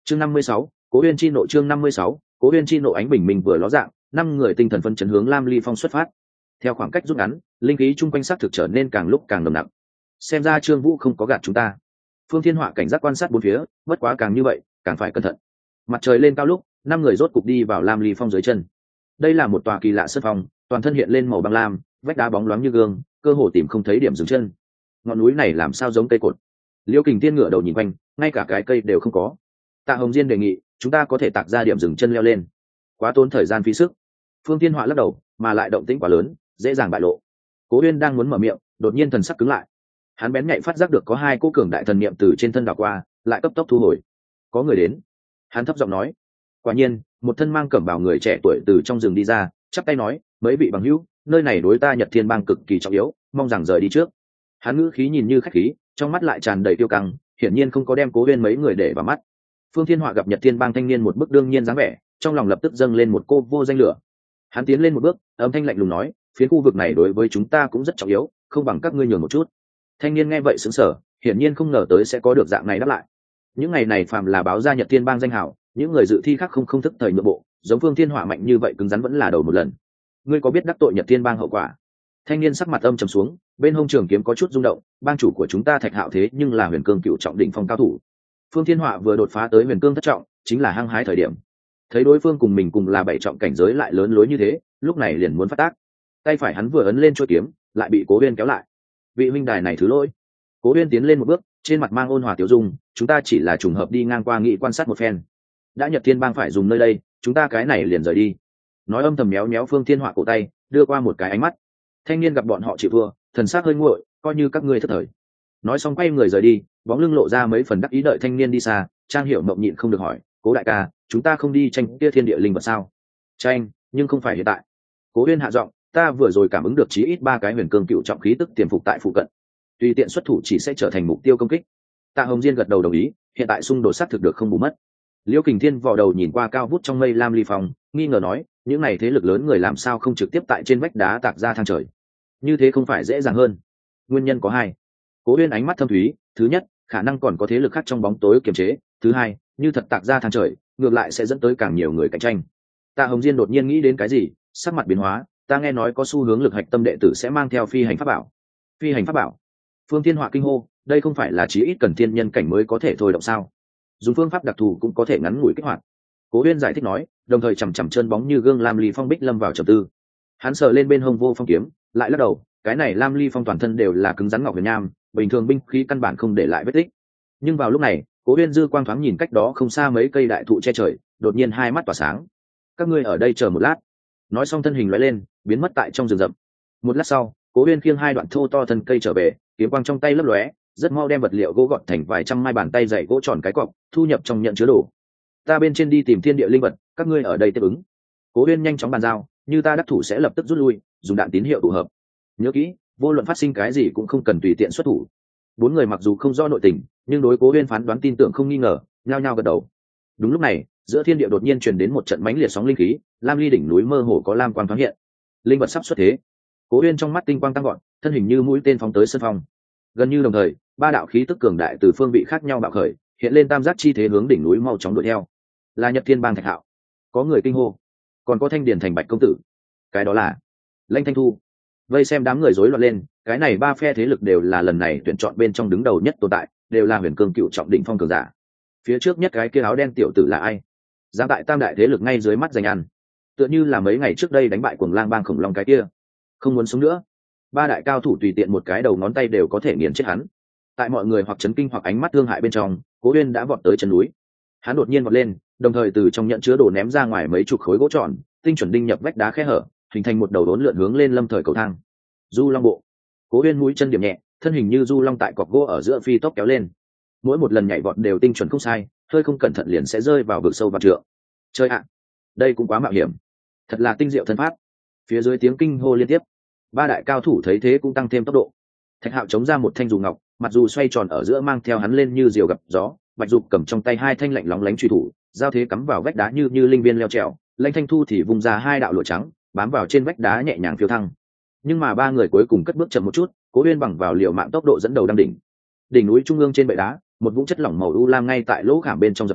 chương 56, Cố Uyên chi nộ. Chương 56, Cố Uyên chi nộ. Ánh bình minh vừa ló dạng, 5 người tinh thần phân chấn hướng Lam Ly Phong xuất phát. Theo khoảng cách rút ngắn, linh khí chung quanh xác thực trở nên càng lúc càng nồng nặc. Xem ra Trương Vũ không có gạt chúng ta. Phương Thiên Họa cảnh giác quan sát bốn phía, bất quá càng như vậy, càng phải cẩn thận. Mặt trời lên cao lúc, 5 người rốt cục đi vào Lam Ly Phong dưới chân. Đây là một tòa kỳ lạ sơn phong, toàn thân hiện lên màu băng lam, vách đá bóng loáng như gương, cơ hồ tìm không thấy điểm dừng chân. Ngọn núi này làm sao giống cây cột? Liêu Kình Thiên ngửa đầu nhìn quanh, ngay cả cái cây đều không có. Tạ Hồng Diên đề nghị, chúng ta có thể tạc ra điểm dừng chân leo lên. Quá tốn thời gian phí sức. Phương Thiên Họa lắc đầu, mà lại động tĩnh quá lớn, dễ dàng bại lộ. Cố Uyên đang muốn mở miệng, đột nhiên thần sắc cứng lại. Hắn bén nhạy phát giác được có hai cỗ cường đại thần niệm từ trên thân đảo qua, lại cấp tốc thu hồi. Có người đến. Hắn thấp giọng nói. Quả nhiên, một thân mang cẩm bào người trẻ tuổi từ trong rừng đi ra, chắp tay nói, mấy vị bằng hữu, nơi này đối ta Nhật Thiên Bang cực kỳ trọng yếu, mong rằng rời đi trước. Hắn ngữ khí nhìn như khách khí, trong mắt lại tràn đầy tiêu căng, hiển nhiên không có đem Cố Uyên mấy người để vào mắt. Phương Thiên Họa gặp Nhật Thiên Bang thanh niên một bức đương nhiên dáng vẻ, trong lòng lập tức dâng lên một cô vô danh lửa. Hắn tiến lên một bước, âm thanh lạnh lùng nói, phiến khu vực này đối với chúng ta cũng rất trọng yếu, không bằng các ngươi nhường một chút. Thanh niên nghe vậy sững sờ, hiển nhiên không ngờ tới sẽ có được dạng này đáp lại. Những ngày này phàm là báo ra Nhật Thiên Bang danh hào, những người dự thi khác không thức thời nhượng bộ, giống Phương Thiên Họa mạnh như vậy cứng rắn vẫn là đầu một lần. Ngươi có biết đắc tội Nhật Thiên Bang hậu quả? Thanh niên sắc mặt âm trầm xuống, bên hông trường kiếm có chút rung động, bang chủ của chúng ta Thạch Hạo thế nhưng là Huyền Cương cựu trọng đỉnh phong cao thủ. Phương Thiên Họa vừa đột phá tới Huyền Cương thất trọng, chính là hăng hái thời điểm. Thấy đối phương cùng mình cùng là 7 trọng cảnh giới lại lớn lối như thế, lúc này liền muốn phát tác. Tay phải hắn vừa ấn lên chuôi kiếm, lại bị Cố Uyên kéo lại. Vị huynh đài này thứ lỗi. Cố Uyên tiến lên một bước, trên mặt mang ôn hòa tiểu dung, chúng ta chỉ là trùng hợp đi ngang qua nghị quan sát một phen. Đã Nhật Thiên Bang phải dùng nơi đây, chúng ta cái này liền rời đi. Nói âm thầm méo méo Phương Thiên Họa cổ tay, đưa qua một cái ánh mắt. Thanh niên gặp bọn họ chịu thua, thần sắc hơi nguội, coi như các ngươi thất thời. Nói xong quay người rời đi, bóng lưng lộ ra mấy phần đắc ý. Đợi thanh niên đi xa, Trang Hiểu mộng nhịn không được hỏi, Cố đại ca, chúng ta không đi tranh kia thiên địa linh vật sao? Tranh, nhưng không phải hiện tại. Cố Uyên hạ giọng, ta vừa rồi cảm ứng được chí ít 3 cái Huyền Cương cựu trọng khí tức tiềm phục tại phụ cận, tùy tiện xuất thủ chỉ sẽ trở thành mục tiêu công kích. Tạ Hồng Diên gật đầu đồng ý, hiện tại xung đột xác thực được không bù mất. Liễu Kình Thiên vò đầu nhìn qua cao vút trong mây Lam Ly Phong, nghi ngờ nói, những này thế lực lớn người làm sao không trực tiếp tại trên vách đá tạc ra thang trời? Như thế không phải dễ dàng hơn? Nguyên nhân có 2. Cố Uyên ánh mắt thâm thúy, thứ nhất, khả năng còn có thế lực khác trong bóng tối kiềm chế, thứ 2, như thật tạc ra thang trời, ngược lại sẽ dẫn tới càng nhiều người cạnh tranh. Tạ Hồng Diên đột nhiên nghĩ đến cái gì, sắc mặt biến hóa, ta nghe nói có xu hướng lực hạch tâm đệ tử sẽ mang theo phi hành pháp bảo. Phi hành pháp bảo? Phương Thiên Họa kinh hô, đây không phải là chí ít cần thiên nhân cảnh mới có thể thôi động sao? Dùng phương pháp đặc thù cũng có thể ngắn ngủi kích hoạt. Cố Uyên giải thích nói, đồng thời chằm chằm chân bóng như gương Lam Ly Phong bích lâm vào trầm tư. Hắn sờ lên bên hông vô phong kiếm, lại lắc đầu, cái này Lam Ly Phong toàn thân đều là cứng rắn ngọc huyền nham, bình thường binh khí căn bản không để lại vết tích. Nhưng vào lúc này, Cố Uyên dư quang thoáng nhìn cách đó không xa mấy cây đại thụ che trời, đột nhiên hai mắt tỏa sáng. Các ngươi ở đây chờ một lát. Nói xong thân hình lóe lên, biến mất tại trong rừng rậm. Một lát sau, Cố Uyên khiêng 2 đoạn thô to thân cây trở về, kiếm quang trong tay lấp lóe, rất mau đem vật liệu gỗ gọt thành vài trăm mai bàn tay dày gỗ tròn cái cọc, thu nhập trong nhận chứa đồ. Ta bên trên đi tìm thiên địa linh vật, các ngươi ở đây tiếp ứng. Cố Uyên nhanh chóng bàn giao, như ta đắc thủ sẽ lập tức rút lui, dùng đạn tín hiệu tụ hợp. Nhớ kỹ, vô luận phát sinh cái gì cũng không cần tùy tiện xuất thủ. 4 người mặc dù không rõ nội tình, nhưng đối Cố Uyên phán đoán tin tưởng không nghi ngờ, nhao nhao gật đầu. Đúng lúc này, giữa thiên địa đột nhiên truyền đến một trận mãnh liệt sóng linh khí, Lam Ly đỉnh núi mơ hồ có lam quang thoáng hiện. Linh vật sắp xuất thế. Cố Uyên trong mắt tinh quang tăng gọn, thân hình như mũi tên phóng tới sân phong. Gần như đồng thời, 3 đạo khí tức cường đại từ phương vị khác nhau bạo khởi, hiện lên tam giác chi thế hướng đỉnh núi mau chóng đuổi theo. Là Nhật Thiên Bang Thạch Hạo. Có người kinh hô, còn có Thanh Điền Thành Bạch công tử. Cái đó là Lãnh Thanh Thu. Vây xem đám người rối loạn lên, cái này 3 phe thế lực đều là lần này tuyển chọn bên trong đứng đầu nhất tồn tại, đều là Huyền Cương cựu trọng đỉnh phong cường giả. Phía trước nhất cái kia áo đen tiểu tử là ai? Dám tại tam đại thế lực ngay dưới mắt giành ăn, tựa như là mấy ngày trước đây đánh bại Cuồng Lang Bang khủng long cái kia. Không muốn sống nữa. 3 đại cao thủ tùy tiện một cái đầu ngón tay đều có thể nghiền chết hắn. Tại mọi người hoặc chấn kinh hoặc ánh mắt thương hại bên trong, Cố Uyên đã vọt tới chân núi. Hắn đột nhiên vọt lên, đồng thời từ trong nhận chứa đồ ném ra ngoài mấy chục khối gỗ tròn, tinh chuẩn đinh nhập vách đá khe hở, hình thành một đầu đốn lượn hướng lên lâm thời cầu thang. Du Long bộ. Cố Uyên mũi chân điểm nhẹ, thân hình như du long tại cọc gỗ ở giữa phi tốc kéo lên. Mỗi một lần nhảy vọt đều tinh chuẩn không sai, hơi không cẩn thận liền sẽ rơi vào vực sâu vạn trượng. Chơi ạ, đây cũng quá mạo hiểm. Thật là tinh diệu thân pháp. Phía dưới tiếng kinh hô liên tiếp. 3 đại cao thủ thấy thế cũng tăng thêm tốc độ. Thạch Hạo chống ra một thanh dù ngọc, mặc dù xoay tròn ở giữa mang theo hắn lên như diều gặp gió. Bạch Dục cầm trong tay 2 thanh lạnh lóng lánh truy thủ, giao thế cắm vào vách đá như linh viên leo trèo. Lãnh Thanh Thu thì vung ra 2 đạo lụa trắng, bám vào trên vách đá nhẹ nhàng phiêu thăng. Nhưng mà 3 người cuối cùng cất bước chậm một chút, Cố Uyên bằng vào liều mạng tốc độ dẫn đầu đăng đỉnh. Đỉnh núi trung ương trên bệ đá, một vũng chất lỏng màu u lam ngay tại lỗ khảm bên trong dập dờn,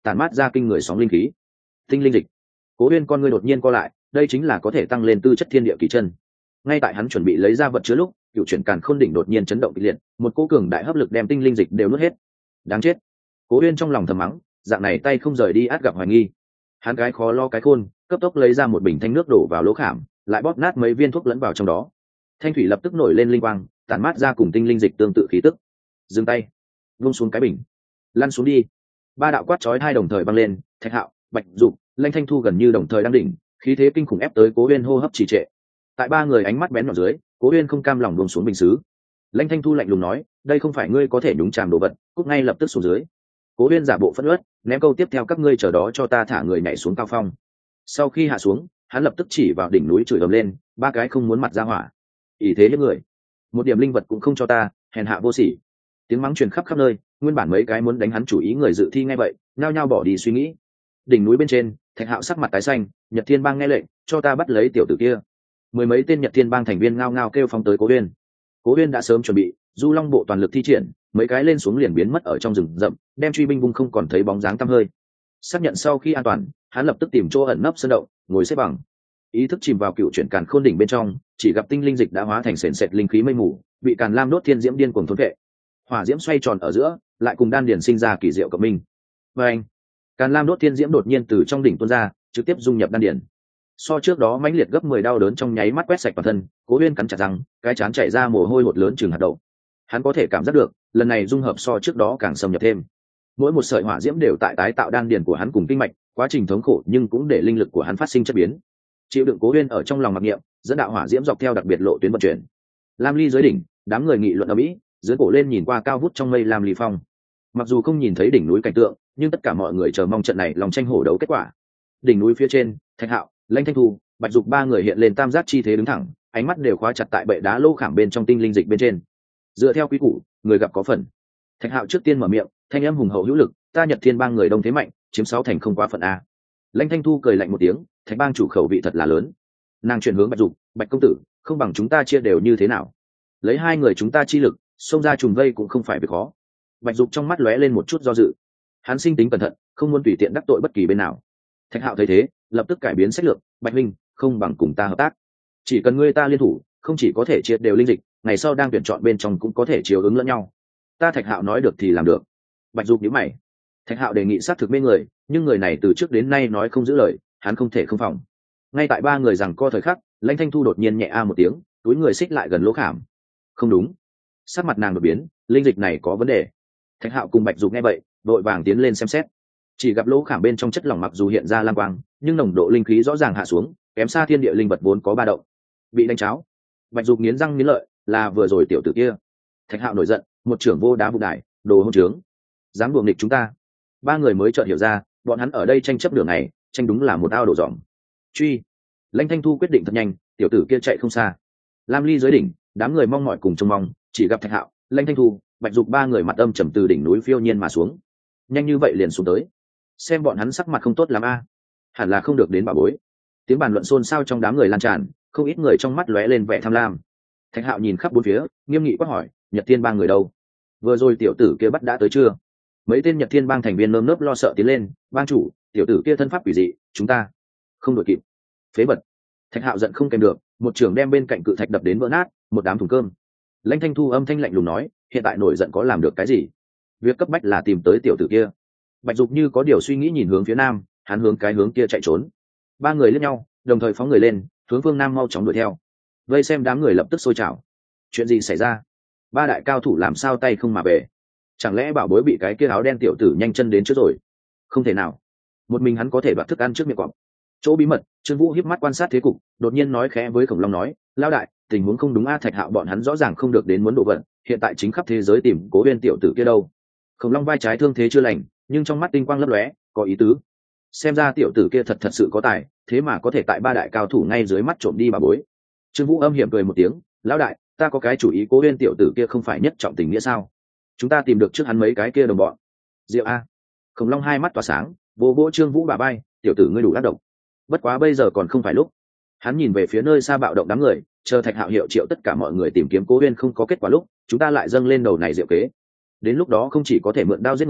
tản mát ra kinh người sóng linh khí. Tinh linh dịch. Cố Uyên con ngươi đột nhiên co lại, đây chính là có thể tăng lên tư chất thiên địa kỳ chân. Ngay tại hắn chuẩn bị lấy ra vật chứa lúc, cựu chuyển càn khôn đỉnh đột nhiên chấn động kịch liệt, một cỗ cường đại hấp lực đem tinh linh dịch đều nuốt hết. Đáng chết. Cố Uyên trong lòng thầm mắng, dạng này tay không rời đi át gặp hoài nghi. Hắn cái khó lo cái khôn, cấp tốc lấy ra một bình thanh nước đổ vào lỗ khảm, lại bóp nát mấy viên thuốc lẫn vào trong đó. Thanh thủy lập tức nổi lên linh quang, tản mát ra cùng tinh linh dịch tương tự khí tức. Dừng tay, vung xuống cái bình, lăn xuống đi. Ba đạo quát chói hai đồng thời vang lên, Thạch Hạo, Bạch Dục, Lanh Thanh Thu gần như đồng thời đang đỉnh, khí thế kinh khủng ép tới Cố Uyên hô hấp trì trệ. Tại ba người ánh mắt bén nhọn dưới, Cố Uyên không cam lòng buông xuống bình sứ. Lanh Thanh Thu lạnh lùng nói, đây không phải ngươi có thể nhúng chàm đồ vật, cút ngay lập tức xuống dưới. Cố Uyên giả bộ phẫn uất, ném câu tiếp theo các ngươi chờ đó cho ta thả người nhảy xuống cao phong. Sau khi hạ xuống, hắn lập tức chỉ vào đỉnh núi chửi ầm lên, ba cái không muốn mặt ra hỏa, ỷ thế hiếp người, một điểm linh vật cũng không cho ta, hèn hạ vô sỉ. Tiếng mắng truyền khắp khắp nơi, nguyên bản mấy cái muốn đánh hắn chủ ý người dự thi nghe vậy, nhao nhao bỏ đi suy nghĩ. Đỉnh núi bên trên, Thạch Hạo sắc mặt tái xanh, Nhật Thiên Bang nghe lệnh, cho ta bắt lấy tiểu tử kia. Mười mấy tên Nhật Thiên Bang thành viên ngao ngao kêu phóng tới Cố Uyên. Cố Uyên đã sớm chuẩn bị, Du Long bộ toàn lực thi triển, mấy cái lên xuống liền biến mất ở trong rừng rậm, đem truy binh bung không còn thấy bóng dáng tăm hơi. Xác nhận sau khi an toàn, hắn lập tức tìm chỗ ẩn nấp sơn động, ngồi xếp bằng, ý thức chìm vào cựu chuyển càn khôn đỉnh bên trong, chỉ gặp tinh linh dịch đã hóa thành sền sệt linh khí mây mù, bị càn lam đốt thiên diễm điên cuồng thôn vệ. Hỏa diễm xoay tròn ở giữa, lại cùng đan điển sinh ra kỳ diệu cộng minh. Và anh, càn lam đốt thiên diễm đột nhiên từ trong đỉnh tuôn ra, trực tiếp dung nhập đan điển. So trước đó mãnh liệt gấp 10 đau đớn trong nháy mắt quét sạch toàn thân, Cố Uyên cắn chặt răng, cái trán chảy ra mồ hôi hột lớn chừng hạt đậu. Hắn có thể cảm giác được, lần này dung hợp so trước đó càng xâm nhập thêm. Mỗi một sợi hỏa diễm đều tại tái tạo đan điển của hắn cùng kinh mạch, quá trình thống khổ nhưng cũng để linh lực của hắn phát sinh chất biến. Chịu đựng Cố Uyên ở trong lòng mặc niệm, dẫn đạo hỏa diễm dọc theo đặc biệt lộ tuyến vận chuyển. Lam Ly dưới đỉnh, đám người nghị luận ầm ĩ, dưới cổ lên nhìn qua cao vút trong mây Lam Ly phong. Mặc dù không nhìn thấy đỉnh núi cảnh tượng, nhưng tất cả mọi người chờ mong trận này lòng tranh hổ đấu kết quả. Đỉnh núi phía trên, Thạch Hạo, Lanh Thanh Thu, Bạch Dục ba người hiện lên tam giác chi thế đứng thẳng, ánh mắt đều khóa chặt tại bệ đá lô khảm bên trong tinh linh dịch bên trên. Dựa theo quy củ, người gặp có phần. Thạch Hạo trước tiên mở miệng, thanh âm hùng hậu hữu lực, ta Nhật Thiên Bang người đông thế mạnh, chiếm 6 thành không quá phận a. Lanh Thanh Thu cười lạnh một tiếng, Thạch Bang chủ khẩu vị thật là lớn. Nàng chuyển hướng Bạch Dục, Bạch công tử, không bằng chúng ta chia đều như thế nào? Lấy hai người chúng ta chi lực, xông ra trùng vây cũng không phải việc khó. Bạch Dục trong mắt lóe lên một chút do dự. Hắn sinh tính cẩn thận, không muốn tùy tiện đắc tội bất kỳ bên nào. Thạch Hạo thấy thế, lập tức cải biến sách lược, Bạch huynh, không bằng cùng ta hợp tác. Chỉ cần ngươi ta liên thủ, không chỉ có thể chia đều linh dịch, ngày sau đang tuyển chọn bên trong cũng có thể chiếu ứng lẫn nhau. Ta Thạch Hạo nói được thì làm được. Bạch Dục nhíu mày. Thạch Hạo đề nghị sát thực mê người, nhưng người này từ trước đến nay nói không giữ lời, hắn không thể không phòng. Ngay tại ba người rằng co thời khắc, Lãnh Thanh Thu đột nhiên nhẹ a một tiếng, túi người xích lại gần lỗ khảm. Không đúng, sắc mặt nàng đột biến, linh dịch này có vấn đề. Thạch Hạo cùng Bạch Dục nghe vậy, vội vàng tiến lên xem xét. Chỉ gặp lỗ khảm bên trong chất lỏng mặc dù hiện ra lang quang, nhưng nồng độ linh khí rõ ràng hạ xuống, kém xa thiên địa linh vật vốn có ba động. Bị đánh cháo. Bạch Dục nghiến răng nghiến lợi, là vừa rồi tiểu tử kia. Thạch Hạo nổi giận, một trưởng vô đá vụ đài, đồ hỗn trướng, dám đuổi nghịch chúng ta. Ba người mới chợt hiểu ra, bọn hắn ở đây tranh chấp đường này, tranh đúng là một ao đổ dỏng. Truy. Lãnh Thanh Thu quyết định thật nhanh, tiểu tử kia chạy không xa. Lam Ly dưới đỉnh, đám người mong mỏi cùng trông mong, chỉ gặp Thạch Hạo, Lãnh Thanh Thu, Bạch Dục ba người mặt âm trầm từ đỉnh núi phiêu nhiên mà xuống. Nhanh như vậy liền xuống tới, xem bọn hắn sắc mặt không tốt lắm a. Hẳn là không được đến bảo bối. Tiếng bàn luận xôn xao trong đám người lan tràn, không ít người trong mắt lóe lên vẻ tham lam. Thạch Hạo nhìn khắp bốn phía, nghiêm nghị quát hỏi, Nhật Thiên Bang người đâu? Vừa rồi tiểu tử kia bắt đã tới chưa? Mấy tên Nhật Thiên Bang thành viên nơm nớp lo sợ tiến lên, bang chủ, tiểu tử kia thân pháp quỷ dị, chúng ta không đội kịp. Phế vật. Thạch Hạo giận không kèm được, một trường đem bên cạnh cự thạch đập đến vỡ nát, một đám thùng cơm. Lãnh Thanh Thu âm thanh lạnh lùng nói, hiện tại nổi giận có làm được cái gì? Việc cấp bách là tìm tới tiểu tử kia. Bạch Dục như có điều suy nghĩ nhìn hướng phía nam, hắn hướng cái hướng kia chạy trốn. Ba người liếc nhau, đồng thời phóng người lên, hướng phương nam mau chóng đuổi theo. Vây xem đám người lập tức sôi trào. Chuyện gì xảy ra? Ba đại cao thủ làm sao tay không mà về? Chẳng lẽ bảo bối bị cái kia áo đen tiểu tử nhanh chân đến trước rồi? Không thể nào, một mình hắn có thể đoạt thức ăn trước miệng cọp. Chỗ bí mật, Trương Vũ hiếp mắt quan sát thế cục, đột nhiên nói khẽ với Khổng Long nói, lao đại, tình huống không đúng a. Thạch Hạo bọn hắn rõ ràng không được đến muốn độ vận, hiện tại chính khắp thế giới tìm Cố Uyên tiểu tử kia đâu. Khổng Long vai trái thương thế chưa lành, nhưng trong mắt tinh quang lấp lóe, có ý tứ. Xem ra tiểu tử kia thật sự có tài, thế mà có thể tại ba đại cao thủ ngay dưới mắt trộm đi bà bối. Trương Vũ âm hiểm cười một tiếng, lão đại, ta có cái chủ ý, Cố Uyên tiểu tử kia không phải nhất trọng tình nghĩa sao? Chúng ta tìm được trước hắn mấy cái kia đồng bọn. Diệu a. Khổng Long hai mắt tỏa sáng, vô vỗ Trương Vũ bà bay, tiểu tử ngươi đủ ác độc. Bất quá bây giờ còn không phải lúc. Hắn nhìn về phía nơi xa bạo động đám người, chờ Thạch Hạo hiệu triệu tất cả mọi người tìm kiếm Cố Uyên không có kết quả lúc, chúng ta lại dâng lên đầu này diệu kế. Đến lúc đó không chỉ có thể mượn đao giết người,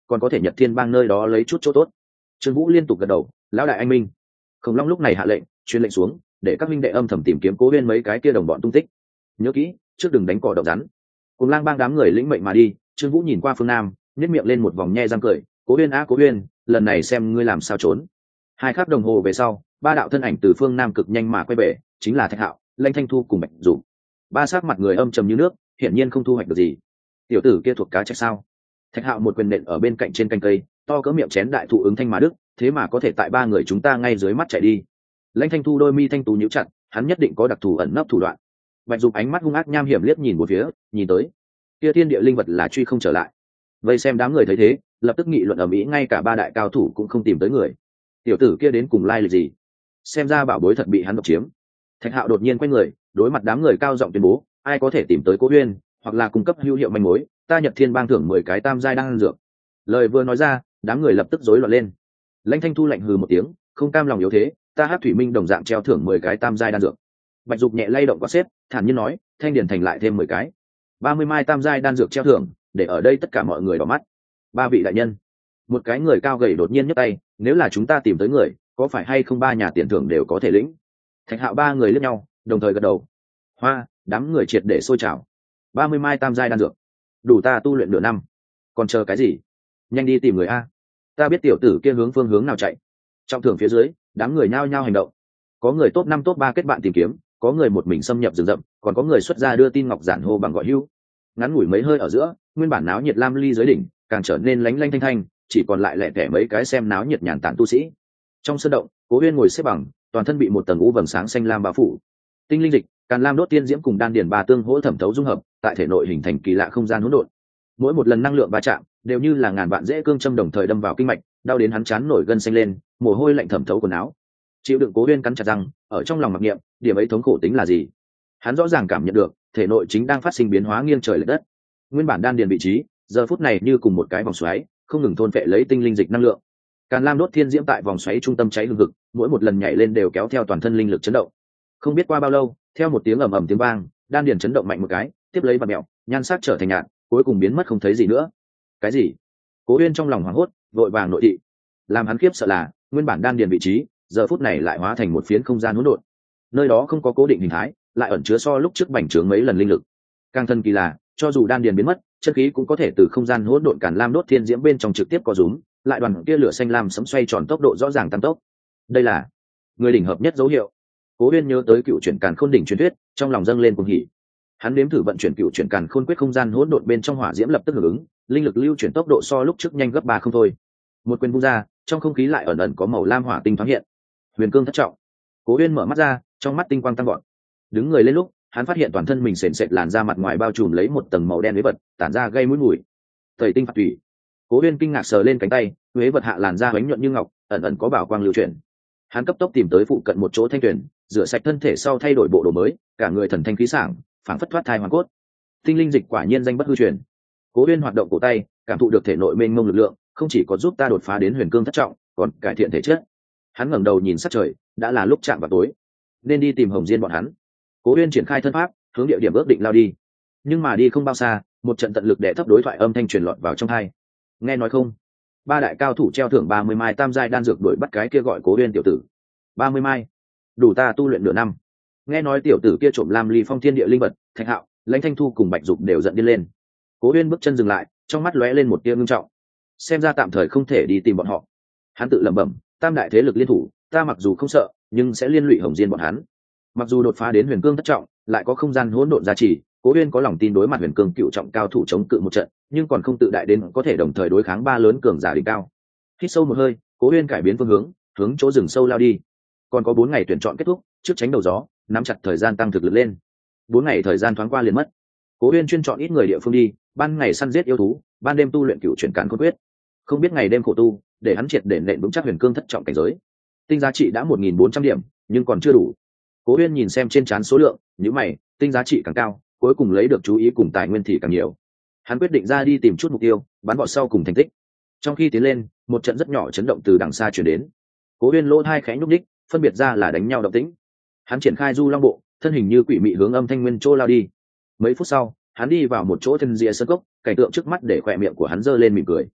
còn có thể Nhật Thiên Bang nơi đó lấy chút chỗ tốt. Trương Vũ liên tục gật đầu, lão đại anh minh. Khổng Long lúc này hạ lệnh, truyền lệnh xuống, để các minh đệ âm thầm tìm kiếm Cố Huyên mấy cái kia đồng bọn tung tích. Nhớ kỹ, trước đừng đánh cỏ động rắn. Cùng Lang Bang đám người lĩnh mệnh mà đi. Trương Vũ nhìn qua phương nam, nhếch miệng lên một vòng nhe răng cười, Cố Huyên Cố Huyên, lần này xem ngươi làm sao trốn. Hai khắc đồng hồ về sau, ba đạo thân ảnh từ phương nam cực nhanh mà quay về, chính là Thạch Hạo, Lãnh Thanh Thu cùng Bạch Dục. Ba sắc mặt người âm trầm như nước, hiển nhiên không thu hoạch được gì. Tiểu tử kia thuộc cá trạch sao? Thạch Hạo một quyền nện ở bên cạnh trên cành cây, to cỡ miệng chén đại thụ ứng thanh mà đức, thế mà có thể tại ba người chúng ta ngay dưới mắt chạy đi. Lãnh Thanh Thu đôi mi thanh tú nhíu chặt, hắn nhất định có đặc thù ẩn nấp thủ đoạn. Bạch Dục ánh mắt hung ác nham hiểm liếc nhìn một phía, nhìn tới, kia thiên địa linh vật là truy không trở lại. Vây xem đám người thấy thế, lập tức nghị luận ầm ĩ, ngay cả ba đại cao thủ cũng không tìm tới người. Tiểu tử kia đến cùng lai lịch gì? Xem ra bảo bối thật bị hắn độc chiếm. Thạch Hạo đột nhiên quay người, đối mặt đám người cao giọng tuyên bố, ai có thể tìm tới Cố Huyên, hoặc là cung cấp hữu hiệu manh mối, ta Nhật Thiên Bang thưởng 10 cái tam giai đan dược. Lời vừa nói ra, đám người lập tức rối loạn lên. Lãnh Thanh Thu lạnh hừ một tiếng, không cam lòng yếu thế, ta Hắc Thủy Minh đồng dạng treo thưởng 10 cái tam giai đan dược. Bạch Dục nhẹ lay động quả xếp, thản nhiên nói, Thanh Điển Thành lại thêm 10 cái. 30 mai tam giai đan dược treo thưởng, để ở đây tất cả mọi người đỏ mắt. Ba vị đại nhân. Một cái người cao gầy đột nhiên nhấc tay, nếu là chúng ta tìm tới người, có phải hay không ba nhà tiền thưởng đều có thể lĩnh? Thạch Hạo ba người liếc nhau, đồng thời gật đầu. Hoa, đám người triệt để sôi trào. 30 mai tam giai đan dược, đủ ta tu luyện nửa năm. Còn chờ cái gì? Nhanh đi tìm người a. Ta biết tiểu tử kia hướng phương hướng nào chạy. Trong thưởng phía dưới, đám người nhao nhao hành động. Có người top 5 top 3 kết bạn tìm kiếm, có người một mình xâm nhập rừng rậm, còn có người xuất ra đưa tin ngọc giản hô bằng gọi hưu. Ngắn ngủi mấy hơi ở giữa, nguyên bản náo nhiệt lam ly dưới đỉnh, càng trở nên lánh lanh thanh thanh, chỉ còn lại lẻ tẻ mấy cái xem náo nhiệt nhàn tản tu sĩ. Trong sân động, Cố Huyên ngồi xếp bằng, toàn thân bị một tầng u vầng sáng xanh lam bao phủ. Tinh linh dịch, Càn Lam đốt tiên diễm cùng đan điền ba tương hỗ thẩm thấu dung hợp, tại thể nội hình thành kỳ lạ không gian hỗn độn. Mỗi một lần năng lượng va chạm, đều như là ngàn vạn rễ cương châm đồng thời đâm vào kinh mạch, đau đến hắn chán nổi gân xanh lên, mồ hôi lạnh thẩm thấu quần áo. Chịu đựng Cố Huyên cắn chặt răng, ở trong lòng mặc niệm, điểm ấy thống khổ tính là gì? Hắn rõ ràng cảm nhận được, thể nội chính đang phát sinh biến hóa nghiêng trời lệch đất. Nguyên bản đan điền vị trí, giờ phút này như cùng một cái vòng xoáy, không ngừng thôn phệ lấy tinh linh dịch năng lượng. Càn Lam đốt thiên diễm tại vòng xoáy trung tâm cháy hừng hực, mỗi một lần nhảy lên đều kéo theo toàn thân linh lực chấn động. Không biết qua bao lâu, theo một tiếng ầm ầm tiếng vang, đan điền chấn động mạnh một cái, tiếp lấy vặn mèo, nhan sắc trở thành nhạt, cuối cùng biến mất không thấy gì nữa. Cái gì? Cố Huyên trong lòng hoảng hốt, vội vàng nội thị. Làm hắn khiếp sợ là, nguyên bản đan điền vị trí, giờ phút này lại hóa thành một phiến không gian hỗn độn. Nơi đó không có cố định hình thái, lại ẩn chứa so lúc trước bành trướng mấy lần linh lực. Càng thần kỳ là, cho dù đan điền biến mất, chân khí cũng có thể từ không gian hỗn độn Càn Lam đốt thiên diễm bên trong trực tiếp có rúm, lại đoàn kia lửa xanh lam sấm xoay tròn tốc độ rõ ràng tăng tốc. Đây là người đỉnh hợp nhất dấu hiệu. Cố Huyên nhớ tới cựu chuyển Càn Khôn đỉnh truyền thuyết, trong lòng dâng lên cuồng hỉ. Hắn nếm thử vận chuyển cựu chuyển Càn Khôn quyết, không gian hỗn độn bên trong hỏa diễm lập tức hưởng ứng, linh lực lưu chuyển tốc độ so lúc trước nhanh gấp 3 không thôi. Một quyền vung ra, trong không khí lại ẩn ẩn có màu lam hỏa tinh thoáng hiện. Huyền cương thất trọng. Cố Huyên mở mắt ra, trong mắt tinh quang tăng gọn. Đứng người lên lúc, hắn phát hiện toàn thân mình sền sệt làn da mặt ngoài bao trùm lấy một tầng màu đen huế vật, tản ra gây mũi mùi. Tẩy tinh phạt thủy. Cố Huyên kinh ngạc sờ lên cánh tay, huế vật hạ làn da bánh nhuận như ngọc, ẩn ẩn có bảo quang lưu chuyển. Hắn cấp tốc tìm tới phụ cận một chỗ thanh tuyển, rửa sạch thân thể sau thay đổi bộ đồ mới, cả người thần thanh khí sảng, phảng phất thoát thai hoàn cốt. Tinh linh dịch quả nhiên danh bất hư truyền. Cố Huyên hoạt động cổ tay, cảm thụ được thể nội mênh mông lực lượng, không chỉ có giúp ta đột phá đến huyền cương thất trọng, còn cải thiện thể chất. Hắn ngẩng đầu nhìn sát trời, đã là lúc chạm vào tối, nên đi tìm Hồng Diên bọn hắn. Cố Huyên triển khai thân pháp, hướng địa điểm ước định lao đi. Nhưng mà đi không bao xa, một trận tận lực đè thấp đối thoại âm thanh truyền lọt vào trong tai. Nghe nói không? Ba đại cao thủ treo thưởng 30 mai tam giai đan dược đuổi bắt cái kia gọi Cố Huyên tiểu tử. 30 mai, đủ ta tu luyện nửa năm. Nghe nói tiểu tử kia trộm Lam Ly Phong thiên địa linh vật, Thạch Hạo, Lãnh Thanh Thu cùng Bạch Dục đều giận điên lên. Cố Huyên bước chân dừng lại, trong mắt lóe lên một tia ngưng trọng. Xem ra tạm thời không thể đi tìm bọn họ. Hắn tự lẩm bẩm, tam đại thế lực liên thủ, ta mặc dù không sợ, nhưng sẽ liên lụy Hồng Diên bọn hắn. Mặc dù đột phá đến huyền cương thất trọng, lại có không gian hỗn độn gia trì, Cố Huyên có lòng tin đối mặt huyền cương cựu trọng cao thủ chống cự một trận, nhưng còn không tự đại đến có thể đồng thời đối kháng ba lớn cường giả đỉnh cao. Hít sâu một hơi, Cố Huyên cải biến phương hướng, hướng chỗ rừng sâu lao đi. Còn có 4 ngày tuyển chọn kết thúc, trước tránh đầu gió, nắm chặt thời gian tăng thực lực lên. 4 ngày thời gian thoáng qua liền mất. Cố Huyên chuyên chọn ít người địa phương đi, ban ngày săn giết yêu thú, ban đêm tu luyện cựu chuyển Càn Khôn quyết. Không biết ngày đêm khổ tu, để hắn triệt để nện vững chắc huyền cương thất trọng cảnh giới. Tinh giá trị đã 1400 điểm, nhưng còn chưa đủ. Cố Huyên nhìn xem trên trán số lượng, nhíu mày, tinh giá trị càng cao, cuối cùng lấy được chú ý cùng tài nguyên thì càng nhiều. Hắn quyết định ra đi tìm chút mục tiêu, bắn vọt sau cùng thành tích. Trong khi tiến lên, một trận rất nhỏ chấn động từ đằng xa truyền đến. Cố Huyên lỗ tai khẽ nhúc nhích, phân biệt ra là đánh nhau động tĩnh. Hắn triển khai du long bộ, thân hình như quỷ mị hướng âm thanh nguyên chỗ lao đi. Mấy phút sau, hắn đi vào một chỗ thân rìa sơn cốc, cảnh tượng trước mắt để khỏe miệng của hắn giơ lên mỉm cười.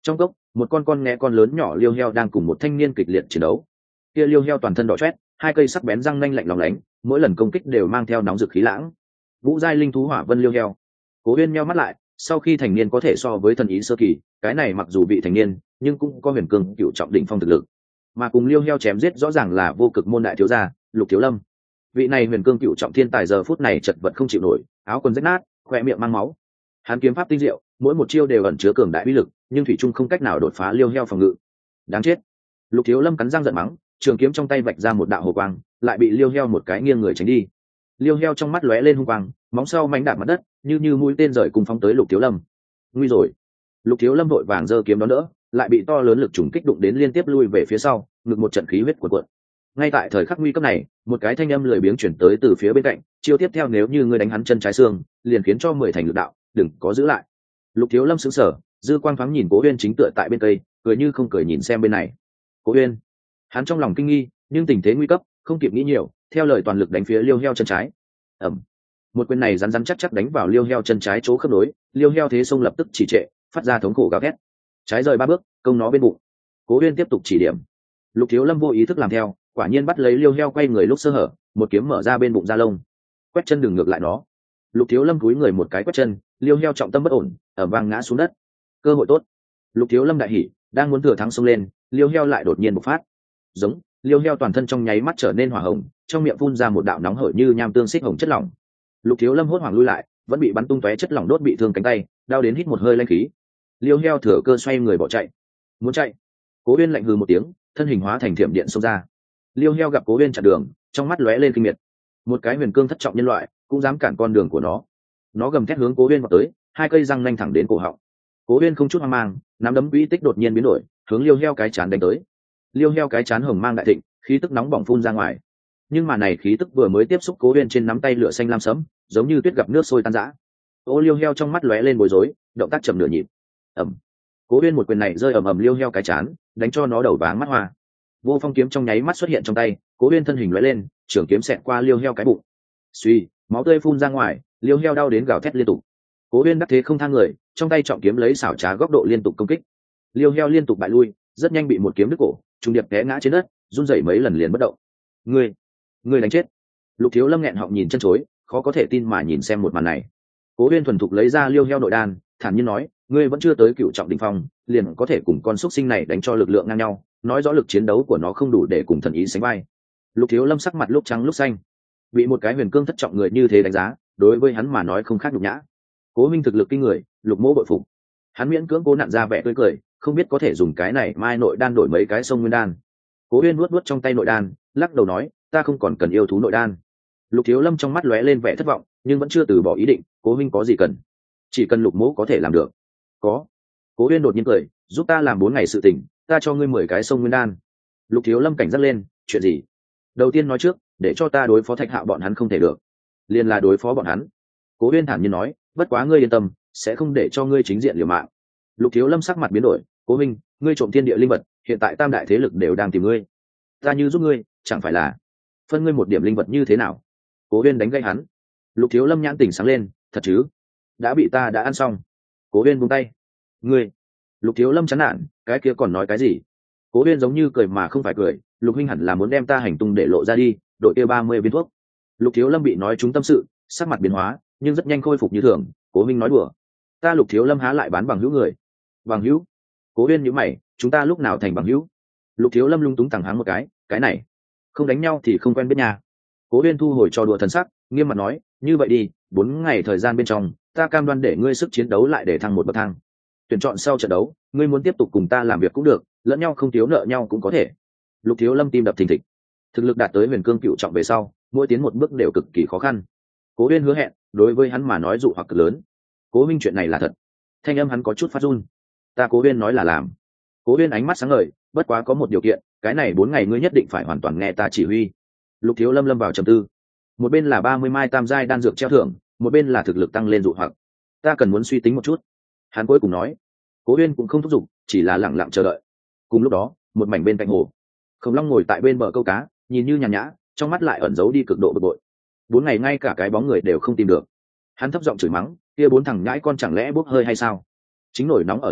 Trong cốc, một con nghe con lớn nhỏ liêu heo đang cùng một thanh niên kịch liệt chiến đấu. Kia liêu heo toàn thân đỏ chót, hai cây sắc bén răng nanh lạnh lóng lánh, mỗi lần công kích đều mang theo nóng rực khí lãng. Vũ giai linh thú hỏa vân liêu heo. Cố Uyên nheo mắt lại, sau khi thành niên có thể so với thần ý sơ kỳ, cái này mặc dù bị thành niên, nhưng cũng có huyền cương cựu trọng đỉnh phong thực lực. Mà cùng liêu heo chém giết rõ ràng là vô cực môn đại thiếu gia, Lục Thiếu Lâm. Vị này huyền cương cựu trọng thiên tài giờ phút này chật vật không chịu nổi, áo quần rách nát, khóe miệng mang máu. Hắn kiếm pháp tinh diệu, mỗi một chiêu đều ẩn chứa cường đại uy lực, nhưng thủy trung không cách nào đột phá liêu heo phòng ngự. Đáng chết! Lục Thiếu Lâm cắn răng giận mắng, trường kiếm trong tay vạch ra một đạo hồ quang, lại bị liêu heo một cái nghiêng người tránh đi. Liêu heo trong mắt lóe lên hung quang, móng sau mánh đạp mặt đất, như mũi tên rời cùng phóng tới Lục Thiếu Lâm. Nguy rồi! Lục Thiếu Lâm vội vàng giơ kiếm đón đỡ, lại bị to lớn lực trùng kích đụng đến liên tiếp lui về phía sau, ngực một trận khí huyết cuộn cuộn. Ngay tại thời khắc nguy cấp này, một cái thanh âm lười biếng chuyển tới từ phía bên cạnh, chiêu tiếp theo nếu như ngươi đánh hắn chân trái xương, liền khiến cho 10 thành lực đạo, đừng có giữ lại. Lục Thiếu Lâm sững sờ, dư quang thoáng nhìn Cố Uyên chính tựa tại bên cây, cười như không cười nhìn xem bên này. Cố Uyên, hắn trong lòng kinh nghi, nhưng tình thế nguy cấp, không kịp nghĩ nhiều, theo lời toàn lực đánh phía liêu heo chân trái. Ầm, một quyền này rắn rắn chắc chắc đánh vào liêu heo chân trái chỗ khớp nối, liêu heo thế sông lập tức chỉ trệ, phát ra thống khổ gào thét. Trái rời 3 bước, công nó bên bụng. Cố Uyên tiếp tục chỉ điểm. Lục Thiếu Lâm vô ý thức làm theo, quả nhiên bắt lấy liêu heo quay người lúc sơ hở, một kiếm mở ra bên bụng da lông, quét chân đường ngược lại nó. Lục Thiếu Lâm cúi người một cái quét chân, liêu heo trọng tâm bất ổn, ở vang ngã xuống đất. Cơ hội tốt. Lục Thiếu Lâm đại hỉ, đang muốn thừa thắng xông lên, liêu heo lại đột nhiên bộc phát. Giống, liêu heo toàn thân trong nháy mắt trở nên hỏa hồng, trong miệng phun ra một đạo nóng hởi như nham tương xích hồng chất lỏng. Lục Thiếu Lâm hốt hoảng lui lại, vẫn bị bắn tung tóe chất lỏng đốt bị thương cánh tay, đau đến hít một hơi lanh khí. Liêu heo thừa cơ xoay người bỏ chạy. Muốn chạy. Cố Uyên lạnh hừ một tiếng, thân hình hóa thành thiểm điện xông ra. Liêu heo gặp Cố Uyên chặn đường, trong mắt lóe lên kinh miệt. Một cái huyền cương thất trọng nhân loại, cũng dám cản con đường của nó. Nó gầm thét hướng Cố Uyên vọt tới, hai cây răng nanh thẳng đến cổ họng. Cố Uyên không chút hoang mang, nắm đấm quỹ tích đột nhiên biến đổi, hướng liêu heo cái chán đánh tới. Liêu heo cái chán hồng mang đại thịnh, khí tức nóng bỏng phun ra ngoài. Nhưng mà này khí tức vừa mới tiếp xúc Cố Uyên trên nắm tay lửa xanh lam sẫm, giống như tuyết gặp nước sôi tan rã. Ô liêu heo trong mắt lóe lên bối rối, động tác chậm nửa nhịp. Ầm. Cố Uyên một quyền này rơi ầm ầm liêu heo cái chán, đánh cho nó đầu váng mắt hoa. Vô phong kiếm trong nháy mắt xuất hiện trong tay, Cố Uyên thân hình lóe lên, trường kiếm xẹt qua liêu heo cái bụng. Suy, máu tươi phun ra ngoài, liêu heo đau đến gào thét liên tục. Cố Uyên đắc thế không thang người, trong tay trọng kiếm lấy xảo trá góc độ liên tục công kích. Liêu heo liên tục bại lui, rất nhanh bị một kiếm đứt cổ, trùng điệp té ngã trên đất, run rẩy mấy lần liền bất động. Ngươi đánh chết! Lục Thiếu Lâm nghẹn họng nhìn chân chối, khó có thể tin mà nhìn xem một màn này. Cố Uyên thuần thục lấy ra liêu heo nội đan, thản nhiên nói, ngươi vẫn chưa tới cựu trọng đỉnh phong, liền có thể cùng con xúc sinh này đánh cho lực lượng ngang nhau, nói rõ lực chiến đấu của nó không đủ để cùng thần ý sánh vai. Lục Thiếu Lâm sắc mặt lúc trắng lúc xanh, bị một cái huyền cương thất trọng người như thế đánh giá, đối với hắn mà nói không khác nhục nhã. Cố Minh thực lực kinh người, Lục Mỗ bội phục. Hắn miễn cưỡng cố nặn ra vẻ tươi cười, không biết có thể dùng cái này mai nội đan đổi mấy cái sông nguyên đan. Cố Uyên nuốt trong tay nội đan, lắc đầu nói, ta không còn cần yêu thú nội đan. Lục Thiếu Lâm trong mắt lóe lên vẻ thất vọng, nhưng vẫn chưa từ bỏ ý định. Cố Minh có gì cần? Chỉ cần Lục Mỗ có thể làm được. Có. Cố Uyên đột nhiên cười, giúp ta làm 4 ngày sự tình, ta cho ngươi 10 cái sông nguyên đan. Lục Thiếu Lâm cảnh giác lên, chuyện gì? Đầu tiên nói trước, để cho ta đối phó Thạch Hạo bọn hắn không thể được, liền là đối phó bọn hắn. Cố Uyên thản nhiên nói, bất quá ngươi yên tâm, sẽ không để cho ngươi chính diện liều mạng. Lục Thiếu Lâm sắc mặt biến đổi, Cố Minh, ngươi trộm thiên địa linh vật, hiện tại tam đại thế lực đều đang tìm ngươi, ta như giúp ngươi, chẳng phải là phân ngươi một điểm linh vật như thế nào? Cố Uyên đánh gây hắn. Lục Thiếu Lâm nhãn tỉnh sáng lên, thật chứ? Đã bị ta đã ăn xong. Cố Uyên buông tay. Ngươi. Lục Thiếu Lâm chán nản, cái kia còn nói cái gì? Cố Uyên giống như cười mà không phải cười, Lục huynh hẳn là muốn đem ta hành tung để lộ ra đi, đội kia 30 viên thuốc. Lục Thiếu Lâm bị nói trúng tâm sự, sắc mặt biến hóa, nhưng rất nhanh khôi phục như thường. Cố huynh nói đùa, ta Lục Thiếu Lâm há lại bán bằng hữu người? Bằng hữu? Cố Uyên nhíu mày, chúng ta lúc nào thành bằng hữu? Lục Thiếu Lâm lung túng thẳng háng một cái này, không đánh nhau thì không quen biết nhà. Cố Uyên thu hồi trò đùa thần sắc, nghiêm mặt nói, như vậy đi, 4 ngày thời gian bên trong, ta cam đoan để ngươi sức chiến đấu lại để thăng một bậc thang. Tuyển chọn sau trận đấu, ngươi muốn tiếp tục cùng ta làm việc cũng được, lẫn nhau không thiếu nợ nhau cũng có thể. Lục Thiếu Lâm tim đập thình thịch. Thực lực đạt tới huyền cương cựu trọng về sau, mỗi tiến một bước đều cực kỳ khó khăn. Cố Uyên hứa hẹn, đối với hắn mà nói dụ hoặc cực lớn. Cố Minh, chuyện này là thật. Thanh âm hắn có chút phát run. Ta Cố Uyên nói là làm. Cố Uyên ánh mắt sáng ngời, bất quá có một điều kiện, cái này 4 ngày ngươi nhất định phải hoàn toàn nghe ta chỉ huy. Lục Thiếu Lâm lâm vào trầm tư. Một bên là 30 mai tam giai đan dược treo thưởng, một bên là thực lực tăng lên dụ hoặc. Ta cần muốn suy tính một chút. Hắn cuối cùng nói. Cố Uyên cũng không thúc giục, chỉ là lặng lặng chờ đợi. Cùng lúc đó, một mảnh bên cạnh hồ, Khổng Long ngồi tại bên bờ câu cá, nhìn như nhàn nhã, trong mắt lại ẩn giấu đi cực độ bực bội. 4 ngày ngay cả cái bóng người đều không tìm được. Hắn thấp giọng chửi mắng, kia 4 thằng nhãi con chẳng lẽ bốc hơi hay sao? Chính nổi nóng ở giữa,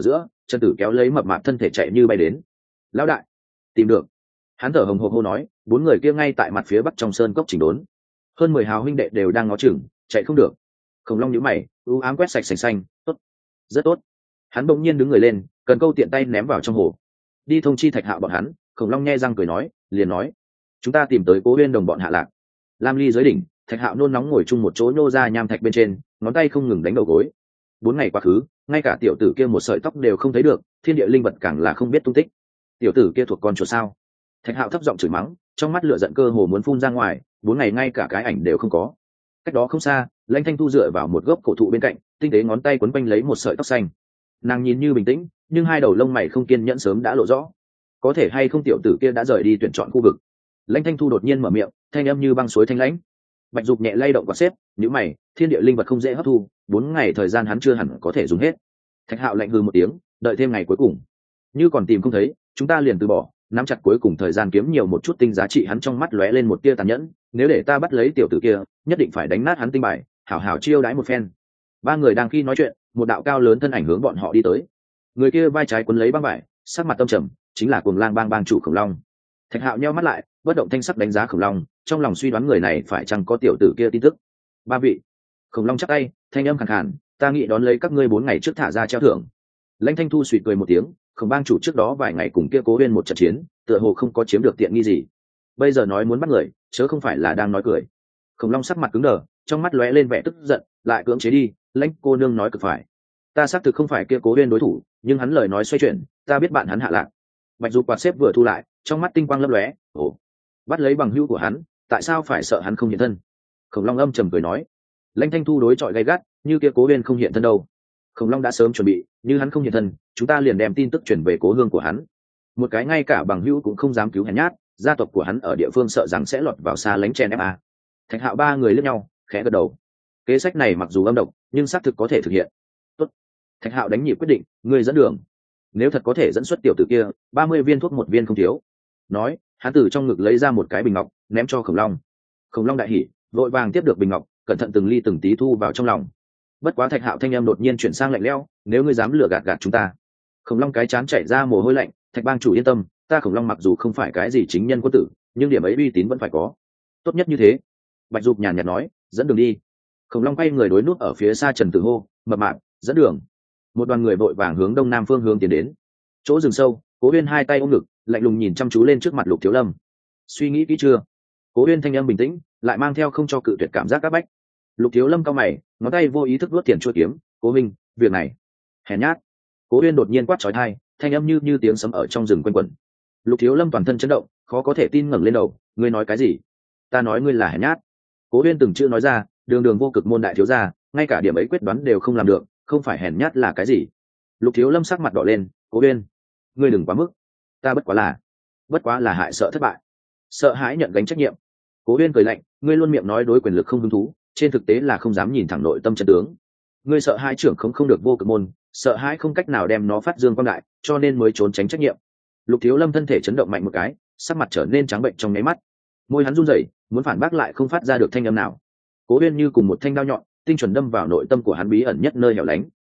Trần Tử kéo lấy mập mạp thân thể chạy như bay đến. Lão đại, tìm được. Hắn thở hồng hộc hô nói, 4 người kia ngay tại mặt phía bắc trong sơn cốc chỉnh đốn. Hơn 10 hào huynh đệ đều đang ngó chừng, chạy không được. Khổng Long nhíu mày, u ám quét sạch sành xanh, tốt, rất tốt. Hắn bỗng nhiên đứng người lên, cần câu tiện tay ném vào trong hồ. Đi thông chi Thạch Hạo bọn hắn. Khổng Long nhe răng cười nói, liền nói, chúng ta tìm tới Cố Uyên đồng bọn hạ lạc. Lam Ly dưới đỉnh, Thạch Hạo nôn nóng ngồi chung một chỗ nhô ra nham thạch bên trên, ngón tay không ngừng đánh đầu gối. 4 ngày quá khứ, ngay cả tiểu tử kia một sợi tóc đều không thấy được, thiên địa linh vật càng là không biết tung tích. Tiểu tử kia thuộc con chuột sao? Thạch Hạo thấp giọng chửi mắng, trong mắt lửa giận cơ hồ muốn phun ra ngoài. 4 ngày ngay cả cái ảnh đều không có. Cách đó không xa, Lãnh Thanh Thu dựa vào một gốc cổ thụ bên cạnh, tinh tế ngón tay quấn quanh lấy một sợi tóc xanh. Nàng nhìn như bình tĩnh, nhưng hai đầu lông mày không kiên nhẫn sớm đã lộ rõ. Có thể hay không tiểu tử kia đã rời đi tuyển chọn khu vực? Lãnh Thanh Thu đột nhiên mở miệng, thanh âm như băng suối thanh lãnh. Bạch Dục nhẹ lay động quạt xếp, nhíu mày, thiên địa linh vật không dễ hấp thu, 4 ngày thời gian hắn chưa hẳn có thể dùng hết. Thạch Hạo lạnh hừ một tiếng, đợi thêm ngày cuối cùng. Như còn tìm không thấy, chúng ta liền từ bỏ, nắm chặt cuối cùng thời gian kiếm nhiều một chút tinh giá trị. Hắn trong mắt lóe lên một tia tàn nhẫn, nếu để ta bắt lấy tiểu tử kia, nhất định phải đánh nát hắn tinh bài, hảo hảo chiêu đãi một phen. 3 người đang khi nói chuyện, một đạo cao lớn thân ảnh hướng bọn họ đi tới. Người kia vai trái quấn lấy băng vải, sắc mặt tâm trầm, chính là Cuồng Lang Bang bang chủ Khổng Long. Thạch Hạo nheo mắt lại, bất động thanh sắc đánh giá Khổng Long, trong lòng suy đoán người này phải chăng có tiểu tử kia tin tức. 3 vị. Khổng Long chắp tay, thanh âm khàn khàn, ta nghĩ đón lấy các ngươi 4 ngày trước thả ra treo thưởng. Lãnh Thanh Thu suýt cười một tiếng, Khổng bang chủ trước đó vài ngày cùng kia Cố Uyên một trận chiến, tựa hồ không có chiếm được tiện nghi gì. Bây giờ nói muốn bắt người, chớ không phải là đang nói cười. Khổng Long sắc mặt cứng đờ, trong mắt lóe lên vẻ tức giận, lại cưỡng chế đi, Lãnh cô nương nói cực phải. Ta xác thực không phải kia Cố Uyên đối thủ, nhưng hắn lời nói xoay chuyển, ta biết bạn hắn hạ lạc. Bạch Dục quạt xếp vừa thu lại, trong mắt tinh quang lấp lóe, ồ, bắt lấy bằng hữu của hắn, tại sao phải sợ hắn không hiện thân? Khổng Long âm trầm cười nói. Lãnh Thanh Thu đối chọi gay gắt, như kia Cố Uyên không hiện thân đâu. Khổng Long đã sớm chuẩn bị, như hắn không hiện thân, chúng ta liền đem tin tức chuyển về cố hương của hắn. Một cái ngay cả bằng hữu cũng không dám cứu hèn nhát, gia tộc của hắn ở địa phương sợ rằng sẽ lọt vào xa lánh chen ép a. Thạch Hạo 3 người liếc nhau, khẽ gật đầu. Kế sách này mặc dù âm độc, nhưng xác thực có thể thực hiện. Tốt. Thạch Hạo đánh nhịp quyết định, người dẫn đường. Nếu thật có thể dẫn xuất tiểu tử kia, 30 viên thuốc một viên không thiếu. Nói, hắn từ trong ngực lấy ra một cái bình ngọc, ném cho Khổng Long. Khổng Long đại hỉ, vội vàng tiếp được bình ngọc, cẩn thận từng ly từng tí thu vào trong lòng. Bất quá Thạch Hạo thanh em đột nhiên chuyển sang lạnh lẽo, nếu ngươi dám lừa gạt chúng ta. Khổng Long cái chán chảy ra mồ hôi lạnh, Thạch bang chủ yên tâm, ta Khổng Long mặc dù không phải cái gì chính nhân quân tử, nhưng điểm ấy uy tín vẫn phải có. Tốt nhất như thế. Bạch Dục nhàn nhạt nói, dẫn đường đi. Khổng Long quay người đối nút ở phía xa Trần Tử hô, mập mạp, dẫn đường. Một đoàn người vội vàng hướng đông nam phương hướng tiến đến. Chỗ rừng sâu, Cố Uyên hai tay ôm ngực, lạnh lùng nhìn chăm chú lên trước mặt Lục Thiếu Lâm. Suy nghĩ kỹ chưa? Cố Uyên thanh âm bình tĩnh, lại mang theo không cho cự tuyệt cảm giác áp bách. Lục Thiếu Lâm cau mày, ngón tay vô ý thức vuốt tiền chuôi kiếm, Cố Minh, việc này, hèn nhát. Cố Uyên đột nhiên quát chói tai, thanh âm như tiếng sấm ở trong rừng quanh quẩn. Lục Thiếu Lâm toàn thân chấn động, khó có thể tin ngẩng lên đầu, ngươi nói cái gì? Ta nói ngươi là hèn nhát. Cố Uyên từng chữ nói ra, đường đường vô cực môn đại thiếu gia, ngay cả điểm ấy quyết đoán đều không làm được, không phải hèn nhát là cái gì? Lục Thiếu Lâm sắc mặt đỏ lên, Cố Uyên, ngươi đừng quá mức, ta bất quá là hại sợ thất bại, sợ hãi nhận gánh trách nhiệm. Cố Uyên cười lạnh, ngươi luôn miệng nói đối quyền lực không hứng thú, trên thực tế là không dám nhìn thẳng nội tâm chân tướng. Ngươi sợ hãi trưởng không được vô cực môn, sợ hãi không cách nào đem nó phát dương quang đại, cho nên mới trốn tránh trách nhiệm. Lục Thiếu Lâm thân thể chấn động mạnh một cái, sắc mặt trở nên trắng bệnh trong nháy mắt, môi hắn run rẩy, muốn phản bác lại không phát ra được thanh âm nào. Cố Uyên như cùng một thanh đao nhọn, tinh chuẩn đâm vào nội tâm của hắn bí ẩn nhất nơi hẻo lánh.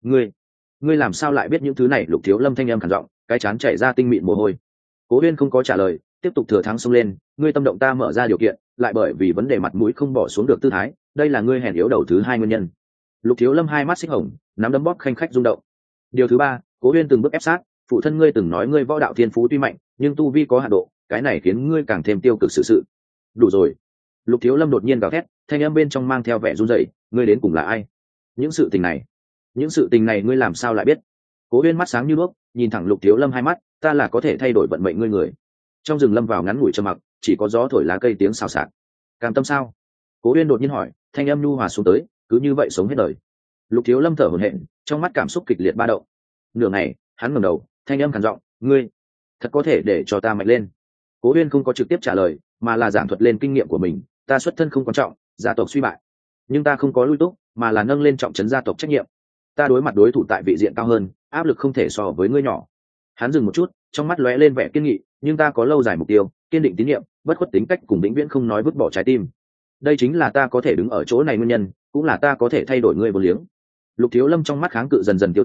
Ngươi làm sao lại biết những thứ này? Lục Thiếu Lâm thanh âm khàn giọng, cái chán chảy ra tinh mịn mồ hôi. Cố Uyên không có trả lời, tiếp tục thừa thắng xông lên, ngươi tâm động ta mở ra điều kiện, lại bởi vì vấn đề mặt mũi không bỏ xuống được tư thái, đây là ngươi hèn yếu đầu thứ 2 nguyên nhân. Lục Thiếu Lâm hai mắt xích hồng, nắm đấm bóp khanh khách rung động. Điều thứ 3, Cố Uyên từng bước ép sát, phụ thân ngươi từng nói ngươi võ đạo thiên phú tuy mạnh, nhưng tu vi có hạn độ, cái này khiến ngươi càng thêm tiêu cực sự. Đủ rồi. Lục Thiếu Lâm đột nhiên gào thét, thanh âm bên trong mang theo vẻ run rẩy, ngươi đến cùng là ai? Những sự tình này ngươi làm sao lại biết? Cố Uyên mắt sáng như đuốc, nhìn thẳng Lục Thiếu Lâm hai mắt, ta là có thể thay đổi vận mệnh ngươi người. Trong rừng lâm vào ngắn ngủi trầm mặc, chỉ có gió thổi lá cây tiếng xào xạc. Cam tâm sao? Cố Uyên đột nhiên hỏi, thanh âm nhu hòa xuống tới, cứ như vậy sống hết đời. Lục Thiếu Lâm thở hổn hển, trong mắt cảm xúc kịch liệt ba động. Nửa ngày, hắn ngẩng đầu, thanh âm khàn giọng, ngươi thật có thể để cho ta mạnh lên? Cố Uyên không có trực tiếp trả lời, mà là giảng thuật lên kinh nghiệm của mình, ta xuất thân không quan trọng, gia tộc suy bại, nhưng ta không có lui túc, mà là nâng lên trọng trấn gia tộc trách nhiệm. Ta đối mặt đối thủ tại vị diện cao hơn, áp lực không thể so với ngươi nhỏ. Hắn dừng một chút, trong mắt lóe lên vẻ kiên nghị, nhưng ta có lâu dài mục tiêu, kiên định tín nhiệm, bất khuất tính cách cùng vĩnh viễn không nói vứt bỏ trái tim. Đây chính là ta có thể đứng ở chỗ này nguyên nhân, cũng là ta có thể thay đổi ngươi vô liếng. Lục Thiếu Lâm trong mắt kháng cự dần dần tiêu tán,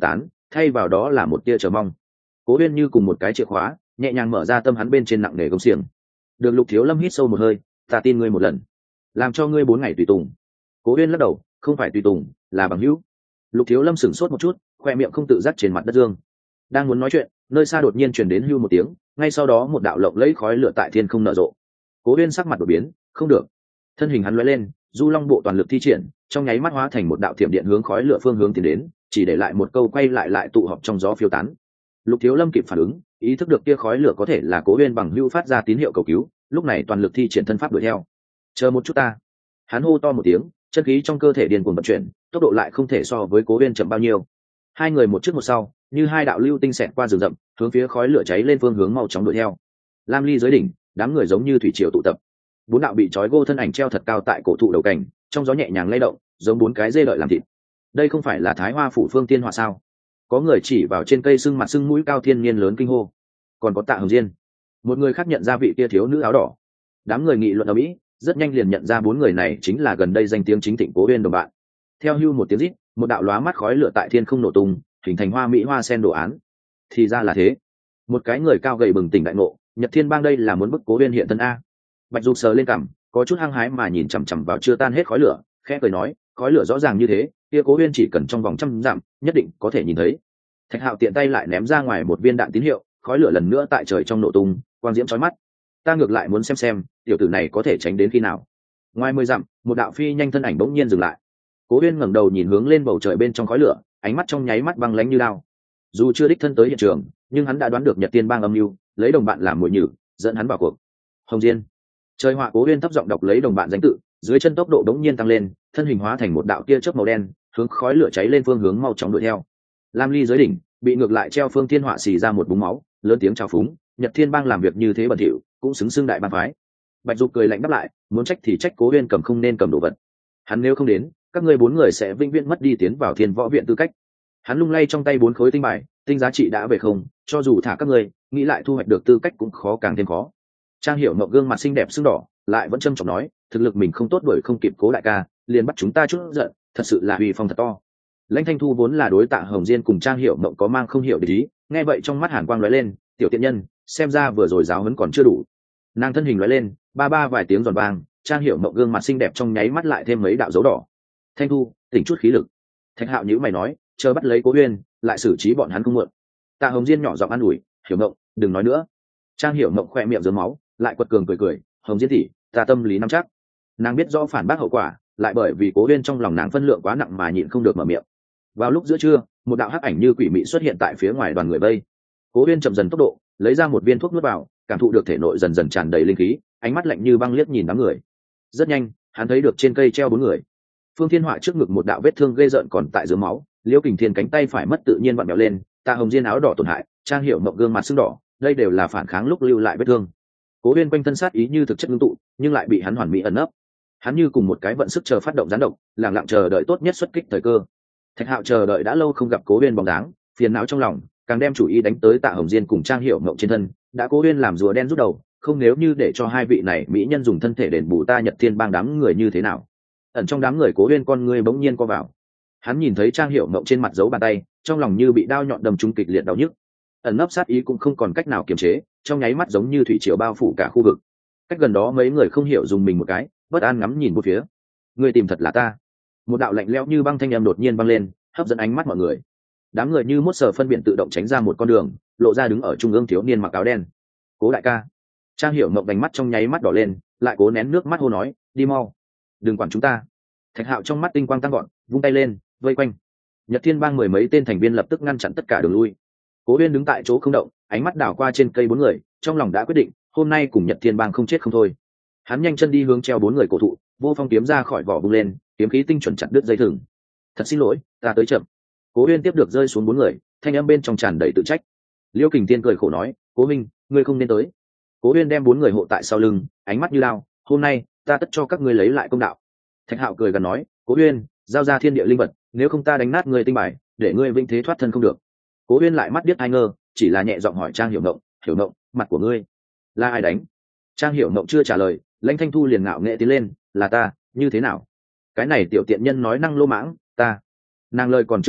thay vào đó là một tia chờ mong. Cố Uyên như cùng một cái chìa khóa nhẹ nhàng mở ra tâm hắn bên trên nặng nề gông xiềng. Được Lục Thiếu Lâm hít sâu một hơi, ta tin ngươi một lần, làm cho ngươi 4 ngày tùy tùng. Cố Uyên lắc đầu, không phải tùy tùng, là bằng hữu. Lục Thiếu Lâm sửng sốt một chút, khoe miệng không tự giác trên mặt đất dương. Đang muốn nói chuyện, nơi xa đột nhiên truyền đến hưu một tiếng, ngay sau đó một đạo lộng lẫy khói lửa tại thiên không nở rộ. Cố Uyên sắc mặt đổi biến, không được. Thân hình hắn lóe lên, Du Long bộ toàn lực thi triển, trong nháy mắt hóa thành một đạo thiểm điện hướng khói lửa phương hướng tiến đến, chỉ để lại một câu quay lại tụ họp trong gió phiêu tán. Lục Thiếu Lâm kịp phản ứng, ý thức được kia khói lửa có thể là Cố Uyên bằng hưu phát ra tín hiệu cầu cứu, lúc này toàn lực thi triển thân pháp đuổi theo. Chờ một chút ta. Hắn hô to một tiếng, chân khí trong cơ thể điên cuồng vận chuyển, tốc độ lại không thể so với Cố Uyên chậm bao nhiêu. Hai người một trước một sau, như hai đạo lưu tinh xẹt qua rừng rậm, hướng phía khói lửa cháy lên phương hướng mau chóng đuổi theo. Lam Ly dưới đỉnh, đám người giống như thủy triều tụ tập. 4 đạo bị trói gô thân ảnh treo thật cao tại cổ thụ đầu cảnh, trong gió nhẹ nhàng lay động, giống 4 cái dê đợi làm thịt. Đây không phải là Thái Hoa phủ Phương Tiên Họa sao? Có người chỉ vào trên cây sưng mặt sưng mũi cao thiên niên lớn kinh hô. Còn có Tạ Hồng Diên. Một người khác nhận ra vị kia thiếu nữ áo đỏ. Đám người nghị luận ở mỹ, rất nhanh liền nhận ra 4 người này chính là gần đây danh tiếng chính thịnh Cố Uyên đồng bạn. Theo hưu một tiếng rít, một đạo lóa mắt khói lửa tại thiên không nổ tung, hình thành hoa mỹ hoa sen đồ án. Thì ra là thế. Một cái người cao gầy bừng tỉnh đại ngộ, Nhật Thiên Bang đây là muốn bức Cố Uyên hiện thân a. Bạch Dục sờ lên cằm, có chút hăng hái mà nhìn chằm chằm vào chưa tan hết khói lửa, khẽ cười nói, khói lửa rõ ràng như thế, kia Cố Uyên chỉ cần trong vòng 100 dặm, nhất định có thể nhìn thấy. Thạch Hạo tiện tay lại ném ra ngoài một viên đạn tín hiệu, khói lửa lần nữa tại trời trong nổ tung, quang diễm chói mắt. Ta ngược lại muốn xem tiểu tử này có thể tránh đến khi nào. Ngoài 10 dặm, một đạo phi nhanh thân ảnh bỗng nhiên dừng lại. Cố Uyên ngẩng đầu nhìn hướng lên bầu trời bên trong khói lửa, ánh mắt trong nháy mắt băng lãnh như đao. Dù chưa đích thân tới hiện trường, nhưng hắn đã đoán được Nhật Tiên Bang âm mưu, lấy đồng bạn làm mồi nhử, dẫn hắn vào cuộc. Hồng Diên. Trời họa Cố Uyên thấp giọng đọc lấy đồng bạn danh tự, dưới chân tốc độ đống nhiên tăng lên, thân hình hóa thành một đạo tia chớp màu đen, hướng khói lửa cháy lên phương hướng mau chóng đuổi theo. Lam Ly dưới đỉnh, bị ngược lại treo Phương Thiên Họa xì ra một búng máu, lớn tiếng chào phúng, Nhật Thiên Bang làm việc như thế bẩn thỉu, cũng xứng xưng đại bang phái. Bạch Dục cười lạnh đáp lại, muốn trách thì trách Cố Uyên cầm không nên cầm đồ vật. Hắn nếu không đến, các ngươi 4 người sẽ vĩnh viễn mất đi tiến vào Thiên Võ viện tư cách. Hắn lung lay trong tay 4 khối tinh bài, tinh giá trị đã về không, cho dù thả các ngươi, nghĩ lại thu hoạch được tư cách cũng khó càng thêm khó. Trang Hiểu Mộng gương mặt xinh đẹp sưng đỏ, lại vẫn châm chọc nói, thực lực mình không tốt đuổi không kịp Cố đại ca, liền bắt chúng ta chút giận, thật sự là uy phong thật to. Lãnh Thanh Thu vốn là đối Tạ Hồng Diên cùng Trang Hiểu Mộng có mang không hiểu để ý, nghe vậy trong mắt hàn quang lóe lên, tiểu tiện nhân, xem ra vừa rồi giáo huấn còn chưa đủ. Nàng thân hình lóe lên, ba vài tiếng giòn vang, Trang Hiểu Mộng gương mặt xinh đẹp trong nháy mắt lại thêm mấy đạo dấu đỏ. Thanh Thu, tỉnh chút khí lực. Thạch Hạo nhíu mày nói, chờ bắt lấy Cố Uyên, lại xử trí bọn hắn không muộn. Tạ Hồng Diên nhỏ giọng an ủi, Hiểu Mộng, đừng nói nữa. Trang Hiểu Mộng khoe miệng rớm máu, lại quật cường cười, Hồng Diên tỷ, ta tâm lý nắm chắc. Nàng biết rõ phản bác hậu quả, lại bởi vì Cố Uyên trong lòng nàng phân lượng quá nặng mà nhịn không được mở miệng. Vào lúc giữa trưa, một đạo hắc ảnh như quỷ mị xuất hiện tại phía ngoài đoàn người vây. Cố Uyên chậm dần tốc độ, lấy ra một viên thuốc nuốt vào, cảm thụ được thể nội dần dần tràn đầy linh khí, ánh mắt lạnh như băng liếc nhìn đám người. Rất nhanh, hắn thấy được trên cây treo 4 người. Phương Thiên Họa trước ngực một đạo vết thương ghê rợn còn tại dưới máu, Liễu Kình Thiên cánh tay phải mất tự nhiên vặn vẹo lên, Tạ Hồng Diên áo đỏ tổn hại, Trang Hiểu Mộng gương mặt sưng đỏ, đây đều là phản kháng lúc lưu lại vết thương. Cố Uyên quanh thân sát ý như thực chất ngưng tụ, nhưng lại bị hắn hoàn mỹ ẩn nấp. Hắn như cùng một cái vận sức chờ phát động gián độc, lặng lặng chờ đợi tốt nhất xuất kích thời cơ. Thạch Hạo chờ đợi đã lâu không gặp Cố Uyên bóng dáng, phiền não trong lòng, càng đem chủ ý đánh tới Tạ Hồng Diên cùng Trang Hiểu Mộng trên thân. Đã Cố Uyên làm rùa đen rút đầu, không nếu như để cho hai vị này mỹ nhân dùng thân thể đền bù ta Nhật Thiên Bang đám người như thế nào? Ẩn trong đám người Cố Uyên con ngươi bỗng nhiên co vào. Hắn nhìn thấy Trang Hiểu Mộng trên mặt dấu bàn tay, trong lòng như bị đao nhọn đâm trúng kịch liệt đau nhức. Ẩn nấp sát ý cũng không còn cách nào kiềm chế, trong nháy mắt giống như thủy triều bao phủ cả khu vực. Cách gần đó mấy người không hiểu dùng mình một cái, bất an ngắm nhìn bốn phía. Người tìm thật là ta. Một đạo lạnh lẽo như băng thanh âm đột nhiên vang lên, hấp dẫn ánh mắt mọi người. Đám người như mốt sờ phân biệt tự động tránh ra một con đường, lộ ra đứng ở trung ương thiếu niên mặc áo đen. Cố đại ca. Trang Hiểu Mộng đánh mắt trong nháy mắt đỏ lên, lại cố nén nước mắt hô nói, đi mau, đừng quản chúng ta. Thạch Hạo trong mắt tinh quang tăng gọn, vung tay lên, vây quanh. Nhật Thiên Bang 10 mấy tên thành viên lập tức ngăn chặn tất cả đường lui. Cố Uyên đứng tại chỗ không động, ánh mắt đảo qua trên cây 4 người, trong lòng đã quyết định, hôm nay cùng Nhật Thiên Bang không chết không thôi. Hắn nhanh chân đi hướng treo 4 người cổ thụ, vô phong kiếm ra khỏi vỏ vung lên, kiếm khí tinh chuẩn chặt đứt dây thừng. Thật xin lỗi, ta tới chậm. Cố Uyên tiếp được rơi xuống 4 người, thanh âm bên trong tràn đầy tự trách. Liêu Kình Thiên cười khổ nói, Cố Minh, ngươi không nên tới. Cố Uyên đem 4 người hộ tại sau lưng, ánh mắt như lao, hôm nay ta tất cho các ngươi lấy lại công đạo. Thạch Hạo cười gần nói, Cố Uyên, giao ra thiên địa linh vật, nếu không ta đánh nát ngươi tinh bài, để ngươi vĩnh thế thoát thân không được. Cố Uyên lại mắt điếc ai ngơ, chỉ là nhẹ giọng hỏi Trang Hiểu Mộng, Hiểu Mộng, mặt của ngươi là ai đánh? Trang Hiểu Mộng chưa trả lời, Lãnh Thanh Thu liền ngạo nghễ tiến lên, là ta, như thế nào? Cái này tiểu tiện nhân nói năng lô mãng, ta. Nàng lời còn chưa dứt,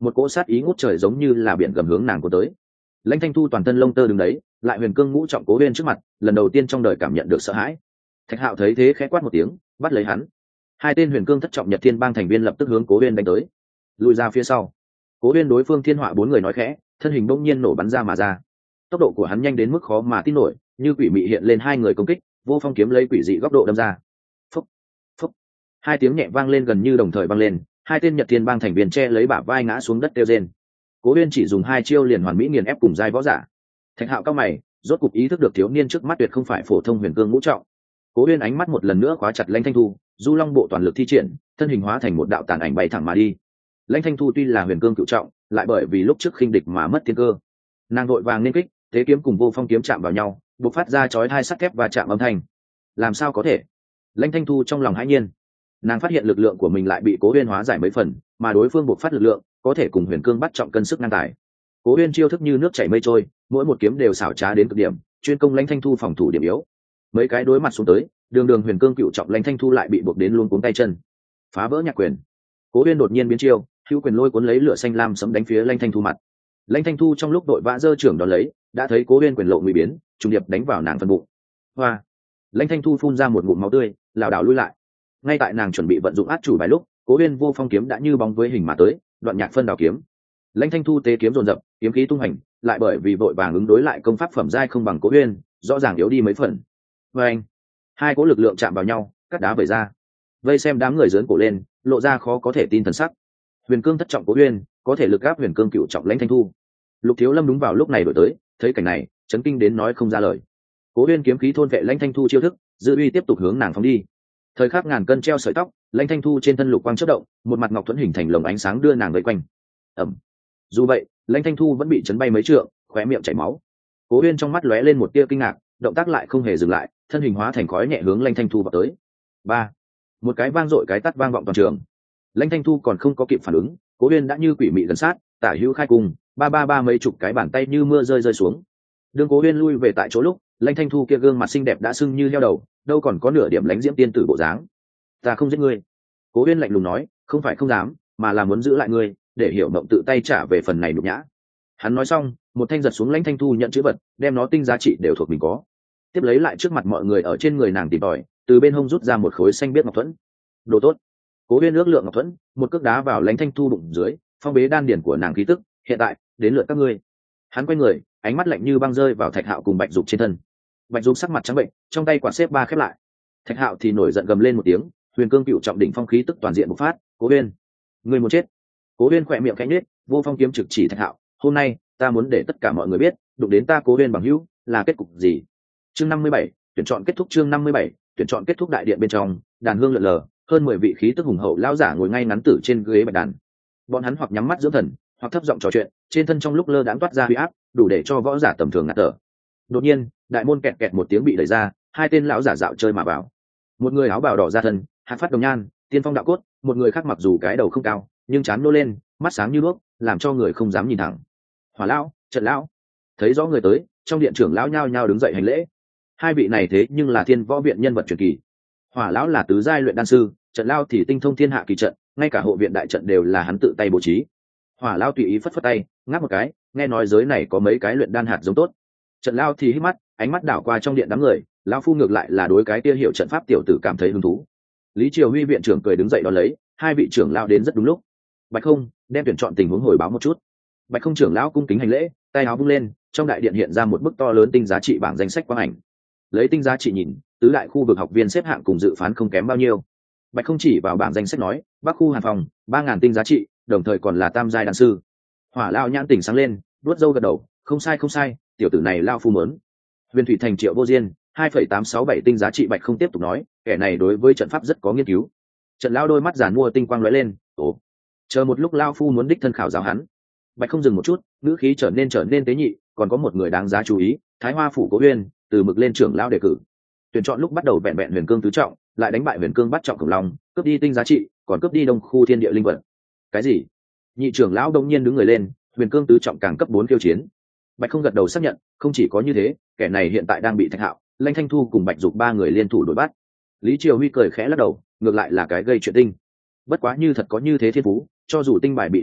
một cỗ sát ý ngút trời giống như là biển gầm hướng nàng của tới. Lãnh Thanh Thu toàn thân lông tơ đứng đấy, lại huyền cương ngũ trọng Cố Huyên trước mặt, lần đầu tiên trong đời cảm nhận được sợ hãi. Thạch Hạo thấy thế khẽ quát một tiếng, bắt lấy hắn. Hai tên huyền cương thất trọng Nhật Thiên Bang thành viên lập tức hướng Cố Huyên đánh tới. Lùi ra phía sau. Cố Huyên đối phương Thiên Họa bốn người nói khẽ, thân hình bỗng nhiên nổ bắn ra mà ra. Tốc độ của hắn nhanh đến mức khó mà tin nổi, như quỷ mị hiện lên hai người công kích, vô phong kiếm lấy quỷ dị góc độ đâm ra. Phúc, phúc. Hai tiếng nhẹ vang lên gần như đồng thời vang lên, hai tên Nhật Thiên Bang thành viên che lấy bả vai ngã xuống đất kêu rên. Cố Huyên chỉ dùng hai chiêu liền hoàn mỹ nghiền ép cùng giai võ giả. Thạch Hạo cao mày, rốt cục ý thức được thiếu niên trước mắt tuyệt không phải phổ thông huyền cương ngũ trọng. Cố Huyên ánh mắt một lần nữa khóa chặt Lãnh Thanh Thu, du long bộ toàn lực thi triển, thân hình hóa thành một đạo tàn ảnh bay thẳng mà đi. Lãnh Thanh Thu tuy là huyền cương cựu trọng, lại bởi vì lúc trước khinh địch mà mất thiên cơ. Nàng vội vàng nên kích, thế kiếm cùng vô phong kiếm chạm vào nhau, bộc phát ra chói hai sắt thép và chạm âm thanh. Làm sao có thể? Lãnh Thanh Thu trong lòng hãi nhiên. Nàng phát hiện lực lượng của mình lại bị Cố Huyên hóa giải mấy phần, mà đối phương bộc phát lực lượng có thể cùng huyền cương bắt trọng cân sức ngang tài. Cố Huyên chiêu thức như nước chảy mây trôi, mỗi một kiếm đều xảo trá đến cực điểm, chuyên công Lãnh Thanh Thu phòng thủ điểm yếu. Mấy cái đối mặt xuống tới, đường huyền cương cựu trọng Lãnh Thanh Thu lại bị buộc đến luống cuống tay chân. Phá vỡ nhạc quyền. Cố Huyên đột nhiên biến chiêu, hữu quyền lôi cuốn lấy lửa xanh lam sấm đánh phía Lãnh Thanh Thu mặt. Lãnh Thanh Thu trong lúc đội vã giơ trưởng đón lấy, đã thấy Cố Huyên quyền lộ nguy biến, trùng điệp đánh vào nàng phần bụng. Hoa! Lãnh Thanh Thu phun ra một ngụm máu tươi, lảo đảo lui lại. Ngay tại nàng chuẩn bị vận dụng át chủ bài lúc, Cố Huyên vô phong kiếm đã như bóng với hình mà tới, đoạn nhạc phân đào kiếm. Lãnh Thanh Thu tế kiếm dồn dập, kiếm khí tung hành, lại bởi vì vội vàng ứng đối lại công pháp phẩm giai không bằng Cố Huyên, rõ ràng yếu đi mấy phần. Và anh, hai cỗ lực lượng chạm vào nhau, cắt đá vẩy ra. Vây xem đám người giớn cổ lên, lộ ra khó có thể tin thần sắc. Huyền cương thất trọng Cố Huyên, có thể lực áp huyền cương cựu trọng Lãnh Thanh Thu. Lục Thiếu Lâm đúng vào lúc này đổi tới, thấy cảnh này, chấn kinh đến nói không ra lời. Cố Huyên kiếm khí thôn vệ Lãnh Thanh Thu chiêu thức, dư uy tiếp tục hướng nàng phóng đi. Thời khắc ngàn cân treo sợi tóc, Lãnh Thanh Thu trên thân lục quang chớp động, một mặt ngọc thuẫn hình thành lồng ánh sáng đưa nàng vây quanh. Ầm. Dù vậy, Lãnh Thanh Thu vẫn bị chấn bay mấy trượng, khóe miệng chảy máu. Cố Huyên trong mắt lóe lên một tia kinh ngạc, động tác lại không hề dừng lại, thân hình hóa thành khói nhẹ hướng Lãnh Thanh Thu vào tới. Ba. Một cái vang dội cái tát vang vọng toàn trường. Lãnh Thanh Thu còn không có kịp phản ứng, Cố Huyên đã như quỷ mị gần sát, tả hữu khai cùng, ba mấy chục cái bàn tay như mưa rơi xuống. Đường Cố Huyên lui về tại chỗ lúc, Lãnh Thanh Thu kia gương mặt xinh đẹp đã sưng như heo đầu, đâu còn có nửa điểm lãnh diễm tiên tử bộ dáng. Ta không giết ngươi. Cố Huyên lạnh lùng nói, không phải không dám, mà là muốn giữ lại ngươi, để Hiểu Mộng tự tay trả về phần này nhục nhã. Hắn nói xong, một thanh giật xuống Lãnh Thanh Thu nhận chữ vật, đem nó tinh giá trị đều thuộc mình có. Tiếp lấy lại trước mặt mọi người ở trên người nàng tìm tòi, từ bên hông rút ra một khối xanh biếc ngọc thuẫn. Đồ tốt. Cố Huyên ước lượng ngọc thuẫn, một cước đá vào Lãnh Thanh Thu bụng dưới, phong bế đan điển của nàng khí tức. Hiện tại, đến lượt các ngươi. Hắn quay người, ánh mắt lạnh như băng rơi vào Thạch Hạo cùng Bạch Dục trên thân. Bạch Dục sắc mặt trắng bệnh, trong tay quạt xếp ba khép lại. Thạch Hạo thì nổi giận gầm lên một tiếng, huyền cương cựu trọng đỉnh phong khí tức toàn diện bộc phát. Cố Huyên, ngươi muốn chết. Cố Huyên khỏe miệng khẽ nhếch, vô phong kiếm trực chỉ Thạch Hạo. Hôm nay, ta muốn để tất cả mọi người biết, đụng đến ta Cố Huyên bằng hữu, là kết cục gì. Chương 57, tuyển chọn kết thúc. Chương 57, tuyển chọn kết thúc. Đại điện bên trong, đàn hương lượn lờ, hơn 10 vị khí tức hùng hậu lão giả ngồi ngay ngắn tử trên ghế bạch đàn. Bọn hắn hoặc nhắm mắt dưỡng thần, hoặc thấp giọng trò chuyện, trên thân trong lúc lơ đãng toát ra huy áp, đủ để cho võ giả tầm thường ngạt thở. Đột nhiên, đại môn kẹt kẹt một tiếng bị đẩy ra, hai tên lão giả dạo chơi mà vào. Một người áo bào đỏ da thân, hạt phát đồng nhan, tiên phong đạo cốt, một người khác mặc dù cái đầu không cao, nhưng trán nô lên, mắt sáng như đuốc, làm cho người không dám nhìn thẳng. Hỏa lão, Trận lão. Thấy rõ người tới, trong điện trưởng lão nhao nhao đứng dậy hành lễ. Hai vị này thế nhưng là Thiên Võ viện nhân vật truyền kỳ. Hỏa lão là tứ giai luyện đan sư, Trận lão thì tinh thông thiên hạ kỳ trận, ngay cả hộ viện đại trận đều là hắn tự tay bố trí. Hỏa lão tùy ý phất phất tay, ngáp một cái, nghe nói giới này có mấy cái luyện đan hạt giống tốt. Trận lão thì hít mắt, ánh mắt đảo qua trong điện đám người, lão phu ngược lại là đối cái kia hiểu trận pháp tiểu tử cảm thấy hứng thú. Lý Triều Huy viện trưởng cười đứng dậy đón lấy, hai vị trưởng lão đến rất đúng lúc. Bạch Không, đem tuyển chọn tình huống hồi báo một chút. Bạch Không trưởng lão cung kính hành lễ, tay áo vung lên, trong đại điện hiện ra một bức to lớn tinh giá trị bảng danh sách quang ảnh. Lấy tinh giá trị nhìn, tứ đại khu vực học viên xếp hạng cùng dự phán không kém bao nhiêu. Bạch Không chỉ vào bảng danh sách nói, Bắc khu Hàn Phòng, 3000 tinh giá trị, đồng thời còn là tam giai đan sư. Hỏa lão nhãn tỉnh sáng lên, vuốt râu gật đầu, không sai, tiểu tử này lao phu mớn. Huyền Thủy Thành Triệu Vô Diên, 2,867 tinh giá trị. Bạch Không tiếp tục nói, kẻ này đối với trận pháp rất có nghiên cứu. Trận lão đôi mắt giàn mua tinh quang lóe lên, ồ, chờ một lúc lao phu muốn đích thân khảo giáo hắn. Bạch Không dừng một chút, ngữ khí trở nên tế nhị, còn có một người đáng giá chú ý, Thái Hoa phủ Cố Huyên, từ mực lên trưởng lão đề cử. Tuyển chọn lúc bắt đầu vẹn huyền cương tứ trọng, lại đánh bại huyền cương bắt trọng Cửu Long, cướp đi tinh giá trị, còn cướp đi đông khu thiên địa linh vật. Cái gì? Nhị trưởng lão đông nhiên đứng người lên, huyền cương tứ trọng càng cấp 4 khiêu chiến. Bạch Không gật đầu xác nhận, không chỉ có như thế, kẻ này hiện tại đang bị Thạch Hạo, Lãnh Thanh Thu cùng Bạch Dục ba người liên thủ đuổi bắt. Lý Triều Huy cười khẽ lắc đầu, ngược lại là cái gây chuyện tinh. Bất quá như thật có như thế thiên phú, cho dù tinh bài bị đánh nát,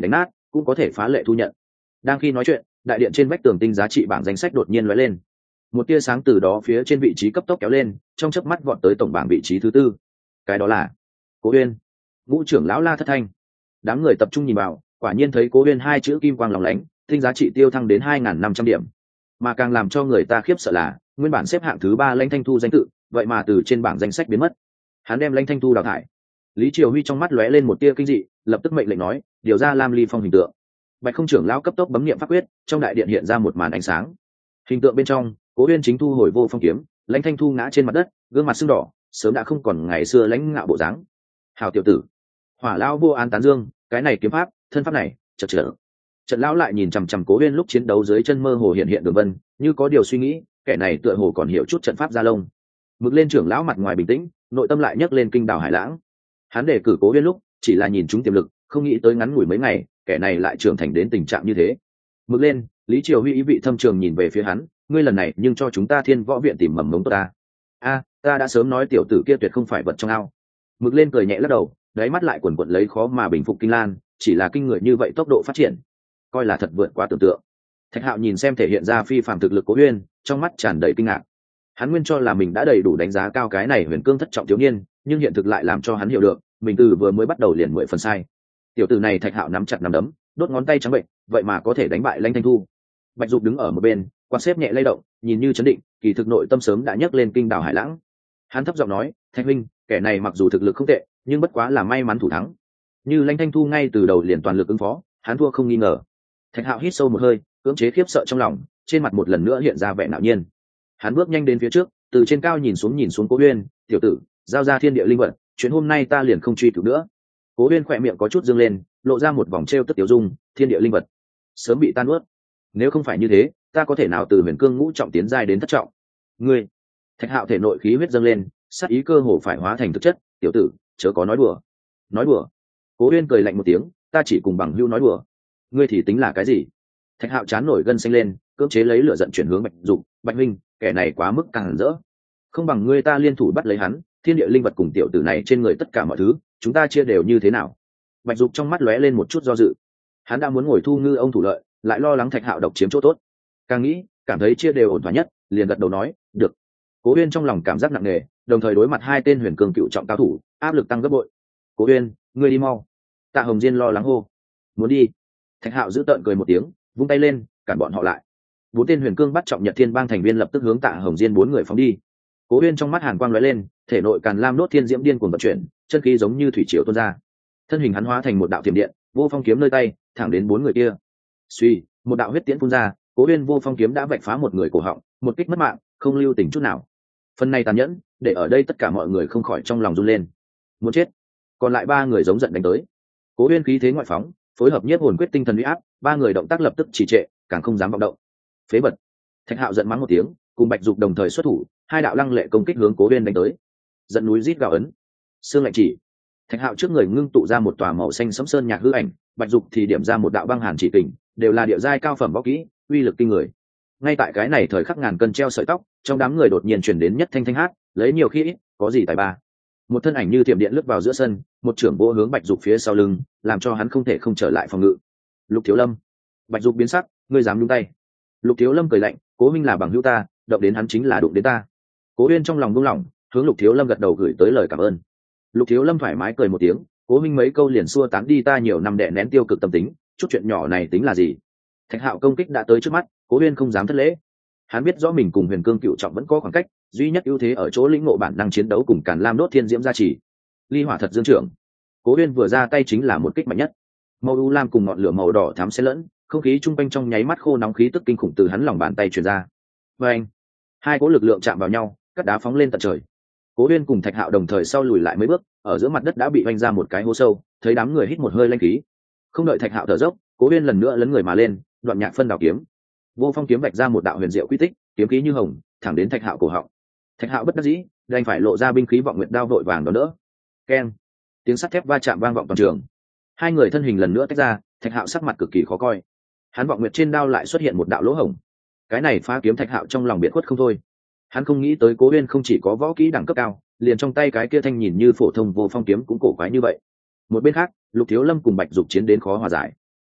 cũng có thể phá lệ thu nhận. Đang khi nói chuyện, đại điện trên vách tường tinh giá trị bảng danh sách đột nhiên lóe lên, một tia sáng từ đó phía trên vị trí cấp tốc kéo lên, trong chớp mắt vọt tới tổng bảng vị trí thứ tư. Cái đó là Cố Uyên. Ngũ trưởng lão la thất thanh. Đám người tập trung nhìn vào, quả nhiên thấy Cố Uyên hai chữ kim quang lóng lánh, tinh giá trị tiêu thăng đến 2.500 điểm. Mà càng làm cho người ta khiếp sợ là, nguyên bản xếp hạng thứ 3 Lãnh Thanh Thu danh tự, vậy mà từ trên bảng danh sách biến mất. Hắn đem Lãnh Thanh Thu đào thải. Lý Triều Huy trong mắt lóe lên một tia kinh dị, lập tức mệnh lệnh nói, điều ra Lam Ly Phong hình tượng. Bạch Không trưởng lão cấp tốc bấm niệm pháp quyết, trong đại điện hiện ra một màn ánh sáng. Hình tượng bên trong, Cố Uyên chính thu hồi vô phong kiếm, Lãnh Thanh Thu ngã trên mặt đất, gương mặt sưng đỏ, sớm đã không còn ngày xưa lãnh ngạo bộ dáng. Hảo tiểu tử, Hỏa lão vô an tán dương, cái này kiếm pháp, thân pháp này, chật chật. Trận lão lại nhìn chằm chằm Cố Uyên lúc chiến đấu dưới chân mơ hồ hiện hiện đường vân, như có điều suy nghĩ, kẻ này tựa hồ còn hiểu chút trận pháp gia lông. Mực lên trưởng lão mặt ngoài bình tĩnh, nội tâm lại nhấc lên kinh đảo hải lãng. Hắn đề cử Cố Uyên lúc, chỉ là nhìn chúng tiềm lực, không nghĩ tới ngắn ngủi mấy ngày, kẻ này lại trưởng thành đến tình trạng như thế. Mực lên, Lý Triều Huy ý vị thâm trường nhìn về phía hắn, ngươi lần này nhưng cho chúng ta Thiên Võ viện tìm mầm mống tốt ta. Ta đã sớm nói tiểu tử kia tuyệt không phải vật trong ao. Mực lên cười nhẹ lắc đầu, đáy mắt lại quần quật lấy khó mà bình phục kinh lan, chỉ là kinh người như vậy tốc độ phát triển, coi là thật vượt qua tưởng tượng. Thạch Hạo nhìn xem thể hiện ra phi phàm thực lực Cố Uyên, trong mắt tràn đầy kinh ngạc. Hắn nguyên cho là mình đã đầy đủ đánh giá cao cái này huyền cương thất trọng thiếu niên, nhưng hiện thực lại làm cho hắn hiểu được, mình từ vừa mới bắt đầu liền 10 phần sai. Tiểu tử này Thạch Hạo nắm chặt nắm đấm, đốt ngón tay trắng bệnh, vậy mà có thể đánh bại Lãnh Thanh Thu. Bạch Dục đứng ở một bên, quan xếp nhẹ lay động, nhìn như chấn định, kỳ thực nội tâm sớm đã nhấc lên kinh đảo hải lãng. Hắn thấp giọng nói, Thạch huynh, kẻ này mặc dù thực lực không tệ, nhưng bất quá là may mắn thủ thắng. Như Lãnh Thanh Thu ngay từ đầu liền toàn lực ứng phó, hắn thua không nghi ngờ. Thạch Hạo hít sâu một hơi, cưỡng chế khiếp sợ trong lòng, trên mặt một lần nữa hiện ra vẻ ngạo nhiên. Hắn bước nhanh đến phía trước, từ trên cao nhìn xuống Cố Uyên, tiểu tử, giao ra thiên địa linh vật, chuyện hôm nay ta liền không truy cứu nữa. Cố Uyên khỏe miệng có chút dương lên, lộ ra một vòng trêu tức tiểu dung, thiên địa linh vật sớm bị tan nuốt. Nếu không phải như thế, ta có thể nào từ huyền cương ngũ trọng tiến giai đến thất trọng? Ngươi, Thạch Hạo thể nội khí huyết dâng lên, sát ý cơ hồ phải hóa thành thực chất, tiểu tử, chớ có nói đùa. Nói đùa? Cố Uyên cười lạnh một tiếng, ta chỉ cùng bằng hữu nói đùa. Ngươi thì tính là cái gì? Thạch Hạo chán nổi gân xanh lên, cưỡng chế lấy lửa giận chuyển hướng Bạch Dục, Bạch huynh, kẻ này quá mức càng rỡ. Không bằng ngươi ta liên thủ bắt lấy hắn, thiên địa linh vật cùng tiểu tử này trên người tất cả mọi thứ, chúng ta chia đều như thế nào? Bạch Dục trong mắt lóe lên một chút do dự. Hắn đã muốn ngồi thu ngư ông thủ lợi, lại lo lắng Thạch Hạo độc chiếm chỗ tốt. Càng nghĩ, cảm thấy chia đều ổn thỏa nhất, liền gật đầu nói, được. Cố Uyên trong lòng cảm giác nặng nề, đồng thời đối mặt hai tên huyền cương cựu trọng cao thủ, áp lực tăng gấp bội. Cố Uyên, ngươi đi mau. Tạ Hồng Diên lo lắng hô. Muốn đi? Thạch Hạo giữ tợn cười một tiếng, vung tay lên, cản bọn họ lại. Bốn tên huyền cương bắt trọng Nhật Thiên Bang thành viên lập tức hướng Tạ Hồng Diên bốn người phóng đi. Cố Uyên trong mắt hàn quang lóe lên, thể nội càn lam đốt thiên diễm điên cuồng vận chuyển, chân khí giống như thủy triều tuôn ra. Thân hình hắn hóa thành một đạo thiểm điện, vô phong kiếm nơi tay, thẳng đến bốn người kia. Suy, một đạo huyết tiễn phun ra, Cố Uyên vô phong kiếm đã vạch phá một người cổ họng, một kích mất mạng, không lưu tình chút nào. Phần này tàn nhẫn, để ở đây tất cả mọi người không khỏi trong lòng run lên. Muốn chết. Còn lại ba người giống giận đánh tới. Cố Uyên khí thế ngoại phóng, phối hợp nhiếp hồn quyết tinh thần uy áp, ba người động tác lập tức trì trệ, càng không dám vọng động. Phế vật. Thạch Hạo giận mắng một tiếng, cùng Bạch Dục đồng thời xuất thủ, hai đạo lăng lệ công kích hướng Cố Uyên đánh tới. Giận núi rít gào ấn, xương lạnh chỉ. Thạch Hạo trước người ngưng tụ ra một tòa màu xanh sẫm sơn nhạc hư ảnh, Bạch Dục thì điểm ra một đạo băng hàn chỉ kình, đều là địa giai cao phẩm võ kỹ, uy lực kinh người. Ngay tại cái này thời khắc ngàn cân treo sợi tóc, trong đám người đột nhiên truyền đến nhất thanh thanh hát, lấy nhiều khi ít, có gì tài ba. Một thân ảnh như thiểm điện lướt vào giữa sân, một trưởng vỗ hướng Bạch Dục phía sau lưng, làm cho hắn không thể không trở lại phòng ngự. Lục Thiếu Lâm. Bạch Dục biến sắc, ngươi dám nhúng tay? Lục Thiếu Lâm cười lạnh, Cố minh là bằng hữu ta, động đến hắn chính là đụng đến ta. Cố Uyên trong lòng buông lỏng, hướng Lục Thiếu Lâm gật đầu gửi tới lời cảm ơn. Lục Thiếu Lâm thoải mái cười một tiếng, Cố minh mấy câu liền xua tán đi ta nhiều năm đè nén tiêu cực tâm tính, chút chuyện nhỏ này tính là gì? Thạch Hạo công kích đã tới trước mắt, Cố Uyên không dám thất lễ. Hắn biết rõ mình cùng Huyền Cương cựu trọng vẫn có khoảng cách, duy nhất ưu thế ở chỗ lĩnh ngộ bản năng chiến đấu cùng Càn Lam đốt thiên diễm gia trì. Ly hỏa thật dương trưởng. Cố Uyên vừa ra tay chính là một kích mạnh nhất. Màu u lam cùng ngọn lửa màu đỏ thắm xen lẫn, không khí trung quanh trong nháy mắt khô nóng khí tức kinh khủng từ hắn lòng bàn tay truyền ra. Và anh, hai cỗ lực lượng chạm vào nhau, cắt đá phóng lên tận trời. Cố Uyên cùng Thạch Hạo đồng thời sau lùi lại mấy bước, ở giữa mặt đất đã bị vanh ra một cái hố sâu, thấy đám người hít một hơi lanh khí. Không đợi Thạch Hạo thở dốc, Cố Uyên lần nữa lấn người mà lên, đoạn nhạc phân đào kiếm. Vô phong kiếm vạch ra một đạo huyền diệu quy tích, kiếm khí như hồng, thẳng đến Thạch Hạo cổ họng. Thạch Hạo bất đắc dĩ, đành phải lộ ra binh khí vọng nguyệt đao vội vàng đón đỡ. Keng, tiếng sắt thép va chạm vang vọng toàn trường. Hai người thân hình lần nữa tách ra, Thạch Hạo sắc mặt cực kỳ khó coi. Hắn vọng nguyệt trên đao lại xuất hiện một đạo lỗ hổng. Cái này phá kiếm Thạch Hạo trong lòng biệt khuất không thôi. Hắn không nghĩ tới Cố Uyên không chỉ có võ kỹ đẳng cấp cao, liền trong tay cái kia thanh nhìn như phổ thông vô phong kiếm cũng cổ quái như vậy. Một bên khác, Lục Thiếu Lâm cùng Bạch Dục chiến đến khó hòa giải.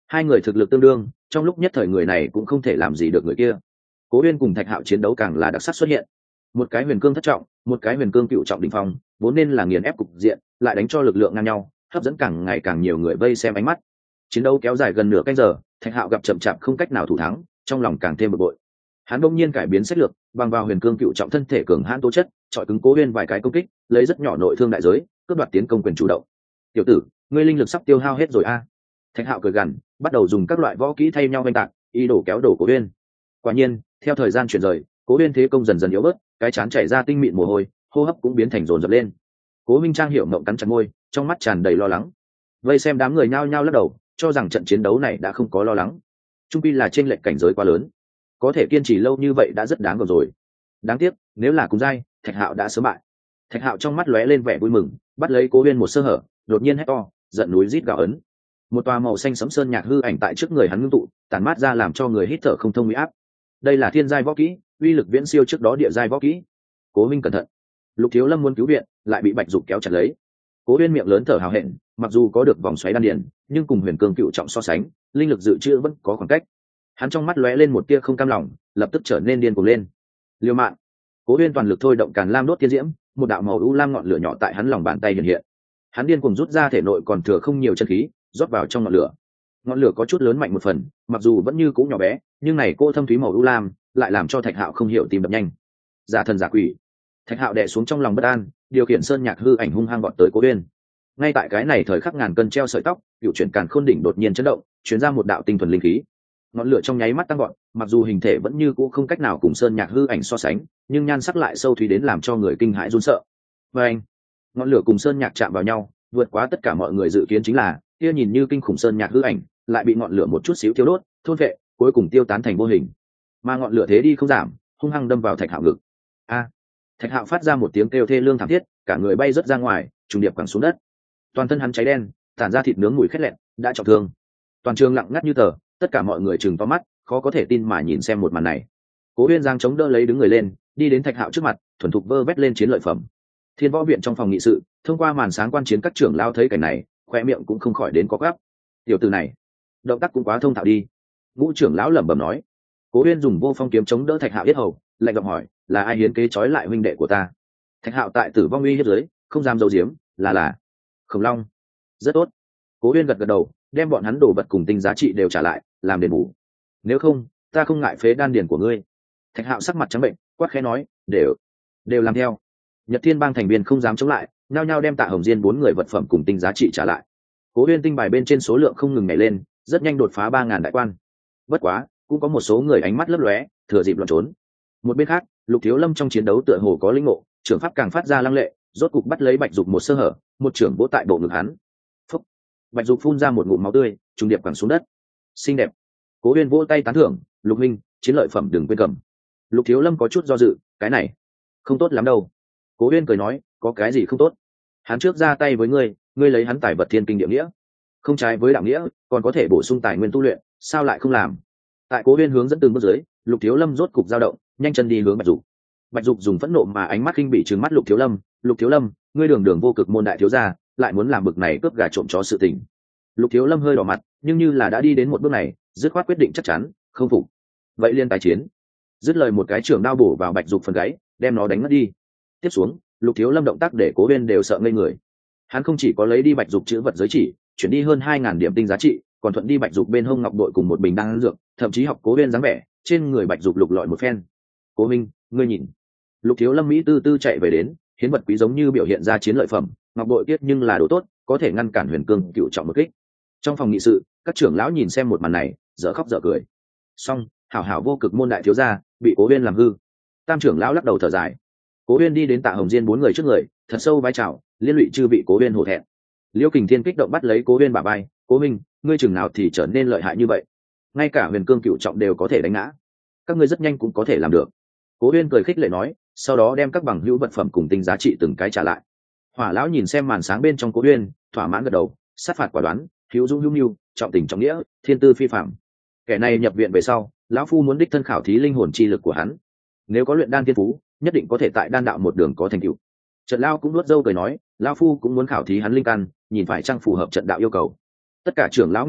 Hai người thực lực tương đương, trong lúc nhất thời người này cũng không thể làm gì được người kia. Cố Uyên cùng Thạch Hạo chiến đấu càng là đặc sắc xuất hiện. Một cái huyền cương thất trọng, một cái huyền cương cựu trọng đỉnh phong, vốn nên là nghiền ép cục diện, lại đánh cho lực lượng ngang nhau, hấp dẫn càng ngày càng nhiều người vây xem ánh mắt. Chiến đấu kéo dài gần nửa canh giờ, Thạch Hạo gặp chậm chạp không cách nào thủ thắng, trong lòng càng thêm bực bội. Hắn bỗng nhiên cải biến sách lược, bằng vào huyền cương cựu trọng thân thể cường hãn tố chất, chọi cứng Cố Uyên vài cái công kích, lấy rất nhỏ nội thương đại giới, cướp đoạt tiến công quyền chủ động. "Tiểu tử, ngươi linh lực sắp tiêu hao hết rồi a." Thạch Hạo cười gằn, bắt đầu dùng các loại võ kỹ thay nhau vênh tạc, ý đồ kéo đổ Cố Uyên. Quả nhiên, theo thời gian chuyển rời, Cố Uyên thế công dần dần yếu bớt, cái chán chảy ra tinh mịn mồ hôi, hô hấp cũng biến thành dồn dập lên. Cố Minh Trang hiểu mộng cắn chặt môi, trong mắt tràn đầy lo lắng. Vây xem đám người nhao nhao lắc đầu, cho rằng trận chiến đấu này đã không có lo lắng. Trung quy là chênh lệch cảnh giới quá lớn, có thể kiên trì lâu như vậy đã rất đáng gờm rồi. Đáng tiếc, nếu là cùng giai, Thạch Hạo đã sớm bại. Thạch Hạo trong mắt lóe lên vẻ vui mừng, bắt lấy Cố Uyên một sơ hở, đột nhiên hét to, giận núi rít gào ấn. Một tòa màu xanh sẫm sơn nhạc hư ảnh tại trước người hắn ngưng tụ, tản mát ra làm cho người hít thở không thông uy áp. Đây là thiên giai võ kỹ, uy lực viễn siêu trước đó địa giai võ kỹ. Cố Minh cẩn thận. Lục Thiếu Lâm muốn cứu viện, lại bị Bạch Dục kéo chặt lấy. Cố Uyên miệng lớn thở hào hẹn, mặc dù có được vòng xoáy đan điền, nhưng cùng huyền cương cựu trọng so sánh, linh lực dự trữ vẫn có khoảng cách. Hắn trong mắt lóe lên một tia không cam lòng, lập tức trở nên điên cuồng lên. Liều mạng. Cố Uyên toàn lực thôi động Càn Lam đốt tiên diễm, một đạo màu u lam ngọn lửa nhỏ tại hắn lòng bàn tay hiện hiện. Hắn điên cuồng rút ra thể nội còn thừa không nhiều chân khí, rót vào trong ngọn lửa. Ngọn lửa có chút lớn mạnh một phần, mặc dù vẫn như cũ nhỏ bé, nhưng này cô thâm thúy màu u lam lại làm cho Thạch Hạo không hiểu tim đập nhanh. Giả thần giả quỷ. Thạch Hạo đè xuống trong lòng bất an, điều khiển sơn nhạc hư ảnh hung hăng vọt tới Cố Uyên. Ngay tại cái này thời khắc ngàn cân treo sợi tóc, cựu chuyển càn khôn đỉnh đột nhiên chấn động, truyền ra một đạo tinh thuần linh khí. Ngọn lửa trong nháy mắt tăng vọt, mặc dù hình thể vẫn như cũ không cách nào cùng sơn nhạc hư ảnh so sánh, nhưng nhan sắc lại sâu thúy đến làm cho người kinh hãi run sợ. Và anh, ngọn lửa cùng sơn nhạc chạm vào nhau, vượt quá tất cả mọi người dự kiến, chính là kia nhìn như kinh khủng sơn nhạc hư ảnh lại bị ngọn lửa một chút xíu thiêu đốt, thôn vệ, cuối cùng tiêu tán thành vô hình. Mà ngọn lửa thế đi không giảm, hung hăng đâm vào Thạch Hạo ngực. A! Thạch Hạo phát ra một tiếng kêu thê lương thảm thiết, cả người bay rớt ra ngoài, trùng điệp quẳng xuống đất. Toàn thân hắn cháy đen, tản ra thịt nướng mùi khét lẹn, đã trọng thương. Toàn trường lặng ngắt như tờ, tất cả mọi người trừng to mắt, khó có thể tin mà nhìn xem một màn này. Cố Uyên giang chống đỡ lấy đứng người lên, đi đến Thạch Hạo trước mặt, thuần thục vơ vét lên chiến lợi phẩm. Thiên Võ viện trong phòng nghị sự, thông qua màn sáng quan chiến các trưởng lao thấy cảnh này, khoe miệng cũng không khỏi đến có gắp. Tiểu tử này, động tác cũng quá thông thạo đi. Ngũ trưởng lão lẩm bẩm nói. Cố Uyên dùng vô phong kiếm chống đỡ Thạch Hạo yết hầu, lạnh giọng hỏi, là ai hiến kế trói lại huynh đệ của ta? Thạch Hạo tại tử vong uy hiếp dưới, không dám giấu giếm, là Khổng Long. Rất tốt. Cố Uyên gật gật đầu, đem bọn hắn đồ vật cùng tinh giá trị đều trả lại, làm đền bù. Nếu không, ta không ngại phế đan điền của ngươi. Thạch Hạo sắc mặt trắng bệnh, quát khẽ nói, đều làm theo. Nhật Thiên Bang thành viên không dám chống lại, nhao nhao đem Tạ Hồng Diên 4 người vật phẩm cùng tinh giá trị trả lại. Cố Uyên tinh bài bên trên số lượng không ngừng nhảy lên, rất nhanh đột phá 3000 đại quan. Bất quá, cũng có một số người ánh mắt lấp lóe, thừa dịp loạn trốn. Một bên khác, Lục Thiếu Lâm trong chiến đấu tựa hồ có linh ngộ, trưởng pháp càng phát ra lăng lệ, rốt cục bắt lấy Bạch Dục một sơ hở, một trưởng vỗ tại bộ ngực hắn. Phúc! Bạch Dục phun ra một ngụm máu tươi, trùng điệp quẳng xuống đất. Xinh đẹp. Cố Uyên vỗ tay tán thưởng, Lục minh, chiến lợi phẩm đừng quên cầm. Lục Thiếu Lâm có chút do dự, cái này không tốt lắm đâu. Cố Uyên cười nói, có cái gì không tốt? Hắn trước ra tay với ngươi, ngươi lấy hắn tài vật thiên kinh địa nghĩa, không trái với đạo nghĩa, còn có thể bổ sung tài nguyên tu luyện, sao lại không làm? Tại Cố Uyên hướng dẫn từng bước dưới, Lục Thiếu Lâm rốt cục dao động, nhanh chân đi hướng Bạch Dục. Bạch Dục dùng phẫn nộ mà ánh mắt khinh bỉ trừng mắt Lục Thiếu Lâm, Lục Thiếu Lâm, ngươi đường đường vô cực môn đại thiếu gia, lại muốn làm bực này cướp gà trộm chó sự tình. Lục Thiếu Lâm hơi đỏ mặt, nhưng như là đã đi đến một bước này, dứt khoát quyết định chắc chắn, không phục. Vậy liên tái chiến. Dứt lời một cái trưởng đao bổ vào Bạch Dục phần gáy, đem nó đánh ngất đi. Tiếp xuống, Lục Thiếu Lâm động tác để Cố Uyên đều sợ ngây người. Hắn không chỉ có lấy đi Bạch Dục chữ vật giới chỉ, chuyển đi hơn 2000 điểm tinh giá trị, còn thuận đi Bạch Dục bên hông ngọc bội cùng một bình đan dược, thậm chí học Cố Uyên dáng vẻ, trên người Bạch Dục lục lọi một phen. Cố Minh, ngươi nhìn. Lục Thiếu Lâm mỹ tư tư chạy về đến, hiến vật quý giống như biểu hiện ra chiến lợi phẩm, ngọc bội kiết nhưng là đồ tốt, có thể ngăn cản huyền cương cựu trọng một kích. Trong phòng nghị sự, các trưởng lão nhìn xem một màn này, dở khóc dở cười. Xong, hảo hảo vô cực môn đại thiếu gia bị Cố Uyên làm hư. Tam trưởng lão lắc đầu thở dài. Cố Uyên đi đến Tạ Hồng Diên 4 người trước người, thật sâu vái chào, liên lụy chư vị Cố Uyên hổ thẹn. Liễu Kình Thiên kích động bắt lấy Cố Uyên bả vai, Cố Minh, ngươi chừng nào thì trở nên lợi hại như vậy? Ngay cả huyền cương cựu trọng đều có thể đánh ngã, các ngươi rất nhanh cũng có thể làm được. Cố Uyên cười khích lệ nói, sau đó đem các bằng hữu vật phẩm cùng tinh giá trị từng cái trả lại. Hỏa lão nhìn xem màn sáng bên trong Cố Uyên, thỏa mãn gật đầu, sát phạt quả đoán, hữu dũng hữu mưu, trọng tình trọng nghĩa, thiên tư phi phàm. Kẻ này nhập viện về sau, lão phu muốn đích thân khảo thí linh hồn chi lực của hắn. Nếu có luyện đan thiên phú, nhất định có thể tại đan đạo một đường có thành tựu. Trận Lao cũng nuốt dâu cười nói, lão phu cũng muốn khảo thí hắn linh căn, nhìn phải chăng phù hợp trận đạo yêu cầu. Tất cả trưởng lão nghe vậy,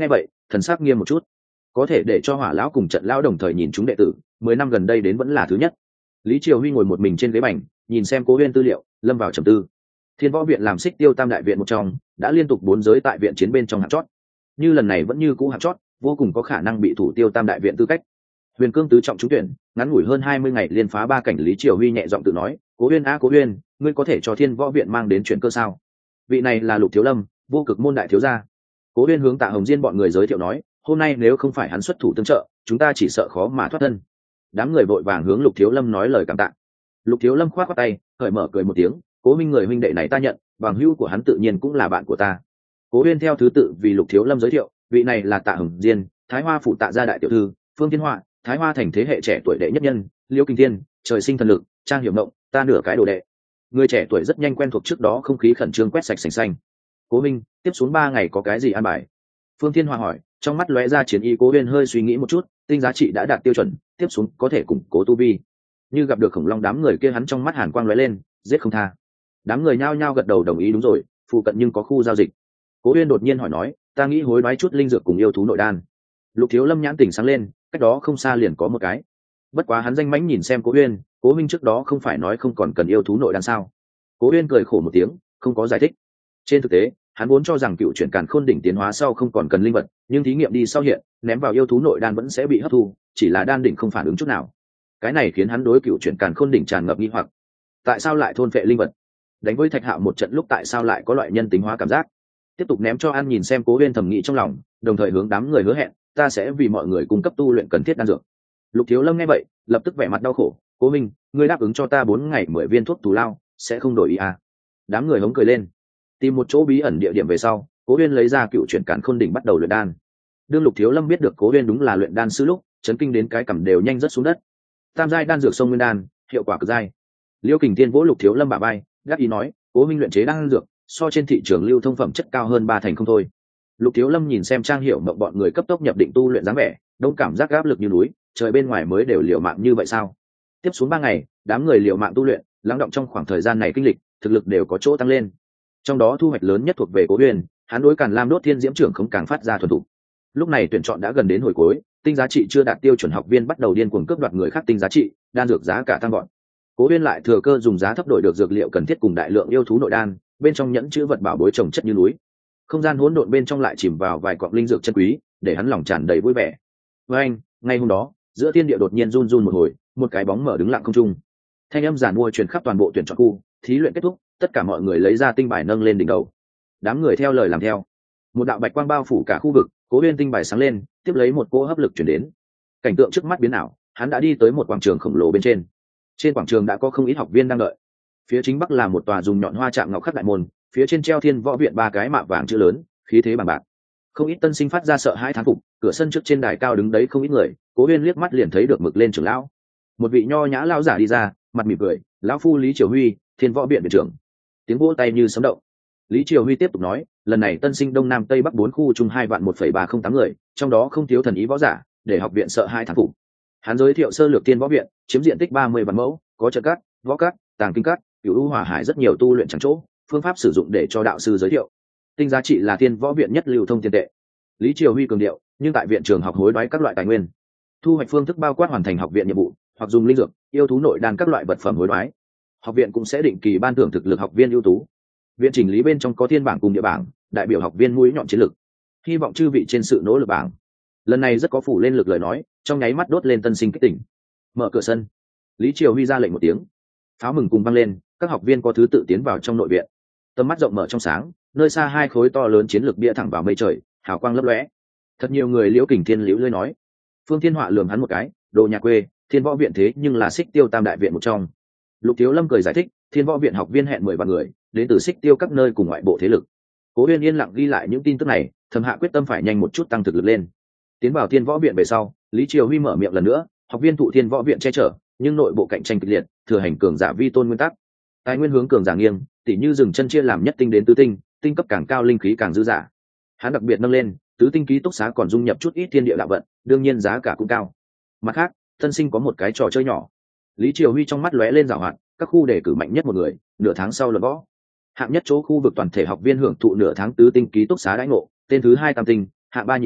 thần sắc nghiêm một chút. Có thể để cho Hỏa lão cùng Trận lão đồng thời nhìn chúng đệ tử, 10 năm gần đây đến vẫn là thứ nhất. Lý Triều Huy ngồi một mình trên ghế bành, nhìn xem Cố Uyên tư liệu, lâm vào trầm tư. Thiên Võ viện làm Xích Tiêu Tam đại viện một trong, đã liên tục 4 giới tại viện chiến bên trong hạng chót. Như lần này vẫn như cũ hạng chót, vô cùng có khả năng bị thủ tiêu Tam đại viện tư cách. Huyền Cương tứ trọng trúng tuyển, ngắn ngủi hơn 20 ngày liên phá 3 cảnh. Lý Triều Huy nhẹ giọng tự nói, Cố Uyên Cố Uyên, ngươi có thể cho Thiên Võ viện mang đến chuyển cơ sao? Vị này là Lục Thiếu Lâm, vô cực môn đại thiếu gia. Cố Uyên hướng Tạ Hồng Diên bọn người giới thiệu nói, hôm nay nếu không phải hắn xuất thủ tương trợ, chúng ta chỉ sợ khó mà thoát thân. Đám người vội vàng hướng Lục Thiếu Lâm nói lời cảm tạ. Lục Thiếu Lâm khoát khoát tay, cởi mở cười một tiếng, Cố Minh người huynh đệ này ta nhận, bằng hữu của hắn tự nhiên cũng là bạn của ta. Cố Uyên theo thứ tự vì Lục Thiếu Lâm giới thiệu, vị này là Tạ Hồng Diên, Thái Hoa phủ Tạ gia đại tiểu thư, Phương Thiên Họa, Thái Hoa thành thế hệ trẻ tuổi đệ nhất nhân, Liễu Kinh Thiên, trời sinh thần lực, Trang Hiểu Mộng, ta nửa cái đồ đệ. Người trẻ tuổi rất nhanh quen thuộc trước đó không khí khẩn trương quét sạch sành xanh. Cố Minh, tiếp xuống 3 ngày có cái gì an bài? Phương Thiên Họa hỏi, trong mắt lóe ra chiến ý. Cố Uyên hơi suy nghĩ một chút, tinh giá trị đã đạt tiêu chuẩn, tiếp xuống có thể củng cố tu vi. Như gặp được khủng long đám người kia, hắn trong mắt hàn quang lóe lên, giết không tha. Đám người nhao nhao gật đầu đồng ý, đúng rồi, phụ cận nhưng có khu giao dịch. Cố Uyên đột nhiên hỏi nói, ta nghĩ hối đoái chút linh dược cùng yêu thú nội đan. Lục Thiếu Lâm nhãn tỉnh sáng lên, cách đó không xa liền có một cái. Bất quá hắn danh mãnh nhìn xem Cố Uyên, Cố Minh trước đó không phải nói không còn cần yêu thú nội đan sao? Cố Uyên cười khổ một tiếng, không có giải thích. Trên thực tế, hắn vốn cho rằng cựu chuyển càn khôn đỉnh tiến hóa sau không còn cần linh vật, nhưng thí nghiệm đi sau hiện, ném vào yêu thú nội đan vẫn sẽ bị hấp thu, chỉ là đan đỉnh không phản ứng chút nào. Cái này khiến hắn đối cựu chuyển càn khôn đỉnh tràn ngập nghi hoặc. Tại sao lại thôn phệ linh vật? Đánh với Thạch Hạo một trận lúc tại sao lại có loại nhân tính hóa cảm giác? Tiếp tục ném cho ăn. Nhìn xem Cố Uyên thầm nghĩ trong lòng, đồng thời hướng đám người hứa hẹn, ta sẽ vì mọi người cung cấp tu luyện cần thiết đan dược. Lục Thiếu Lâm nghe vậy, lập tức vẻ mặt đau khổ, Cố Minh, ngươi đáp ứng cho ta 4 ngày 10 viên thuốc tù lao, sẽ không đổi ý à? Đám người hống cười lên. Tìm một chỗ bí ẩn địa điểm về sau, Cố Uyên lấy ra cựu chuyển càn khôn đỉnh bắt đầu luyện đan. Đương Lục Thiếu Lâm biết được Cố Uyên đúng là luyện đan sư lúc, chấn kinh đến cái cằm đều nhanh rớt xuống đất. Tam giai đan dược sông nguyên đan, hiệu quả cực giai. Liêu Kình Thiên vỗ Lục Thiếu Lâm bả vai, gác ý nói, Cố Minh luyện chế đan dược, so trên thị trường lưu thông phẩm chất cao hơn 3 thành không thôi. Lục Thiếu Lâm nhìn xem Trang Hiểu Mộng bọn người cấp tốc nhập định tu luyện dáng vẻ, đông cảm giác áp lực như núi, trời bên ngoài mới đều liều mạng như vậy sao? Tiếp xuống 3 ngày, đám người liều mạng tu luyện, lắng động trong khoảng thời gian này kinh lịch, thực lực đều có chỗ tăng lên. Trong đó thu hoạch lớn nhất thuộc về Cố Uyên, hắn đối Càn Lam đốt thiên diễm trưởng không càng phát ra thuần thục. Lúc này tuyển chọn đã gần đến hồi cuối, tinh giá trị chưa đạt tiêu chuẩn học viên bắt đầu điên cuồng cướp đoạt người khác tinh giá trị, đan dược giá cả tăng vọt. Cố Uyên lại thừa cơ dùng giá thấp đổi được dược liệu cần thiết cùng đại lượng yêu thú nội đan, bên trong nhẫn chứa vật bảo bối trồng chất như núi. Không gian hỗn độn bên trong lại chìm vào vài cọng linh dược chân quý, để hắn lòng tràn đầy vui vẻ. Với anh, ngay hôm đó, giữa thiên địa đột nhiên run run một hồi, một cái bóng mở đứng lặng không trung. Thanh âm giản mua truyền khắp toàn bộ tuyển chọn khu, thí luyện kết thúc, tất cả mọi người lấy ra tinh bài nâng lên đỉnh đầu. Đám người theo lời làm theo. Một đạo bạch quang bao phủ cả khu vực, Cố Uyên tinh bài sáng lên, tiếp lấy một cỗ hấp lực truyền đến. Cảnh tượng trước mắt biến ảo, hắn đã đi tới một quảng trường khổng lồ bên trên. Trên quảng trường đã có không ít học viên đang đợi. Phía chính bắc là một tòa dùng nhọn hoa chạm ngọc khắc đại môn, phía trên treo Thiên Võ viện 3 cái mạ vàng chữ lớn, khí thế bằng bạc. Không ít tân sinh phát ra sợ hãi thán phục, cửa sân trước trên đài cao đứng đấy không ít người, Cố Uyên liếc mắt liền thấy được mực lên trưởng lão. Một vị nho nhã lão giả đi ra, mặt mỉm cười, lão phu Lý Triều Huy, Thiên Võ viện viện trưởng. Tiếng vỗ tay như sấm động. Lý Triều Huy tiếp tục nói, lần này tân sinh đông nam tây bắc 4 khu chung 2.1.308 người, trong đó không thiếu thần ý võ giả, để học viện sợ hai thán phục. Hắn giới thiệu sơ lược Thiên Võ viện, chiếm diện tích 30 vạn mẫu, có trận cát, võ cát, tàng kinh cát, cửu u hỏa hải rất nhiều tu luyện chẳng chỗ, phương pháp sử dụng để cho đạo sư giới thiệu. Tinh giá trị là Thiên Võ viện nhất lưu thông tiền tệ. Lý Triều Huy cường điệu, nhưng tại viện trường học hối đoái các loại tài nguyên, thu hoạch phương thức bao quát hoàn thành học viện nhiệm vụ, hoặc dùng linh dược, yêu thú nội đan các loại vật phẩm hối đoái. Học viện cũng sẽ định kỳ ban thưởng thực lực học viên ưu tú. Viện chỉnh lý bên trong có thiên bảng cùng địa bảng, đại biểu học viên mũi nhọn chiến lực. Hy vọng chư vị trên sự nỗ lực bảng. Lần này rất có phủ lên lực lời nói, trong nháy mắt đốt lên tân sinh kích tỉnh. Mở cửa sân. Lý Triều Huy ra lệnh một tiếng. Pháo mừng cùng vang lên, các học viên có thứ tự tiến vào trong nội viện. Tầm mắt rộng mở trong sáng, nơi xa 2 khối to lớn chiến lược bia thẳng vào mây trời, hào quang lấp lóe. Thật nhiều người Liễu Kình Thiên liễu lơi nói. Phương Thiên Họa lườm hắn một cái, đồ nhà quê, Thiên Võ viện thế nhưng là Xích Tiêu Tam đại viện một trong. Lục Thiếu Lâm cười giải thích, Thiên Võ viện học viên hẹn 10 vạn người, đến từ Xích Tiêu các nơi cùng ngoại bộ thế lực. Cố Uyên yên lặng ghi lại những tin tức này, thầm hạ quyết tâm phải nhanh một chút tăng thực lực lên. Tiến vào Thiên Võ viện về sau, Lý Triều Huy mở miệng lần nữa, học viên thụ Thiên Võ viện che chở, nhưng nội bộ cạnh tranh kịch liệt, thừa hành cường giả vi tôn nguyên tắc. Tài nguyên hướng cường giả nghiêng, tỉ như dừng chân chia làm nhất tinh đến tứ tinh, tinh cấp càng cao linh khí càng dư dả. Hắn đặc biệt nâng lên, tứ tinh ký túc xá còn dung nhập chút ít thiên địa đạo vận, đương nhiên giá cả cũng cao. Mặt khác, tân sinh có một cái trò chơi nhỏ. Lý Triều Huy trong mắt lóe lên giảo hoạt, các khu đề cử mạnh nhất một người, nửa tháng sau luận võ. Hạng nhất chỗ khu vực toàn thể học viên hưởng thụ nửa tháng tứ tinh ký túc xá đãi ngộ, tên thứ 2 tam tinh, hạng 3 nhị tinh,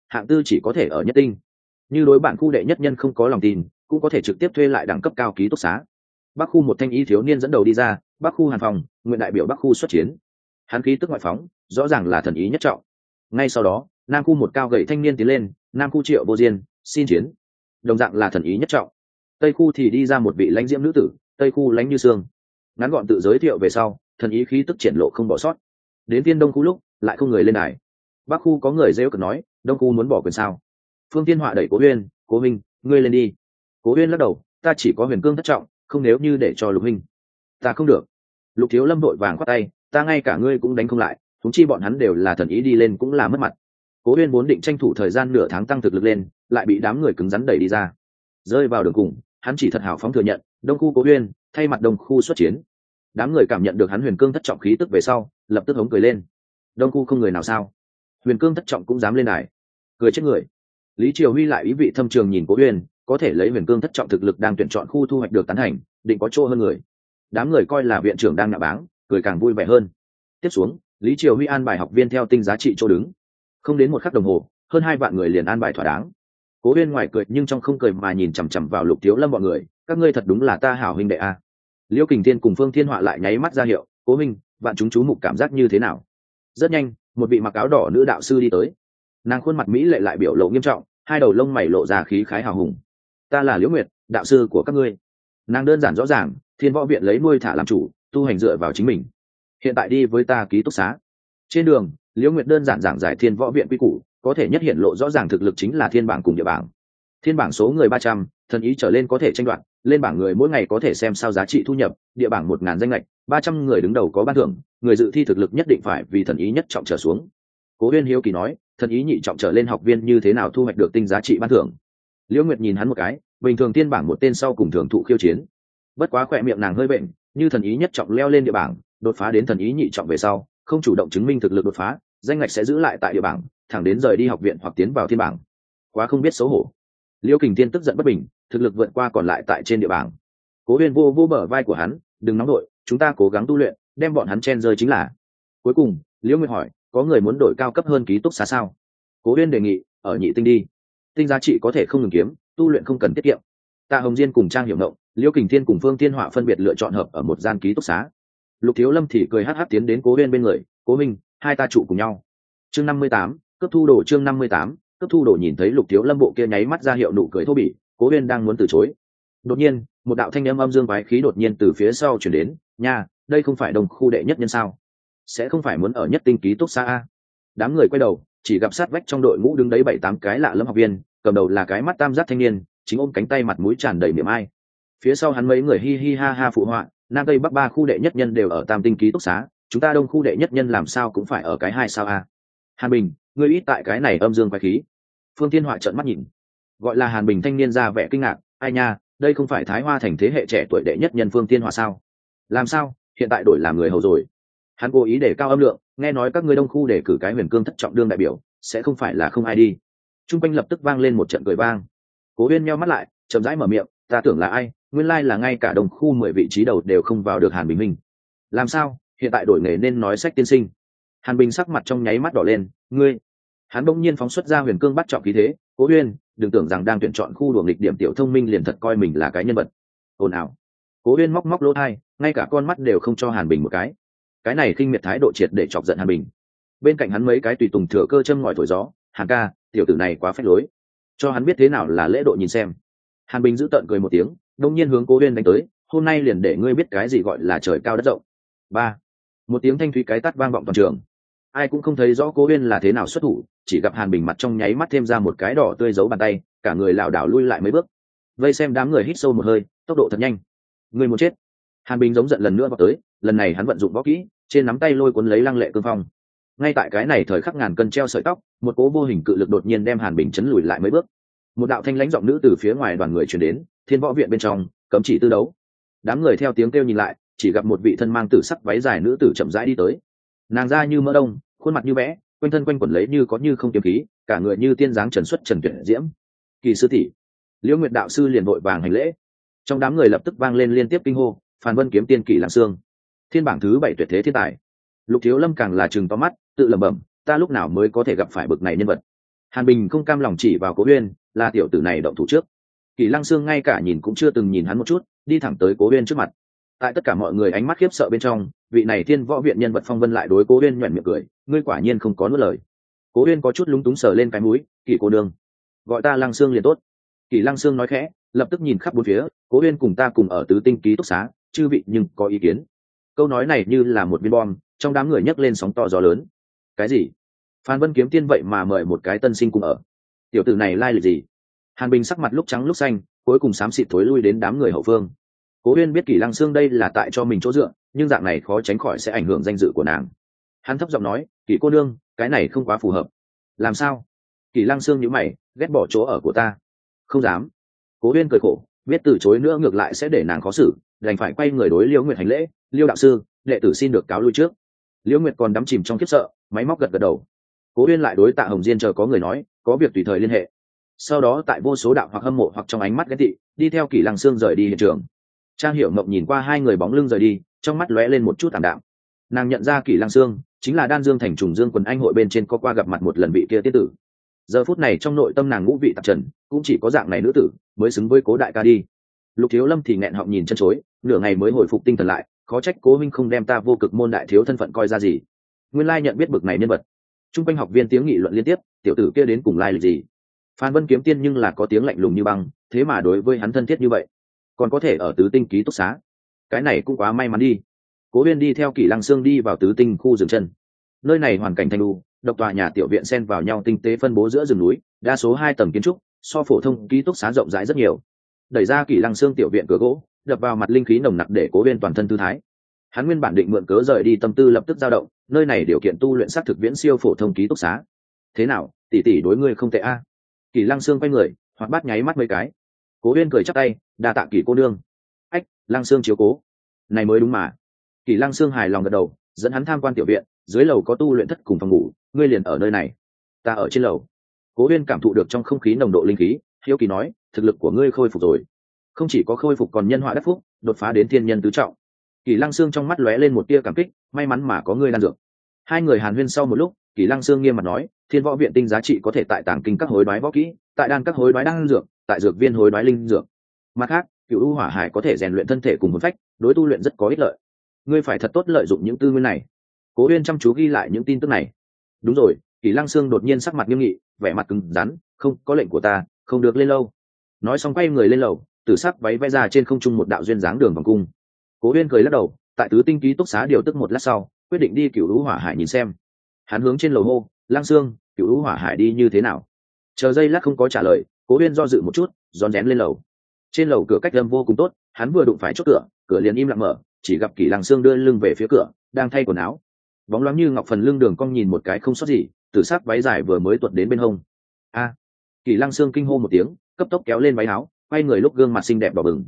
hạng tư chỉ có thể ở nhất tinh. Như đối bạn khu đệ nhất nhân không có lòng tin, cũng có thể trực tiếp thuê lại đẳng cấp cao ký túc xá. Bắc khu một thanh y thiếu niên dẫn đầu đi ra, Bắc khu Hàn Phong, nguyện đại biểu Bắc khu xuất chiến. Hắn khí tức ngoại phóng, rõ ràng là thần ý nhất trọng. Ngay sau đó, Nam khu một cao gầy thanh niên tiến lên, Nam khu Triệu Vô Diên, xin chiến. Đồng dạng là thần ý nhất trọng. Tây khu thì đi ra một vị lãnh diễm nữ tử, Tây khu lãnh như sương. Ngắn gọn tự giới thiệu về sau, thần ý khí tức triển lộ không bỏ sót. Đến viên Đông khu lúc, lại không người lên đài. Bắc khu có người rêu cực nói, Đông khu muốn bỏ quyền sao? Phương Thiên Họa đẩy Cố Uyên, Cố Minh, ngươi lên đi. Cố Uyên lắc đầu, ta chỉ có huyền cương thất trọng, không nếu như để cho Lục Minh. Ta không được. Lục Thiếu Lâm đội vàng khoát tay, ta ngay cả ngươi cũng đánh không lại, chúng chi bọn hắn đều là thần ý đi lên cũng là mất mặt. Cố Uyên vốn định tranh thủ thời gian nửa tháng tăng thực lực lên, lại bị đám người cứng rắn đẩy đi ra. Rơi vào đường cùng, hắn chỉ thật hào phóng thừa nhận, Đông khu Cố Uyên, thay mặt Đông khu xuất chiến. Đám người cảm nhận được hắn huyền cương thất trọng khí tức về sau, lập tức hống cười lên. Đông khu không người nào sao? Huyền cương thất trọng cũng dám lên đài, cười chết người. Lý Triều Huy lại ý vị thâm trường nhìn Cố Uyên, có thể lấy huyền cương thất trọng thực lực đang tuyển chọn khu thu hoạch được tán thành, định có chỗ hơn người. Đám người coi là viện trưởng đang nạ báng, cười càng vui vẻ hơn. Tiếp xuống, Lý Triều Huy an bài học viên theo tinh giá trị chỗ đứng. Không đến một khắc đồng hồ, hơn 2 vạn người liền an bài thỏa đáng. Cố Uyên ngoài cười nhưng trong không cười mà nhìn chằm chằm vào Lục Thiếu Lâm bọn người, các ngươi thật đúng là ta hảo huynh đệ a. Liễu Kình Thiên cùng Phương Thiên Họa lại nháy mắt ra hiệu, Cố Minh, vạn chúng chú mục cảm giác như thế nào? Rất nhanh, một vị mặc áo đỏ nữ đạo sư đi tới. Nàng khuôn mặt mỹ lệ lại biểu lộ nghiêm trọng, hai đầu lông mày lộ ra khí khái hào hùng. Ta là Liễu Nguyệt, đạo sư của các ngươi. Nàng đơn giản rõ ràng, Thiên Võ Viện lấy nuôi thả làm chủ, tu hành dựa vào chính mình. Hiện tại đi với ta ký túc xá. Trên đường, Liễu Nguyệt đơn giản giảng giải Thiên Võ Viện quy củ, có thể nhất hiện lộ rõ ràng thực lực chính là thiên bảng cùng địa bảng. Thiên bảng số người 300, thần ý trở lên có thể tranh đoạt, lên bảng người mỗi ngày có thể xem sao giá trị thu nhập, địa bảng 1000 danh lệch, 300 người đứng đầu có ban thưởng, người dự thi thực lực nhất định phải vì thần ý nhất trọng trở xuống. Cố Uyên hiếu kỳ nói, thần ý nhị trọng trở lên học viên như thế nào thu hoạch được tinh giá trị ban thưởng? Liễu Nguyệt nhìn hắn một cái, bình thường thiên bảng một tên sau cùng thường thụ khiêu chiến. Bất quá khỏe miệng nàng hơi bệnh, như thần ý nhất trọng leo lên địa bảng, đột phá đến thần ý nhị trọng về sau, không chủ động chứng minh thực lực đột phá, danh ngạch sẽ giữ lại tại địa bảng, thẳng đến rời đi học viện hoặc tiến vào thiên bảng. Quá không biết xấu hổ. Liễu Kình Thiên tức giận bất bình, thực lực vượt qua còn lại tại trên địa bảng. Cố Uyên vô vô bờ vai của hắn, đừng nóng đội, chúng ta cố gắng tu luyện, đem bọn hắn chen rơi chính là. Cuối cùng, Liễu Nguyệt hỏi, có người muốn đổi cao cấp hơn ký túc xá sao? Cố Uyên đề nghị, ở nhị tinh đi. Tinh giá trị có thể không ngừng kiếm, tu luyện không cần tiết kiệm. Tạ Hồng Diên cùng Trang Hiểu Ngộng, Liễu Kình Thiên cùng Phương Thiên Họa phân biệt lựa chọn hợp ở một gian ký túc xá. Lục Thiếu Lâm thì cười hắc hắc tiến đến Cố Uyên bên người, Cố Minh, hai ta trụ cùng nhau. Chương 58, cấp thu đồ chương 58, cấp thu đồ nhìn thấy Lục Thiếu Lâm bộ kia nháy mắt ra hiệu nụ cười thô bỉ, Cố Uyên đang muốn từ chối. Đột nhiên, một đạo thanh âm âm dương quái khí đột nhiên từ phía sau truyền đến, nha, đây không phải Đông khu đệ nhất nhân sao? Sẽ không phải muốn ở nhất tinh ký túc xá a? Đám người quay đầu, chỉ gặp sát vách trong đội ngũ đứng đấy 7-8 cái lạ lẫm học viên, cầm đầu là cái mắt tam giác thanh niên, chính ôm cánh tay mặt mũi tràn đầy niềm ai. Phía sau hắn mấy người hi hi ha ha phụ họa, Nam Tây Bắc ba khu đệ nhất nhân đều ở Tam tinh ký túc xá, chúng ta Đông khu đệ nhất nhân làm sao cũng phải ở cái 2 sao a? Hàn Bình, ngươi ít tại cái này âm dương quái khí. Phương Thiên Họa trợn mắt nhìn. Gọi là Hàn Bình thanh niên ra vẻ kinh ngạc, ai nha, đây không phải Thái Hoa thành thế hệ trẻ tuổi đệ nhất nhân Phương Thiên Họa sao? Làm sao, hiện tại đổi làm người hầu rồi? Hắn cố ý để cao âm lượng, nghe nói các ngươi Đông khu để cử cái huyền cương thất trọng đương đại biểu, sẽ không phải là không ai đi. Trung quanh lập tức vang lên một trận cười vang. Cố Uyên nheo mắt lại, chậm rãi mở miệng, ta tưởng là ai, nguyên lai là ngay cả Đông khu 10 vị trí đầu đều không vào được Hàn Bình Minh. Làm sao, hiện tại đổi nghề nên nói sách tiên sinh. Hàn Bình sắc mặt trong nháy mắt đỏ lên, ngươi. Hắn bỗng nhiên phóng xuất ra huyền cương bắt trọng khí thế, Cố Uyên, đừng tưởng rằng đang tuyển chọn khu đuổi nghịch điểm tiểu thông minh liền thật coi mình là cái nhân vật. Ồn ào. Cố Uyên móc móc lỗ tai, ngay cả con mắt đều không cho Hàn Bình một cái này khinh miệt thái độ triệt để chọc giận Hàn Bình. Bên cạnh hắn mấy cái tùy tùng thừa cơ châm ngòi thổi gió, Hàn ca, tiểu tử này quá phách lối, cho hắn biết thế nào là lễ độ nhìn xem. Hàn Bình giữ tợn cười một tiếng, đông nhiên hướng Cố Uyên đánh tới, hôm nay liền để ngươi biết cái gì gọi là trời cao đất rộng. Ba, một tiếng thanh thúy cái tát vang vọng toàn trường. Ai cũng không thấy rõ Cố Uyên là thế nào xuất thủ, chỉ gặp Hàn Bình mặt trong nháy mắt thêm ra một cái đỏ tươi giấu bàn tay, cả người lảo đảo lui lại mấy bước. Vây xem đám người hít sâu một hơi, tốc độ thật nhanh. Người muốn chết. Hàn Bình giống giận lần nữa vào tới, lần này hắn vận dụng võ kỹ, trên nắm tay lôi cuốn lấy lăng lệ cương phong. Ngay tại cái này thời khắc ngàn cân treo sợi tóc, một cỗ vô hình cự lực đột nhiên đem Hàn Bình chấn lùi lại mấy bước. Một đạo thanh lãnh giọng nữ từ phía ngoài đoàn người truyền đến, Thiên Võ Viện bên trong, cấm chỉ tư đấu. Đám người theo tiếng kêu nhìn lại, chỉ gặp một vị thân mang tử sắc váy dài nữ tử chậm rãi đi tới. Nàng da như mỡ đông, khuôn mặt như vẽ, quanh thân quanh quẩn lấy như có như không kiếm khí, cả người như tiên dáng trần xuất trần tuyệt diễm. Kỳ sư tỷ. Liễu Nguyệt đạo sư liền vội vàng hành lễ. Trong đám người lập tức vang lên liên tiếp kinh hô, Phàn Vân kiếm tiên Kỳ Lăng Xương, thiên bảng thứ 7 tuyệt thế thiên tài. Lục Thiếu Lâm càng là trừng to mắt, tự lẩm bẩm, ta lúc nào mới có thể gặp phải bực này nhân vật. Hàn Bình không cam lòng chỉ vào Cố Uyên, là tiểu tử này động thủ trước. Kỷ Lăng Sương ngay cả nhìn cũng chưa từng nhìn hắn một chút, đi thẳng tới Cố Uyên trước mặt. Tại tất cả mọi người ánh mắt khiếp sợ bên trong, vị này Thiên Võ viện nhân vật phong vân lại đối Cố Uyên nhuyễn miệng cười, ngươi quả nhiên không có nuốt lời. Cố Uyên có chút lúng túng sờ lên cái mũi, Kỷ cô nương, gọi ta Lăng Sương liền tốt. Kỷ Lăng Sương nói khẽ, lập tức nhìn khắp bốn phía, Cố Uyên cùng ta cùng ở tứ tinh ký túc xá, chư vị nhưng có ý kiến. Câu nói này như là một viên bom, trong đám người nhấc lên sóng to gió lớn. Cái gì? Phan Vân Kiếm Tiên vậy mà mời một cái tân sinh cùng ở, tiểu tử này lai lịch gì? Hàn Bình sắc mặt lúc trắng lúc xanh, cuối cùng xám xịt thối lui đến đám người hậu phương. Cố Uyên biết Kỷ Lăng Sương đây là tại cho mình chỗ dựa, nhưng dạng này khó tránh khỏi sẽ ảnh hưởng danh dự của nàng. Hắn thấp giọng nói, Kỷ cô nương, cái này không quá phù hợp. Làm sao? Kỷ Lăng Sương nhíu mày, ghét bỏ chỗ ở của ta. Không dám. Cố Uyên cười khổ, biết từ chối nữa ngược lại sẽ để nàng khó xử, đành phải quay người đối Liễu Nguyệt hành lễ, Liêu đạo sư, đệ tử xin được cáo lui trước. Liễu Nguyệt còn đắm chìm trong khiếp sợ, máy móc gật gật đầu. Cố Uyên lại đối Tạ Hồng Diên chờ có người nói, có việc tùy thời liên hệ. Sau đó tại vô số đạo hoặc hâm mộ hoặc trong ánh mắt ghét tị, đi theo Kỷ Lăng Sương rời đi hiện trường. Trang Hiểu Mộng nhìn qua hai người bóng lưng rời đi, trong mắt lóe lên một chút tạm đạm. Nàng nhận ra Kỷ Lăng Sương chính là Đan Dương thành Trùng Dương quần anh hội bên trên có qua gặp mặt một lần vị kia tiết tử. Giờ phút này trong nội tâm nàng ngũ vị tạp trần, cũng chỉ có dạng này nữ tử mới xứng với Cố đại ca đi. Lục Thiếu Lâm thì nghẹn họng nhìn chân chối, nửa ngày mới hồi phục tinh thần lại, khó trách Cố huynh không đem ta vô cực môn đại thiếu thân phận coi ra gì. Nguyên lai nhận biết bực này nhân vật. Trung quanh học viên tiếng nghị luận liên tiếp, tiểu tử kia đến cùng lai lịch gì? Phan Vân Kiếm Tiên nhưng là có tiếng lạnh lùng như băng, thế mà đối với hắn thân thiết như vậy, còn có thể ở tứ tinh ký túc xá, cái này cũng quá may mắn đi. Cố Uyên đi theo Kỷ Lăng Sương đi vào tứ tinh khu dừng chân. Nơi này hoàn cảnh thanh lưu, độc tòa nhà tiểu viện xen vào nhau tinh tế phân bố giữa rừng núi, đa số 2 tầng kiến trúc, so phổ thông ký túc xá rộng rãi rất nhiều. Đẩy ra Kỷ Lăng Sương tiểu viện cửa gỗ, đập vào mặt linh khí nồng nặc để Cố Uyên toàn thân thư thái. Hắn nguyên bản định mượn cớ rời đi tâm tư lập tức dao động, nơi này điều kiện tu luyện sát thực viễn siêu phổ thông ký túc xá. Thế nào, tỷ tỷ đối ngươi không tệ a? Kỷ Lăng Sương quay người, hoặc bắt nháy mắt mấy cái. Cố Uyên cười chắp tay, đa tạ Kỷ cô nương. Ách, Lăng Sương chiếu cố, này mới đúng mà. Kỷ Lăng Sương hài lòng gật đầu, dẫn hắn tham quan tiểu viện, dưới lầu có tu luyện thất cùng phòng ngủ, ngươi liền ở nơi này, ta ở trên lầu. Cố Uyên cảm thụ được trong không khí nồng độ linh khí, hiếu kỳ nói, thực lực của ngươi khôi phục rồi. Không chỉ có khôi phục còn nhân họa đắc phúc, đột phá đến thiên nhân tứ trọng. Kỷ Lăng Sương trong mắt lóe lên một tia cảm kích, may mắn mà có ngươi đan dược. Hai người hàn huyên sau một lúc, Kỷ Lăng Sương nghiêm mặt nói, Thiên Võ viện tinh giá trị có thể tại tàng kinh các hối đoái võ kỹ, tại đan các hối đoái đan dược, tại dược viên hối đoái linh dược. Mặt khác, Cửu U Hỏa Hải có thể rèn luyện thân thể cùng hồn phách, đối tu luyện rất có ích lợi. Ngươi phải thật tốt lợi dụng những tư nguyên này. Cố Uyên chăm chú ghi lại những tin tức này. Đúng rồi, Kỷ Lăng Sương đột nhiên sắc mặt nghiêm nghị, vẻ mặt cứng rắn, không, có lệnh của ta, không được lên lâu. Nói xong quay người lên lầu, tử sắc váy vẽ ra trên không trung một đạo duyên dáng đường vòng cung. Cố Uyên cười lắc đầu, tại tứ tinh ký túc xá điều tức một lát sau, quyết định đi Cửu U Hỏa Hải nhìn xem. Hắn hướng trên lầu hô, Lăng Sương, Cửu U Hỏa Hải đi như thế nào? Chờ giây lát không có trả lời, Cố Uyên do dự một chút, rón rén lên lầu. Trên lầu cửa cách âm vô cùng tốt, hắn vừa đụng phải chốt cửa, cửa liền im lặng mở, chỉ gặp Kỷ Lăng Sương đưa lưng về phía cửa, đang thay quần áo. Bóng loáng như ngọc phần lưng đường cong nhìn một cái không sót gì, tử sắc váy dài vừa mới tuột đến bên hông. A! Kỷ Lăng Sương kinh hô một tiếng, cấp tốc kéo lên váy áo, quay người lúc gương mặt xinh đẹp đỏ bừng,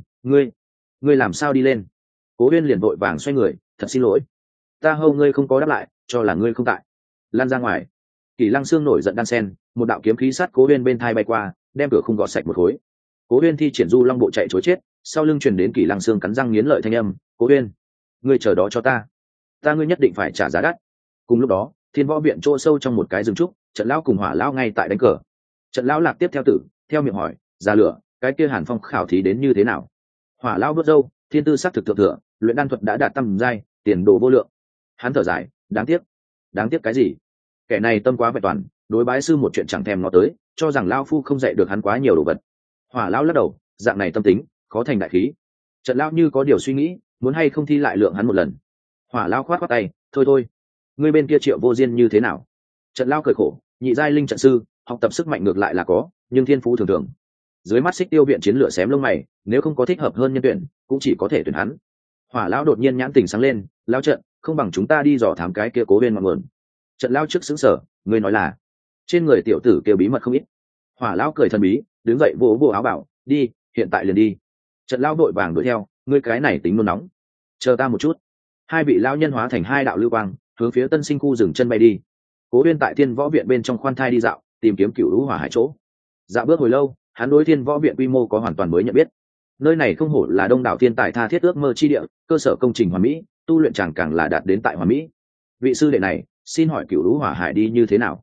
ngươi làm sao đi lên? Cố Uyên liền vội vàng xoay người, thật xin lỗi, ta hâu ngươi không có đáp lại, cho là ngươi không tại, lan ra ngoài. Kỷ Lăng Sương nổi giận đan sen, một đạo kiếm khí sát Cố Uyên bên thai bay qua, đem cửa khung gọt sạch một khối. Cố Uyên thi triển Du Long bộ chạy trối chết, sau lưng truyền đến Kỷ Lăng Sương cắn răng nghiến lợi thanh âm, Cố Uyên, ngươi chờ đó cho ta, ngươi nhất định phải trả giá đắt. Cùng lúc đó, Thiên Võ viện chỗ sâu trong một cái rừng trúc, Trận lão cùng Hỏa lão ngay tại đánh cờ. Trận lão lạc tiếp theo tử, theo miệng hỏi, ra lửa, cái kia Hàn Phong khảo thí đến như thế nào? Hỏa lão vớt râu, thiên tư sắc thực thượng thừa, luyện đan thuật đã đạt tầm giai, tiền đồ vô lượng. Hắn thở dài, đáng tiếc cái gì? Kẻ này tâm quá vẹn toàn, đối bái sư một chuyện chẳng thèm ngó tới, cho rằng lão phu không dạy được hắn quá nhiều đồ vật. Hỏa lão lắc đầu, dạng này tâm tính, khó thành đại khí. Trận lão như có điều suy nghĩ, muốn hay không thi lại lượng hắn một lần. Hỏa lão khoát khoát tay, thôi, ngươi bên kia Triệu Vô Diên như thế nào? Trận lão cười khổ, nhị giai linh trận sư, học tập sức mạnh ngược lại là có, nhưng thiên phú thường thường. Dưới mắt Xích Tiêu viện chiến lửa xém lông mày, nếu không có thích hợp hơn nhân tuyển, cũng chỉ có thể tuyển hắn. Hỏa lão đột nhiên nhãn tình sáng lên, lão Trận, không bằng chúng ta đi dò thám cái kia Cố Uyên ngọn nguồn. Trận lão trước sững sờ, ngươi nói là trên người tiểu tử kêu bí mật không ít. Hỏa lão cười thần bí, đứng dậy vỗ vỗ áo bảo, đi, hiện tại liền đi. Trận lão đội vàng đuổi theo, ngươi cái này tính nôn nóng, chờ ta một chút. Hai vị lão nhân hóa thành hai đạo lưu quang, hướng phía tân sinh khu dừng chân bay đi. Cố Uyên tại Thiên Võ viện bên trong khoan thai đi dạo, tìm kiếm Cửu U Hỏa Hải chỗ. Dạo bước hồi lâu, hắn đối Thiên Võ viện quy mô có hoàn toàn mới nhận biết. Nơi này không hổ là đông đảo thiên tài tha thiết ước mơ chi địa, cơ sở công trình hoàn mỹ, tu luyện chẳng càng là đạt đến tại hoàn mỹ. Vị sư đệ này, xin hỏi Cửu U Hỏa Hải đi như thế nào?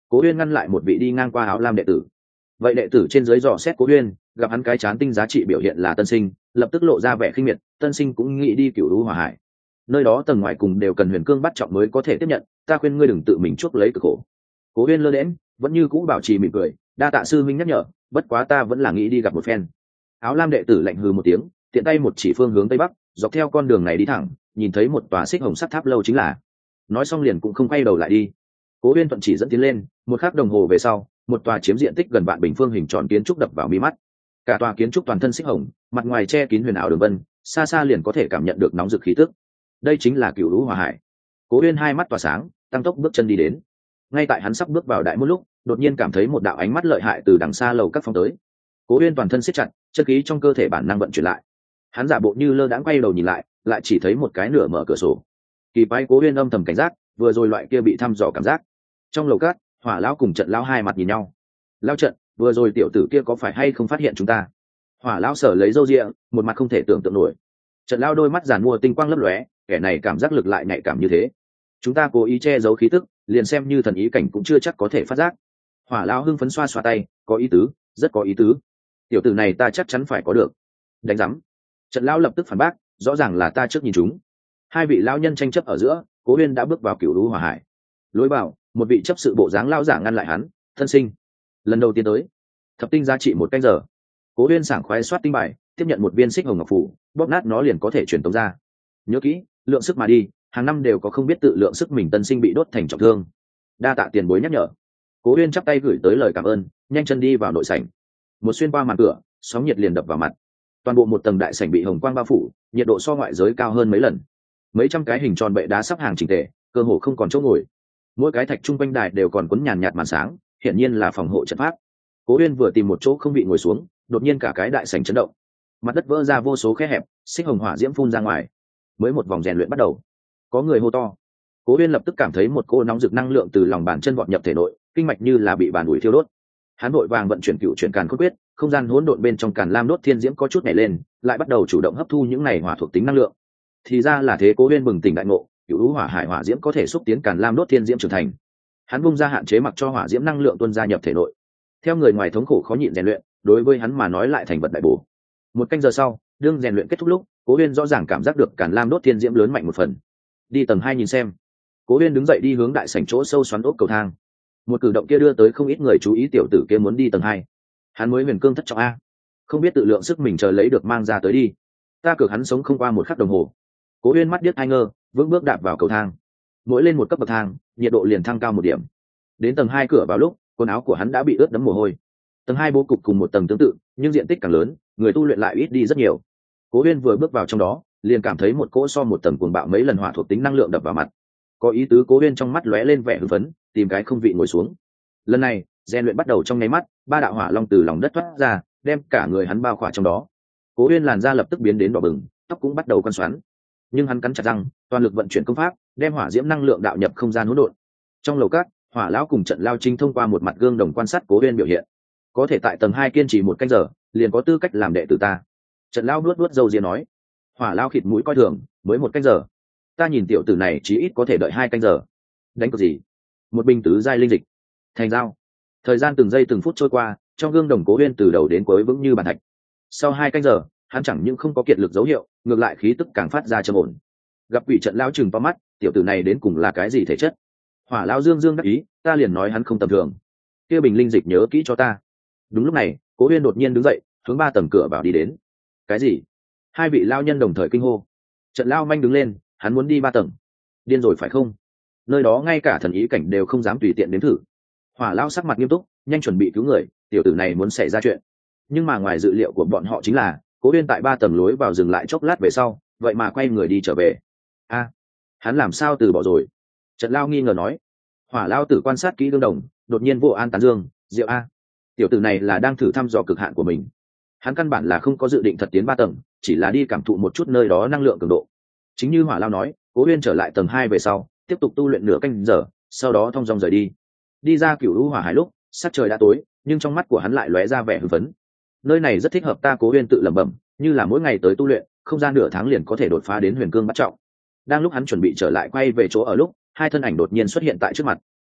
Cố Uyên ngăn lại một vị đi ngang qua áo lam đệ tử. Vậy đệ tử trên dưới dò xét Cố Uyên, gặp hắn cái chán tinh giá trị biểu hiện là tân sinh, lập tức lộ ra vẻ khinh miệt. Tân sinh cũng nghĩ đi Cửu Lũ Hỏa Hải, nơi đó tầng ngoài cùng đều cần huyền cương bắt trọng mới có thể tiếp nhận, ta khuyên ngươi đừng tự mình chuốc lấy cực khổ. Cố Uyên lơ đễnh, vẫn như cũ bảo trì mỉm cười, đa tạ sư minh nhắc nhở, bất quá ta vẫn là nghĩ đi gặp một phen. Áo lam đệ tử lạnh hừ một tiếng, tiện tay một chỉ phương hướng tây bắc, dọc theo con đường này đi thẳng, nhìn thấy một tòa xích hồng sắt tháp lâu chính là. Nói xong liền cũng không quay đầu lại đi. Cố Uyên thuận chỉ dẫn tiến lên, một khắc đồng hồ về sau, một tòa chiếm diện tích gần vạn bình phương hình tròn kiến trúc đập vào mi mắt. Cả tòa kiến trúc toàn thân xích hồng, mặt ngoài che kín huyền ảo đường vân, xa xa liền có thể cảm nhận được nóng rực khí tức. Đây chính là Cửu Lũ Hỏa Hải. Cố Uyên hai mắt tỏa sáng, tăng tốc bước chân đi đến. Ngay tại hắn sắp bước vào đại môn lúc, đột nhiên cảm thấy một đạo ánh mắt lợi hại từ đằng xa lầu các phong tới. Cố Uyên toàn thân siết chặt, chân khí trong cơ thể bản năng vận chuyển lại. Hắn giả bộ như lơ đãng quay đầu nhìn lại, lại chỉ thấy một cái nửa mở cửa sổ. Kỳ quái, Cố Uyên âm thầm cảnh giác, vừa rồi loại kia bị thăm dò cảm giác. Trong lầu các, Hỏa lão cùng Trận lão hai mặt nhìn nhau. Lão Trận, vừa rồi tiểu tử kia có phải hay không phát hiện chúng ta? Hỏa lão sở lấy râu ria, một mặt không thể tưởng tượng nổi. Trận lão đôi mắt giàn mua tinh quang lấp lóe, kẻ này cảm giác lực lại nhạy cảm như thế. Chúng ta cố ý che giấu khí tức, liền xem như thần ý cảnh cũng chưa chắc có thể phát giác. Hỏa lão hưng phấn xoa xoa tay, có ý tứ, rất có ý tứ. Tiểu tử này ta chắc chắn phải có được. Đánh rắm. Trận lão lập tức phản bác, rõ ràng là ta trước nhìn chúng. Hai vị lão nhân tranh chấp ở giữa, Cố Uyên đã bước vào Cửu Lũ Hỏa Hải. Lối vào, một vị chấp sự bộ dáng lão giả ngăn lại hắn, thân sinh, lần đầu tiên tới, thập tinh giá trị 1 canh giờ. Cố Uyên sảng khoái soát tinh bài, tiếp nhận một viên xích hồng ngọc phù, bóp nát nó liền có thể truyền tống ra. Nhớ kỹ, lượng sức mà đi, hàng năm đều có không biết tự lượng sức mình tân sinh bị đốt thành trọng thương. Đa tạ tiền bối nhắc nhở. Cố Uyên chắp tay gửi tới lời cảm ơn, nhanh chân đi vào nội sảnh. Một xuyên qua màn cửa, sóng nhiệt liền đập vào mặt. Toàn bộ một tầng đại sảnh bị hồng quang bao phủ, nhiệt độ so ngoại giới cao hơn mấy lần. Mấy trăm cái hình tròn bệ đá sắp hàng chỉnh tề, cơ hồ không còn chỗ ngồi. Mỗi cái thạch trung quanh đài đều còn quấn nhàn nhạt màn sáng, hiển nhiên là phòng hộ trận pháp. Cố Uyên vừa tìm một chỗ không bị ngồi xuống, đột nhiên cả cái đại sảnh chấn động. Mặt đất vỡ ra vô số khe hẹp, xích hồng hỏa diễm phun ra ngoài. Mới một vòng rèn luyện bắt đầu, có người hô to. Cố Uyên lập tức cảm thấy một cô nóng rực năng lượng từ lòng bàn chân vọt nhập thể nội, kinh mạch như là bị bàn ủi thiêu đốt. Hắn vội vàng vận chuyển cựu chuyển càn khôn quyết, không gian hỗn độn bên trong càn lam đốt thiên diễm có chút nhảy lên, lại bắt đầu chủ động hấp thu những này hỏa thuộc tính năng lượng. Thì ra là thế. Cố Uyên bừng tỉnh đại ngộ, cựu lũ hỏa hải hỏa diễm có thể xúc tiến càn lam đốt thiên diễm trưởng thành. Hắn bung ra hạn chế mặc cho hỏa diễm năng lượng tuôn ra nhập thể nội. Theo người ngoài thống khổ khó nhịn rèn luyện, đối với hắn mà nói lại thành vật đại bổ. 1 canh giờ sau, đương rèn luyện kết thúc lúc, Cố Uyên rõ ràng cảm giác được càn lam đốt thiên diễm lớn mạnh một phần. Đi tầng 2 nhìn xem. Cố Uyên đứng dậy đi hướng đại sảnh chỗ sâu xoắn ốc cầu thang. Một cử động kia đưa tới không ít người chú ý, tiểu tử kia muốn đi tầng 2. Hắn mới huyền cương thất trọng a, không biết tự lượng sức mình chờ lấy được mang ra tới đi. Ta cược hắn sống không qua 1 khắc đồng hồ. Cố Uyên mắt điếc hai ngơ, vững bước đạp vào cầu thang. Mỗi lên một cấp bậc thang, nhiệt độ liền thăng cao 1 điểm. Đến tầng 2 cửa vào lúc, quần áo của hắn đã bị ướt đẫm mồ hôi. Tầng 2 bố cục cùng một tầng tương tự, nhưng diện tích càng lớn, người tu luyện lại ít đi rất nhiều. Cố Uyên vừa bước vào trong đó, liền cảm thấy một cỗ so một tầng cuồng bạo mấy lần hỏa thuộc tính năng lượng đập vào mặt. Có ý tứ. Cố Uyên trong mắt lóe lên vẻ hưng phấn, tìm cái không vị ngồi xuống. Lần này, rèn luyện bắt đầu trong nháy mắt, 3 đạo hỏa long từ lòng đất thoát ra, đem cả người hắn bao khỏa trong đó. Cố Uyên làn da lập tức biến đến đỏ bừng, tóc cũng bắt đầu quăn xoắn. Nhưng hắn cắn chặt răng, toàn lực vận chuyển công pháp, đem hỏa diễm năng lượng đạo nhập không gian hỗn độn. Trong lầu các, Hỏa lão cùng Trận lão chính thông qua một mặt gương đồng quan sát Cố Uyên biểu hiện. Có thể tại tầng 2 kiên trì 1 canh giờ, liền có tư cách làm đệ tử ta. Trận lão nuốt nuốt râu ria nói. Hỏa lão khịt mũi coi thường, mới 1 canh giờ. Ta nhìn tiểu tử này chí ít có thể đợi 2 canh giờ. Đánh cược gì? Một bình tứ giai linh dịch. Thành giao. Thời gian từng giây từng phút trôi qua, trong gương đồng Cố Uyên từ đầu đến cuối vững như bàn thạch. Sau 2 canh giờ, hắn chẳng những không có kiệt lực dấu hiệu, ngược lại khí tức càng phát ra trầm ổn. Gặp Quỷ Trận lão trừng to mắt, tiểu tử này đến cùng là cái gì thể chất? Hỏa lão dương dương đắc ý, ta liền nói hắn không tầm thường. Kia bình linh dịch nhớ kỹ cho ta. Đúng lúc này, Cố Uyên đột nhiên đứng dậy, hướng 3 tầng cửa vào đi đến. Cái gì? Hai vị lão nhân đồng thời kinh hô. Trận lão manh đứng lên, hắn muốn đi 3 tầng. Điên rồi phải không? Nơi đó ngay cả thần ý cảnh đều không dám tùy tiện đến thử. Hỏa lão sắc mặt nghiêm túc, nhanh chuẩn bị cứu người, tiểu tử này muốn xảy ra chuyện. Nhưng mà ngoài dự liệu của bọn họ chính là, Cố Uyên tại 3 tầng lối vào dừng lại chốc lát về sau, vậy mà quay người đi trở về. A, hắn làm sao từ bỏ rồi? Trận lão nghi ngờ nói. Hỏa lão tử quan sát kỹ gương đồng, đột nhiên vô an tán dương, diệu a, tiểu tử này là đang thử thăm dò cực hạn của mình. Hắn căn bản là không có dự định thật tiến 3 tầng, chỉ là đi cảm thụ một chút nơi đó năng lượng cường độ. Chính như Hỏa lão nói, Cố Uyên trở lại tầng 2 về sau, tiếp tục tu luyện nửa canh giờ, sau đó thong dong rời đi. Đi ra Cửu Lũ Hỏa Hải lúc, sắc trời đã tối, nhưng trong mắt của hắn lại lóe ra vẻ hưng phấn. Nơi này rất thích hợp ta, Cố Uyên tự lẩm bẩm, như là mỗi ngày tới tu luyện, không gian nửa tháng liền có thể đột phá đến huyền cương bát trọng. Đang lúc hắn chuẩn bị trở lại quay về chỗ ở lúc, 2 thân ảnh đột nhiên xuất hiện tại trước mặt.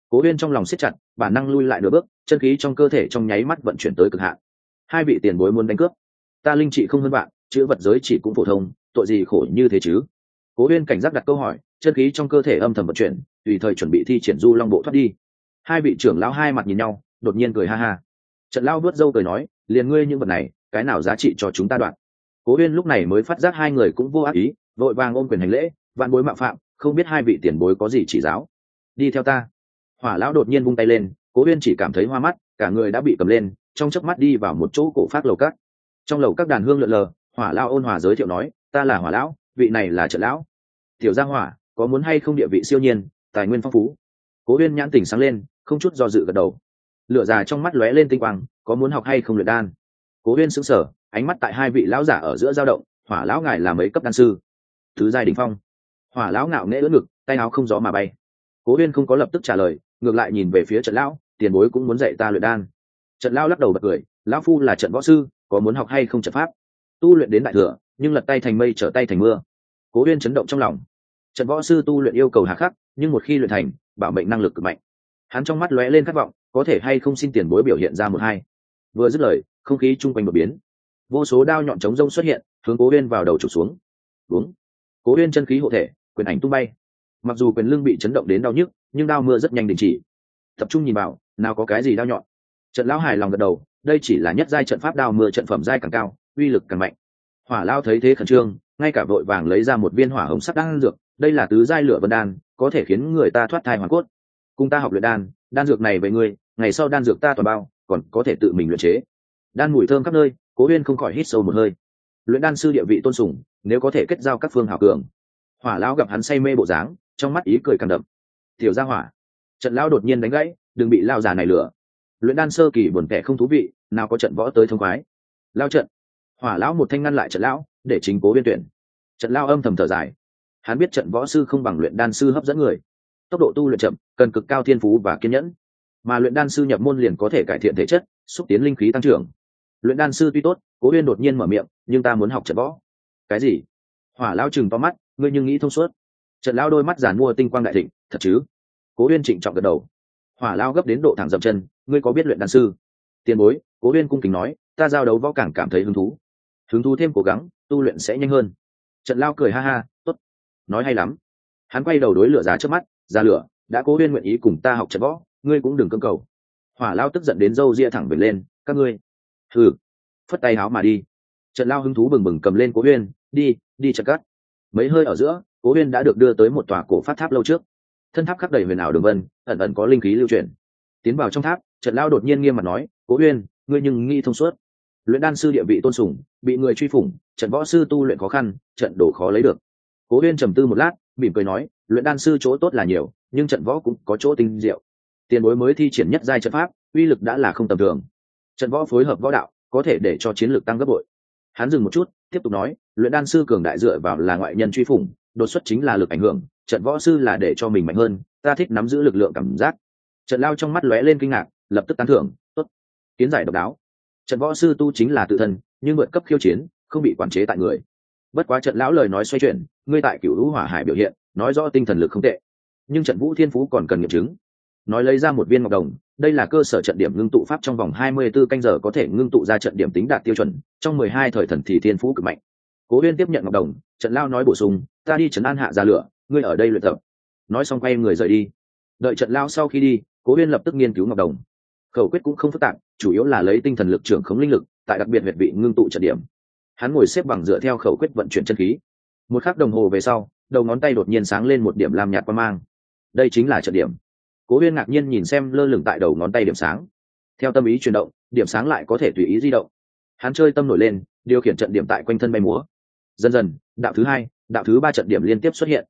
Cố Uyên trong lòng siết chặt, bản năng lui lại nửa bước, chân khí trong cơ thể trong nháy mắt vận chuyển tới cực hạn. Hai vị tiền bối muốn đánh cướp, ta linh trị không hơn bạn, chữ vật giới chỉ cũng phổ thông, tội gì khổ như thế chứ? Cố Uyên cảnh giác đặt câu hỏi, chân khí trong cơ thể âm thầm vận chuyển, tùy thời chuẩn bị thi triển du long bộ thoát đi. Hai vị trưởng lão hai mặt nhìn nhau, đột nhiên cười ha ha. Trận lão vuốt râu cười nói, liền ngươi những vật này, cái nào giá trị cho chúng ta đoạn? Cố Uyên lúc này mới phát giác hai người cũng vô ác ý, vội vàng ôm quyền hành lễ, vạn bối mạo phạm, không biết hai vị tiền bối có gì chỉ giáo. Đi theo ta. Hỏa lão đột nhiên vung tay lên, Cố Uyên chỉ cảm thấy hoa mắt, cả người đã bị cầm lên, trong chớp mắt đi vào một chỗ cổ phát lầu các. Trong lầu các đàn hương lượn lờ, Hỏa lão ôn hòa giới thiệu nói, ta là Hỏa lão, vị này là Trận lão. Tiểu gia hỏa, có muốn hay không địa vị siêu nhiên, tài nguyên phong phú? Cố Uyên nhãn tỉnh sáng lên, không chút do dự gật đầu. Lửa già trong mắt lóe lên tinh quang, có muốn học hay không luyện đan? Cố Uyên sững sờ, ánh mắt tại hai vị lão giả ở giữa dao động. Hỏa lão ngài là mấy cấp đan sư? Thứ giai đỉnh phong. Hỏa lão ngạo nghễ ưỡn ngực, tay áo không gió mà bay. Cố Uyên không có lập tức trả lời, ngược lại nhìn về phía Trận lão, tiền bối cũng muốn dạy ta luyện đan. Trận lão lắc đầu bật cười, lão phu là trận võ sư, có muốn học hay không trận pháp? Tu luyện đến đại thừa, nhưng lật tay thành mây trở tay thành mưa. Cố Uyên chấn động trong lòng. Trận võ sư tu luyện yêu cầu hà khắc, nhưng một khi luyện thành, bảo mệnh năng lực cực mạnh. Hắn trong mắt lóe lên khát vọng, có thể hay không xin tiền bối biểu hiện ra một hai. Vừa dứt lời, không khí chung quanh đột biến, vô số đao nhọn chống rông xuất hiện, hướng Cố Uyên vào đầu chụp xuống. Đúng. Cố Uyên chân khí hộ thể, quyền ảnh tung bay. Mặc dù quyền lưng bị chấn động đến đau nhức, nhưng đao mưa rất nhanh đình chỉ. Tập trung nhìn vào, nào có cái gì đao nhọn. Trận lão hài lòng gật đầu, đây chỉ là nhất giai trận pháp đao mưa, trận phẩm giai càng cao, uy lực càng mạnh. Hỏa lão thấy thế khẩn trương, ngay cả vội vàng lấy ra một viên hỏa hồng sắc đan dược, đây là tứ giai lửa vân đan, có thể khiến người ta thoát thai hoàn cốt. Cùng ta học luyện đan, đan dược này về ngươi, ngày sau đan dược ta toàn bao, còn có thể tự mình luyện chế. Đan mùi thơm khắp nơi, Cố Uyên không khỏi hít sâu một hơi. Luyện đan sư địa vị tôn sùng, nếu có thể kết giao các phương hảo cường. Hỏa lão gặp hắn say mê bộ dáng, trong mắt ý cười càng đậm. Tiểu gia hỏa. Trận lão đột nhiên đánh gãy, đừng bị lao già này lừa. Luyện đan sơ kỳ buồn tẻ không thú vị, nào có trận võ tới thông khoái. Lao trận. Hỏa lão một thanh ngăn lại Trận lão, để chính Cố Uyên tuyển. Trận lão âm thầm thở dài. Hắn biết trận võ sư không bằng luyện đan sư hấp dẫn người, tốc độ tu luyện chậm, cần cực cao thiên phú và kiên nhẫn, mà luyện đan sư nhập môn liền có thể cải thiện thể chất, xúc tiến linh khí tăng trưởng. Luyện đan sư tuy tốt, Cố Uyên đột nhiên mở miệng, nhưng ta muốn học trận võ. Cái gì? Hỏa lão trừng to mắt, ngươi nhưng nghĩ thông suốt. Trận lão đôi mắt giàn mua tinh quang đại thịnh, thật chứ? Cố Uyên trịnh trọng gật đầu. Hỏa lão gấp đến độ thẳng dậm chân, ngươi có biết luyện đan sư? Tiền bối, Cố Uyên cung kính nói, ta giao đấu võ càng cảm thấy hứng thú. Hứng thú thêm cố gắng, tu luyện sẽ nhanh hơn. Trận lão cười ha ha, tốt, nói hay lắm. Hắn quay đầu đối lửa giá trước mắt, ra lửa, đã Cố Uyên nguyện ý cùng ta học trận võ, ngươi cũng đừng cưỡng cầu. Hỏa lão tức giận đến râu ria thẳng về lên, các ngươi. Hừ, phất tay háo mà đi. Trận lão hứng thú bừng bừng cầm lên Cố Uyên, đi trận cắt. Mấy hơi ở giữa, Cố Uyên đã được đưa tới một tòa cổ phát tháp lâu trước. Thân tháp khắc đầy huyền ảo đường vân, ẩn ẩn có linh khí lưu chuyển. Tiến vào trong tháp, Trận lão đột nhiên nghiêm mặt nói, Cố Uyên, ngươi nhưng nghĩ thông suốt. Luyện đan sư địa vị tôn sùng, bị người truy phủng, trận võ sư tu luyện khó khăn, trận đồ khó lấy được. Cố Uyên trầm tư một lát, mỉm cười nói, luyện đan sư chỗ tốt là nhiều, nhưng trận võ cũng có chỗ tinh diệu. Tiền bối mới thi triển nhất giai trận pháp, uy lực đã là không tầm thường. Trận võ phối hợp võ đạo, có thể để cho chiến lược tăng gấp bội. Hắn dừng một chút, tiếp tục nói, luyện đan sư cường đại dựa vào là ngoại nhân truy phủng, đột xuất chính là lực ảnh hưởng, trận võ sư là để cho mình mạnh hơn, ta thích nắm giữ lực lượng cảm giác. Trận lao trong mắt lóe lên kinh ngạc, lập tức tán thưởng, tốt, kiến giải độc đáo. Trận võ sư tu chính là tự thân, nhưng vượt cấp khiêu chiến, không bị quản chế tại người. Bất quá trận lão lời nói xoay chuyển, ngươi tại Cửu Lũ Hỏa Hải biểu hiện, nói rõ tinh thần lực không tệ, nhưng trận vũ thiên phú còn cần nghiệm chứng. Nói lấy ra một viên ngọc đồng, đây là cơ sở trận điểm ngưng tụ pháp, trong vòng 24 canh giờ có thể ngưng tụ ra trận điểm tính đạt tiêu chuẩn, trong 12 thời thần thì thiên phú cực mạnh. Cố Uyên tiếp nhận ngọc đồng, trận lao nói bổ sung, ta đi trấn an hạ ra lửa, ngươi ở đây luyện tập. Nói xong quay người rời đi. Đợi trận lao sau khi đi, Cố Uyên lập tức nghiên cứu ngọc đồng. Khẩu quyết cũng không phức tạp, chủ yếu là lấy tinh thần lực trưởng khống linh lực, tại đặc biệt huyệt vị ngưng tụ trận điểm. Hắn ngồi xếp bằng dựa theo khẩu quyết vận chuyển chân khí. Một khắc đồng hồ về sau, đầu ngón tay đột nhiên sáng lên một điểm lam nhạt quang mang. Đây chính là trận điểm. Cố Uyên ngạc nhiên nhìn xem lơ lửng tại đầu ngón tay điểm sáng. Theo tâm ý chuyển động, điểm sáng lại có thể tùy ý di động. Hắn chơi tâm nổi lên, điều khiển trận điểm tại quanh thân bay múa. Dần dần, đạo thứ 2, đạo thứ 3 trận điểm liên tiếp xuất hiện.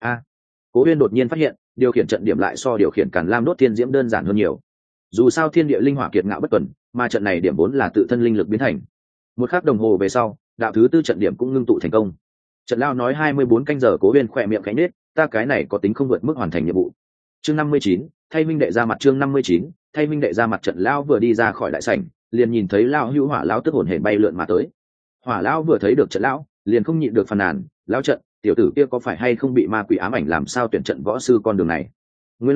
Cố Uyên đột nhiên phát hiện, điều khiển trận điểm lại so điều khiển Càn Lam đốt thiên diễm đơn giản hơn nhiều. Dù sao thiên địa linh hỏa kiệt ngạo bất tuần, mà trận này điểm vốn là tự thân linh lực biến thành. Một khắc đồng hồ về sau, đạo thứ 4 trận điểm cũng ngưng tụ thành công. Trận lao nói 24 canh giờ, Cố Uyên khỏe miệng khẽ nhếch, ta cái này có tính không vượt mức hoàn thành nhiệm vụ. Chương 59, thay minh đệ ra mặt. Chương 59, thay minh đệ ra mặt. Trận lao vừa đi ra khỏi đại sảnh, liền nhìn thấy lao hữu Hỏa lão tức hồn hển bay lượn mà tới. Hỏa lão vừa thấy được trận lão, liền không nhịn được phàn nàn, lão trận, tiểu tử kia có phải hay không bị ma quỷ ám ảnh, làm sao tuyển trận võ sư con đường này? Nguyên lai,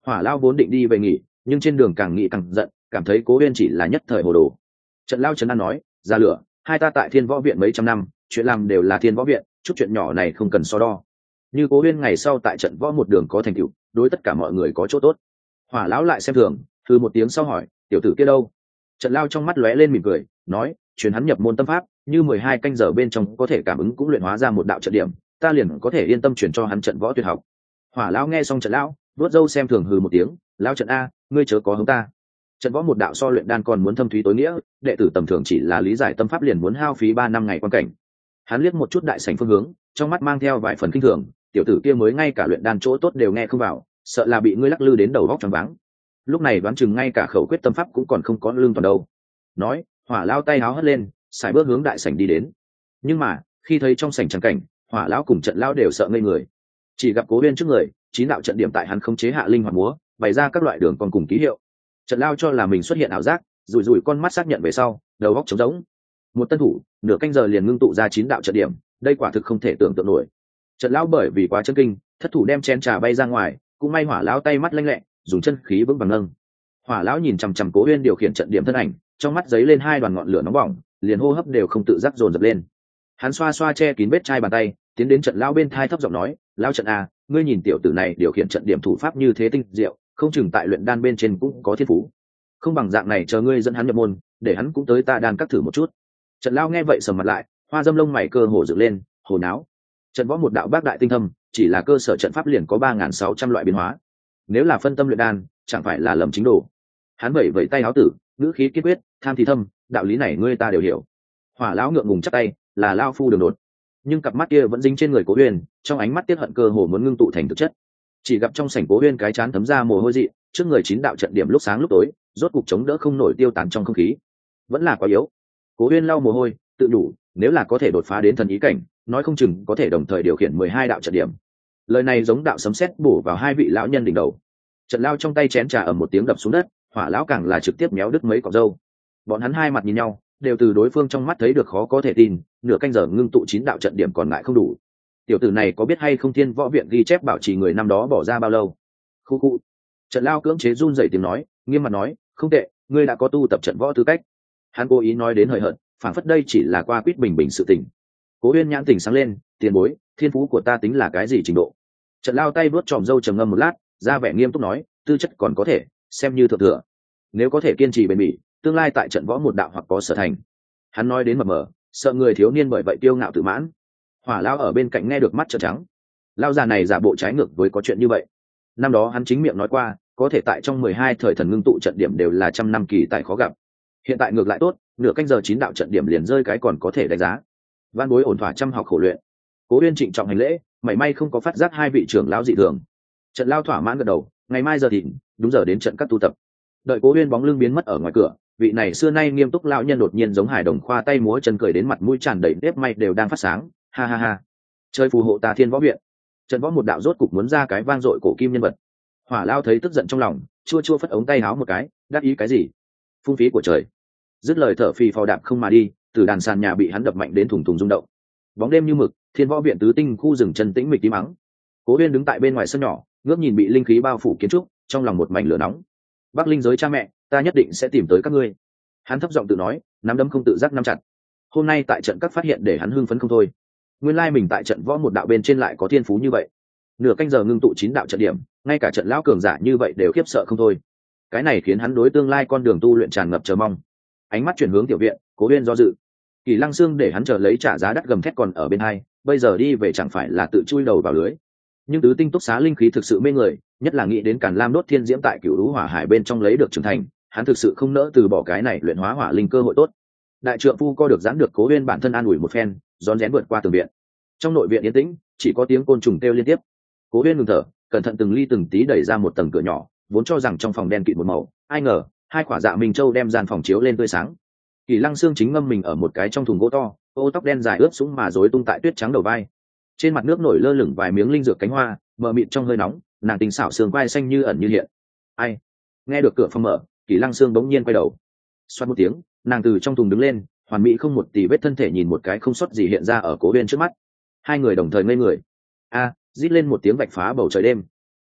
Hỏa Lao vốn định đi về nghỉ, nhưng trên đường càng nghĩ càng giận, cảm thấy Cố Uyên chỉ là nhất thời hồ đồ. Trận Lao trấn an nói, ra lửa, hai ta tại Thiên Võ viện mấy trăm năm, chuyện làm đều là Thiên Võ viện, chút chuyện nhỏ này không cần so đo. Như Cố Uyên ngày sau tại trận võ một đường có thành tựu, đối tất cả mọi người có chỗ tốt. Hỏa Lão lại xem thường, thư một tiếng sau hỏi, tiểu tử kia đâu? Trận Lao trong mắt lóe lên mỉm cười, nói, truyền hắn nhập môn tâm pháp, như 12 canh giờ bên trong có thể cảm ứng cũng luyện hóa ra một đạo trận điểm, ta liền có thể yên tâm truyền cho hắn trận võ tuyệt học. Hỏa Lão nghe xong Trận Lão, vuốt râu xem thường hừ một tiếng, Lão Trận a, ngươi chớ có hứng ta. Trận võ một đạo so luyện đan còn muốn thâm thúy tối nghĩa, đệ tử tầm thường chỉ là lý giải tâm pháp liền muốn hao phí 3 năm ngày quan cảnh. Hắn liếc một chút đại sảnh phương hướng, trong mắt mang theo vài phần kinh thường, tiểu tử kia mới ngay cả luyện đan chỗ tốt đều nghe không vào, sợ là bị ngươi lắc lư đến đầu óc choáng váng. Lúc này đoán chừng ngay cả khẩu quyết tâm pháp cũng còn không có lương toàn đâu. Nói, Hỏa Lão tay háo hất lên, xài bước hướng đại sảnh đi đến. Nhưng mà, khi thấy trong sảnh trắng cảnh, Hỏa Lão cùng Trận Lão đều sợ ngây người. Chỉ gặp Cố Uyên trước người, 9 đạo trận điểm tại hắn không chế hạ linh hoạt múa, bày ra các loại đường còn cùng ký hiệu. Trận Lão cho là mình xuất hiện ảo giác, rủi rủi con mắt xác nhận về sau, đầu óc trống rỗng. Một tân thủ, nửa canh giờ liền ngưng tụ ra 9 đạo trận điểm, đây quả thực không thể tưởng tượng nổi. Trận Lão bởi vì quá chấn kinh, thất thủ đem chén trà bay ra ngoài, cũng may Hỏa Lão tay mắt lanh lẹ, dùng chân khí vững vàng nâng. Hỏa Lão nhìn chằm chằm Cố Uyên điều khiển trận điểm thân ảnh, trong mắt giấy lên hai đoàn ngọn lửa nóng bỏng, liền hô hấp đều không tự giác dồn dập lên. Hắn xoa xoa che kín vết chai bàn tay, tiến đến Trận Lão bên thai thấp giọng nói, Lão Trận a, ngươi nhìn tiểu tử này điều khiển trận điểm thủ pháp như thế tinh diệu, không chừng tại luyện đan bên trên cũng có thiên phú. Không bằng dạng này chờ ngươi dẫn hắn nhập môn, để hắn cũng tới ta đan các thử một chút. Trận Lão nghe vậy sầm mặt lại, hoa dâm lông mày cơ hồ dựng lên, hồ náo. Trận võ một đạo bác đại tinh thâm, chỉ là cơ sở trận pháp liền có 3600 loại biến hóa. Nếu là phân tâm luyện đan, chẳng phải là lầm chính đồ. Hắn vẩy vẩy tay áo tử, ngữ khí kiên quyết, tham thì thâm, đạo lý này ngươi ta đều hiểu. Hỏa Lão ngượng ngùng chắp tay, là lao phu đường đột. Nhưng cặp mắt kia vẫn dính trên người Cố Uyên, trong ánh mắt tiết hận cơ hồ muốn ngưng tụ thành thực chất. Chỉ gặp trong sảnh Cố Uyên cái chán thấm ra mồ hôi dị, trước người 9 đạo trận điểm lúc sáng lúc tối, rốt cục chống đỡ không nổi tiêu tán trong không khí. Vẫn là quá yếu. Cố Uyên lau mồ hôi, tự đủ, nếu là có thể đột phá đến thần ý cảnh, nói không chừng có thể đồng thời điều khiển 12 đạo trận điểm. Lời này giống đạo sấm sét bổ vào hai vị lão nhân đỉnh đầu. Trận Lao trong tay chén trà ầm một tiếng đập xuống đất, Hỏa Lão càng là trực tiếp méo đứt mấy cọng râu. Bọn hắn hai mặt nhìn nhau, đều từ đối phương trong mắt thấy được khó có thể tin, nửa canh giờ ngưng tụ 9 đạo trận điểm còn lại không đủ. Tiểu tử này có biết hay không Thiên Võ viện ghi chép bảo trì người năm đó bỏ ra bao lâu? Khu khu. Trận Lao cưỡng chế run rẩy tiếng nói, nghiêm mặt nói, không tệ, ngươi đã có tu tập trận võ tư cách. Hắn cố ý nói đến hời hợt, phảng phất đây chỉ là qua quýt bình bình sự tình. Cố Uyên nhãn tỉnh sáng lên, tiền bối, thiên phú của ta tính là cái gì trình độ? Trận Lao tay vuốt tròm râu trầm ngâm một lát, ra vẻ nghiêm túc nói, tư chất còn có thể, xem như thượng thừa. Nếu có thể kiên trì bền bỉ, tương lai tại trận võ một đạo hoặc có sở thành. Hắn nói đến mập mờ, sợ người thiếu niên bởi vậy kiêu ngạo tự mãn. Hỏa Lao ở bên cạnh nghe được mắt trợn trắng. Lao già này giả bộ trái ngược với có chuyện như vậy. Năm đó hắn chính miệng nói qua, có thể tại trong 12 thời thần ngưng tụ trận điểm đều là trăm năm kỳ tại khó gặp. Hiện tại ngược lại tốt, nửa canh giờ 9 đạo trận điểm liền rơi cái còn có thể đánh giá. Van bối ổn thỏa chăm học khổ luyện. Cố Uyên trịnh trọng hành lễ, mảy may không có phát giác hai vị trưởng lão dị thường. Trận Lao thỏa mãn gật đầu, ngày mai giờ thìn, đúng giờ đến trận các tu tập. Đợi Cố Uyên bóng lưng biến mất ở ngoài cửa, vị này xưa nay nghiêm túc lão nhân đột nhiên giống hài đồng khoa tay múa chân cười đến mặt mũi tràn đầy nếp may đều đang phát sáng, ha ha ha. Chơi phù hộ ta Thiên Võ viện. Trận võ một đạo rốt cục muốn ra cái vang dội cổ kim nhân vật. Hỏa Lao thấy tức giận trong lòng, chua chua phất ống tay áo một cái, đáp ý cái gì? Phung phí của trời. Dứt lời thở phì phò đạp không mà đi, từ đàn sàn nhà bị hắn đập mạnh đến thùng thùng rung động. Bóng đêm như mực, Thiên Võ viện tứ tinh khu rừng chân tĩnh mịch tím mắng. Cố Uyên đứng tại bên ngoài sân nhỏ, ngước nhìn bị linh khí bao phủ kiến trúc, trong lòng một mảnh lửa nóng. Bắc linh giới cha mẹ, ta nhất định sẽ tìm tới các ngươi. Hắn thấp giọng tự nói, nắm đấm không tự giác nắm chặt. Hôm nay tại trận các phát hiện để hắn hưng phấn không thôi. Nguyên lai mình tại trận võ một đạo bên trên lại có thiên phú như vậy. Nửa canh giờ ngưng tụ 9 đạo trận điểm, ngay cả trận lão cường giả như vậy đều khiếp sợ không thôi. Cái này khiến hắn đối tương lai con đường tu luyện tràn ngập chờ mong. Ánh mắt chuyển hướng tiểu viện, Cố Uyên do dự. Kỳ Lăng Xương để hắn chờ lấy trả giá đắt gầm thét còn ở bên hai, bây giờ đi về chẳng phải là tự chui đầu vào lưới. Nhưng tứ tinh túc xá linh khí thực sự mê người, nhất là nghĩ đến Càn Lam đốt thiên diễm tại Cửu Lũ Hỏa Hải bên trong lấy được trưởng thành, hắn thực sự không nỡ từ bỏ cái này luyện hóa hỏa linh cơ hội tốt. Đại trượng phu co được giãn được Cố Uyên bản thân an ủi một phen, rón rén vượt qua tường viện. Trong nội viện yên tĩnh, chỉ có tiếng côn trùng kêu liên tiếp. Cố Uyên ngừng thở, cẩn thận từng ly từng tí đẩy ra một tầng cửa nhỏ, vốn cho rằng trong phòng đen kịt một màu, ai ngờ hai quả dạ minh châu đem gian phòng chiếu lên tươi sáng. Kỳ Lăng Xương chính ngâm mình ở một cái trong thùng gỗ to, ô tóc đen dài ướt sũng mà rối tung tại tuyết trắng đầu vai. Trên mặt nước nổi lơ lửng vài miếng linh dược cánh hoa, mờ mịt trong hơi nóng, nàng tình xảo xương quai xanh như ẩn như hiện. Ai? Nghe được cửa phòng mở, Kỳ Lăng Xương bỗng nhiên quay đầu. Xoát một tiếng, nàng từ trong thùng đứng lên, hoàn mỹ không một tì vết thân thể nhìn một cái không sót gì hiện ra ở Cố Uyên trước mắt. Hai người đồng thời ngây người. A, rít lên một tiếng vạch phá bầu trời đêm.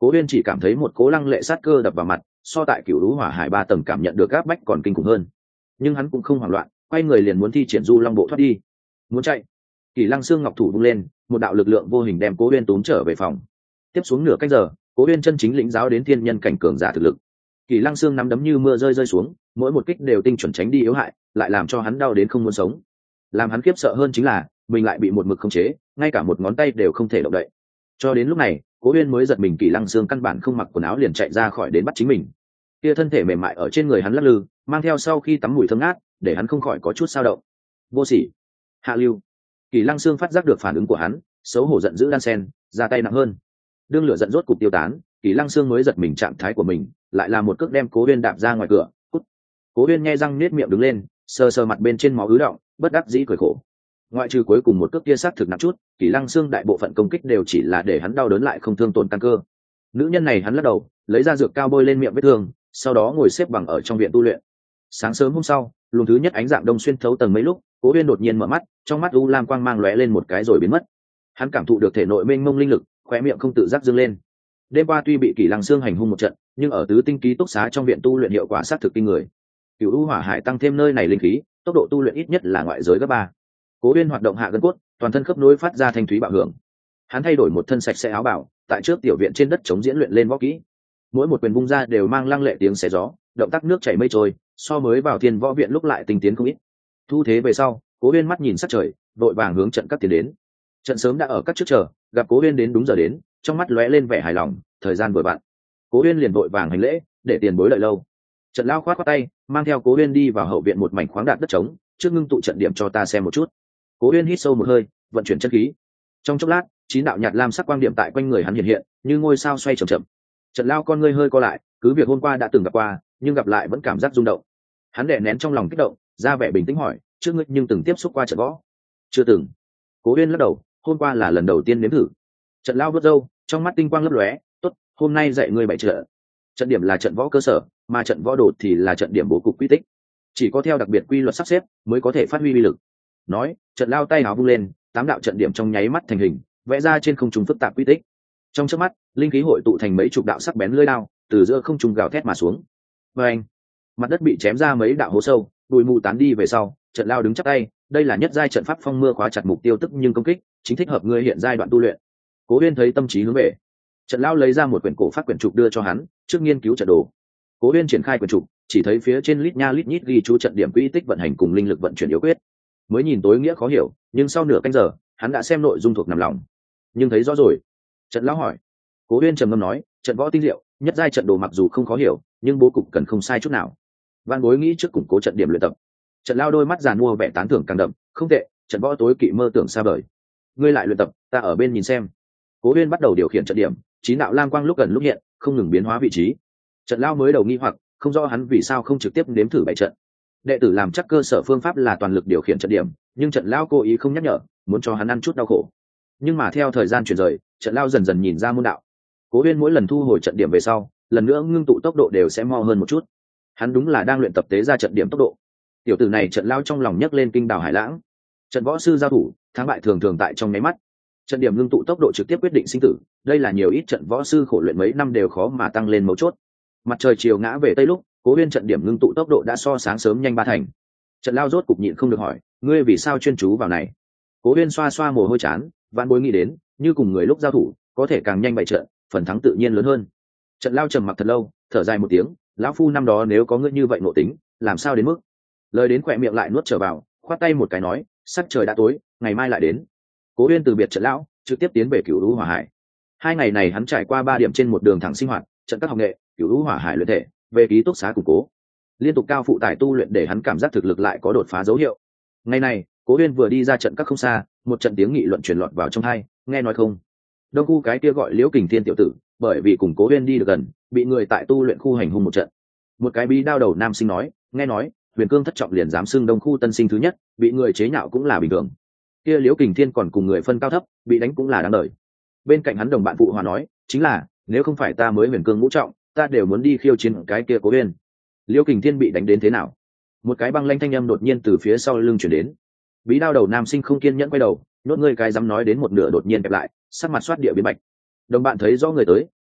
Cố Uyên chỉ cảm thấy một cố lăng lệ sát cơ đập vào mặt, so tại Cửu Lũ Hỏa Hải 3 tầng cảm nhận được áp bách còn kinh khủng hơn. Nhưng hắn cũng không hoảng loạn, quay người liền muốn thi triển Du Long Bộ thoát đi. Muốn chạy. Kỷ Lăng Xương ngọc thủ vung lên, một đạo lực lượng vô hình đem Cố Uyên túm trở về phòng. Tiếp xuống nửa canh giờ, Cố Uyên chân chính lĩnh giáo đến thiên nhân cảnh cường giả thực lực. Kỷ Lăng Xương nắm đấm như mưa rơi rơi xuống, mỗi một kích đều tinh chuẩn tránh đi yếu hại, lại làm cho hắn đau đến không muốn sống. Làm hắn khiếp sợ hơn chính là, mình lại bị một mực khống chế, ngay cả một ngón tay đều không thể động đậy. Cho đến lúc này, Cố Uyên mới giật mình, Kỷ Lăng Xương căn bản không mặc quần áo liền chạy ra khỏi đến bắt chính mình. Kia thân thể mềm mại ở trên người hắn lắc lư, mang theo sau khi tắm mùi thơm ngát, để hắn không khỏi có chút dao động. Vô sỉ, hạ lưu. Kỷ Lăng Xương phát giác được phản ứng của hắn, xấu hổ giận dữ đan sen, ra tay nặng hơn. Đương lửa giận rốt cục tiêu tán, Kỷ Lăng Xương mới giật mình trạng thái của mình, lại là một cước đem Cố Uyên đạp ra ngoài cửa. Cút. Cố Uyên nhe răng nết miệng đứng lên, sờ sờ mặt bên trên máu ứ động, bất đắc dĩ cười khổ. Ngoại trừ cuối cùng một cước kia sát thực nặng chút, Kỷ Lăng Xương đại bộ phận công kích đều chỉ là để hắn đau đớn lại không thương tổn căn cơ. Nữ nhân này hắn lắc đầu, lấy ra dược cao bôi lên miệng vết thương, sau đó ngồi xếp bằng ở trong viện tu luyện. Sáng sớm hôm sau, luồng thứ nhất ánh dạng đông xuyên thấu tầng mấy lúc, Cố Uyên đột nhiên mở mắt, trong mắt u lam quang mang lóe lên một cái rồi biến mất. Hắn cảm thụ được thể nội mênh mông linh lực, khóe miệng không tự giác dương lên. Đêm qua tuy bị Kỷ Lăng Xương hành hung một trận, nhưng ở tứ tinh ký túc xá trong viện tu luyện hiệu quả sát thực kinh người. Cửu U Hỏa Hải tăng thêm nơi này linh khí, tốc độ tu luyện ít nhất là ngoại giới gấp 3. Cố Uyên hoạt động hạ gân cốt, toàn thân khớp nối phát ra thanh thúy bạo hưởng. Hắn thay đổi một thân sạch sẽ áo bào, tại trước tiểu viện trên đất chống diễn luyện lên võ kỹ. Mỗi một quyền vung ra đều mang lăng lệ tiếng xé gió, động tác nước chảy mây trôi, so mới vào Thiên Võ viện lúc lại tinh tiến không ít. Thu thế về sau, Cố Uyên mắt nhìn sắc trời, đội vàng hướng trận các tiến đến. Trận sớm đã ở các trước chờ, gặp Cố Uyên đến đúng giờ đến, trong mắt lóe lên vẻ hài lòng, thời gian vừa vặn. Cố Uyên liền đội vàng hành lễ, để tiền bối đợi lâu. Trận Lao khoát khoát tay, mang theo Cố Uyên đi vào hậu viện một mảnh khoáng đạt đất trống, trước ngưng tụ trận điểm cho ta xem một chút. Cố Uyên hít sâu một hơi, vận chuyển chân khí. Trong chốc lát, 9 đạo nhạt lam sắc quang điểm tại quanh người hắn hiện hiện, như ngôi sao xoay chậm chậm. Trận Lao con ngươi hơi co lại, cứ việc hôm qua đã từng gặp qua, nhưng gặp lại vẫn cảm giác rung động. Hắn đè nén trong lòng kích động, ra vẻ bình tĩnh hỏi, trước ngươi nhưng từng tiếp xúc qua trận võ? Chưa từng. Cố Uyên lắc đầu, hôm qua là lần đầu tiên nếm thử. Trận Lao vớt râu, trong mắt tinh quang lấp lóe, tốt, hôm nay dạy ngươi bảy trận. Trận điểm là trận võ cơ sở, mà trận võ đồ thì là trận điểm bố cục quy tích. Chỉ có theo đặc biệt quy luật sắp xếp mới có thể phát huy uy lực. Nói, Trận Lao tay áo vung lên, 8 đạo trận điểm trong nháy mắt thành hình, vẽ ra trên không trung phức tạp quy tích. Trong chớp mắt, linh khí hội tụ thành mấy chục đạo sắc bén lưỡi đao, từ giữa không trung gào thét mà xuống. Oeng! Mặt đất bị chém ra mấy đạo hố sâu, bụi mù tán đi về sau, Trận Lao đứng chắp tay, đây là nhất giai trận pháp phong mưa khóa chặt mục tiêu tức nhưng công kích, chính thích hợp ngươi hiện giai đoạn tu luyện. Cố Uyên thấy tâm trí hướng về, Trận Lao lấy ra một quyển cổ pháp quyển trục đưa cho hắn, trước nghiên cứu trận đồ. Cố Uyên triển khai quyển trục, chỉ thấy phía trên lít nha lít nhít ghi chú trận điểm quy tích vận hành cùng linh lực vận chuyển yếu quyết. Mới nhìn tối nghĩa khó hiểu, nhưng sau nửa canh giờ, hắn đã xem nội dung thuộc nằm lòng. Nhưng thấy rõ rồi. Trận Lão hỏi. Cố Uyên trầm ngâm nói, trận võ tinh diệu, nhất giai trận đồ mặc dù không khó hiểu, nhưng bố cục cần không sai chút nào. Văn Bối nghĩ trước củng cố trận điểm luyện tập. Trận Lao đôi mắt giàn mua vẻ tán thưởng càng đậm, không tệ, trận võ tối kỵ mơ tưởng xa vời. Ngươi lại luyện tập, ta ở bên nhìn xem. Cố Uyên bắt đầu điều khiển trận điểm, 9 đạo lam quang lúc gần lúc hiện, không ngừng biến hóa vị trí. Trận Lao mới đầu nghi hoặc, không rõ hắn vì sao không trực tiếp nếm thử bảy trận. Đệ tử làm chắc cơ sở phương pháp là toàn lực điều khiển trận điểm, nhưng Trận Lao cố ý không nhắc nhở, muốn cho hắn ăn chút đau khổ. Nhưng mà theo thời gian chuyển rời, Trận Lao dần dần nhìn ra môn đạo. Cố Uyên mỗi lần thu hồi trận điểm về sau, lần nữa ngưng tụ tốc độ đều sẽ mau hơn một chút. Hắn đúng là đang luyện tập tế ra trận điểm tốc độ. Tiểu tử này Trận Lao trong lòng nhấc lên kinh đào hải lãng. Trận võ sư giao thủ, thắng bại thường thường tại trong nháy mắt. Trận điểm ngưng tụ tốc độ trực tiếp quyết định sinh tử, đây là nhiều ít trận võ sư khổ luyện mấy năm đều khó mà tăng lên mấu chốt. Mặt trời chiều ngã về tây lúc, Cố Uyên trận điểm ngưng tụ tốc độ đã so sáng sớm nhanh 3 thành. Trận Lao rốt cục nhịn không được hỏi, ngươi vì sao chuyên chú vào này? Cố Uyên xoa xoa mồ hôi chán, Vạn Bối nghĩ đến, như cùng người lúc giao thủ, có thể càng nhanh bại trận, phần thắng tự nhiên lớn hơn. Trận Lao trầm mặc thật lâu, thở dài một tiếng, lão phu năm đó nếu có ngươi như vậy nội tính, làm sao đến mức? Lời đến khỏe miệng lại nuốt trở vào, khoát tay một cái nói, sắc trời đã tối, ngày mai lại đến. Cố Uyên từ biệt Trận Lão, trực tiếp tiến về Cửu Lũ Hỏa Hải. 2 ngày này hắn trải qua 3 điểm trên một đường thẳng sinh hoạt, trận các học nghệ, Cửu Lũ Hỏa Hải luyện thể, về ký túc xá củng cố. Liên tục cao phụ tải tu luyện để hắn cảm giác thực lực lại có đột phá dấu hiệu. Ngày này, Cố Uyên vừa đi ra trận các không xa, một trận tiếng nghị luận truyền lọt vào trong tai, nghe nói không? Đông khu cái kia gọi Liễu Kình Thiên tiểu tử, bởi vì cùng Cố Uyên đi được gần, bị người tại tu luyện khu hành hung một trận. Một cái bí đao đầu nam sinh nói, nghe nói, Huyền Cương thất trọng liền dám xưng Đông khu tân sinh thứ nhất, bị người chế nhạo cũng là bình thường. Kia Liễu Kình Thiên còn cùng người phân cao thấp, bị đánh cũng là đáng đời. Bên cạnh hắn đồng bạn phụ hòa nói, chính là, nếu không phải ta mới Huyền Cương ngũ trọng, ta đều muốn đi khiêu chiến cái kia Cố Uyên. Liễu Kình Thiên bị đánh đến thế nào? Một cái băng lanh thanh âm đột nhiên từ phía sau lưng truyền đến. Bí đao đầu nam sinh không kiên nhẫn quay đầu, nhốt ngươi cái dám nói đến một nửa đột nhiên kẹp lại, sắc mặt xoát địa biến bạch. Đồng bạn thấy rõ người tới,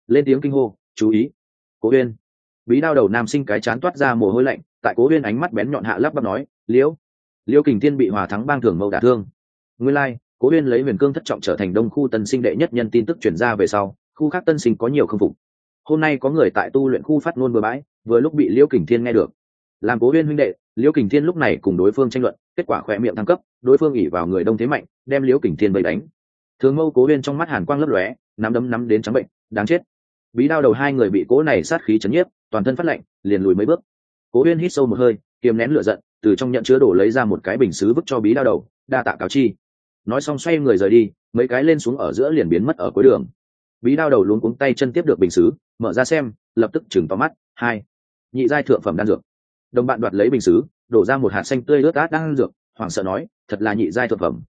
lên tiếng kinh hô, chú ý. Cố Uyên. Bí đao đầu nam sinh cái chán toát ra mồ hôi lạnh, tại Cố Uyên ánh mắt bén nhọn hạ lắp bắp nói, Liễu Kình Thiên bị Hòa Thắng bang thưởng mâu đả thương. Nguyên lai, Cố Uyên lấy huyền cương thất trọng trở thành đông khu tân sinh đệ nhất nhân tin tức truyền ra về sau, khu khác tân sinh có nhiều không phục. Hôm nay có người tại tu luyện khu phát ngôn bừa bãi, vừa lúc bị Liễu Kình Thiên nghe được. Làm Cố Uyên huynh đệ, Liễu Kình Thiên lúc này cùng đối phương tranh luận, kết quả khỏe miệng thăng cấp, đối phương ỷ vào người đông thế mạnh, đem Liễu Kình Thiên vây đánh. Thường mâu Cố Uyên trong mắt hàn quang lấp lóe, nắm đấm nắm đến trắng bệnh, đáng chết. Bí đao đầu hai người bị cố này sát khí chấn nhiếp, toàn thân phát lạnh, liền lùi mấy bước. Cố Uyên hít sâu một hơi, kiềm nén lửa giận, từ trong nhận chứa đổ lấy ra một cái bình sứ vứt cho bí đao đầu, đa tạ cáo chi. Nói xong xoay người rời đi, mấy cái lên xuống ở giữa liền biến mất ở cuối đường. Bí đao đầu luống cuống tay chân tiếp được bình sứ, mở ra xem, lập tức chừng to mắt. Hai, nhị giai thượng phẩm đan dược. Đồng bạn đoạt lấy bình sứ, đổ ra một hạt xanh tươi ướt át đan dược, hoảng sợ nói, thật là nhị giai thượng phẩm.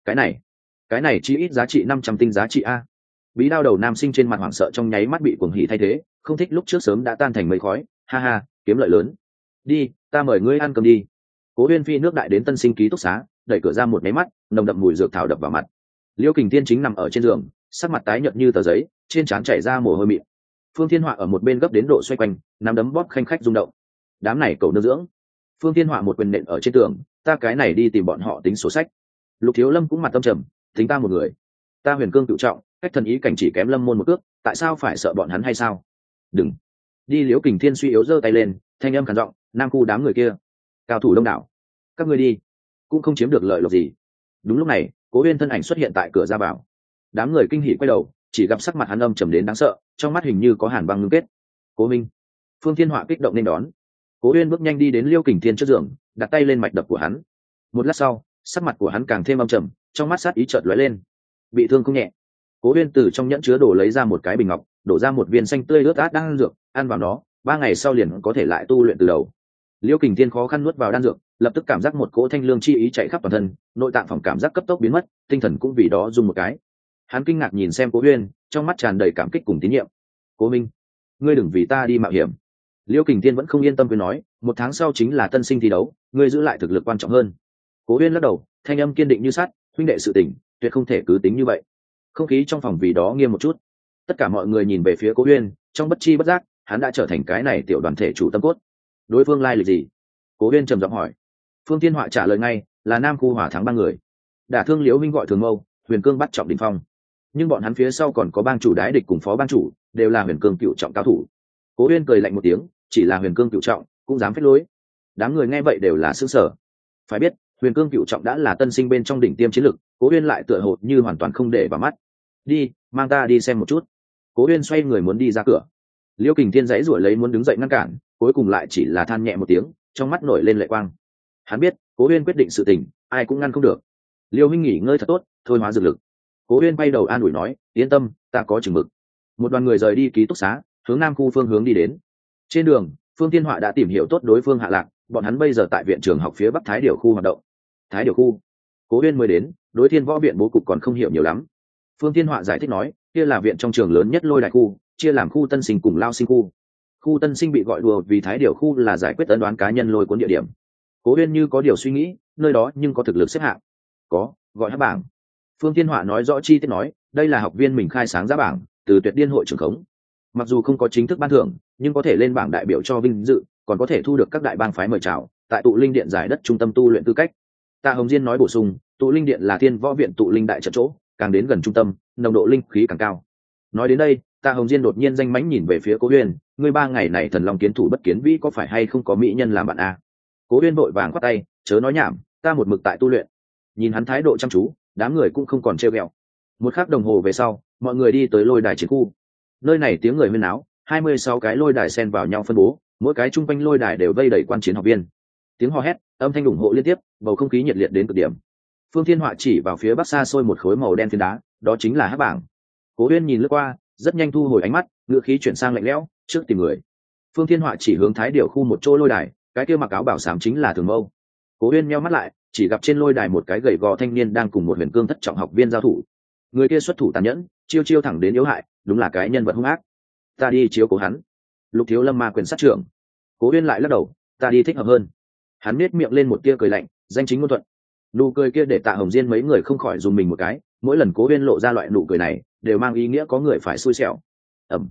Cái này chỉ ít giá trị 500 tinh giá trị a. Bí đao đầu nam sinh trên mặt hoảng sợ trong nháy mắt bị cuồng hỉ thay thế, không thích lúc trước sớm đã tan thành mây khói, ha ha, kiếm lợi lớn. Đi, ta mời ngươi ăn cơm đi. Cố Uyên phi nước đại đến tân sinh ký túc xá, đẩy cửa ra một máy mắt, nồng đậm mùi dược thảo đập vào mặt. Liễu Kình Thiên chính nằm ở trên giường, sắc mặt tái nhợt như tờ giấy, trên trán chảy ra mồ hôi mịn. Phương Thiên Họa ở một bên gấp đến độ xoay quanh, nắm đấm bóp khanh khách rung động. Đám này cầu nương dưỡng. Phương Thiên Họa một quyền nện ở trên tường, ta cái này đi tìm bọn họ tính sổ sách. Lục Thiếu Lâm cũng mặt tâm trầm, tính ta một người. Ta huyền cương tự trọng, cách thần ý cảnh chỉ kém Lâm môn một cước, tại sao phải sợ bọn hắn hay sao? Đừng. Đi. Liễu Kình Thiên suy yếu giơ tay lên, thanh âm khàn giọng, nam khu đám người kia, cao thủ đông đảo, các ngươi đi, cũng không chiếm được lợi lộc gì. Đúng lúc này, Cố Uyên thân ảnh xuất hiện tại cửa ra vào. Đám người kinh hỉ quay đầu, chỉ gặp sắc mặt hắn âm trầm đến đáng sợ, trong mắt hình như có hàn băng ngưng kết. Cố Minh. Phương Thiên Họa kích động nên đón. Cố Uyên bước nhanh đi đến Liễu Kình Thiên trước giường, đặt tay lên mạch đập của hắn. Một lát sau, sắc mặt của hắn càng thêm âm trầm, trong mắt sát ý chợt lóe lên. Bị thương không nhẹ. Cố Uyên từ trong nhẫn chứa đồ lấy ra một cái bình ngọc, đổ ra một viên xanh tươi ướt át đan dược, ăn vào nó, 3 ngày sau liền có thể lại tu luyện từ đầu. Liễu Kình Thiên khó khăn nuốt vào đan dược, lập tức cảm giác một cỗ thanh lương chi ý chạy khắp toàn thân, nội tạng phòng cảm giác cấp tốc biến mất, tinh thần cũng vì đó rung một cái. Hắn kinh ngạc nhìn xem Cố Uyên, trong mắt tràn đầy cảm kích cùng tín nhiệm. Cố Minh, ngươi đừng vì ta đi mạo hiểm. Liễu Kình Thiên vẫn không yên tâm với nói, 1 tháng sau chính là tân sinh thi đấu, ngươi giữ lại thực lực quan trọng hơn. Cố Uyên lắc đầu, thanh âm kiên định như sắt, huynh đệ sự tình, tuyệt không thể cứ tính như vậy. Không khí trong phòng vì đó nghiêm một chút. Tất cả mọi người nhìn về phía Cố Uyên, trong bất chi bất giác, hắn đã trở thành cái này tiểu đoàn thể chủ tâm cốt. Đối phương lai lịch gì? Cố Uyên trầm giọng hỏi. Phương Thiên Họa trả lời ngay, là nam khu Hòa Thắng 3 người. Đả thương Liễu huynh gọi Thường Mâu, huyền cương bắt trọng đỉnh phong. Nhưng bọn hắn phía sau còn có bang chủ đái địch cùng phó bang chủ, đều là huyền cương cựu trọng cao thủ. Cố Uyên cười lạnh một tiếng, chỉ là huyền cương cựu trọng, cũng dám phách lối. Đám người nghe vậy đều là sửng sở. Phải biết, huyền cương cựu trọng đã là tân sinh bên trong đỉnh tiêm chiến lực, Cố Uyên lại tựa hồ như hoàn toàn không để vào mắt. Đi, mang ta đi xem một chút. Cố Uyên xoay người muốn đi ra cửa. Liễu Kình Thiên giãy giụa lấy muốn đứng dậy ngăn cản, cuối cùng lại chỉ là than nhẹ một tiếng, trong mắt nổi lên lệ quang. Hắn biết, Cố Uyên quyết định sự tình, ai cũng ngăn không được. Liêu huynh nghỉ ngơi thật tốt, thôi hóa dược lực. Cố Uyên bay đầu an ủi nói, yên tâm, ta có chừng mực. Một đoàn người rời đi ký túc xá, hướng nam khu phương hướng đi đến. Trên đường, Phương Thiên Họa đã tìm hiểu tốt đối phương hạ lạc, bọn hắn bây giờ tại viện trường học phía bắc Thái Điểu khu hoạt động. Thái Điểu khu? Cố Uyên mới đến, đối Thiên Võ viện bố cục còn không hiểu nhiều lắm. Phương Thiên Họa giải thích nói, kia là viện trong trường lớn nhất Lôi Đại khu, chia làm khu tân sinh cùng lao sinh khu. Khu tân sinh bị gọi đùa vì Thái Điểu khu là giải quyết ân đoán cá nhân lôi cuốn địa điểm. Cố Uyên như có điều suy nghĩ, nơi đó nhưng có thực lực xếp hạng. Có, gọi hắc bảng. Phương Thiên Họa nói rõ chi tiết nói, đây là học viên mình khai sáng giá bảng, từ Tuyệt Điên hội trưởng khống. Mặc dù không có chính thức ban thưởng, nhưng có thể lên bảng đại biểu cho vinh dự, còn có thể thu được các đại bang phái mời chào, tại tụ linh điện giải đất trung tâm tu luyện tư cách. Tạ Hồng Diên nói bổ sung, tụ linh điện là Thiên Võ viện tụ linh đại trận chỗ, càng đến gần trung tâm, nồng độ linh khí càng cao. Nói đến đây, Tạ Hồng Diên đột nhiên danh mãnh nhìn về phía Cố Uyên, ngươi 3 ngày này thần long kiến thủ bất kiến vĩ có phải hay không có mỹ nhân làm bạn a? Cố Uyên vội vàng quát tay, chớ nói nhảm, ta một mực tại tu luyện. Nhìn hắn thái độ chăm chú, đám người cũng không còn trêu ghẹo. Một khắc đồng hồ về sau, mọi người đi tới lôi đài chiến khu. Nơi này tiếng người huyên náo, 26 cái lôi đài xen vào nhau phân bố, mỗi cái trung quanh lôi đài đều vây đầy quan chiến học viên. Tiếng hò hét, âm thanh ủng hộ liên tiếp, bầu không khí nhiệt liệt đến cực điểm. Phương Thiên Họa chỉ vào phía bắc xa xôi một khối màu đen phiến đá, đó chính là hắc bảng. Cố Uyên nhìn lướt qua, rất nhanh thu hồi ánh mắt, ngữ khí chuyển sang lạnh lẽo, trước tìm người. Phương Thiên Họa chỉ hướng Thái Điểu khu một chỗ lôi đài, cái kia mặc áo bảo xám chính là Thường Mâu. Cố Uyên nheo mắt lại, chỉ gặp trên lôi đài một cái gầy gò thanh niên đang cùng một huyền cương thất trọng học viên giao thủ. Người kia xuất thủ tàn nhẫn, chiêu chiêu thẳng đến yếu hại, đúng là cái nhân vật hung ác. Ta đi chiếu cố hắn. Lục Thiếu Lâm ma quyền sát trưởng. Cố Uyên lại lắc đầu, ta đi thích hợp hơn. Hắn nét miệng lên một tia cười lạnh, danh chính ngôn thuận. Nụ cười kia để Tạ Hồng Diên mấy người không khỏi dùng mình một cái, mỗi lần Cố Uyên lộ ra loại nụ cười này, đều mang ý nghĩa có người phải xui xẻo.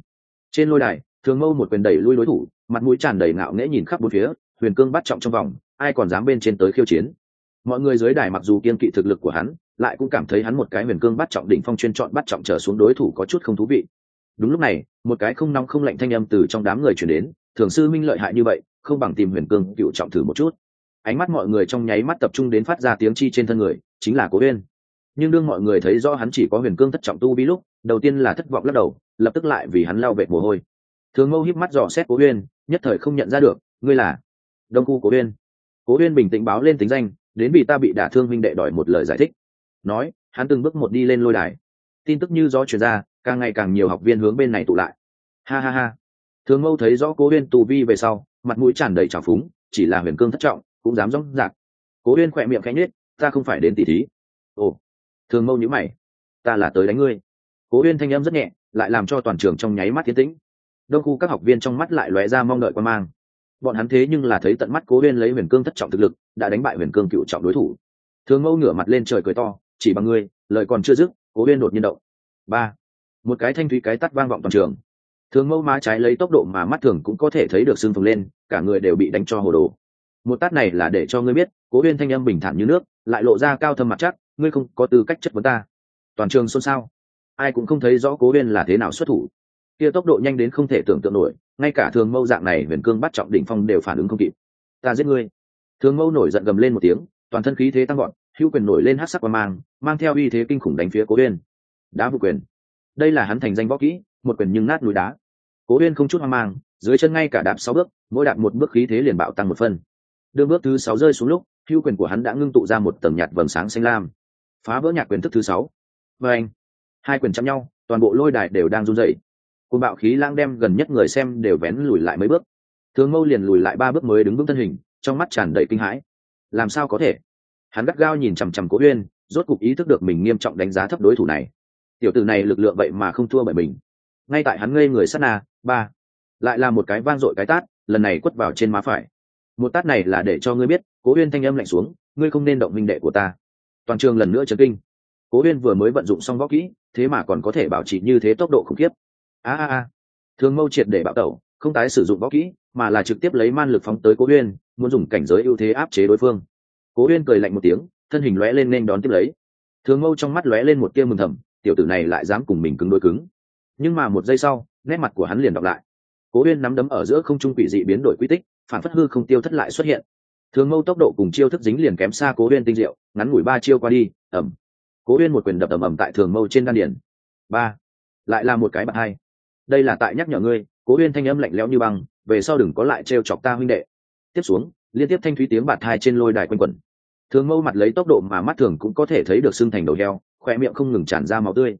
Trên lôi đài, Thường Mâu một quyền đẩy lui đối thủ, mặt mũi tràn đầy ngạo nghễ nhìn khắp bốn phía, huyền cương bắt trọng trong vòng, ai còn dám bên trên tới khiêu chiến. Mọi người dưới đài mặc dù kiên kỵ thực lực của hắn, lại cũng cảm thấy hắn một cái huyền cương bắt trọng đỉnh phong chuyên chọn bắt trọng trở xuống đối thủ có chút không thú vị. Đúng lúc này, một cái không nóng không lạnh thanh âm từ trong đám người truyền đến, Thường sư minh lợi hại như vậy, không bằng tìm huyền cương cựu trọng thử một chút. Ánh mắt mọi người trong nháy mắt tập trung đến phát ra tiếng chi trên thân người, chính là Cố Uyên. Nhưng đương mọi người thấy rõ hắn chỉ có huyền cương thất trọng tu vi lúc, đầu tiên là thất vọng lắc đầu, lập tức lại vì hắn lau vệt mồ hôi. Thường Mâu híp mắt dò xét Cố Uyên, nhất thời không nhận ra được, ngươi là Đông Khu Cố Uyên. Cố Uyên bình tĩnh báo lên tính danh, đến vì ta bị đả thương huynh đệ đòi một lời giải thích. Nói, hắn từng bước một đi lên lôi đài. Tin tức như gió truyền ra, càng ngày càng nhiều học viên hướng bên này tụ lại. Ha ha ha. Thường Mâu thấy rõ Cố Uyên tu vi về sau, mặt mũi tràn đầy trào phúng, chỉ là huyền cương thất trọng, cũng dám rong rạc. Cố Uyên khẽ miệng khẽ nhếch, ta không phải đến tỉ thí. Ồ. Thường Mâu nhíu mày, ta là tới đánh ngươi. Cố Uyên thanh âm rất nhẹ, lại làm cho toàn trường trong nháy mắt tiến tĩnh. Đông Khu các học viên trong mắt lại lóe ra mong đợi quan mang. Bọn hắn thế nhưng là thấy tận mắt Cố Uyên lấy huyền cương thất trọng thực lực, đã đánh bại huyền cương cựu trọng đối thủ. Thường Mâu ngửa mặt lên trời cười to, chỉ bằng ngươi, lời còn chưa dứt, Cố Uyên đột nhiên động. Ba, một cái thanh thúy cái tát vang vọng toàn trường. Thường Mâu má trái lấy tốc độ mà mắt thường cũng có thể thấy được sưng phồng lên, cả người đều bị đánh cho hồ đồ. Một tát này là để cho ngươi biết, Cố Uyên thanh âm bình thản như nước, lại lộ ra cao thâm mặt chắc, ngươi không có tư cách chất vấn ta. Toàn trường xôn xao, ai cũng không thấy rõ Cố Uyên là thế nào xuất thủ. Kia tốc độ nhanh đến không thể tưởng tượng nổi, ngay cả Thường Mâu dạng này huyền cương bắt trọng đỉnh phong đều phản ứng không kịp. Ta giết ngươi. Thường Mâu nổi giận gầm lên một tiếng, toàn thân khí thế tăng vọt, hữu quyền nổi lên hắc sắc quang mang theo uy thế kinh khủng đánh phía Cố Uyên. Đá vụ quyền. Đây là hắn thành danh võ kỹ, một quyền nhưng nát núi đá. Cố Uyên không chút hoang mang, dưới chân ngay cả đạp 6 bước, mỗi đạp một bước khí thế liền bạo tăng một phân. Đường bước thứ 6 rơi xuống lúc, hữu quyền của hắn đã ngưng tụ ra một tầng nhạt vầng sáng xanh lam, phá vỡ nhạc quyền thức thứ 6. Và anh, hai quyền chạm nhau, toàn bộ lôi đài đều đang run rẩy. Cơn bạo khí lãng đem gần nhất người xem đều vén lùi lại mấy bước. Thường Mâu liền lùi lại 3 bước mới đứng vững thân hình, trong mắt tràn đầy kinh hãi. Làm sao có thể? Hắn gắt gao nhìn chằm chằm Cố Uyên, rốt cục ý thức được mình nghiêm trọng đánh giá thấp đối thủ này. Tiểu tử này lực lượng vậy mà không thua bởi mình. Ngay tại hắn ngây người sát na, ba, lại là một cái vang dội cái tát, lần này quất vào trên má phải. Một tát này là để cho ngươi biết, Cố Uyên thanh âm lạnh xuống, ngươi không nên động huynh đệ của ta. Toàn trường lần nữa chấn kinh. Cố Uyên vừa mới vận dụng xong võ kỹ, thế mà còn có thể bảo trì như thế tốc độ khủng khiếp. A. Thường Mâu triệt để bạo tẩu, không tái sử dụng võ kỹ, mà là trực tiếp lấy man lực phóng tới Cố Uyên, muốn dùng cảnh giới ưu thế áp chế đối phương. Cố Uyên cười lạnh một tiếng, thân hình lóe lên nên đón tiếp lấy. Thường Mâu trong mắt lóe lên một tia mừng thầm, tiểu tử này lại dám cùng mình cứng đối cứng. Nhưng mà một giây sau, nét mặt của hắn liền đọc lại. Cố Uyên nắm đấm ở giữa không trung quỷ dị biến đổi quy tích, phản phất hư không tiêu thất lại xuất hiện. Thường Mâu tốc độ cùng chiêu thức dính liền kém xa Cố Uyên tinh diệu, ngắn ngủi 3 chiêu qua đi, ầm. Cố Uyên một quyền đập ầm tại Thường Mâu trên đan điền. Ba, lại là một cái bạt hai. Đây là tại nhắc nhở ngươi, Cố Uyên thanh âm lạnh lẽo như băng, về sau đừng có lại trêu chọc ta huynh đệ. Tiếp xuống, liên tiếp thanh thúy tiếng bạt hai trên lôi đài quanh quẩn. Thường Mâu mặt lấy tốc độ mà mắt thường cũng có thể thấy được sưng thành đầu heo, khóe miệng không ngừng tràn ra máu tươi.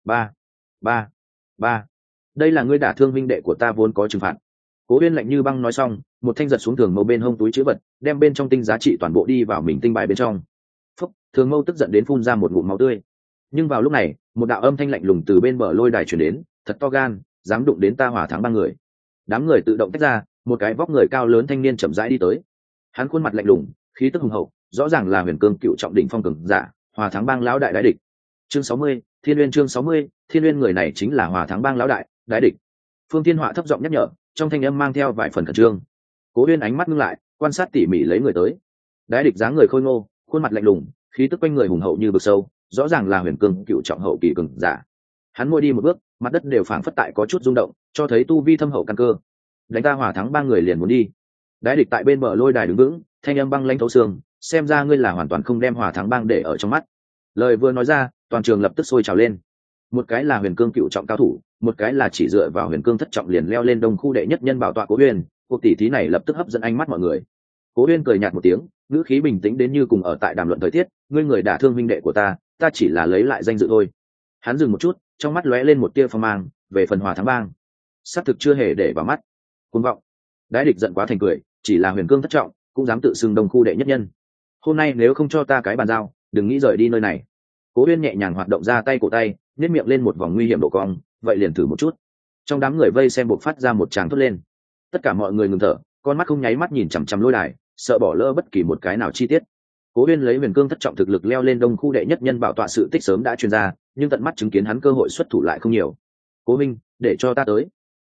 Ba, đây là ngươi đả thương huynh đệ của ta vốn có trừng phạt. Cố Uyên lạnh như băng nói xong, một thanh giật xuống Thường Mâu bên hông túi trữ vật, đem bên trong tinh giá trị toàn bộ đi vào mình tinh bài bên trong. Phúc, Thường Mâu tức giận đến phun ra một ngụm máu tươi. Nhưng vào lúc này, một đạo âm thanh lạnh lùng từ bên bờ lôi đài truyền đến, thật to gan, dám đụng đến ta Hỏa Thắng ba người. Đám người tự động tách ra, một cái vóc người cao lớn thanh niên chậm rãi đi tới. Hắn khuôn mặt lạnh lùng, khí tức hùng hậu, rõ ràng là huyền cương cựu trọng đỉnh phong cường giả, Hỏa Thắng bang lão đại đái địch. Chương 60, Thiên Uyên chương 60, Thiên Uyên người này chính là Hỏa Thắng bang lão đại, đái địch. Phương Thiên Họa thấp giọng nhắc nhở, trong thanh âm mang theo vài phần khẩn trương. Cố Uyên ánh mắt ngưng lại, quan sát tỉ mỉ lấy người tới. Đái địch dáng người khôi ngô, khuôn mặt lạnh lùng, khí tức quanh người hùng hậu như vực sâu, rõ ràng là huyền cương cựu trọng hậu kỳ cường giả. Hắn mỗi đi một bước, mặt đất đều phảng phất tại có chút rung động, cho thấy tu vi thâm hậu căn cơ. Đánh ta Hỏa Thắng ba người liền muốn đi. Đái địch tại bên bờ lôi đài đứng vững, thanh âm băng lãnh thấu xương, xem ra ngươi là hoàn toàn không đem Hỏa Thắng bang để ở trong mắt. Lời vừa nói ra, toàn trường lập tức sôi trào lên. Một cái là huyền cương cựu trọng cao thủ, một cái là chỉ dựa vào huyền cương thất trọng liền leo lên Đông Khu đệ nhất nhân bảo tọa Cố Uyên. Cuộc tỷ thí này lập tức hấp dẫn ánh mắt mọi người. Cố Uyên cười nhạt một tiếng, ngữ khí bình tĩnh đến như cùng ở tại đàm luận thời tiết, ngươi người đả thương huynh đệ của ta, ta chỉ là lấy lại danh dự thôi. Hắn dừng một chút, trong mắt lóe lên một tia phong mang, về phần Hỏa Thắng bang, xác thực chưa hề để vào mắt. Cuồng vọng. Đái địch giận quá thành cười, chỉ là huyền cương thất trọng, cũng dám tự xưng Đông Khu đệ nhất nhân. Hôm nay nếu không cho ta cái bàn giao, đừng nghĩ rời đi nơi này. Cố Uyên nhẹ nhàng hoạt động ra tay cổ tay, nhếch miệng lên một vòng nguy hiểm độ cong, vậy liền thử một chút. Trong đám người vây xem bộc phát ra một tràng thốt lên. Tất cả mọi người ngừng thở, con mắt không nháy mắt nhìn chằm chằm lôi đài, sợ bỏ lỡ bất kỳ một cái nào chi tiết. Cố Uyên lấy huyền cương thất trọng thực lực leo lên Đông Khu đệ nhất nhân bảo tọa sự tích sớm đã truyền ra, nhưng tận mắt chứng kiến hắn cơ hội xuất thủ lại không nhiều. Cố Minh, để cho ta tới.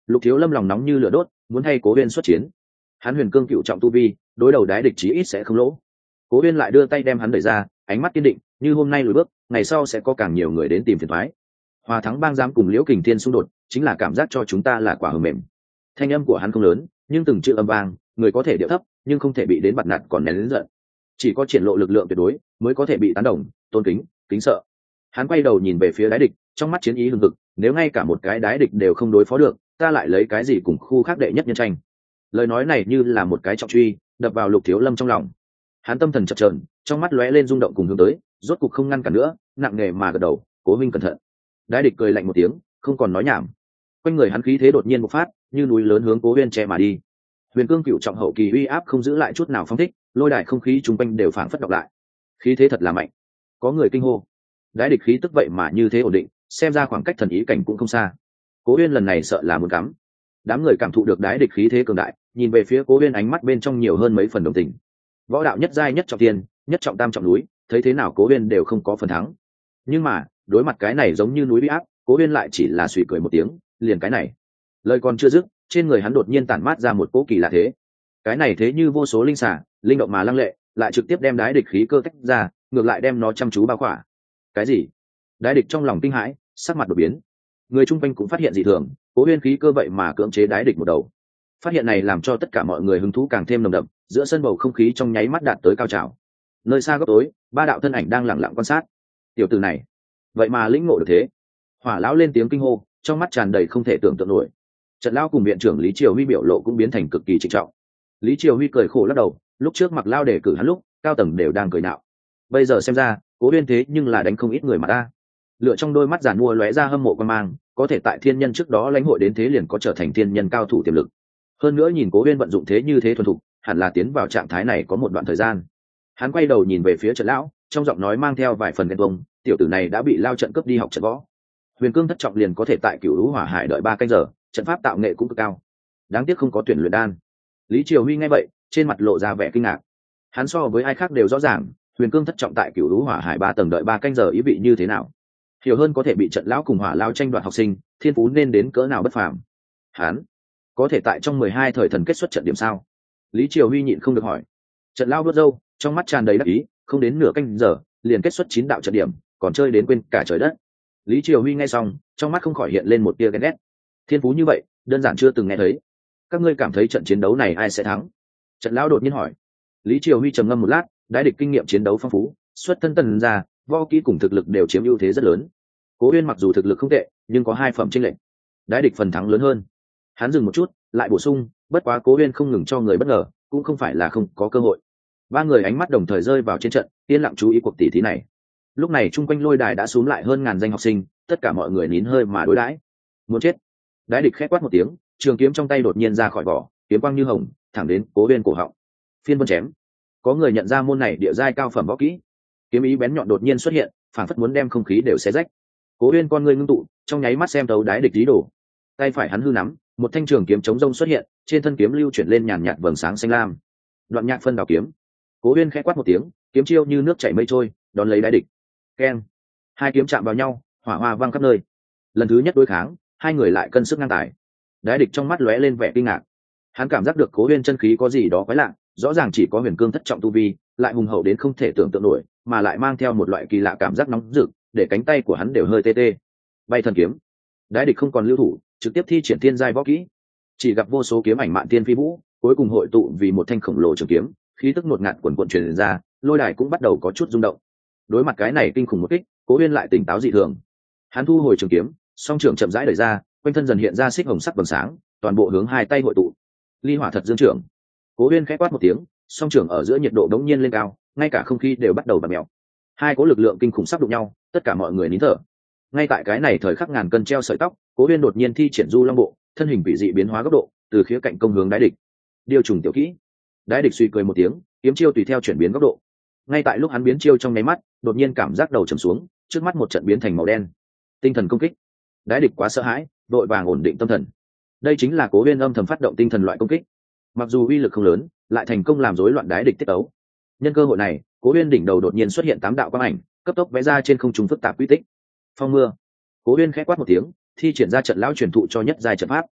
Lục Thiếu Lâm lòng nóng như lửa đốt, muốn thay Cố Huyên xuất chiến. Hắn huyền cương cựu trọng tu vi, đối đầu đái địch chí ít sẽ không lỗ. Cố Huyên lại đưa tay đem hắn đẩy ra, ánh mắt kiên định, như hôm nay lùi bước, ngày sau sẽ có càng nhiều người đến tìm phiền toái. Hòa Thắng Bang dám cùng Liễu Kình Thiên xung đột, chính là cảm giác cho chúng ta là quả hờ mềm. Thanh âm của hắn không lớn, nhưng từng chữ âm vang, người có thể điệu thấp, nhưng không thể bị đến bạt nạt còn nén lớn giận. Chỉ có triển lộ lực lượng tuyệt đối, mới có thể bị tán đồng, tôn kính, kính sợ. Hắn quay đầu nhìn về phía đái địch, trong mắt chiến ý hừng hực, nếu ngay cả một cái đái địch đều không đối phó được, ta lại lấy cái gì cùng khu khác đệ nhất nhân tranh. Lời nói này như là một cái trọng truy, đập vào Lục Thiếu Lâm trong lòng. Hắn tâm thần chập chờn, trong mắt lóe lên rung động cùng hướng tới, rốt cục không ngăn cản nữa, nặng nề mà gật đầu, Cố huynh cẩn thận. Đái địch cười lạnh một tiếng, không còn nói nhảm. Quanh người hắn khí thế đột nhiên bộc phát, như núi lớn hướng Cố Huyên che mà đi. Huyền cương cựu trọng hậu kỳ uy áp không giữ lại chút nào phong thích, lôi đài không khí chung quanh đều phảng phất đọc lại. Khí thế thật là mạnh. Có người kinh hô. Đái địch khí tức vậy mà như thế ổn định, xem ra khoảng cách thần ý cảnh cũng không xa. Cố Huyên lần này sợ là muốn cắm. Đám người cảm thụ được đái địch khí thế cường đại, nhìn về phía Cố Huyên ánh mắt bên trong nhiều hơn mấy phần đồng tình. Võ đạo nhất giai nhất trọng thiên, nhất trọng tam trọng núi, thấy thế nào Cố Huyên đều không có phần thắng. Nhưng mà, đối mặt cái này giống như núi uy áp, Cố Huyên lại chỉ là suy cười một tiếng, liền cái này. Lời còn chưa dứt, trên người hắn đột nhiên tản mát ra một cỗ kỳ lạ thế. Cái này thế như vô số linh xả, linh động mà lăng lệ, lại trực tiếp đem đái địch khí cơ tách ra, ngược lại đem nó chăm chú bao khỏa. Cái gì? Đái địch trong lòng kinh hãi, sắc mặt đột biến. Người chung quanh cũng phát hiện dị thường, Cố Huyên khí cơ vậy mà cưỡng chế đái địch một đầu. Phát hiện này làm cho tất cả mọi người hứng thú càng thêm nồng đậm, giữa sân bầu không khí trong nháy mắt đạt tới cao trào. Nơi xa góc tối, ba đạo thân ảnh đang lặng lặng quan sát. Tiểu tử này, vậy mà lĩnh ngộ được thế. Hỏa lão lên tiếng kinh hô, trong mắt tràn đầy không thể tưởng tượng nổi. Trận Lão cùng viện trưởng Lý Triều Huy biểu lộ cũng biến thành cực kỳ trịnh trọng. Lý Triều Huy cười khổ lắc đầu, lúc trước Mặc Lao đề cử hắn lúc, cao tầng đều đang cười nạo. Bây giờ xem ra, Cố Huyên thế nhưng là đánh không ít người mà ta. Lựa trong đôi mắt giản mua lóe ra hâm mộ quan mang, có thể tại thiên nhân trước đó lãnh hội đến thế liền có trở thành thiên nhân cao thủ tiềm lực. Hơn nữa nhìn Cố Huyên vận dụng thế như thế thuần thục, hẳn là tiến vào trạng thái này có một đoạn thời gian. Hắn quay đầu nhìn về phía Trận Lão, trong giọng nói mang theo vài phần ghen tuông, tiểu tử này đã bị Lao trận cướp đi học trận võ. Huyền cương thất trọng liền có thể tại Cửu Lũ Hỏa Hải đợi 3 canh giờ, trận pháp tạo nghệ cũng cực cao. Đáng tiếc không có tuyển luyện đan. Lý Triều Huy nghe vậy, trên mặt lộ ra vẻ kinh ngạc. Hắn so với ai khác đều rõ ràng, huyền cương thất trọng tại Cửu Lũ Hỏa Hải 3 tầng đợi 3 canh giờ ý vị như thế nào. Hiểu hơn có thể bị Trận Lão cùng Hỏa Lão tranh đoạt học sinh, thiên phú nên đến cỡ nào bất phàm. Hắn có thể tại trong 12 thời thần kết xuất trận điểm sao? Lý Triều Huy nhịn không được hỏi. Trận Lão vuốt râu, trong mắt tràn đầy đắc ý, không đến nửa canh giờ, liền kết xuất 9 đạo trận điểm, còn chơi đến quên cả trời đất. Lý Triều Huy nghe xong, trong mắt không khỏi hiện lên một tia ghen ghét. Thiên phú như vậy, đơn giản chưa từng nghe thấy. Các ngươi cảm thấy trận chiến đấu này ai sẽ thắng? Trận Lão đột nhiên hỏi. Lý Triều Huy trầm ngâm một lát, đái địch kinh nghiệm chiến đấu phong phú, xuất thân tần ra, võ kỹ cùng thực lực đều chiếm ưu thế rất lớn. Cố Huyên mặc dù thực lực không tệ, nhưng có 2 phẩm chênh lệch, đái địch phần thắng lớn hơn. Hắn dừng một chút, lại bổ sung, bất quá Cố Huyên không ngừng cho người bất ngờ, cũng không phải là không có cơ hội. 3 người ánh mắt đồng thời rơi vào trên trận, yên lặng chú ý cuộc tỷ thí này. Lúc này chung quanh lôi đài đã xúm lại hơn ngàn danh học sinh, tất cả mọi người nín hơi mà đối đãi. Muốn chết. Đái địch khẽ quát một tiếng, trường kiếm trong tay đột nhiên ra khỏi vỏ, kiếm quang như hồng, thẳng đến Cố Huyên cổ họng. Phiên vân chém. Có người nhận ra môn này địa giai cao phẩm võ kỹ. Kiếm ý bén nhọn đột nhiên xuất hiện, phảng phất muốn đem không khí đều xé rách. Cố Huyên con người ngưng tụ, trong nháy mắt xem thấu đái địch ý đồ. Tay phải hắn hư nắm, một thanh trường kiếm chống rông xuất hiện, trên thân kiếm lưu chuyển lên nhàn nhạt vầng sáng xanh lam. Đoạn nhạc phân đào kiếm. Cố Huyên khẽ quát một tiếng, kiếm chiêu như nước chảy mây trôi, đón lấy đái địch. Keng. 2 kiếm chạm vào nhau, hỏa hoa vang khắp nơi. Lần thứ nhất đối kháng, 2 người lại cân sức ngang tài. Đái địch trong mắt lóe lên vẻ kinh ngạc. Hắn cảm giác được Cố Huyên chân khí có gì đó quái lạ, rõ ràng chỉ có huyền cương thất trọng tu vi, lại hùng hậu đến không thể tưởng tượng nổi, mà lại mang theo một loại kỳ lạ cảm giác nóng rực, để cánh tay của hắn đều hơi tê tê. Bay thần kiếm. Đái địch không còn lưu thủ, trực tiếp thi triển thiên giai võ kỹ. Chỉ gặp vô số kiếm ảnh mạn tiên phi vũ, cuối cùng hội tụ vì một thanh khổng lồ trường kiếm, khí tức ngột ngạt quần quần truyền ra, lôi đài cũng bắt đầu có chút rung động. Đối mặt cái này kinh khủng một kích, Cố Huyên lại tỉnh táo dị thường. Hắn thu hồi trường kiếm, song trường chậm rãi đẩy ra, quanh thân dần hiện ra xích hồng sắc vầng sáng, toàn bộ hướng 2 tay hội tụ. Ly hỏa thật dương trưởng. Cố Huyên khẽ quát một tiếng, song trường ở giữa nhiệt độ đống nhiên lên cao, ngay cả không khí đều bắt đầu bặm mèo. 2 cỗ lực lượng kinh khủng sắp đụng nhau, tất cả mọi người nín thở. Ngay tại cái này thời khắc ngàn cân treo sợi tóc, Cố Huyên đột nhiên thi triển du long bộ, thân hình bị dị biến hóa góc độ, từ khía cạnh công hướng đái địch. Điều trùng tiểu kỹ. Đái địch suy cười một tiếng, kiếm chiêu tùy theo chuyển biến góc độ. Ngay tại lúc hắn biến chiêu trong nháy mắt, đột nhiên cảm giác đầu trầm xuống, trước mắt một trận biến thành màu đen. Tinh thần công kích. Đái địch quá sợ hãi, đội vàng ổn định tâm thần. Đây chính là Cố Huyên âm thầm phát động tinh thần loại công kích. Mặc dù uy lực không lớn, lại thành công làm rối loạn đái địch tiết tấu. Nhân cơ hội này, Cố Huyên đỉnh đầu đột nhiên xuất hiện 8 đạo quang ảnh, cấp tốc vẽ ra trên không trung phức tạp quy tích. Phong mưa. Cố Huyên khẽ quát một tiếng, thi triển ra trận lão truyền thụ cho nhất giai trận pháp.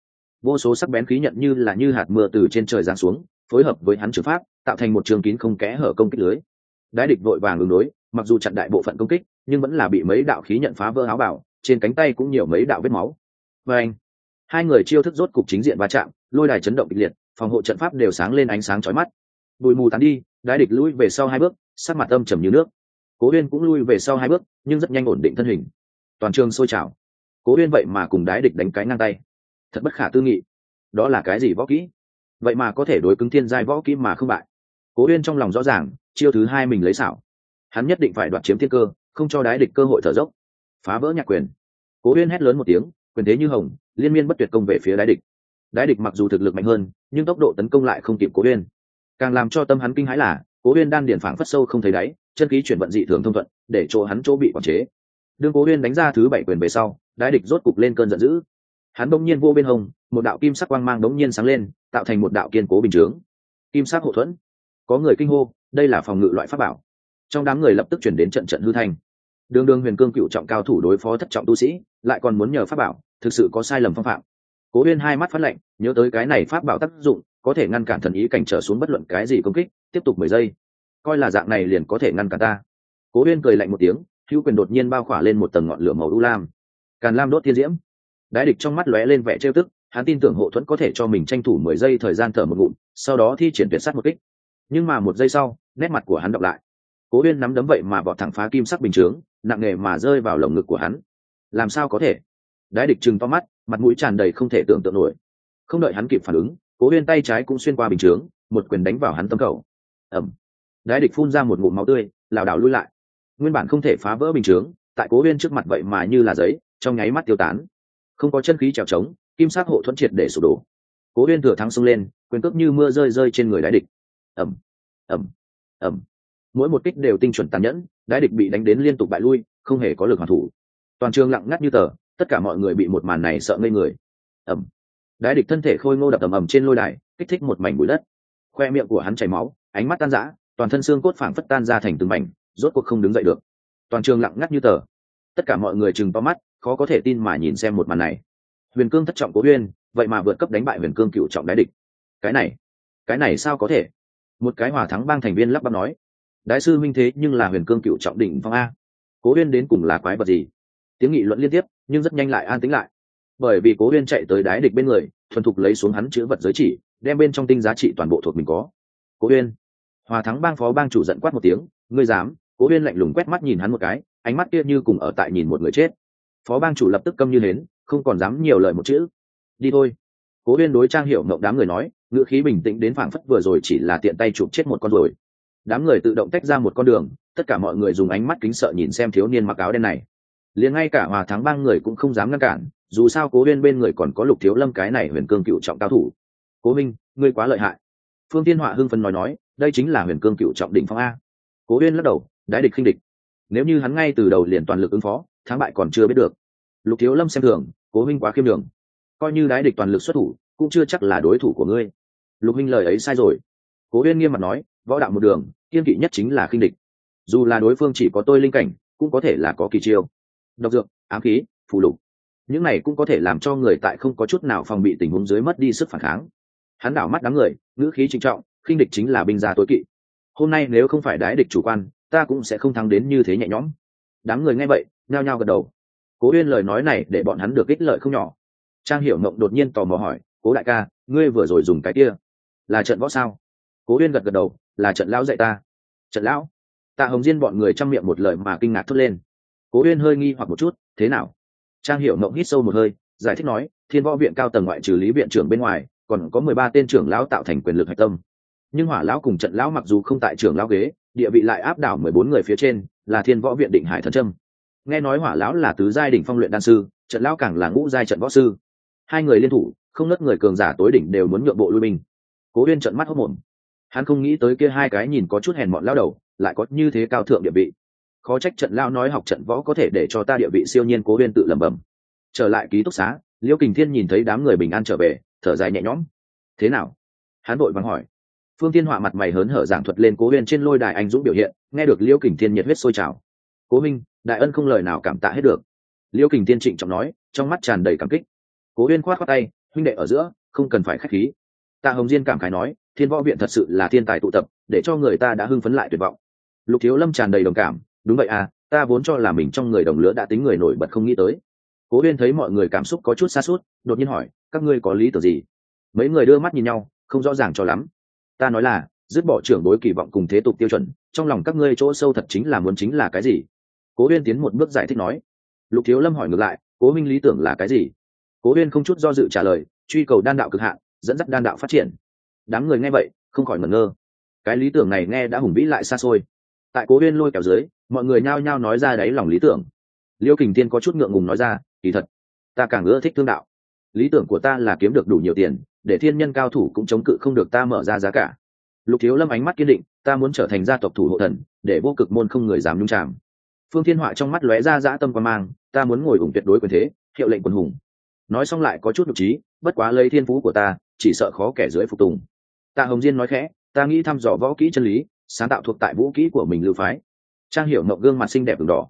vô số sắc bén khí nhận như hạt mưa từ trên trời giáng xuống, phối hợp với hắn trường pháp tạo thành một trường kín không kẽ hở công kích lưới. Đái địch vội vàng ứng đối, mặc dù chặn đại bộ phận công kích nhưng vẫn là bị mấy đạo khí nhận phá vỡ áo bào, trên cánh tay cũng nhiều mấy đạo vết máu. Và anh, hai người chiêu thức rốt cục chính diện va chạm, lôi đài chấn động kịch liệt, phòng hộ trận pháp đều sáng lên ánh sáng chói mắt. Bụi mù tán đi, đái địch lui về sau 2 bước, sắc mặt âm trầm như nước. Cố Uyên cũng lui về sau 2 bước, nhưng rất nhanh ổn định thân hình. Toàn trường sôi trào. Cố Uyên vậy mà cùng đái địch đánh cái ngang tay, thật bất khả tư nghị. Đó là cái gì võ kỹ? Vậy mà có thể đối cứng thiên giai võ kỹ mà không bại. Cố Uyên trong lòng rõ ràng, chiêu thứ 2 mình lấy xảo. Hắn nhất định phải đoạt chiếm thiên cơ, không cho đái địch cơ hội thở dốc. Phá vỡ nhạc quyền. Cố Uyên hét lớn một tiếng, quyền thế như hồng, liên miên bất tuyệt công về phía đái địch. Đái địch mặc dù thực lực mạnh hơn, nhưng tốc độ tấn công lại không kịp Cố Uyên. Càng làm cho tâm hắn kinh hãi là, Cố Uyên đan điển phảng phất sâu không thấy đáy, chân khí chuyển vận dị thường thông thuận, để chỗ hắn chỗ bị quản chế. Đương Cố Uyên đánh ra thứ 7 quyền về sau, đái địch rốt cục lên cơn giận dữ. Hắn bỗng nhiên vô bên hông, một đạo kim sắc quang mang bỗng nhiên sáng lên, tạo thành một đạo kiên cố bình chướng. Kim sắc hộ thuẫn. Có người kinh hô, đây là phòng ngự loại pháp bảo. Trong đám người lập tức chuyển đến trận trận hư thanh. Đường huyền cương cựu trọng cao thủ đối phó thất trọng tu sĩ, lại còn muốn nhờ pháp bảo, thực sự có sai lầm phong phạm. Cố Uyên hai mắt phát lạnh, nhớ tới cái này pháp bảo tác dụng, có thể ngăn cản thần ý cảnh trở xuống bất luận cái gì công kích, tiếp tục 10 giây. Coi là dạng này liền có thể ngăn cản ta. Cố Uyên cười lạnh một tiếng, hữu quyền đột nhiên bao khỏa lên một tầng ngọn lửa màu u lam. Càn lam đốt thiên diễm. Đái địch trong mắt lóe lên vẻ trêu tức, hắn tin tưởng hộ thuẫn có thể cho mình tranh thủ 10 giây thời gian thở một ngụm, sau đó thi triển tuyệt sát một kích. Nhưng mà 1 giây sau, nét mặt của hắn đọc lại. Cố Uyên nắm đấm vậy mà bọt thẳng phá kim sắc bình chướng, nặng nề mà rơi vào lồng ngực của hắn. Làm sao có thể? Đái địch trừng to mắt, mặt mũi tràn đầy không thể tưởng tượng nổi. Không đợi hắn kịp phản ứng, Cố Uyên tay trái cũng xuyên qua bình chướng, một quyền đánh vào hắn tâm khẩu. Ầm. Đái địch phun ra một ngụm máu tươi, lảo đảo lui lại. Nguyên bản không thể phá vỡ bình chướng, tại Cố Uyên trước mặt vậy mà như là giấy, trong nháy mắt tiêu tán. Không có chân khí trèo trống, kim sắc hộ thuẫn triệt để sụp đổ. Cố Uyên thừa thắng xông lên, quyền cước như mưa rơi rơi trên người đái địch. Ầm, ầm, ầm. Mỗi một kích đều tinh chuẩn tàn nhẫn, đái địch bị đánh đến liên tục bại lui, không hề có lực hoàn thủ. Toàn trường lặng ngắt như tờ, tất cả mọi người bị một màn này sợ ngây người. Ầm. Đái địch thân thể khôi ngô đập ầm ầm trên lôi đài, kích thích một mảnh bụi đất. Khoe miệng của hắn chảy máu, ánh mắt tan rã, toàn thân xương cốt phảng phất tan ra thành từng mảnh, rốt cuộc không đứng dậy được. Toàn trường lặng ngắt như tờ. Tất cả mọi người trừng to mắt, khó có thể tin mà nhìn xem một màn này. Huyền cương thất trọng Cố Uyên, vậy mà vượt cấp đánh bại huyền cương cửu trọng đái địch. Cái này sao có thể? Một cái hòa thắng bang thành viên lắp bắp nói. Đại sư minh thế nhưng là huyền cương cửu trọng đỉnh phong a. Cố Uyên đến cùng là quái vật gì? Tiếng nghị luận liên tiếp, nhưng rất nhanh lại an tĩnh lại. Bởi vì Cố Uyên chạy tới đái địch bên người, thuần thục lấy xuống hắn chữ vật giới chỉ, đem bên trong tinh giá trị toàn bộ thuộc mình có. Cố Uyên. Hòa thắng bang phó bang chủ giận quát một tiếng, ngươi dám? Cố Uyên lạnh lùng quét mắt nhìn hắn một cái, ánh mắt kia như cùng ở tại nhìn một người chết. Phó bang chủ lập tức câm như hến, không còn dám nhiều lời một chữ. Đi thôi. Cố Uyên đối Trang Hiểu Mộng đám người nói, ngữ khí bình tĩnh đến phảng phất vừa rồi chỉ là tiện tay chụp chết một con rồi. Đám người tự động tách ra một con đường, tất cả mọi người dùng ánh mắt kính sợ nhìn xem thiếu niên mặc áo đen này. Liền ngay cả Hòa thắng bang người cũng không dám ngăn cản, dù sao Cố Uyên bên người còn có Lục Thiếu Lâm cái này huyền cương cựu trọng cao thủ. Cố Minh, ngươi quá lợi hại. Phương Thiên Họa hưng phấn nói, đây chính là huyền cương cựu trọng đỉnh phong a. Cố Uyên lắc đầu, đái địch khinh địch. Nếu như hắn ngay từ đầu liền toàn lực ứng phó, thắng bại còn chưa biết được. Lục Thiếu Lâm xem thường, Cố Minh quá khiêm đường, coi như đái địch toàn lực xuất thủ, cũng chưa chắc là đối thủ của ngươi. Lục Minh lời ấy sai rồi. Cố Uyên nghiêm mặt nói, võ đạo một đường, kiên kỵ nhất chính là khinh địch. Dù là đối phương chỉ có tôi linh cảnh, cũng có thể là có kỳ chiêu. Độc dược, ám khí, phù lục, những này cũng có thể làm cho người tại không có chút nào phòng bị tình huống dưới mất đi sức phản kháng. Hắn đảo mắt đám người, ngữ khí trịnh trọng, khinh địch chính là binh gia tối kỵ. Hôm nay nếu không phải đái địch chủ quan, ta cũng sẽ không thắng đến như thế nhẹ nhõm. Đám người nghe vậy, nhao nhao gật đầu. Cố Uyên lời nói này để bọn hắn được ích lợi không nhỏ. Trang Hiểu Mộng đột nhiên tò mò hỏi, Cố đại ca, ngươi vừa rồi dùng cái kia là trận võ sao? Cố Uyên gật gật đầu, là trận lão dạy ta. Trận lão? Tạ Hồng Diên bọn người trăm miệng một lời mà kinh ngạc thốt lên. Cố Uyên hơi nghi hoặc một chút, thế nào? Trang Hiểu Mộng hít sâu một hơi, giải thích nói, Thiên Võ viện cao tầng ngoại trừ Lý viện trưởng bên ngoài, còn có 13 tên trưởng lão tạo thành quyền lực hạch tâm. Nhưng Hỏa lão cùng Trận lão mặc dù không tại trưởng lão ghế, địa vị lại áp đảo 14 người phía trên, là Thiên Võ viện định hải thần châm. Nghe nói Hỏa lão là tứ giai đỉnh phong luyện đan sư, Trận lão càng là ngũ giai trận võ sư. Hai người liên thủ, không nớt người cường giả tối đỉnh đều muốn nhượng bộ lui binh. Cố Uyên trợn mắt hốt mồm. Hắn không nghĩ tới kia hai cái nhìn có chút hèn mọn lão đầu, lại có như thế cao thượng địa vị. Khó trách Trận lão nói học trận võ có thể để cho ta địa vị siêu nhiên. Cố Uyên tự lẩm bẩm. Trở lại ký túc xá, Liễu Kình Thiên nhìn thấy đám người bình an trở về, thở dài nhẹ nhõm. Thế nào? Hắn vội vàng hỏi. Phương Thiên Họa mặt mày hớn hở giảng thuật lên Cố Uyên trên lôi đài anh dũng biểu hiện, nghe được Liễu Kình Thiên nhiệt huyết sôi trào. Cố Minh, đại ân không lời nào cảm tạ hết được. Liễu Kình Thiên trịnh trọng nói, trong mắt tràn đầy cảm kích. Cố Uyên khoát khoát tay, huynh đệ ở giữa không cần phải khách khí. Tạ Hồng Diên cảm khái nói, Thiên Võ viện thật sự là thiên tài tụ tập, để cho người ta đã hưng phấn lại tuyệt vọng. Lục Thiếu Lâm tràn đầy đồng cảm, đúng vậy à, ta vốn cho là mình trong người đồng lứa đã tính người nổi bật không nghĩ tới. Cố Uyên thấy mọi người cảm xúc có chút sa sút, đột nhiên hỏi, các ngươi có lý tưởng gì? Mấy người đưa mắt nhìn nhau, không rõ ràng cho lắm. Ta nói là, dứt bỏ trưởng bối kỳ vọng cùng thế tục tiêu chuẩn, trong lòng các ngươi chỗ sâu thật chính là muốn chính là cái gì? Cố Uyên tiến một bước giải thích nói. Lục Thiếu Lâm hỏi ngược lại, Cố minh lý tưởng là cái gì? Cố Uyên không chút do dự trả lời, truy cầu đan đạo cực hạn, dẫn dắt đan đạo phát triển. Đám người nghe vậy không khỏi ngẩn ngơ. Cái lý tưởng này nghe đã hùng vĩ lại xa xôi. Tại Cố Uyên lôi kéo dưới, mọi người nhao nhao nói ra đáy lòng lý tưởng. Liêu Kình Tiên có chút ngượng ngùng nói ra, kỳ thật ta càng ưa thích thương đạo. Lý tưởng của ta là kiếm được đủ nhiều tiền, để thiên nhân cao thủ cũng chống cự không được ta mở ra giá cả. Lục Thiếu Lâm ánh mắt kiên định, ta muốn trở thành gia tộc thủ hộ thần, để vô cực môn không người dám nhúng chàm. Phương Thiên Họa trong mắt lóe ra dã tâm quan mang, ta muốn ngồi ủng tuyệt đối quyền thế, hiệu lệnh quần hùng. Nói xong lại có chút nhục trí, bất quá lấy thiên phú của ta, chỉ sợ khó kẻ dưới phục tùng. Tạ Hồng Diên nói khẽ, ta nghĩ thăm dò võ kỹ chân lý, sáng tạo thuộc tại vũ kỹ của mình lưu phái. Trang Hiểu Mộng gương mặt xinh đẹp ửng đỏ,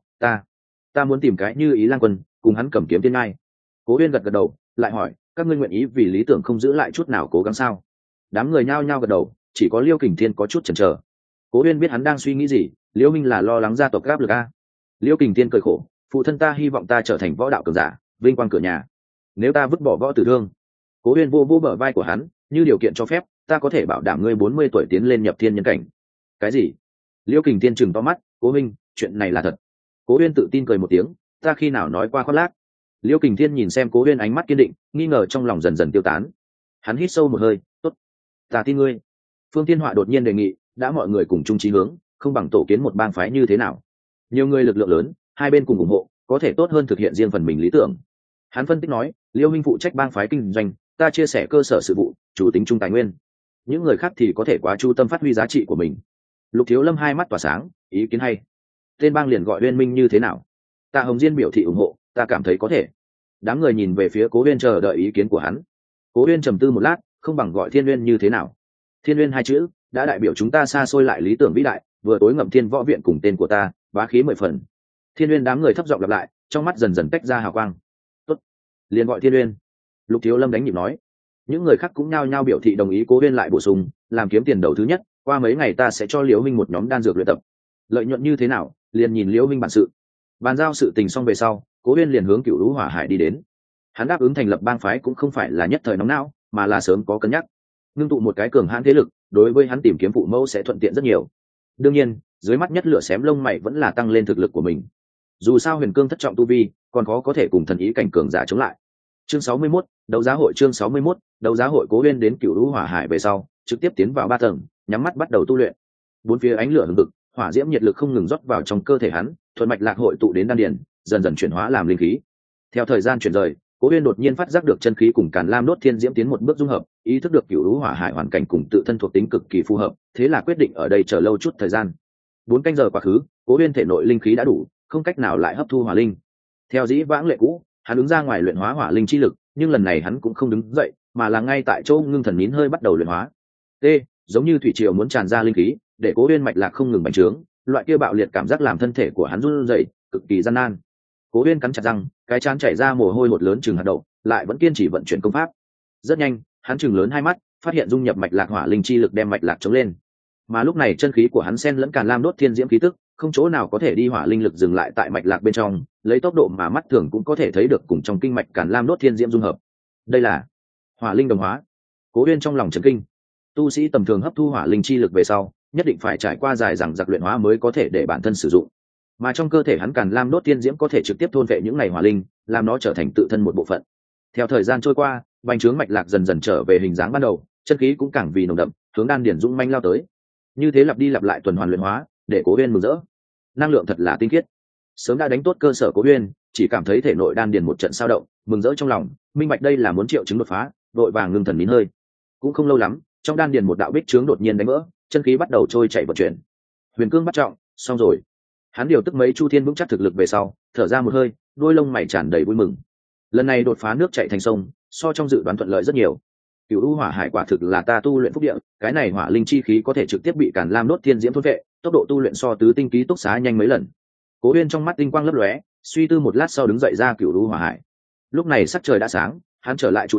ta muốn tìm cái như Ý Lang Quân, cùng hắn cầm kiếm tiên ngai. Cố Uyên gật gật đầu, lại hỏi, các ngươi nguyện ý vì lý tưởng không giữ lại chút nào cố gắng sao? Đám người nhao nhao gật đầu, chỉ có Liêu Kình Thiên có chút chần chờ. Cố Uyên biết hắn đang suy nghĩ gì, Liêu minh là lo lắng gia tộc áp lực a. Liêu Kình Thiên cười khổ, phụ thân ta hy vọng ta trở thành võ đạo cường giả, vinh quang cửa nhà. Nếu ta vứt bỏ võ tử thương, Cố Uyên vô vô bờ vai của hắn, như điều kiện cho phép, ta có thể bảo đảm ngươi 40 tuổi tiến lên nhập thiên nhân cảnh. Cái gì? Liêu Kình Thiên trừng to mắt, Cố minh, chuyện này là thật? Cố Uyên tự tin cười một tiếng, ta khi nào nói qua khoác lác? Liêu Kình Thiên nhìn xem Cố Uyên ánh mắt kiên định, nghi ngờ trong lòng dần dần tiêu tán. Hắn hít sâu một hơi, tốt, ta tin ngươi. Phương Thiên Họa đột nhiên đề nghị, đã mọi người cùng chung chí hướng, không bằng tổ kiến một bang phái như thế nào? Nhiều người lực lượng lớn, hai bên cùng ủng hộ, có thể tốt hơn thực hiện riêng phần mình lý tưởng. Hắn phân tích nói, Liêu minh phụ trách bang phái kinh doanh, ta chia sẻ cơ sở sự vụ, chủ tính chung tài nguyên. Những người khác thì có thể quá chú tâm phát huy giá trị của mình. Lục Thiếu Lâm hai mắt tỏa sáng, ý kiến hay. Tên bang liền gọi Uyên Minh như thế nào? Tạ Hồng Diên biểu thị ủng hộ, ta cảm thấy có thể. Đám người nhìn về phía Cố Uyên chờ đợi ý kiến của hắn. Cố Uyên trầm tư một lát, không bằng gọi Thiên Uyên như thế nào? Thiên Uyên hai chữ đã đại biểu chúng ta xa xôi lại lý tưởng vĩ đại, vừa tối ngậm Thiên Võ viện cùng tên của ta, bá khí 10 phần. Thiên Uyên đám người thấp giọng lặp lại, trong mắt dần dần tách ra hào quang. Tốt, liền gọi Thiên Uyên. Lục Thiếu Lâm đánh nhịp nói. Những người khác cũng nhao nhao biểu thị đồng ý. Cố Uyên lại bổ sung, làm kiếm tiền đầu thứ nhất, qua mấy ngày ta sẽ cho Liễu Minh một nhóm đan dược luyện tập. Lợi nhuận như thế nào, liền nhìn Liễu Minh bản sự. Bàn giao sự tình xong về sau, Cố Uyên liền hướng Cửu Lũ Hỏa Hải đi đến. Hắn đáp ứng thành lập bang phái cũng không phải là nhất thời nóng não, mà là sớm có cân nhắc. Ngưng tụ một cái cường hãn thế lực, đối với hắn tìm kiếm phụ mẫu sẽ thuận tiện rất nhiều. Đương nhiên, dưới mắt nhất lửa xém lông mày vẫn là tăng lên thực lực của mình. Dù sao Huyền Cương thất trọng tu vi, còn khó có thể cùng thần ý cảnh cường giả chống lại. Chương 61, đấu giá hội. Chương 61, đấu giá hội. Cố Uyên đến Cửu Lũ Hỏa Hải về sau, trực tiếp tiến vào 3 tầng, nhắm mắt bắt đầu tu luyện. Bốn phía ánh lửa hừng hực, hỏa diễm nhiệt lực không ngừng rót vào trong cơ thể hắn, thuận mạch lạc hội tụ đến đan điền, dần dần chuyển hóa làm linh khí. Theo thời gian chuyển rời, Cố Uyên đột nhiên phát giác được chân khí cùng Càn Lam đốt thiên diễm tiến một bước dung hợp, ý thức được Cửu Lũ Hỏa Hải hoàn cảnh cùng tự thân thuộc tính cực kỳ phù hợp, thế là quyết định ở đây chờ lâu chút thời gian. 4 canh giờ quá khứ, Cố Uyên thể nội linh khí đã đủ, không cách nào lại hấp thu hỏa linh. Theo dĩ vãng lệ cũ, hắn đứng ra ngoài luyện hóa hỏa linh chi lực, nhưng lần này hắn cũng không đứng dậy, mà là ngay tại chỗ ngưng thần nín hơi bắt đầu luyện hóa. T, giống như thủy triều muốn tràn ra linh khí, để Cố Uyên mạch lạc không ngừng bành trướng, loại kia bạo liệt cảm giác làm thân thể của hắn run rẩy, cực kỳ gian nan. Cố Uyên cắn chặt răng, cái trán chảy ra mồ hôi hột lớn chừng hạt đậu, lại vẫn kiên trì vận chuyển công pháp. Rất nhanh, hắn chừng lớn hai mắt, phát hiện dung nhập mạch lạc hỏa linh chi lực đem mạch lạc chống lên. Mà lúc này chân khí của hắn xen lẫn Càn Lam đốt thiên diễm khí tức, không chỗ nào có thể đi hỏa linh lực dừng lại tại mạch lạc bên trong, lấy tốc độ mà mắt thường cũng có thể thấy được cùng trong kinh mạch Càn Lam đốt thiên diễm dung hợp. Đây là hỏa linh đồng hóa. Cố Uyên trong lòng chấn kinh. Tu sĩ tầm thường hấp thu hỏa linh chi lực về sau, nhất định phải trải qua dài dằng dặc luyện hóa mới có thể để bản thân sử dụng. Mà trong cơ thể hắn Càn Lam đốt thiên diễm có thể trực tiếp thôn vệ những ngày hỏa linh, làm nó trở thành tự thân một bộ phận. Theo thời gian trôi qua, bành trướng mạch lạc dần dần trở về hình dáng ban đầu, chân khí cũng càng vì nồng đậm, hướng đan điển dũng manh lao tới. Như thế lặp đi lặp lại tuần hoàn luyện hóa, để Cố Uyên mừng rỡ. Năng lượng thật là tinh khiết. Sớm đã đánh tốt cơ sở Cố Uyên, chỉ cảm thấy thể nội đan điển một trận sao động, mừng rỡ trong lòng, minh bạch đây là muốn triệu chứng đột phá, đội vàng ngưng thần nín hơi. Cũng không lâu lắm, trong đan điển một đạo bích trướng đột nhiên đánh vỡ, chân khí bắt đầu trôi chảy vận chuyển. Huyền Cương bắt trọng, xong rồi. Hắn điều tức mấy chu thiên vững chắc thực lực về sau, thở ra một hơi, đôi lông mày tràn đầy vui mừng. Lần này đột phá nước chảy thành sông, so trong dự đoán thuận lợi rất nhiều. Cửu Lũ Hỏa Hải quả thực là ta tu luyện phúc địa, cái này hỏa linh chi khí có thể trực tiếp bị Càn Lam đốt thiên diễm thôn vệ, tốc độ tu luyện so tứ tinh ký túc xá nhanh mấy lần. Cố Uyên trong mắt tinh quang lấp lóe, suy tư một lát sau đứng dậy ra Cửu Lũ Hỏa Hải. Lúc này sắc trời đã sáng, hắn trở lại trụ sở,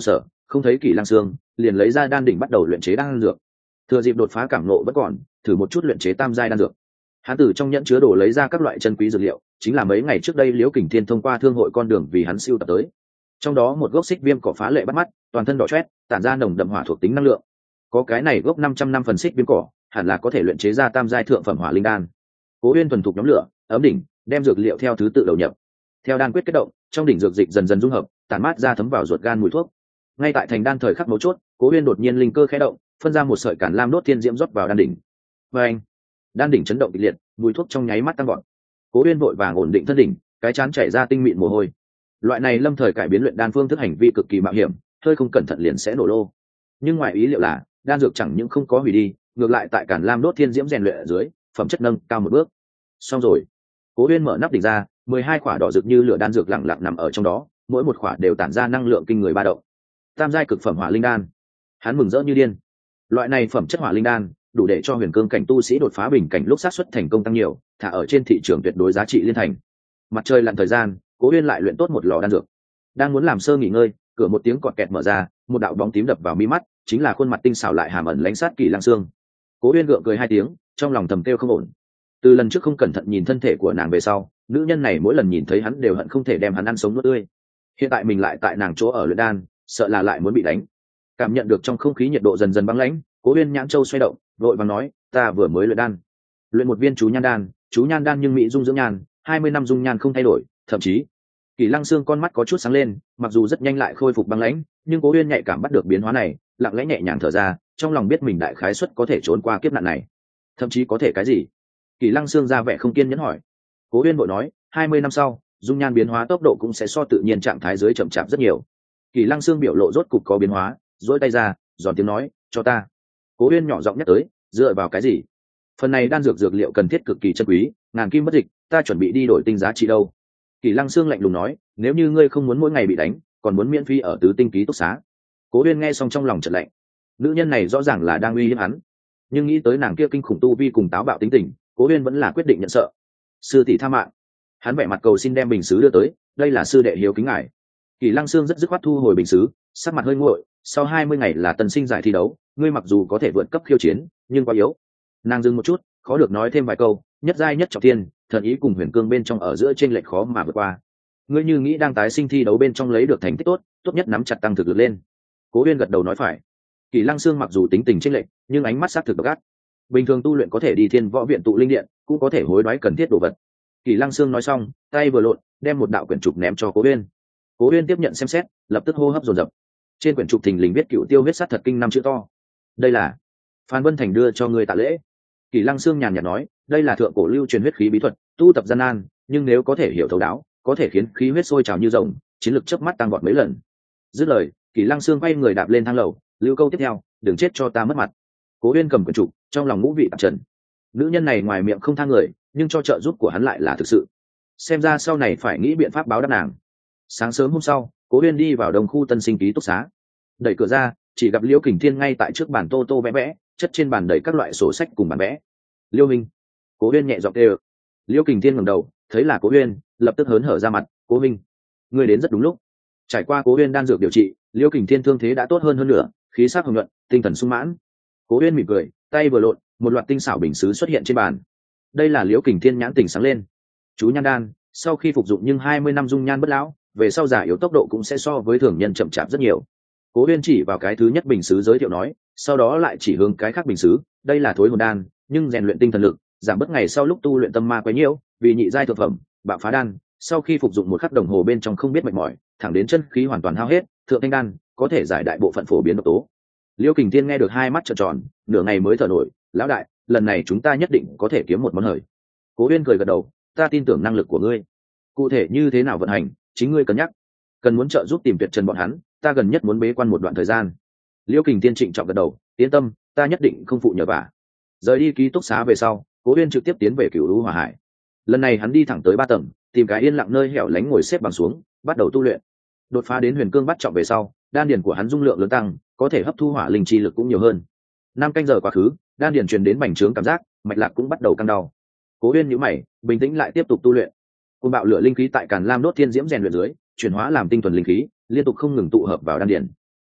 không thấy Kỷ Lăng Sương, liền lấy ra đan đỉnh bắt đầu luyện chế đan dược. Thừa dịp đột phá cảm nộ vẫn còn, thử một chút luyện chế tam giai đan dược. Hắn từ trong nhẫn chứa đồ lấy ra các loại chân quý dược liệu, chính là mấy ngày trước đây Liễu Kình Thiên thông qua thương hội con đường vì hắn siêu tập tới. Trong đó một gốc xích viêm cỏ phá lệ bắt mắt, toàn thân đỏ chót, tản ra nồng đậm hỏa thuộc tính năng lượng. Có cái này gốc 500 năm phần xích viêm cỏ, hẳn là có thể luyện chế ra tam giai thượng phẩm hỏa linh đan. Cố Uyên thuần thục nhóm lửa, ấm đỉnh, đem dược liệu theo thứ tự đầu nhập. Theo đan quyết kết động, trong đỉnh dược dịch dần dần dung hợp, tản mát ra thấm vào ruột gan mùi thuốc. Ngay tại thành đan thời khắc mấu chốt, Cố Uyên đột nhiên linh cơ khẽ động, phân ra một sợi cản lam đốt thiên diễm rót vào đan đỉnh. Và anh, đan đỉnh chấn động kịch liệt, mùi thuốc trong nháy mắt tăng vọt. Cố Uyên vội vàng ổn định thân đỉnh, cái chán chảy ra tinh mịn mồ hôi. Loại này lâm thời cải biến luyện đan phương thức hành vi cực kỳ mạo hiểm, hơi không cẩn thận liền sẽ nổ lô. Nhưng ngoài ý liệu là, đan dược chẳng những không có hủy đi, ngược lại tại cản lam đốt thiên diễm rèn luyện ở dưới, phẩm chất nâng cao một bước. Xong rồi, Cố Uyên mở nắp đỉnh ra, 12 quả đỏ rực như lửa đan dược lặng lặng nằm ở trong đó, mỗi một quả đều tản ra năng lượng kinh người ba động. Tam giai cực phẩm hỏa linh đan. Hắn mừng rỡ như điên. Loại này phẩm chất hỏa linh đan, đủ để cho huyền cương cảnh tu sĩ đột phá bình cảnh lúc xác suất thành công tăng nhiều, thả ở trên thị trường tuyệt đối giá trị liên thành. Mặt trời lặn thời gian, Cố Uyên lại luyện tốt một lò đan dược. Đang muốn làm sơ nghỉ ngơi, cửa một tiếng cọt kẹt mở ra, một đạo bóng tím đập vào mi mắt, chính là khuôn mặt tinh xảo lại hàm ẩn lãnh sát Kỷ Lăng Sương. Cố Uyên gượng cười hai tiếng, trong lòng thầm kêu không ổn. Từ lần trước không cẩn thận nhìn thân thể của nàng về sau, nữ nhân này mỗi lần nhìn thấy hắn đều hận không thể đem hắn ăn sống nuốt tươi. Hiện tại mình lại tại nàng chỗ ở luyện đan, sợ là lại muốn bị đánh. Cảm nhận được trong không khí nhiệt độ dần dần băng lãnh, Cố Uyên nhãn châu xoay động, vội vàng nói, ta vừa mới luyện đan. Luyện một viên chú nhan đan nhưng mỹ dung dưỡng nhan, 20 năm dung nhan không thay đổi, thậm chí Kỷ Lăng Sương con mắt có chút sáng lên, mặc dù rất nhanh lại khôi phục băng lãnh, nhưng Cố Uyên nhạy cảm bắt được biến hóa này, lặng lẽ nhẹ nhàng thở ra, trong lòng biết mình đại khái suất có thể trốn qua kiếp nạn này. Thậm chí có thể cái gì? Kỷ Lăng Sương ra vẻ không kiên nhẫn hỏi. Cố Uyên vội nói, 20 năm sau, dung nhan biến hóa tốc độ cũng sẽ so tự nhiên trạng thái dưới chậm chạp rất nhiều. Kỷ Lăng Sương biểu lộ rốt cục có biến hóa, duỗi tay ra, giòn tiếng nói, cho ta. Cố Uyên nhỏ giọng nhắc tới, dựa vào cái gì? Phần này đan dược dược liệu cần thiết cực kỳ chân quý, ngàn kim bất dịch, ta chuẩn bị đi đổi tinh giá trị đâu. Kỷ Lăng Sương lạnh lùng nói, nếu như ngươi không muốn mỗi ngày bị đánh, còn muốn miễn phí ở tứ tinh ký túc xá. Cố Uyên nghe xong trong lòng chợt lạnh. Nữ nhân này rõ ràng là đang uy hiếp hắn, nhưng nghĩ tới nàng kia kinh khủng tu vi cùng táo bạo tính tình, Cố Uyên vẫn là quyết định nhận sợ. Sư tỷ tha mạng. Hắn vẻ mặt cầu xin đem bình sứ đưa tới, đây là sư đệ hiếu kính ngài. Kỷ Lăng Sương rất dứt khoát thu hồi bình sứ, sắc mặt hơi nguội, sau 20 ngày là tân sinh giải thi đấu, ngươi mặc dù có thể vượt cấp khiêu chiến, nhưng quá yếu. Nàng dừng một chút, khó được nói thêm vài câu, nhất giai nhất trọng thiên, thần ý cùng huyền cương bên trong ở giữa trên lệch khó mà vượt qua. Ngươi như nghĩ đang tái sinh thi đấu bên trong lấy được thành tích tốt, tốt nhất nắm chặt tăng thực lực lên. Cố Uyên gật đầu nói phải. Kỷ Lăng Sương mặc dù tính tình chênh lệch, nhưng ánh mắt sắc thực độc ác. Bình thường tu luyện có thể đi Thiên Võ viện tụ linh điện, cũng có thể hối đoái cần thiết đồ vật. Kỷ Lăng Sương nói xong, tay vừa lộn, đem một đạo quyển trục ném cho Cố Uyên. Cố Uyên tiếp nhận xem xét, lập tức hô hấp dồn dập. Trên quyển trục thình lình viết Cựu Tiêu huyết sát thật kinh 5 chữ to. Đây là Phan Vân Thành đưa cho người tạ lễ. Kỷ Lăng Sương nhàn nhạt nói, đây là thượng cổ lưu truyền huyết khí bí thuật, tu tập gian nan, nhưng nếu có thể hiểu thấu đáo, có thể khiến khí huyết sôi trào như rồng, chiến lực chớp mắt tăng vọt mấy lần. Dứt lời, Kỷ Lăng Sương quay người đạp lên thang lầu, lưu câu tiếp theo, đừng chết cho ta mất mặt. Cố Uyên cầm quyển trục, trong lòng ngũ vị tạp trần. Nữ nhân này ngoài miệng không tha người, nhưng cho trợ giúp của hắn lại là thực sự. Xem ra sau này phải nghĩ biện pháp báo đáp nàng. Sáng sớm hôm sau, Cố Uyên đi vào đồng khu tân sinh ký túc xá. Đẩy cửa ra, chỉ gặp Liễu Kình Thiên ngay tại trước bàn tô tô vẽ vẽ, chất trên bàn đầy các loại sổ sách cùng bản vẽ. Liêu Minh. Cố Uyên nhẹ giọng kêu. Liễu Kình Thiên ngẩng đầu, thấy là Cố Uyên, lập tức hớn hở ra mặt, "Cố Minh, ngươi đến rất đúng lúc." Trải qua Cố Uyên đan dược điều trị, Liễu Kình Thiên thương thế đã tốt hơn nữa, khí sắc hồng nhuận, tinh thần sung mãn. Cố Uyên mỉm cười, tay vừa lộn, một loạt tinh xảo bình sứ xuất hiện trên bàn. Đây là Liễu Kình Thiên nhãn tỉnh sáng lên. Chú nhan đan, sau khi phục dụng nhưng 20 năm dung nhan bất lão, về sau già yếu tốc độ cũng sẽ so với thường nhân chậm chạp rất nhiều. Cố Uyên chỉ vào cái thứ nhất bình sứ giới thiệu nói, sau đó lại chỉ hướng cái khác bình sứ, đây là thối hồn đan, nhưng rèn luyện tinh thần lực, giảm bớt ngày sau lúc tu luyện tâm ma quấy nhiễu, vì nhị giai thượng phẩm, bạo phá đan, sau khi phục dụng một khắc đồng hồ bên trong không biết mệt mỏi, thẳng đến chân khí hoàn toàn hao hết, thượng thanh đan, có thể giải đại bộ phận phổ biến độc tố. Liễu Kình Thiên nghe được hai mắt trợn tròn, nửa ngày mới thở nổi, lão đại, lần này chúng ta nhất định có thể kiếm một món hời. Cố Uyên cười gật đầu, ta tin tưởng năng lực của ngươi. Cụ thể như thế nào vận hành, chính ngươi cân nhắc. Cần muốn trợ giúp tìm tuyệt trần bọn hắn, ta gần nhất muốn bế quan một đoạn thời gian. Liễu Kình Thiên trịnh trọng gật đầu, yên tâm, ta nhất định không phụ nhờ vả. Rời đi ký túc xá về sau, Cố Uyên trực tiếp tiến về Cửu Lũ Hỏa Hải. Lần này hắn đi thẳng tới 3 tầng, tìm cái yên lặng nơi hẻo lánh ngồi xếp bằng xuống, bắt đầu tu luyện. Đột phá đến huyền cương bắt trọng về sau, đan điền của hắn dung lượng lớn tăng, có thể hấp thu hỏa linh chi lực cũng nhiều hơn. 5 canh giờ quá khứ, đan điền truyền đến bành trướng cảm giác, mạch lạc cũng bắt đầu căng đau. Cố Uyên nhíu mày, bình tĩnh lại tiếp tục tu luyện. Côn bạo lửa linh khí tại Càn Lam đốt thiên diễm rèn luyện dưới, chuyển hóa làm tinh thuần linh khí, liên tục không ngừng tụ hợp vào đan điền.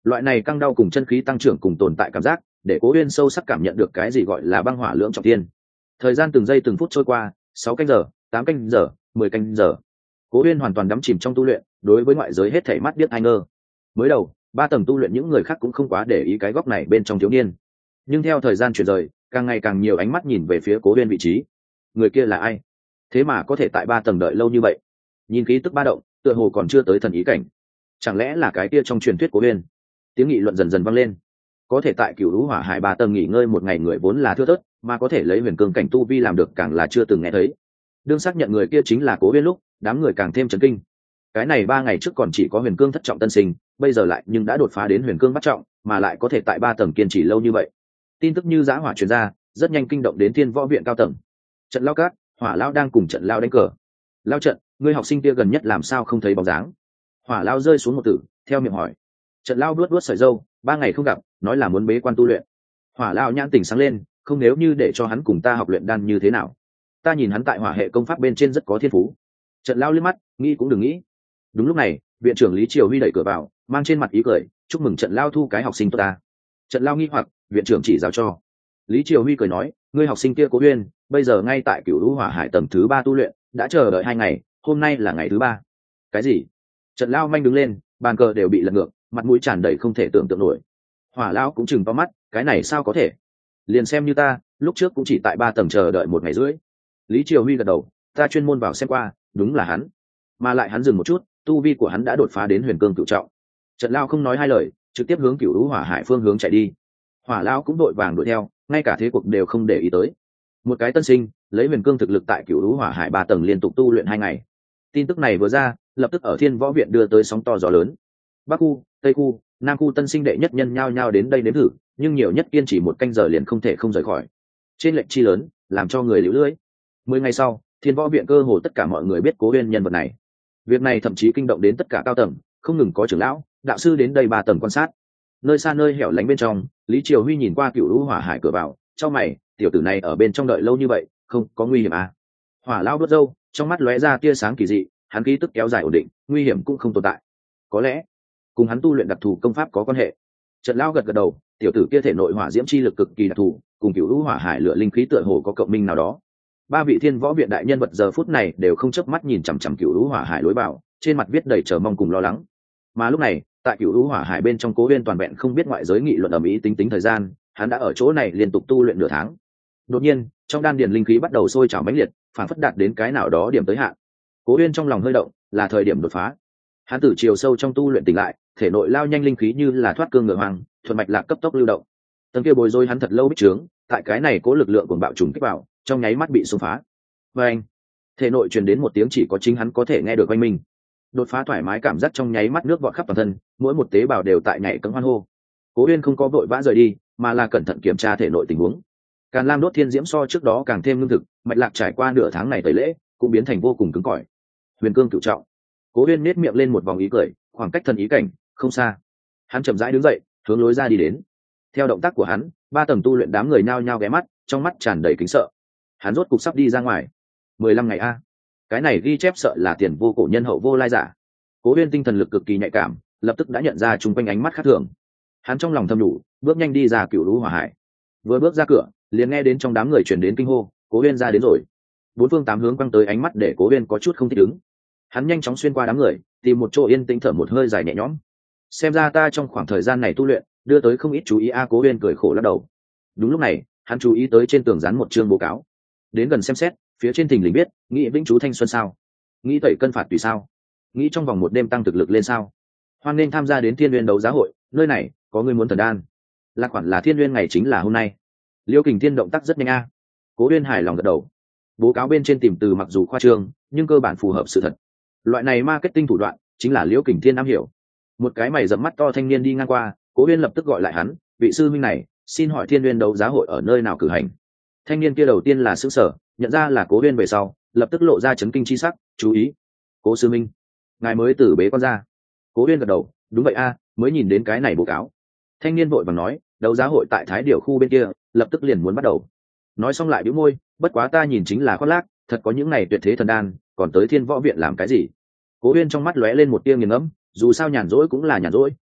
Loại này căng đau cùng chân khí tăng trưởng cùng tồn tại cảm giác để Cố Uyên sâu sắc cảm nhận được cái gì gọi là băng hỏa lưỡng trọng thiên. Thời gian từng giây từng phút trôi qua, 6 canh giờ, 8 canh giờ, 10 canh giờ. Cố Uyên hoàn toàn đắm chìm trong tu luyện, đối với ngoại giới hết thảy mắt điếc tai ngơ. Mới đầu, 3 tầng tu luyện những người khác cũng không quá để ý cái góc này bên trong thiếu niên. Nhưng theo thời gian chuyển rời, càng ngày càng nhiều ánh mắt nhìn về phía Cố Uyên vị trí. Người kia là ai? Thế mà có thể tại 3 tầng đợi lâu như vậy? Nhìn khí tức ba động, tựa hồ còn chưa tới thần ý cảnh. Chẳng lẽ là cái kia trong truyền thuyết Cố Uyên? Tiếng nghị luận dần dần vang lên. Có thể tại Cửu Lũ Hỏa Hải 3 tầng nghỉ ngơi một ngày người vốn là thưa thớt, mà có thể lấy huyền cương cảnh tu vi làm được càng là chưa từng nghe thấy. Đương xác nhận người kia chính là Cố Uyên lúc, đám người càng thêm chấn kinh. Cái này 3 ngày trước còn chỉ có huyền cương thất trọng tân sinh, bây giờ lại nhưng đã đột phá đến huyền cương bát trọng, mà lại có thể tại 3 tầng kiên trì lâu như vậy. Tin tức như dã hỏa truyền ra, rất nhanh kinh động đến Thiên Võ viện cao tầng. Trận Lao Cát, Hỏa Lao đang cùng Trận Lao đánh cờ. Lao Trận, ngươi học sinh kia gần nhất làm sao không thấy bóng dáng? Hỏa Lao rơi xuống một tử, theo miệng hỏi. Trận Lao luốt sợi râu, 3 ngày không gặp, nói là muốn bế quan tu luyện. Hỏa Lao nhãn tỉnh sáng lên, không nếu như để cho hắn cùng ta học luyện đan như thế nào? Ta nhìn hắn tại hỏa hệ công pháp bên trên rất có thiên phú. Trận Lao liếc mắt, nghĩ cũng đừng nghĩ. Đúng lúc này, viện trưởng Lý Triều Huy đẩy cửa vào, mang trên mặt ý cười, chúc mừng Trận Lao thu cái học sinh tốt ta. Trận Lao nghi hoặc, viện trưởng chỉ giáo cho. Lý Triều Huy cười nói, ngươi học sinh kia Cố Uyên, bây giờ ngay tại Cửu Lũ Hỏa Hải tầng thứ 3 tu luyện, đã chờ đợi 2 ngày, hôm nay là ngày thứ 3. Cái gì? Trận Lao manh đứng lên, bàn cờ đều bị lật ngược, mặt mũi tràn đầy không thể tưởng tượng nổi. Hỏa Lao cũng chừng to mắt, cái này sao có thể? Liền xem như ta, lúc trước cũng chỉ tại 3 tầng chờ đợi 1 ngày rưỡi. Lý Triều Huy gật đầu, ta chuyên môn vào xem qua, đúng là hắn. Mà lại hắn dừng một chút, tu vi của hắn đã đột phá đến huyền cương cửu trọng. Trận Lao không nói hai lời, trực tiếp hướng Cửu Lũ Hỏa Hải phương hướng chạy đi. Hỏa Lao cũng đội vàng đuổi theo, ngay cả thế cuộc đều không để ý tới. Một cái tân sinh lấy huyền cương thực lực tại Cửu Lũ Hỏa Hải 3 tầng liên tục tu luyện 2 ngày. Tin tức này vừa ra, lập tức ở Thiên Võ viện đưa tới sóng to gió lớn. Bắc khu, Tây khu, Nam khu tân sinh đệ nhất nhân nhao nhao đến đây nếm thử, nhưng nhiều nhất kiên trì 1 canh giờ liền không thể không rời khỏi. Trên lệnh chi lớn, làm cho người liễu lưỡi. 10 ngày sau, Thiên Võ viện cơ hồ tất cả mọi người biết Cố Uyên nhân vật này. Việc này thậm chí kinh động đến tất cả cao tầng, không ngừng có trưởng lão, đạo sư đến đây 3 tầng quan sát. Nơi xa nơi hẻo lánh bên trong, Lý Triều Huy nhìn qua Cửu Lũ Hỏa Hải cửa vào, chau mày, tiểu tử này ở bên trong đợi lâu như vậy, không có nguy hiểm à? Hỏa Lao đốt râu, trong mắt lóe ra tia sáng kỳ dị, hắn khí tức kéo dài ổn định, nguy hiểm cũng không tồn tại. Có lẽ cùng hắn tu luyện đặc thù công pháp có quan hệ. Trận Lao gật gật đầu, tiểu tử kia thể nội hỏa diễm chi lực cực kỳ đặc thù, cùng Cửu Lũ Hỏa Hải lửa linh khí tựa hồ có cộng minh nào đó. 3 vị Thiên Võ viện đại nhân vật giờ phút này đều không chớp mắt nhìn chằm chằm Cửu Lũ Hỏa Hải lối vào, trên mặt viết đầy chờ mong cùng lo lắng. Mà lúc này, tại Cửu Lũ Hỏa Hải bên trong Cố Uyên toàn vẹn không biết ngoại giới nghị luận ầm ĩ tính thời gian, hắn đã ở chỗ này liên tục tu luyện nửa tháng. Đột nhiên, trong đan điền linh khí bắt đầu sôi trào mãnh liệt, phản phất đạt đến cái nào đó điểm tới hạn. Cố Uyên trong lòng hơi động, là thời điểm đột phá. Hắn từ chiều sâu trong tu luyện tỉnh lại, thể nội lao nhanh linh khí như là thoát cương ngựa hoang, thuận mạch lạc cấp tốc lưu động. Tầng kia bồi dối hắn thật lâu bích trướng, tại cái này cố lực lượng cuồng bạo trùng kích vào, trong nháy mắt bị xung phá. Và anh, thể nội truyền đến một tiếng chỉ có chính hắn có thể nghe được oanh minh. Đột phá thoải mái cảm giác trong nháy mắt nước vọt khắp toàn thân, mỗi một tế bào đều tại nhảy cẫng hoan hô. Cố Uyên không có vội vã rời đi, mà là cẩn thận kiểm tra thể nội tình huống. Càn Lam đốt thiên diễm so trước đó càng thêm lương thực, mạch lạc trải qua nửa tháng này tẩy lễ, cũng biến thành vô cùng cứng cỏi. Huyền cương cửu trọng. Cố Uyên nét miệng lên một vòng ý cười, khoảng cách thần ý cảnh không xa. Hắn chậm rãi đứng dậy, hướng lối ra đi đến. Theo động tác của hắn, 3 tầng tu luyện đám người nhao nhao ghé mắt, trong mắt tràn đầy kính sợ. Hắn rốt cục sắp đi ra ngoài. 15 ngày a. Cái này ghi chép sợ là tiền vô cổ nhân hậu vô lai giả. Cố Uyên tinh thần lực cực kỳ nhạy cảm, lập tức đã nhận ra chung quanh ánh mắt khác thường. Hắn trong lòng thầm nhủ, bước nhanh đi ra Cửu Lũ Hỏa Hải. Vừa bước ra cửa, liền nghe đến trong đám người truyền đến kinh hô, Cố Uyên ra đến rồi. 4 phương 8 hướng quăng tới ánh mắt để Cố Uyên có chút không thích ứng. Hắn nhanh chóng xuyên qua đám người, tìm một chỗ yên tĩnh thở một hơi dài nhẹ nhõm. Xem ra ta trong khoảng thời gian này tu luyện, đưa tới không ít chú ý a. Cố Uyên cười khổ lắc đầu. Đúng lúc này, hắn chú ý tới trên tường dán một chương báo cáo. Đến gần xem xét, phía trên thình lình viết, nghĩ vĩnh chú thanh xuân sao? Nghĩ tẩy cân phạt tùy sao? Nghĩ trong vòng 1 đêm tăng thực lực lên sao? Hoan nên tham gia đến Thiên Nguyên đấu giá hội, nơi này có người muốn thần đan. Là khoản là Thiên Nguyên ngày chính là hôm nay. Liêu Kình Thiên động tác rất nhanh a. Cố Uyên hài lòng gật đầu. Báo cáo bên trên tìm từ mặc dù khoa trương, nhưng cơ bản phù hợp sự thật. Loại này marketing thủ đoạn chính là Liễu Kình Thiên am hiểu. Một cái mày rậm mắt to thanh niên đi ngang qua, Cố Uyên lập tức gọi lại hắn, vị sư huynh này, xin hỏi Thiên Nguyên đấu giá hội ở nơi nào cử hành? Thanh niên kia đầu tiên là sửng sở, nhận ra là Cố Uyên về sau, lập tức lộ ra chấn kinh chi sắc, chú ý, Cố sư huynh, ngài mới từ bế quan ra. Cố Uyên gật đầu, đúng vậy a, mới nhìn đến cái này báo cáo. Thanh niên vội vàng nói, đấu giá hội tại Thái Điểu khu bên kia, lập tức liền muốn bắt đầu. Nói xong lại bĩu môi, bất quá ta nhìn chính là khoác lác, thật có những này tuyệt thế thần đan, còn tới Thiên Võ viện làm cái gì? Cố Uyên trong mắt lóe lên một tia nghiền ngẫm, dù sao nhàn rỗi cũng là nhàn rỗi,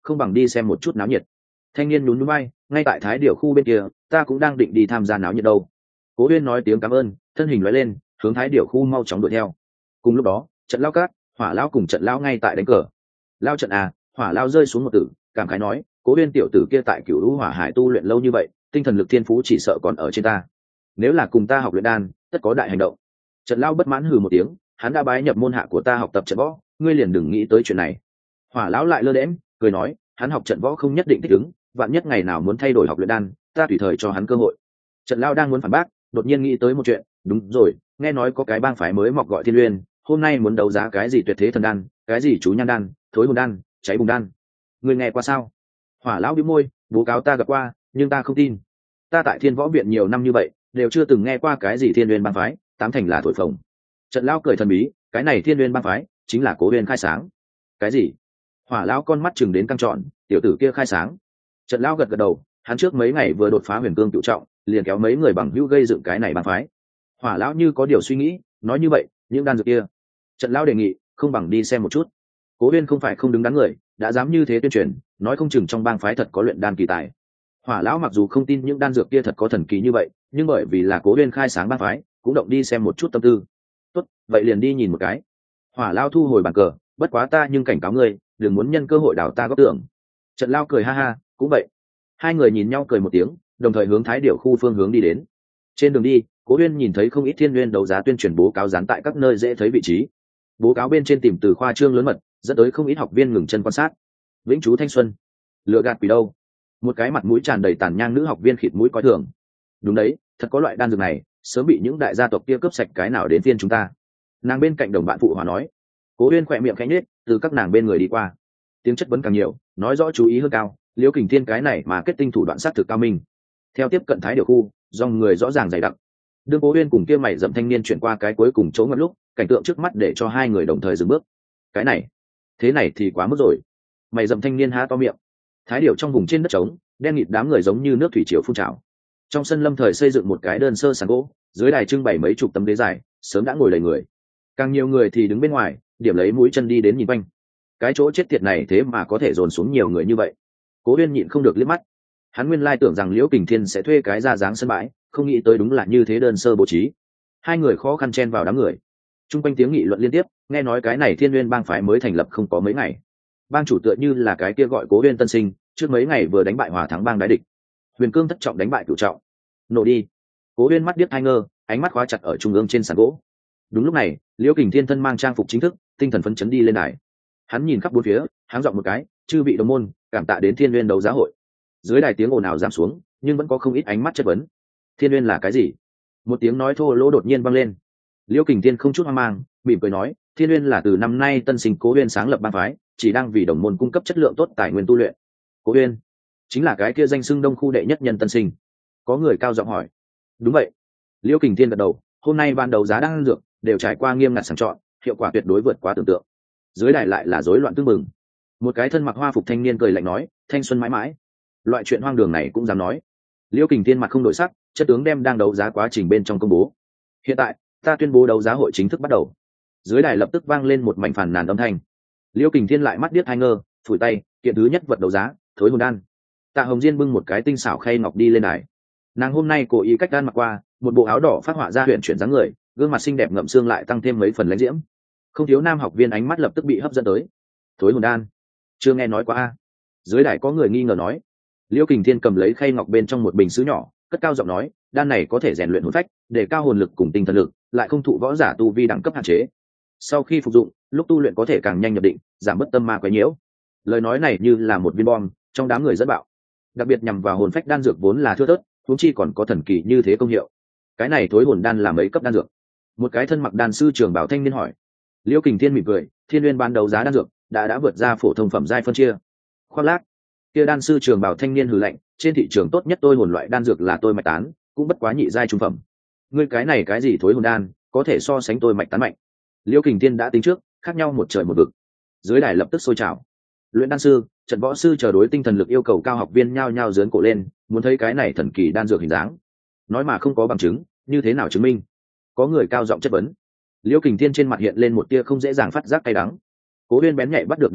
không bằng đi xem một chút náo nhiệt. Thanh niên nhún nhún vai, ngay tại Thái Điểu khu bên kia, ta cũng đang định đi tham gia náo nhiệt đâu. Cố Uyên nói tiếng cảm ơn, thân hình lóe lên, hướng Thái Điểu khu mau chóng đuổi theo. Cùng lúc đó, trận lao cát, hỏa lao cùng trận lao ngay tại đánh cờ. Lao trận à, hỏa lao rơi xuống một tử, cảm khái nói, Cố Uyên tiểu tử kia tại Cửu Lũ Hỏa Hải tu luyện lâu như vậy, tinh thần lực thiên phú chỉ sợ còn ở trên ta. Nếu là cùng ta học luyện đan, tất có đại hành động. Trận lao bất mãn hừ một tiếng, hắn đã bái nhập môn hạ của ta học tập trận võ, ngươi liền đừng nghĩ tới chuyện này. Hỏa lão lại lơ đễm, cười nói, hắn học trận võ không nhất định thích ứng, vạn nhất ngày nào muốn thay đổi học luyện đan, ta tùy thời cho hắn cơ hội. Trận lao đang muốn phản bác, đột nhiên nghĩ tới một chuyện, đúng rồi, nghe nói có cái bang phái mới mọc gọi Thiên Uyên, hôm nay muốn đấu giá cái gì tuyệt thế thần đan, cái gì chú nhan đan, thối hồn đan, cháy bùng đan. Ngươi nghe qua sao? Hỏa lão bĩu môi, bố cáo ta gặp qua, nhưng ta không tin. Ta tại Thiên Võ viện nhiều năm như vậy, đều chưa từng nghe qua cái gì Thiên Uyên bang phái, tám thành là thổi phồng. Trận lão cười thần bí, cái này Thiên Uyên bang phái chính là Cố Uyên khai sáng. Cái gì? Hỏa lão con mắt chừng đến căng tròn, tiểu tử kia khai sáng. Trận lão gật gật đầu, hắn trước mấy ngày vừa đột phá huyền cương cựu trọng, liền kéo mấy người bằng hữu gây dựng cái này bang phái. Hỏa lão như có điều suy nghĩ, nói như vậy, những đan dược kia. Trận lão đề nghị, không bằng đi xem một chút. Cố Uyên không phải không đứng đắn người, đã dám như thế tuyên truyền, nói không chừng trong bang phái thật có luyện đan kỳ tài. Hỏa lão mặc dù không tin những đan dược kia thật có thần kỳ như vậy, nhưng bởi vì là Cố Uyên khai sáng bang phái, cũng động đi xem một chút tâm tư. Tốt, vậy liền đi nhìn một cái. Hỏa lão thu hồi bàn cờ, bất quá ta nhưng cảnh cáo ngươi, đừng muốn nhân cơ hội đào ta góp tưởng. Trận lão cười ha ha, cũng vậy. Hai người nhìn nhau cười một tiếng, đồng thời hướng Thái Điểu khu phương hướng đi đến. Trên đường đi, Cố Uyên nhìn thấy không ít Thiên Nguyên đấu giá tuyên truyền bố cáo dán tại các nơi dễ thấy vị trí. Bố cáo bên trên tìm từ khoa trương lớn mật, dẫn tới không ít học viên ngừng chân quan sát. Vĩnh chú thanh xuân, lựa gạt quỷ đâu? Một cái mặt mũi tràn đầy tàn nhang nữ học viên khịt mũi coi thường. Đúng đấy, thật có loại đan dược này, sớm bị những đại gia tộc kia cướp sạch cái nào đến phiên chúng ta. Nàng bên cạnh đồng bạn phụ hòa nói. Cố Uyên khỏe miệng khẽ nhếch, từ các nàng bên người đi qua. Tiếng chất vấn càng nhiều, nói rõ chú ý hơn cao, Liễu Kình Thiên cái này mà kết tinh thủ đoạn sát thực cao minh. Theo tiếp cận Thái Điểu khu, dòng người rõ ràng dày đặc. Đương Cố Uyên cùng kia mày dậm thanh niên chuyển qua cái cuối cùng chỗ ngập lúc, cảnh tượng trước mắt để cho hai người đồng thời dừng bước. Cái này, thế này thì quá mức rồi. Mày dậm thanh niên há to miệng. Thái Điểu trong vùng trên đất trống, đen nghịt đám người giống như nước thủy triều phun trào. Trong sân lâm thời xây dựng một cái đơn sơ sàn gỗ, dưới đài trưng bày mấy chục tấm ghế dài, sớm đã ngồi đầy người. Càng nhiều người thì đứng bên ngoài, điểm lấy mũi chân đi đến nhìn quanh. Cái chỗ chết tiệt này thế mà có thể dồn xuống nhiều người như vậy. Cố Uyên nhịn không được liếc mắt. Hắn nguyên lai tưởng rằng Liễu Kình Thiên sẽ thuê cái ra dáng sân bãi, không nghĩ tới đúng là như thế đơn sơ bố trí. Hai người khó khăn chen vào đám người. Trung quanh tiếng nghị luận liên tiếp, nghe nói cái này Thiên Nguyên bang phái mới thành lập không có mấy ngày. Bang chủ tựa như là cái kia gọi Cố Uyên tân sinh, trước mấy ngày vừa đánh bại Hòa Thắng bang đái địch. Huyền Cương thất trọng đánh bại cửu trọng. Nổ đi. Cố Uyên mắt điếc hai ngơ, ánh mắt khóa chặt ở trung ương trên sàn gỗ. Đúng lúc này, Liễu Kình Thiên thân mang trang phục chính thức, tinh thần phấn chấn đi lên đài. Hắn nhìn khắp bốn phía, háng giọng một cái, chư vị đồng môn, cảm tạ đến Thiên Nguyên đấu giá hội. Dưới đài tiếng ồn ào giảm xuống, nhưng vẫn có không ít ánh mắt chất vấn. Thiên Nguyên là cái gì? Một tiếng nói thô lỗ đột nhiên vang lên. Liễu Kình Thiên không chút hoang mang, mỉm cười nói, Thiên Nguyên là từ năm nay tân sinh Cố Uyên sáng lập bang phái, chỉ đang vì đồng môn cung cấp chất lượng tốt tài nguyên tu luyện. Cố Uyên chính là cái kia danh xưng Đông khu đệ nhất nhân tân sinh. Có người cao giọng hỏi. Đúng vậy. Liễu Kình Thiên gật đầu, hôm nay ban đầu giá đang dược đều trải qua nghiêm ngặt sàng chọn, hiệu quả tuyệt đối vượt quá tưởng tượng. Dưới đài lại là rối loạn tương mừng. Một cái thân mặc hoa phục thanh niên cười lạnh nói, thanh xuân mãi mãi. Loại chuyện hoang đường này cũng dám nói. Liễu Kình Thiên mặt không đổi sắc, chất tướng đem đang đấu giá quá trình bên trong công bố. Hiện tại, ta tuyên bố đấu giá hội chính thức bắt đầu. Dưới đài lập tức vang lên một mảnh phàn nàn âm thanh. Liễu Kình Thiên lại mắt điếc hai ngơ, phủi tay, kiện thứ nhất vật đấu giá, thối hồn đan. Tạ Hồng Diên bưng một cái tinh xảo khay ngọc đi lên đài. Nàng hôm nay cố ý cách đan mặc qua, một bộ áo đỏ phát họa ra huyền chuyển dáng người, gương mặt xinh đẹp ngậm xương lại tăng thêm mấy phần lãnh diễm. Không thiếu nam học viên ánh mắt lập tức bị hấp dẫn tới. Thối hồn đan, chưa nghe nói qua a. Dưới đài có người nghi ngờ nói. Liễu Kình Thiên cầm lấy khay ngọc bên trong một bình sứ nhỏ, cất cao giọng nói, đan này có thể rèn luyện hồn phách, để cao hồn lực cùng tinh thần lực, lại không thụ võ giả tu vi đẳng cấp hạn chế. Sau khi phục dụng, lúc tu luyện có thể càng nhanh nhập định, giảm bớt tâm ma quấy nhiễu. Lời nói này như là một viên bom, trong đám người rất bạo. Đặc biệt nhằm vào hồn phách đan dược vốn là thưa thớt, huống chi còn có thần kỳ như thế công hiệu. Cái này thối hồn đan là mấy cấp đan dược? Một cái thân mặc đan sư trường bảo thanh niên hỏi. Liễu Kình Thiên mỉm cười, Thiên Nguyên ban đấu giá đan dược đã vượt ra phổ thông phẩm giai phân chia. Khoác lác. Kia đan sư trường bảo thanh niên hừ lạnh, trên thị trường tốt nhất tôi hồn loại đan dược là tôi mạch tán, cũng bất quá nhị giai trung phẩm. Ngươi cái này cái gì thối hồn đan, có thể so sánh tôi mạch tán mạnh. Liễu Kình Thiên đã tính trước, khác nhau một trời một vực. Dưới đài lập tức sôi trào. Luyện đan sư, trận võ sư chờ đối tinh thần lực yêu cầu cao học viên nhao nhao giương cổ lên, muốn thấy cái này thần kỳ đan dược hình dáng. Nói mà không có bằng chứng, như thế nào chứng minh? Có người cao giọng chất vấn. Liễu Kình Thiên trên mặt hiện lên một tia không dễ dàng phát giác cay đắng. Cố Uyên bén nhạy bắt được điểm này,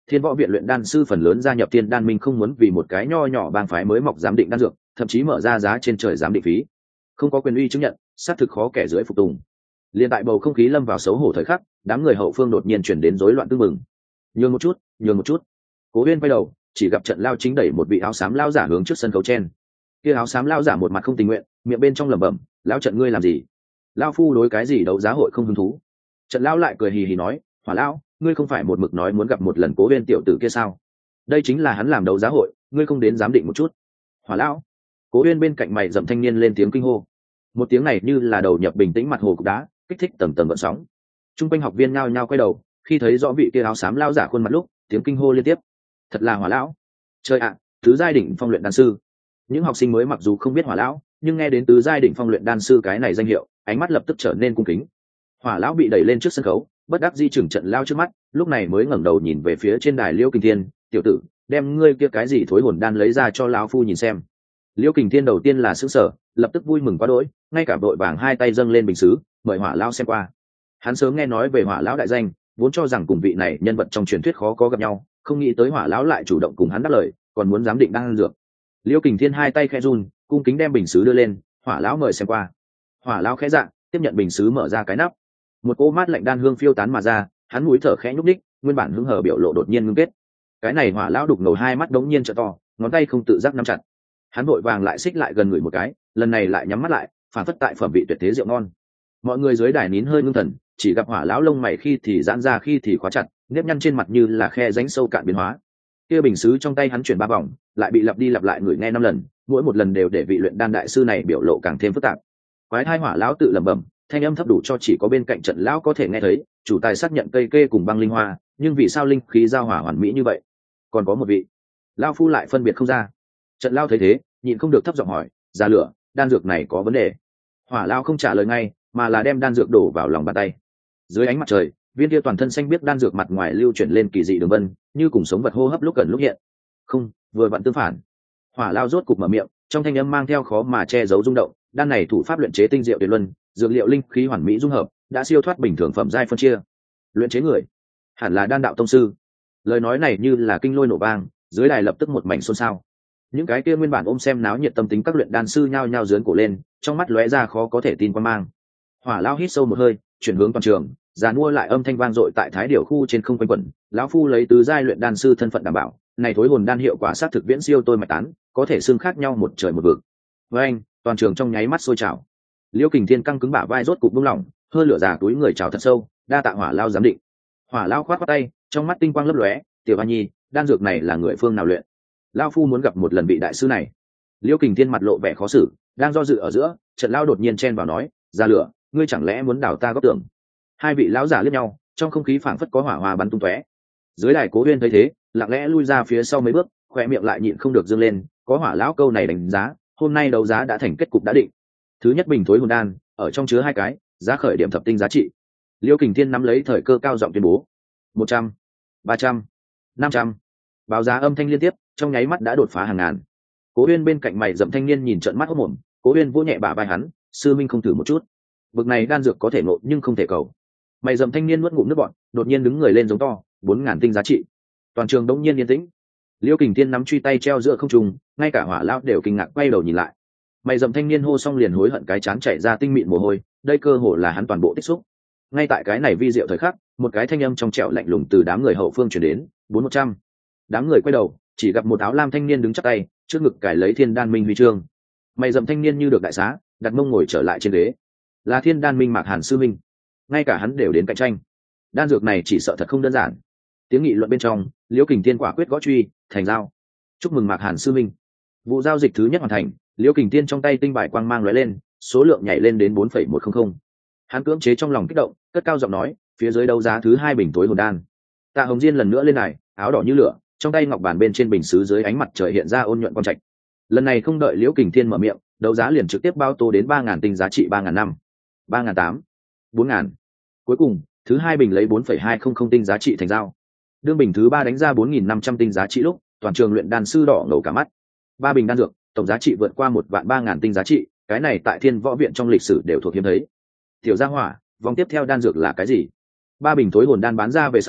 Thiên Võ viện luyện đan sư phần lớn gia nhập Thiên Đan Minh không muốn vì một cái nho nhỏ bang phái mới mọc giám định đan dược, thậm chí mở ra giá trên trời giám định phí. Không có quyền uy chứng nhận, xác thực khó kẻ dưới phục tùng. Liên tại bầu không khí lâm vào xấu hổ thời khắc, đám người hậu phương đột nhiên chuyển đến rối loạn tương mừng. Nhường một chút, nhường một chút. Cố Uyên quay đầu, chỉ gặp Trận Lao chính đẩy một vị áo xám lao giả hướng trước sân khấu chen. Kia áo xám lao giả một mặt không tình nguyện, miệng bên trong lẩm bẩm, "Lão Trận ngươi làm gì? Lão phu đối cái gì đấu giá hội không hứng thú." Trận Lao lại cười hì hì nói, "Hỏa lão, ngươi không phải một mực nói muốn gặp một lần Cố Uyên tiểu tử kia sao? Đây chính là hắn làm đấu giá hội, ngươi không đến giám định một chút?" "Hỏa lão." Cố Uyên bên cạnh mày rậm thanh niên lên tiếng kinh hô. Một tiếng này như là đầu nhập bình tĩnh mặt hồ cục đá, kích thích tầng tầng gợn sóng. Trung quanh học viên nhao nhao quay đầu, khi thấy rõ vị kia áo xám lao giả khuôn mặt lúc, tiếng kinh hô liên tiếp. Thật là Hỏa lão. Trời ạ, tứ giai đỉnh phong luyện đan sư. Những học sinh mới mặc dù không biết Hỏa lão, nhưng nghe đến tứ giai đỉnh phong luyện đan sư cái này danh hiệu, ánh mắt lập tức trở nên cung kính. Hỏa lão bị đẩy lên trước sân khấu, bất đắc dĩ chừng Trận Lao trước mắt, lúc này mới ngẩng đầu nhìn về phía trên đài Liễu Kình Thiên, "Tiểu tử, đem ngươi kia cái gì thối hồn đan lấy ra cho lão phu nhìn xem." Liễu Kình Thiên đầu tiên là sững sờ, lập tức vui mừng quá đỗi, ngay cả vội vàng hai tay dâng lên bình sứ, mời Hỏa lão xem qua. Hắn sớm nghe nói về Hỏa lão đại danh, vốn cho rằng cùng vị này nhân vật trong truyền thuyết khó có gặp nhau, không nghĩ tới Hỏa lão lại chủ động cùng hắn đáp lời, còn muốn giám định đan dược. Liễu Kình Thiên hai tay khẽ run, cung kính đem bình sứ đưa lên, "Hỏa lão mời xem qua." Hỏa lão khẽ dạ, tiếp nhận bình sứ mở ra cái nắp. Một cỗ mát lạnh đan hương phiêu tán mà ra, hắn mũi thở khẽ nhúc nhích, nguyên bản hứng hờ biểu lộ đột nhiên ngưng kết. Cái này Hỏa lão đục ngầu hai mắt đống nhiên trợ to, ngón tay không tự giác nắm chặt. Hắn vội vàng lại xích lại gần người một cái, lần này lại nhắm mắt lại, phản phất tại phẩm vị tuyệt thế rượu ngon. Mọi người dưới đài nín hơi ngưng thần, chỉ gặp Hỏa lão lông mày khi thì giãn ra khi thì khóa chặt, nếp nhăn trên mặt như là khe rãnh sâu cạn biến hóa. Kia bình sứ trong tay hắn chuyển ba vòng, lại bị lặp đi lặp lại người nghe 5 lần, mỗi một lần đều để vị luyện đan đại sư này biểu lộ càng thêm phức tạp. Quái thai Hỏa lão tự lẩm bẩm, thanh âm thấp đủ cho chỉ có bên cạnh Trận lão có thể nghe thấy, chủ tài xác nhận cây kê cùng băng linh hoa, nhưng vì sao linh khí giao hòa hoàn mỹ như vậy? Còn có một vị, lão phu lại phân biệt không ra. Trận lão thấy thế, nhịn không được thấp giọng hỏi, "Ra lửa, đan dược này có vấn đề?" Hỏa lão không trả lời ngay, mà là đem đan dược đổ vào lòng bàn tay. Dưới ánh mặt trời, viên kia toàn thân xanh biếc đan dược mặt ngoài lưu chuyển lên kỳ dị đường vân, như cùng sống vật hô hấp lúc gần lúc hiện. Không, vừa vặn tương phản. Hỏa lão rốt cục mở miệng, trong thanh âm mang theo khó mà che giấu rung động, đan này thủ pháp luyện chế tinh diệu tuyệt luân, dược liệu linh khí hoàn mỹ dung hợp, đã siêu thoát bình thường phẩm giai phân chia. Luyện chế người, hẳn là đan đạo tông sư. Lời nói này như là kinh lôi nổ vang, dưới đài lập tức một mảnh xôn xao. Những cái kia nguyên bản ôm xem náo nhiệt tâm tính các luyện đan sư nhao nhao giương cổ lên, trong mắt lóe ra khó có thể tin quan mang. Hỏa lão hít sâu một hơi, chuyển hướng toàn trường, giàn mua lại âm thanh vang dội tại thái điểu khu trên không quanh quẩn. Lão phu lấy tứ giai luyện đan sư thân phận đảm bảo, này thối hồn đan hiệu quả sát thực viễn siêu tôi mạch tán, có thể xưng khác nhau một trời một vực. Với anh, toàn trường trong nháy mắt sôi trào. Liễu Kình Thiên căng cứng bả vai rốt cục buông lỏng, hơi lửa già túi người trào thật sâu, đa tạ Hỏa lão giám định. Hỏa lão khoát khoát tay, trong mắt tinh quang lấp lóe, "Tiểu Hoa Nhi, đan dược này là người phương nào luyện? Lão phu muốn gặp một lần vị đại sư này." Liễu Kình Thiên mặt lộ vẻ khó xử, đang do dự ở giữa, Trận lão đột nhiên chen vào nói, "Ra lửa, ngươi chẳng lẽ muốn đào ta góc tường?" Hai vị lão giả liếc nhau, trong không khí phảng phất có hỏa hoa bắn tung tóe. Dưới đài Cố Uyên thấy thế, lặng lẽ lui ra phía sau mấy bước, khoe miệng lại nhịn không được dương lên, có Hỏa lão câu này đánh giá, hôm nay đấu giá đã thành kết cục đã định. Thứ nhất bình thối hồn đan, ở trong chứa 2 cái, giá khởi điểm thập tinh giá trị. Liễu Kình Thiên nắm lấy thời cơ cao giọng tuyên bố, 100, 300, 500. Báo giá âm thanh liên tiếp, trong nháy mắt đã đột phá hàng ngàn. Cố Uyên bên cạnh mày rậm thanh niên nhìn trợn mắt hốt mồm, Cố Uyên vỗ nhẹ bả vai hắn, "Sư minh không thử một chút? Bực này đan dược có thể ngộ nhưng không thể cầu." Mày rậm thanh niên nuốt ngụm nước bọt, đột nhiên đứng người lên giống to, 4000 tinh giá trị. Toàn trường đống nhiên yên tĩnh. Liễu Kình Thiên nắm truy tay treo giữa không trung, ngay cả Hỏa lão đều kinh ngạc quay đầu nhìn lại. Mày rậm thanh niên hô xong liền hối hận cái chán chảy ra tinh mịn mồ hôi, đây cơ hồ là hắn toàn bộ tích xúc. Ngay tại cái này vi diệu thời khắc, một cái thanh âm trong trẻo lạnh lùng từ đám người hậu phương truyền đến, 4100. Đám người quay đầu, chỉ gặp một áo lam thanh niên đứng chắp tay, trước ngực cài lấy Thiên Đan Minh huy chương. Mày rậm thanh niên như được đại xá, đặt mông ngồi trở lại trên ghế. Là Thiên Đan Minh Mạc Hàn sư minh. Ngay cả hắn đều đến cạnh tranh. Đan dược này chỉ sợ thật không đơn giản. Tiếng nghị luận bên trong, Liễu Kình Thiên quả quyết gõ truy, thành giao. Chúc mừng Mạc Hàn sư minh. Vụ giao dịch thứ nhất hoàn thành, Liễu Kình Thiên trong tay tinh bài quang mang lóe lên, số lượng nhảy lên đến 4,100. Hắn cưỡng chế trong lòng kích động, cất cao giọng nói, phía dưới đấu giá thứ 2 bình tối hồn đan. Tạ Hồng Diên lần nữa lên này, áo đỏ như lửa, trong tay ngọc bàn bên trên bình sứ dưới ánh mặt trời hiện ra ôn nhuận quang trạch. Lần này không đợi Liễu Kình Thiên mở miệng, đấu giá liền trực tiếp bao tô đến 3000 tinh giá trị 3005, 3008, 4000. Cuối cùng, thứ 2 bình lấy 4,200 tinh giá trị thành giao. Đương bình thứ 3 đánh ra 4500 tinh giá trị lúc, toàn trường luyện đan sư đỏ ngầu cả mắt. 3 bình đan dược, tổng giá trị vượt qua 13000 tinh giá trị, cái này tại Thiên Võ viện trong lịch sử đều thuộc hiếm thấy. Tiểu Gia Hỏa, vòng tiếp theo đan dược là cái gì? 3 bình tối hồn đan bán ra về sau,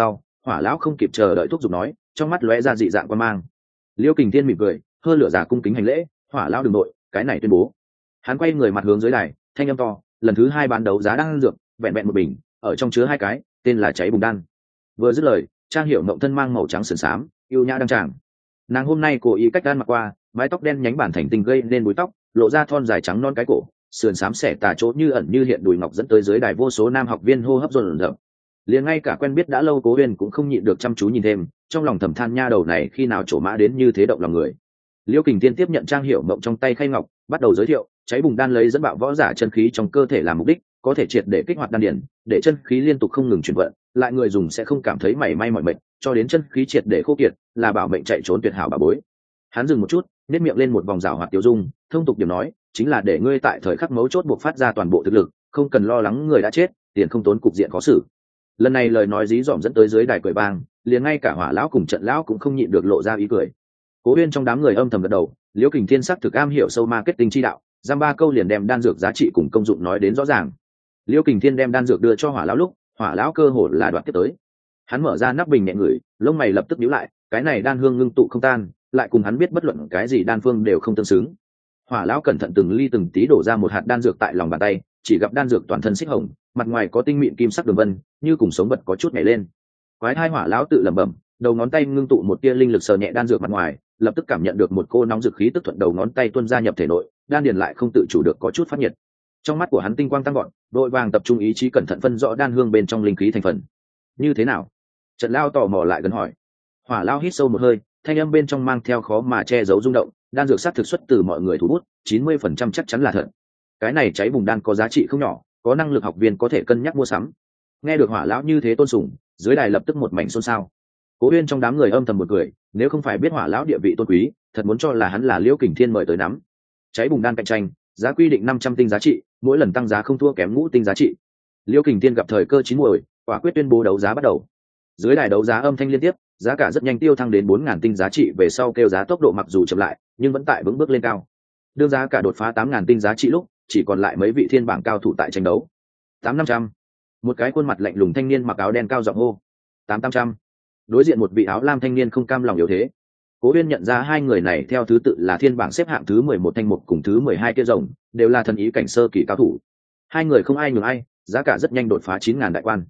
Hỏa lão không kịp chờ đợi thúc giục nói, trong mắt lóe ra dị dạng quan mang. Liêu Kình Thiên mỉm cười, hơn lửa giả cung kính hành lễ. Hỏa lão đừng nội, cái này tuyên bố. Hắn quay người mặt hướng dưới đài, thanh âm to, lần thứ 2 bán đấu giá đan dược, vẹn vẹn một bình, ở trong chứa 2 cái, tên là cháy bùng đan. Vừa dứt lời, Trang Hiểu Mộng thân mang màu trắng sườn xám, yêu nhã đăng tràng. Nàng hôm nay cố ý cách đan mặc qua, mái tóc đen nhánh bản thành tinh gây nên búi tóc, lộ ra thon dài trắng non cái cổ, sườn xám xẻ tà chỗ như ẩn như hiện đùi ngọc dẫn tới dưới đài vô số nam học viên hô hấp dồn dập. Liền ngay cả quen biết đã lâu Cố Uyên cũng không nhịn được chăm chú nhìn thêm, trong lòng thầm than nha đầu này khi nào trổ mã đến như thế động lòng người. Liêu Kình Thiên tiếp nhận Trang Hiểu Mộng trong tay khay ngọc, bắt đầu giới thiệu, cháy bùng đan lấy dẫn bạo võ giả chân khí trong cơ thể làm mục đích, có thể triệt để kích hoạt đan điển, để chân khí liên tục không ngừng chuyển vận, lại người dùng sẽ không cảm thấy mảy may mỏi mệt, cho đến chân khí triệt để khô kiệt, là bảo mệnh chạy trốn tuyệt hảo bà bối. Hắn dừng một chút, nhếch miệng lên một vòng rào hoạt tiêu dung, thông tục điểm nói, chính là để ngươi tại thời khắc mấu chốt buộc phát ra toàn bộ thực lực, không cần lo lắng người đã chết, tiền không tốn cục diện khó xử. Lần này lời nói dí dỏm dẫn tới dưới đài cười bang, liền ngay cả Hỏa lão cùng Trận lão cũng không nhịn được lộ ra ý cười. Cố Uyên trong đám người âm thầm gật đầu, Liễu Kình Thiên sắc thực am hiểu sâu marketing chi đạo, giam 3 câu liền đem đan dược giá trị cùng công dụng nói đến rõ ràng. Liễu Kình Thiên đem đan dược đưa cho Hỏa lão lúc, Hỏa lão cơ hồ là đoạt tiếp tới. Hắn mở ra nắp bình nhẹ ngửi, lông mày lập tức nhíu lại, cái này đan hương ngưng tụ không tan, lại cùng hắn biết bất luận cái gì đan phương đều không tương xứng. Hỏa lão cẩn thận từng ly từng tí đổ ra một hạt đan dược tại lòng bàn tay, chỉ gặp đan dược toàn thân xích hồng, mặt ngoài có tinh mịn kim sắc đường vân, như cùng sống vật có chút nhảy lên. Quái thai Hỏa lão tự lẩm bẩm, đầu ngón tay ngưng tụ một tia linh lực sờ nhẹ đan dược mặt ngoài, lập tức cảm nhận được một cô nóng dực khí tức thuận đầu ngón tay tuôn ra nhập thể nội, đan điền lại không tự chủ được có chút phát nhiệt. Trong mắt của hắn tinh quang tăng gọn, đội vàng tập trung ý chí cẩn thận phân rõ đan hương bên trong linh khí thành phần. Như thế nào? Trận Lao tò mò lại gần hỏi. Hỏa Lao hít sâu một hơi, thanh âm bên trong mang theo khó mà che giấu rung động, đan dược sát thực xuất từ mọi người thủ bút, 90% chắc chắn là thật. Cái này cháy bùng đan có giá trị không nhỏ, có năng lực học viên có thể cân nhắc mua sắm. Nghe được Hỏa lão như thế tôn sùng, dưới đài lập tức một mảnh xôn xao. Cố Uyên trong đám người âm thầm một cười, nếu không phải biết Hỏa lão địa vị tôn quý, thật muốn cho là hắn là Liễu Kình Thiên mời tới nắm. Cháy bùng đan cạnh tranh, giá quy định 500 tinh giá trị, mỗi lần tăng giá không thua kém ngũ tinh giá trị. Liễu Kình Thiên gặp thời cơ chín muồi, quả quyết tuyên bố đấu giá bắt đầu. Dưới đài đấu giá âm thanh liên tiếp, giá cả rất nhanh tiêu thăng đến 4000 tinh giá trị về sau kêu giá tốc độ mặc dù chậm lại, nhưng vẫn tại vững bước lên cao. Đương giá cả đột phá 8000 tinh giá trị lúc, chỉ còn lại mấy vị thiên bảng cao thủ tại tranh đấu. 8500. Một cái khuôn mặt lạnh lùng thanh niên mặc áo đen cao giọng hô. 8800. Đối diện một vị áo lam thanh niên không cam lòng yếu thế. Cố Uyên nhận ra hai người này theo thứ tự là thiên bảng xếp hạng thứ 11 thanh mục cùng thứ 12 kia rồng, đều là thần ý cảnh sơ kỳ cao thủ. Hai người không ai nhường ai, giá cả rất nhanh đột phá 9000 đại quan.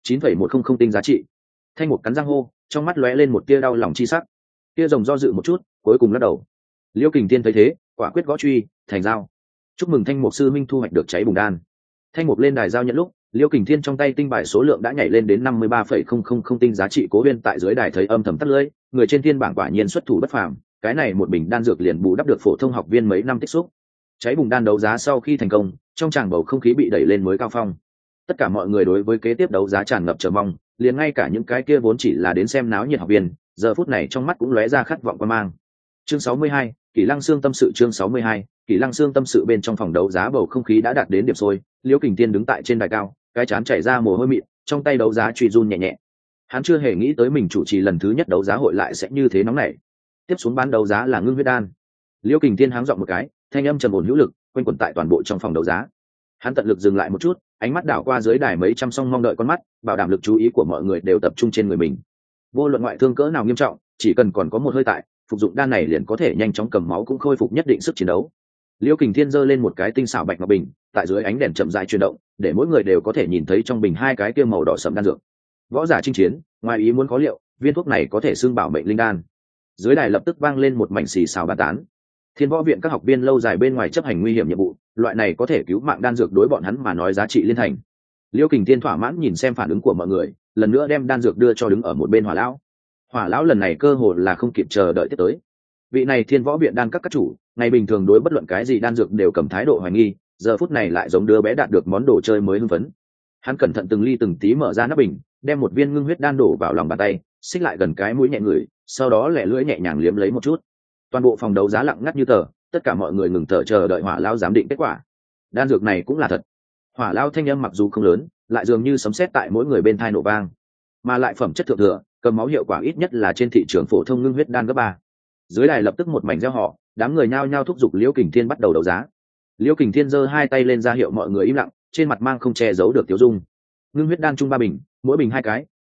9,100 tinh giá trị. Thanh mục cắn răng hô, trong mắt lóe lên một tia đau lòng chi sắc. Kia rồng do dự một chút, cuối cùng lắc đầu. Liễu Kình Thiên thấy thế, quả quyết gõ truy, thành giao. Chúc mừng Thanh mục sư minh thu hoạch được cháy bùng đan. Thanh mục lên đài giao nhận lúc, Liễu Kình Thiên trong tay tinh bài số lượng đã nhảy lên đến 53,000 tinh giá trị. Cố Uyên tại dưới đài thấy âm thầm tắt lưỡi, người trên thiên bảng quả nhiên xuất thủ bất phàm, cái này một bình đan dược liền bù đắp được phổ thông học viên mấy năm tích xúc. Cháy bùng đan đấu giá sau khi thành công, trong tràng bầu không khí bị đẩy lên mới cao phong. Tất cả mọi người đối với kế tiếp đấu giá tràn ngập chờ mong, liền ngay cả những cái kia vốn chỉ là đến xem náo nhiệt học viên, giờ phút này trong mắt cũng lóe ra khát vọng quan mang. Chương 62, Kỷ Lăng Xương tâm sự. Chương 62, Kỷ Lăng Xương tâm sự. Bên trong phòng đấu giá bầu không khí đã đạt đến điểm sôi, Liễu Kình Thiên đứng tại trên đài cao, cái trán chảy ra mồ hôi mịn, trong tay đấu giá truy run nhẹ nhẹ. Hắn chưa hề nghĩ tới mình chủ trì lần thứ nhất đấu giá hội lại sẽ như thế nóng nảy. Tiếp xuống bán đấu giá là ngưng huyết đan. Liễu Kình Thiên háng giọng một cái, thanh âm trầm ổn hữu lực, quanh quẩn tại toàn bộ trong phòng đấu giá. Hắn tận lực dừng lại một chút, ánh mắt đảo qua dưới đài mấy trăm song mong đợi con mắt, bảo đảm lực chú ý của mọi người đều tập trung trên người mình. Vô luận ngoại thương cỡ nào nghiêm trọng, chỉ cần còn có một hơi tại, phục dụng đan này liền có thể nhanh chóng cầm máu cũng khôi phục nhất định sức chiến đấu. Liễu Kình Thiên giơ lên một cái tinh xảo bạch ngọc bình, tại dưới ánh đèn chậm rãi chuyển động, để mỗi người đều có thể nhìn thấy trong bình hai cái kia màu đỏ sẫm đan dược. Võ giả chinh chiến, ngoài ý muốn khó liệu, viên thuốc này có thể xưng bảo mệnh linh đan. Dưới đài lập tức vang lên một mảnh xì xào bàn tán. Thiên Võ viện các học viên lâu dài bên ngoài chấp hành nguy hiểm nhiệm vụ, loại này có thể cứu mạng đan dược đối bọn hắn mà nói giá trị liên thành. Liễu Kình Thiên thỏa mãn nhìn xem phản ứng của mọi người, lần nữa đem đan dược đưa cho đứng ở một bên Hỏa lão. Hỏa lão lần này cơ hồ là không kịp chờ đợi tiếp tới. Vị này Thiên Võ viện đan các chủ, ngày bình thường đối bất luận cái gì đan dược đều cầm thái độ hoài nghi, giờ phút này lại giống đứa bé đạt được món đồ chơi mới hưng phấn. Hắn cẩn thận từng ly từng tí mở ra nắp bình, đem một viên ngưng huyết đan đổ vào lòng bàn tay, xích lại gần cái mũi nhẹ ngửi, sau đó lẻ lưỡi nhẹ nhàng liếm lấy một chút. Toàn bộ phòng đấu giá lặng ngắt như tờ, tất cả mọi người ngừng thở chờ đợi Hỏa lão giám định kết quả. Đan dược này cũng là thật. Hỏa lão thanh âm mặc dù không lớn, lại dường như sấm sét tại mỗi người bên tai nổ vang, mà lại phẩm chất thượng thừa, cầm máu hiệu quả ít nhất là trên thị trường phổ thông ngưng huyết đan cấp 3. Dưới đài lập tức một mảnh reo hò, đám người nhao nhao thúc giục Liễu Kình Thiên bắt đầu đấu giá. Liễu Kình Thiên giơ hai tay lên ra hiệu mọi người im lặng, trên mặt mang không che giấu được tiêu dung. Ngưng huyết đan chung 3 bình, mỗi bình 2 cái,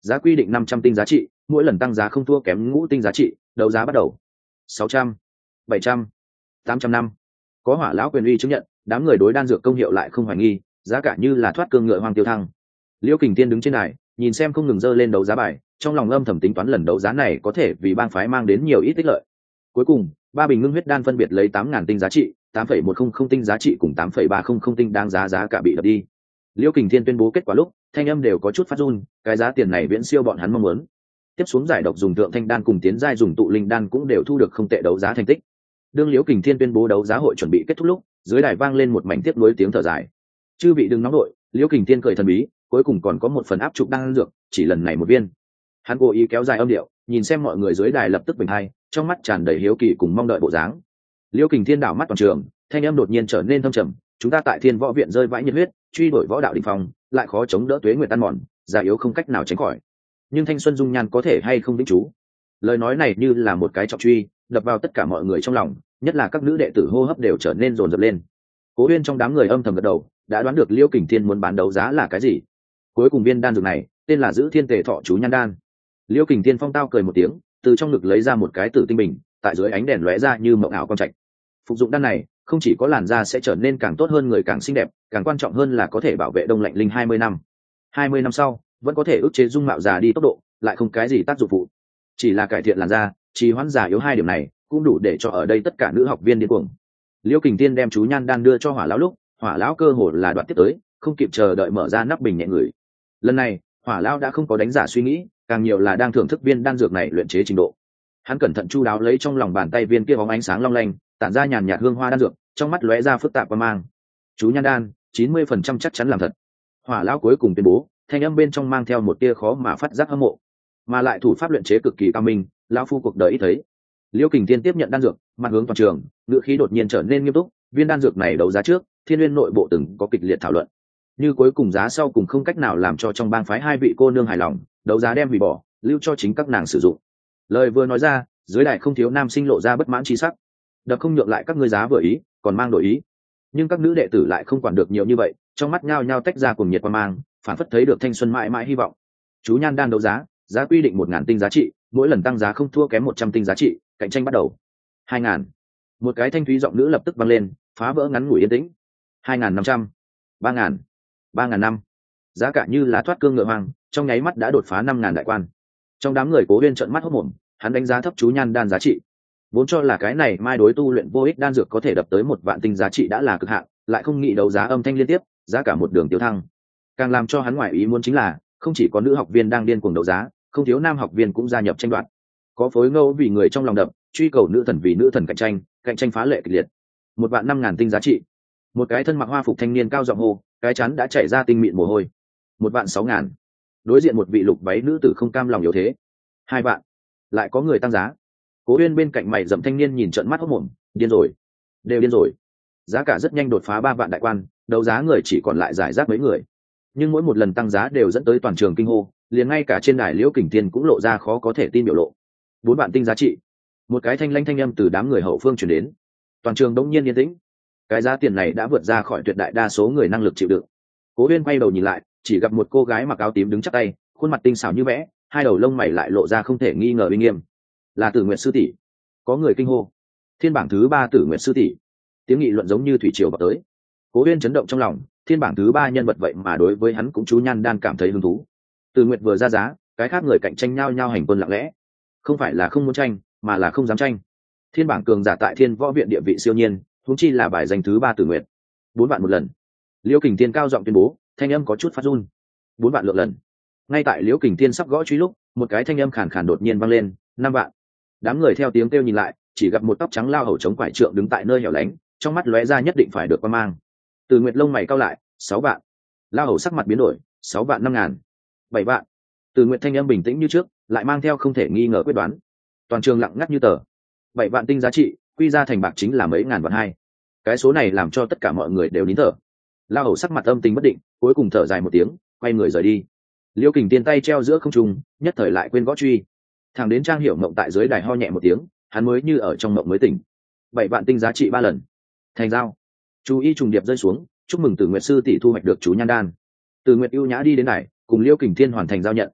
Giá quy định 500 tinh giá trị, mỗi lần tăng giá không thua kém ngũ tinh giá trị. Đấu giá bắt đầu. 600, 700, 800 năm. Có Hỏa lão quyền uy chứng nhận, đám người đối đan dược công hiệu lại không hoài nghi, giá cả như là thoát cương ngựa hoang tiêu thăng. Liễu Kình Thiên đứng trên đài, nhìn xem không ngừng dơ lên đấu giá bài, trong lòng âm thầm tính toán lần đấu giá này có thể vì bang phái mang đến nhiều ít ích lợi. Cuối cùng, 3 bình ngưng huyết đan phân biệt lấy 8.000 tinh giá trị, 8,100 tinh giá trị cùng 8,300 tinh đáng giá cả bị đập đi. Liễu Kình Thiên tuyên bố kết quả lúc, thanh âm đều có chút phát run, cái giá tiền này viễn siêu bọn hắn mong muốn. Tiếp xuống giải độc dùng thượng thanh đan cùng tiến giai dùng tụ linh đan cũng đều thu được không tệ đấu giá thành tích. Đương Liễu Kình Thiên tuyên bố đấu giá hội chuẩn bị kết thúc lúc, dưới đài vang lên một mảnh tiếp nối tiếng thở dài. Chư vị đừng nóng đội, Liễu Kình Thiên cười thần bí, cuối cùng còn có một phần áp trục đan dược, chỉ lần này một viên. Hắn cố ý kéo dài âm điệu, nhìn xem mọi người dưới đài lập tức bình hai, trong mắt tràn đầy hiếu kỳ cùng mong đợi bộ dáng. Liễu Kình Thiên đảo mắt toàn trường, thanh âm đột nhiên trở nên thâm trầm, chúng ta tại Thiên Võ viện rơi vãi nhiệt huyết, truy đuổi võ đạo đỉnh phong, lại khó chống đỡ tuế nguyệt tan mòn, già yếu không cách nào tránh khỏi. Nhưng thanh xuân dung nhan có thể hay không vĩnh chú? Lời nói này như là một cái trọng truy, đập vào tất cả mọi người trong lòng, nhất là các nữ đệ tử hô hấp đều trở nên dồn dập lên. Cố Uyên trong đám người âm thầm gật đầu, đã đoán được Liễu Kình Thiên muốn bán đấu giá là cái gì. Cuối cùng viên đan dược này, tên là Giữ Thiên Tề Thọ Chú Nhan Đan. Liễu Kình Thiên phong tao cười một tiếng, từ trong ngực lấy ra một cái tử tinh bình, tại dưới ánh đèn lóe ra như mộng ảo quang trạch. Phục dụng đan này, không chỉ có làn da sẽ trở nên càng tốt hơn, người càng xinh đẹp, càng quan trọng hơn là có thể bảo vệ đông lạnh linh 20 năm. 20 năm sau, vẫn có thể ức chế dung mạo già đi tốc độ, lại không cái gì tác dụng phụ. Chỉ là cải thiện làn da, trì hoãn già yếu hai điểm này, cũng đủ để cho ở đây tất cả nữ học viên điên cuồng. Liễu Kình Thiên đem chú nhan đan đưa cho Hỏa lão lúc, Hỏa lão cơ hồ là đoạt tiếp tới, không kịp chờ đợi mở ra nắp bình nhẹ ngửi. Lần này, Hỏa lão đã không có đánh giả suy nghĩ, càng nhiều là đang thưởng thức viên đan dược này luyện chế trình độ. Hắn cẩn thận chu đáo lấy trong lòng bàn tay viên kia bóng ánh sáng long lanh, tản ra nhàn nhạt hương hoa đan dược, trong mắt lóe ra phức tạp qua mang. Chú nhan đan, 90% chắc chắn làm thật. Hỏa lão cuối cùng tuyên bố, thanh âm bên trong mang theo một tia khó mà phát giác hâm mộ, mà lại thủ pháp luyện chế cực kỳ cao minh, lão phu cuộc đời ít thấy. Liễu Kình Thiên tiếp nhận đan dược, mặt hướng toàn trường, ngữ khí đột nhiên trở nên nghiêm túc. Viên đan dược này đấu giá trước, Thiên Nguyên nội bộ từng có kịch liệt thảo luận. Như cuối cùng giá sau cùng không cách nào làm cho trong bang phái hai vị cô nương hài lòng, đấu giá đem hủy bỏ, lưu cho chính các nàng sử dụng. Lời vừa nói ra, dưới đài không thiếu nam sinh lộ ra bất mãn chi sắc. Đập không nhượng lại các ngươi giá vừa ý, còn mang đổi ý. Nhưng các nữ đệ tử lại không quản được nhiều như vậy, trong mắt nhao nhao tách ra cùng nhiệt quan mang, phản phất thấy được thanh xuân mãi mãi hy vọng. Chú nhan đan đấu giá, giá quy định 1.000 tinh giá trị, mỗi lần tăng giá không thua kém 100 tinh giá trị, cạnh tranh bắt đầu. 2.000. Một cái thanh thúy giọng nữ lập tức vang lên, phá vỡ ngắn ngủi yên tĩnh. 2.500. 3.000. 3.000 năm. Giá cả như là thoát cương ngựa hoang, trong nháy mắt đã đột phá 5.000 đại quan. Trong đám người Cố Uyên trợn mắt hốt mồm, hắn đánh giá thấp chú nhan đan giá trị. Vốn cho là cái này mai đối tu luyện vô ích đan dược có thể đập tới 1 vạn tinh giá trị đã là cực hạn, lại không nghĩ đấu giá âm thanh liên tiếp, giá cả một đường tiêu thăng. Càng làm cho hắn ngoại ý muốn chính là, không chỉ có nữ học viên đang điên cuồng đấu giá, không thiếu nam học viên cũng gia nhập tranh đoạt. Có phối ngẫu vì người trong lòng đập, truy cầu nữ thần vì nữ thần cạnh tranh phá lệ kịch liệt. 1 vạn 5.000 tinh giá trị. Một cái thân mặc hoa phục thanh niên cao giọng hô, cái chắn đã chảy ra tinh mịn mồ hôi. 1 vạn 6.000. Đối diện một vị lục váy nữ tử không cam lòng yếu thế. 2 vạn. Lại có người tăng giá. Cố Uyên bên cạnh mày rậm thanh niên nhìn trợn mắt hốt mồm, điên rồi, đều điên rồi. Giá cả rất nhanh đột phá 3 vạn đại quan, đấu giá người chỉ còn lại giải rác mấy người. Nhưng mỗi một lần tăng giá đều dẫn tới toàn trường kinh hô, liền ngay cả trên đài Liễu Kình Thiên cũng lộ ra khó có thể tin biểu lộ. 4 vạn tinh giá trị. Một cái thanh lãnh thanh âm từ đám người hậu phương truyền đến. Toàn trường đống nhiên yên tĩnh. Cái giá tiền này đã vượt ra khỏi tuyệt đại đa số người năng lực chịu đựng. Cố Uyên quay đầu nhìn lại, chỉ gặp một cô gái mặc áo tím đứng chắp tay, khuôn mặt tinh xảo như vẽ, hai đầu lông mày lại lộ ra không thể nghi ngờ uy nghiêm. Là Tử Nguyệt sư tỷ. Có người kinh hô. Thiên bảng thứ 3 Tử Nguyệt sư tỷ. Tiếng nghị luận giống như thủy triều vào tới. Cố Uyên chấn động trong lòng, thiên bảng thứ 3 nhân vật vậy mà đối với hắn cũng chú nhan đan cảm thấy hứng thú. Tử Nguyệt vừa ra giá, cái khác người cạnh tranh nhau nhau hành quân lặng lẽ. Không phải là không muốn tranh, mà là không dám tranh. Thiên bảng cường giả tại Thiên Võ viện địa vị siêu nhiên, huống chi là bài danh thứ 3 Tử Nguyệt. 4 vạn một lần. Liễu Kình Thiên cao giọng tuyên bố, thanh âm có chút phát run. 4 vạn lượng lần. Ngay tại Liễu Kình Thiên sắp gõ truy lúc, một cái thanh âm khàn khàn đột nhiên vang lên, 5 vạn. Đám người theo tiếng kêu nhìn lại, chỉ gặp một tóc trắng lao hầu chống quải trượng đứng tại nơi hẻo lánh, trong mắt lóe ra nhất định phải được quan mang. Từ Nguyệt lông mày cau lại, 6 vạn. Lao hầu sắc mặt biến đổi, 6 vạn 5.000. 7 vạn. Từ Nguyệt thanh âm bình tĩnh như trước, lại mang theo không thể nghi ngờ quyết đoán. Toàn trường lặng ngắt như tờ. 7 vạn tinh giá trị, quy ra thành bạc chính là mấy ngàn vạn hai. Cái số này làm cho tất cả mọi người đều nín thở. Lao hầu sắc mặt âm tình bất định, cuối cùng thở dài một tiếng, quay người rời đi. Liễu Kình Thiên tay treo giữa không trung, nhất thời lại quên gõ truy. Thằng đến Trang Hiểu Mộng tại dưới đài ho nhẹ một tiếng, hắn mới như ở trong mộng mới tỉnh. 7 vạn tinh giá trị 3 lần. Thành giao. Chú ý trùng điệp rơi xuống, chúc mừng Tử Nguyệt sư tỷ thu hoạch được chú nhan đan. Tử Nguyệt ưu nhã đi đến đài, cùng Liễu Kình Thiên hoàn thành giao nhận.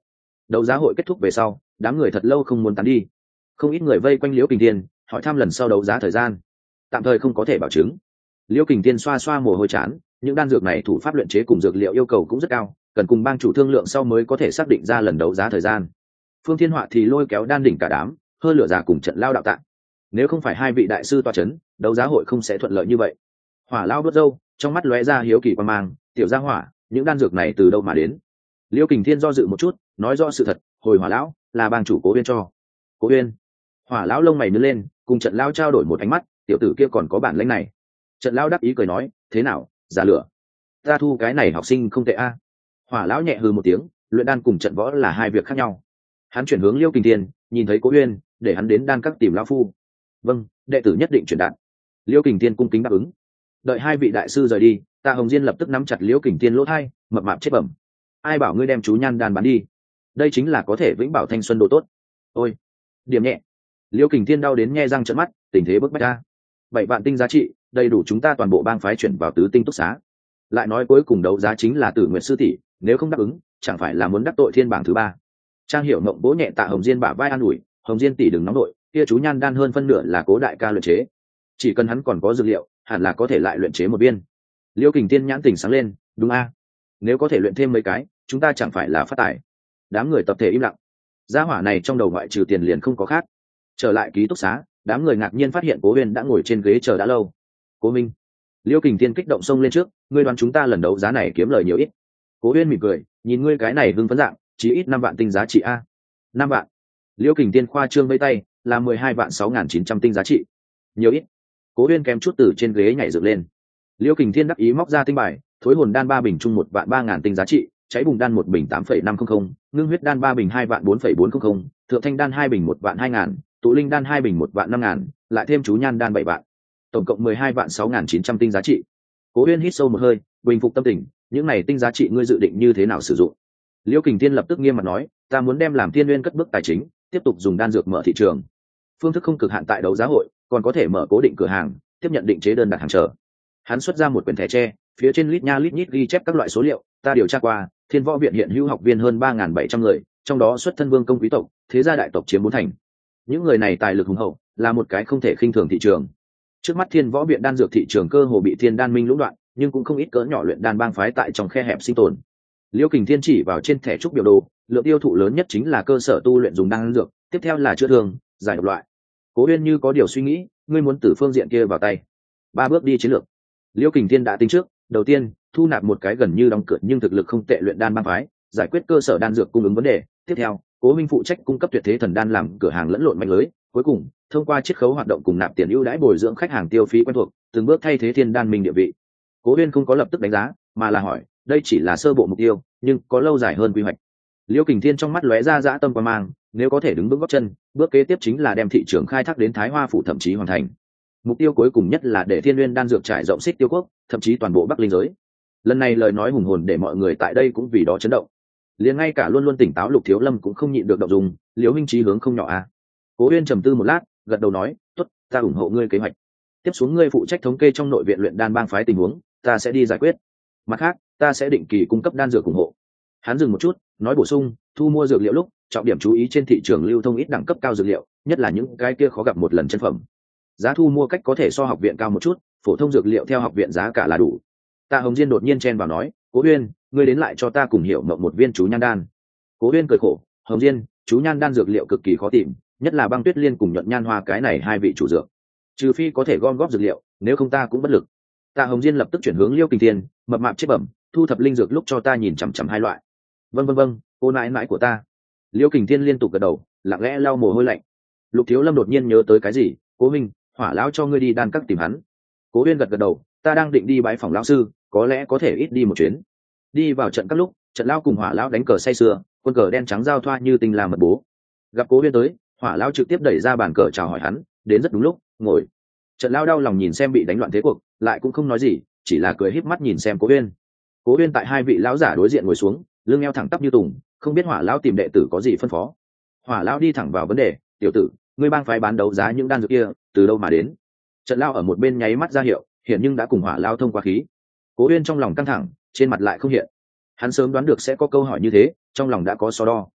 Đấu giá hội kết thúc về sau, đám người thật lâu không muốn tán đi, không ít người vây quanh Liễu Kình Thiên hỏi thăm lần sau đấu giá thời gian. Tạm thời không có thể bảo chứng. Liễu Kình Thiên xoa xoa mồ hôi chán, những đan dược này thủ pháp luyện chế cùng dược liệu yêu cầu cũng rất cao, cần cùng bang chủ thương lượng sau mới có thể xác định ra lần đấu giá thời gian. Phương Thiên Họa thì lôi kéo đan đỉnh cả đám, hơn lửa già cùng trận lao đạo tạng. Nếu không phải hai vị đại sư toa chấn, đấu giá hội không sẽ thuận lợi như vậy. Hỏa lao đốt râu, trong mắt lóe ra hiếu kỳ quan mang, tiểu gia hỏa, những đan dược này từ đâu mà đến? Liễu Kình Thiên do dự một chút, nói rõ sự thật, hồi Hỏa lão, là bang chủ Cố Uyên cho. Cố Uyên? Hỏa lão lông mày nhướng lên, cùng trận lao trao đổi một ánh mắt, tiểu tử kia còn có bản lĩnh này. Trận lao đáp ý cười nói, thế nào, giả lửa? Ta thu cái này học sinh không tệ a. Hỏa lão nhẹ hừ một tiếng, luyện đan cùng trận võ là hai việc khác nhau. Hắn chuyển hướng Liễu Kình Thiên, nhìn thấy Cố Uyên, để hắn đến đan các tìm lão phu. Vâng, đệ tử nhất định chuyển đạt. Liễu Kình Thiên cung kính đáp ứng. Đợi hai vị đại sư rời đi, Tạ Hồng Diên lập tức nắm chặt Liễu Kình Thiên lỗ tai, mập mạp chết bẩm. Ai bảo ngươi đem chú nhan đan bán đi? Đây chính là có thể vĩnh bảo thanh xuân đồ tốt. Ôi, điểm nhẹ. Liễu Kình Thiên đau đến nhe răng trợn mắt, tình thế bức bách ra. 7 vạn tinh giá trị, đầy đủ chúng ta toàn bộ bang phái chuyển vào tứ tinh túc xá. Lại nói cuối cùng đấu giá chính là Tử Nguyệt sư tỷ, nếu không đáp ứng, chẳng phải là muốn đắc tội thiên bảng thứ 3. Trang Hiểu Mộng vỗ nhẹ Tạ Hồng Diên bả vai an ủi, Hồng Diên tỷ đừng nóng nội, kia chú nhan đan hơn phân nửa là Cố đại ca luyện chế, chỉ cần hắn còn có dược liệu, hẳn là có thể lại luyện chế một viên. Liễu Kình Thiên nhãn tỉnh sáng lên, đúng a, nếu có thể luyện thêm mấy cái, chúng ta chẳng phải là phát tài. Đám người tập thể im lặng, gia hỏa này trong đầu ngoại trừ tiền liền không có khác. Trở lại ký túc xá, đám người ngạc nhiên phát hiện Cố Uyên đã ngồi trên ghế chờ đã lâu. Cố Minh. Liễu Kình Thiên kích động xông lên trước, ngươi đoán chúng ta lần đấu giá này kiếm lời nhiều ít? Cố Uyên mỉm cười, nhìn ngươi cái này hưng phấn dạng, chỉ ít 5 vạn tinh giá trị a. 5 vạn. Liễu Kình Thiên khoa trương vây tay, là 12 vạn 6.900 tinh giá trị. Nhiều ít. Cố Uyên kém chút từ trên ghế nhảy dựng lên. Liễu Kình Thiên đắc ý móc ra tinh bài, thối hồn đan 3 bình chung 1 vạn 3.000 tinh giá trị, cháy bùng đan 1 bình 8.500, ngưng huyết đan 3 bình 2 vạn 4.400, thượng thanh đan 2 bình 1 vạn 2.000, tụ linh đan 2 bình 1 vạn 5.000, lại thêm chú nhan đan 7 vạn, tổng cộng 12 vạn 6.900 tinh giá trị. Cố Uyên hít sâu một hơi, bình phục tâm tình, những này tinh giá trị ngươi dự định như thế nào sử dụng? Liễu Kình Thiên lập tức nghiêm mặt nói, ta muốn đem làm Thiên Nguyên cất bước tài chính, tiếp tục dùng đan dược mở thị trường. Phương thức không cực hạn tại đấu giá hội, còn có thể mở cố định cửa hàng, tiếp nhận định chế đơn đặt hàng chờ. Hắn xuất ra một quyển thẻ tre, phía trên lít nha lít nhít ghi chép các loại số liệu, ta điều tra qua, Thiên Võ viện hiện hữu học viên hơn 3.700 người, trong đó xuất thân vương công quý tộc, thế gia đại tộc chiếm 4 thành. Những người này tài lực hùng hậu, là một cái không thể khinh thường thị trường. Trước mắt Thiên Võ viện đan dược thị trường cơ hồ bị Thiên Đan Minh lũng đoạn, nhưng cũng không ít cỡ nhỏ luyện đan bang phái tại trong khe hẹp sinh tồn. Liễu Kình Thiên chỉ vào trên thẻ trúc biểu đồ, lượng tiêu thụ lớn nhất chính là cơ sở tu luyện dùng đan dược, tiếp theo là chữa thương, giải độc loại. Cố Uyên như có điều suy nghĩ, ngươi muốn từ phương diện kia vào tay. 3 bước đi chiến lược. Liễu Kình Thiên đã tính trước, đầu tiên, thu nạp một cái gần như đóng cửa nhưng thực lực không tệ luyện đan bang phái, giải quyết cơ sở đan dược cung ứng vấn đề. Tiếp theo, Cố Minh phụ trách cung cấp tuyệt thế thần đan làm cửa hàng lẫn lộn mạnh lưới. Cuối cùng, thông qua chiết khấu hoạt động cùng nạp tiền ưu đãi bồi dưỡng khách hàng tiêu phí quen thuộc, từng bước thay thế Thiên Đan Minh địa vị. Cố Uyên không có lập tức đánh giá, mà là hỏi, đây chỉ là sơ bộ mục tiêu, nhưng có lâu dài hơn quy hoạch. Liễu Kình Thiên trong mắt lóe ra dã tâm quan mang, nếu có thể đứng vững gót chân, bước kế tiếp chính là đem thị trường khai thác đến Thái Hoa phủ thậm chí hoàn thành. Mục tiêu cuối cùng nhất là để Thiên Nguyên đan dược trải rộng xích tiêu quốc, thậm chí toàn bộ Bắc Linh giới. Lần này lời nói hùng hồn để mọi người tại đây cũng vì đó chấn động. Liền ngay cả luôn luôn tỉnh táo Lục Thiếu Lâm cũng không nhịn được động dung, Liễu huynh chí hướng không nhỏ à. Cố Uyên trầm tư một lát, gật đầu nói, tốt, ta ủng hộ ngươi kế hoạch. Tiếp xuống ngươi phụ trách thống kê trong nội viện luyện đan bang phái tình huống, ta sẽ đi giải quyết. Mặt khác, ta sẽ định kỳ cung cấp đan dược ủng hộ. Hắn dừng một chút, nói bổ sung, thu mua dược liệu lúc, trọng điểm chú ý trên thị trường lưu thông ít đẳng cấp cao dược liệu, nhất là những cái kia khó gặp một lần chân phẩm. Giá thu mua cách có thể so học viện cao một chút, phổ thông dược liệu theo học viện giá cả là đủ. Tạ Hồng Diên đột nhiên chen vào nói, Cố Uyên, ngươi đến lại cho ta cùng Hiểu Mộng một viên chú nhan đan. Cố Uyên cười khổ, Hồng Diên, chú nhan đan dược liệu cực kỳ khó tìm, nhất là băng tuyết liên cùng nhuận nhan hoa cái này hai vị chủ dược. Trừ phi có thể gom góp dược liệu, nếu không ta cũng bất lực. Tạ Hồng Diên lập tức chuyển hướng Liễu Kình Thiên, mập mạp chết bẩm, thu thập linh dược lúc cho ta nhìn chằm chằm hai loại. Vâng, cô nãi nãi của ta. Liễu Kình Thiên liên tục gật đầu, lặng lẽ lau mồ hôi lạnh. Lục Thiếu Lâm đột nhiên nhớ tới cái gì, Cố Minh, Hỏa lão cho ngươi đi đan các tìm hắn. Cố Uyên gật đầu, ta đang định đi bái phòng lão sư, có lẽ có thể ít đi một chuyến. Đi vào trận các lúc, trận lão cùng Hỏa lão đánh cờ say sưa, quân cờ đen trắng giao thoa như tình làm mật bố. Gặp Cố Uyên tới, Hỏa lão trực tiếp đẩy ra bàn cờ chào hỏi hắn, đến rất đúng lúc, ngồi. Trận lão đau lòng nhìn xem bị đánh loạn thế cuộc, lại cũng không nói gì, chỉ là cười híp mắt nhìn xem Cố Uyên. Cố Uyên tại hai vị lão giả đối diện ngồi xuống, lưng eo thẳng tắp như tùng, không biết Hỏa lão tìm đệ tử có gì phân phó. Hỏa lão đi thẳng vào vấn đề, tiểu tử, ngươi bang phái bán đấu giá những đan dược kia, từ đâu mà đến? Trận lão ở một bên nháy mắt ra hiệu, hiện nhưng đã cùng Hỏa lão thông qua khí. Cố Uyên trong lòng căng thẳng, trên mặt lại không hiện. Hắn sớm đoán được sẽ có câu hỏi như thế, trong lòng đã có so đo.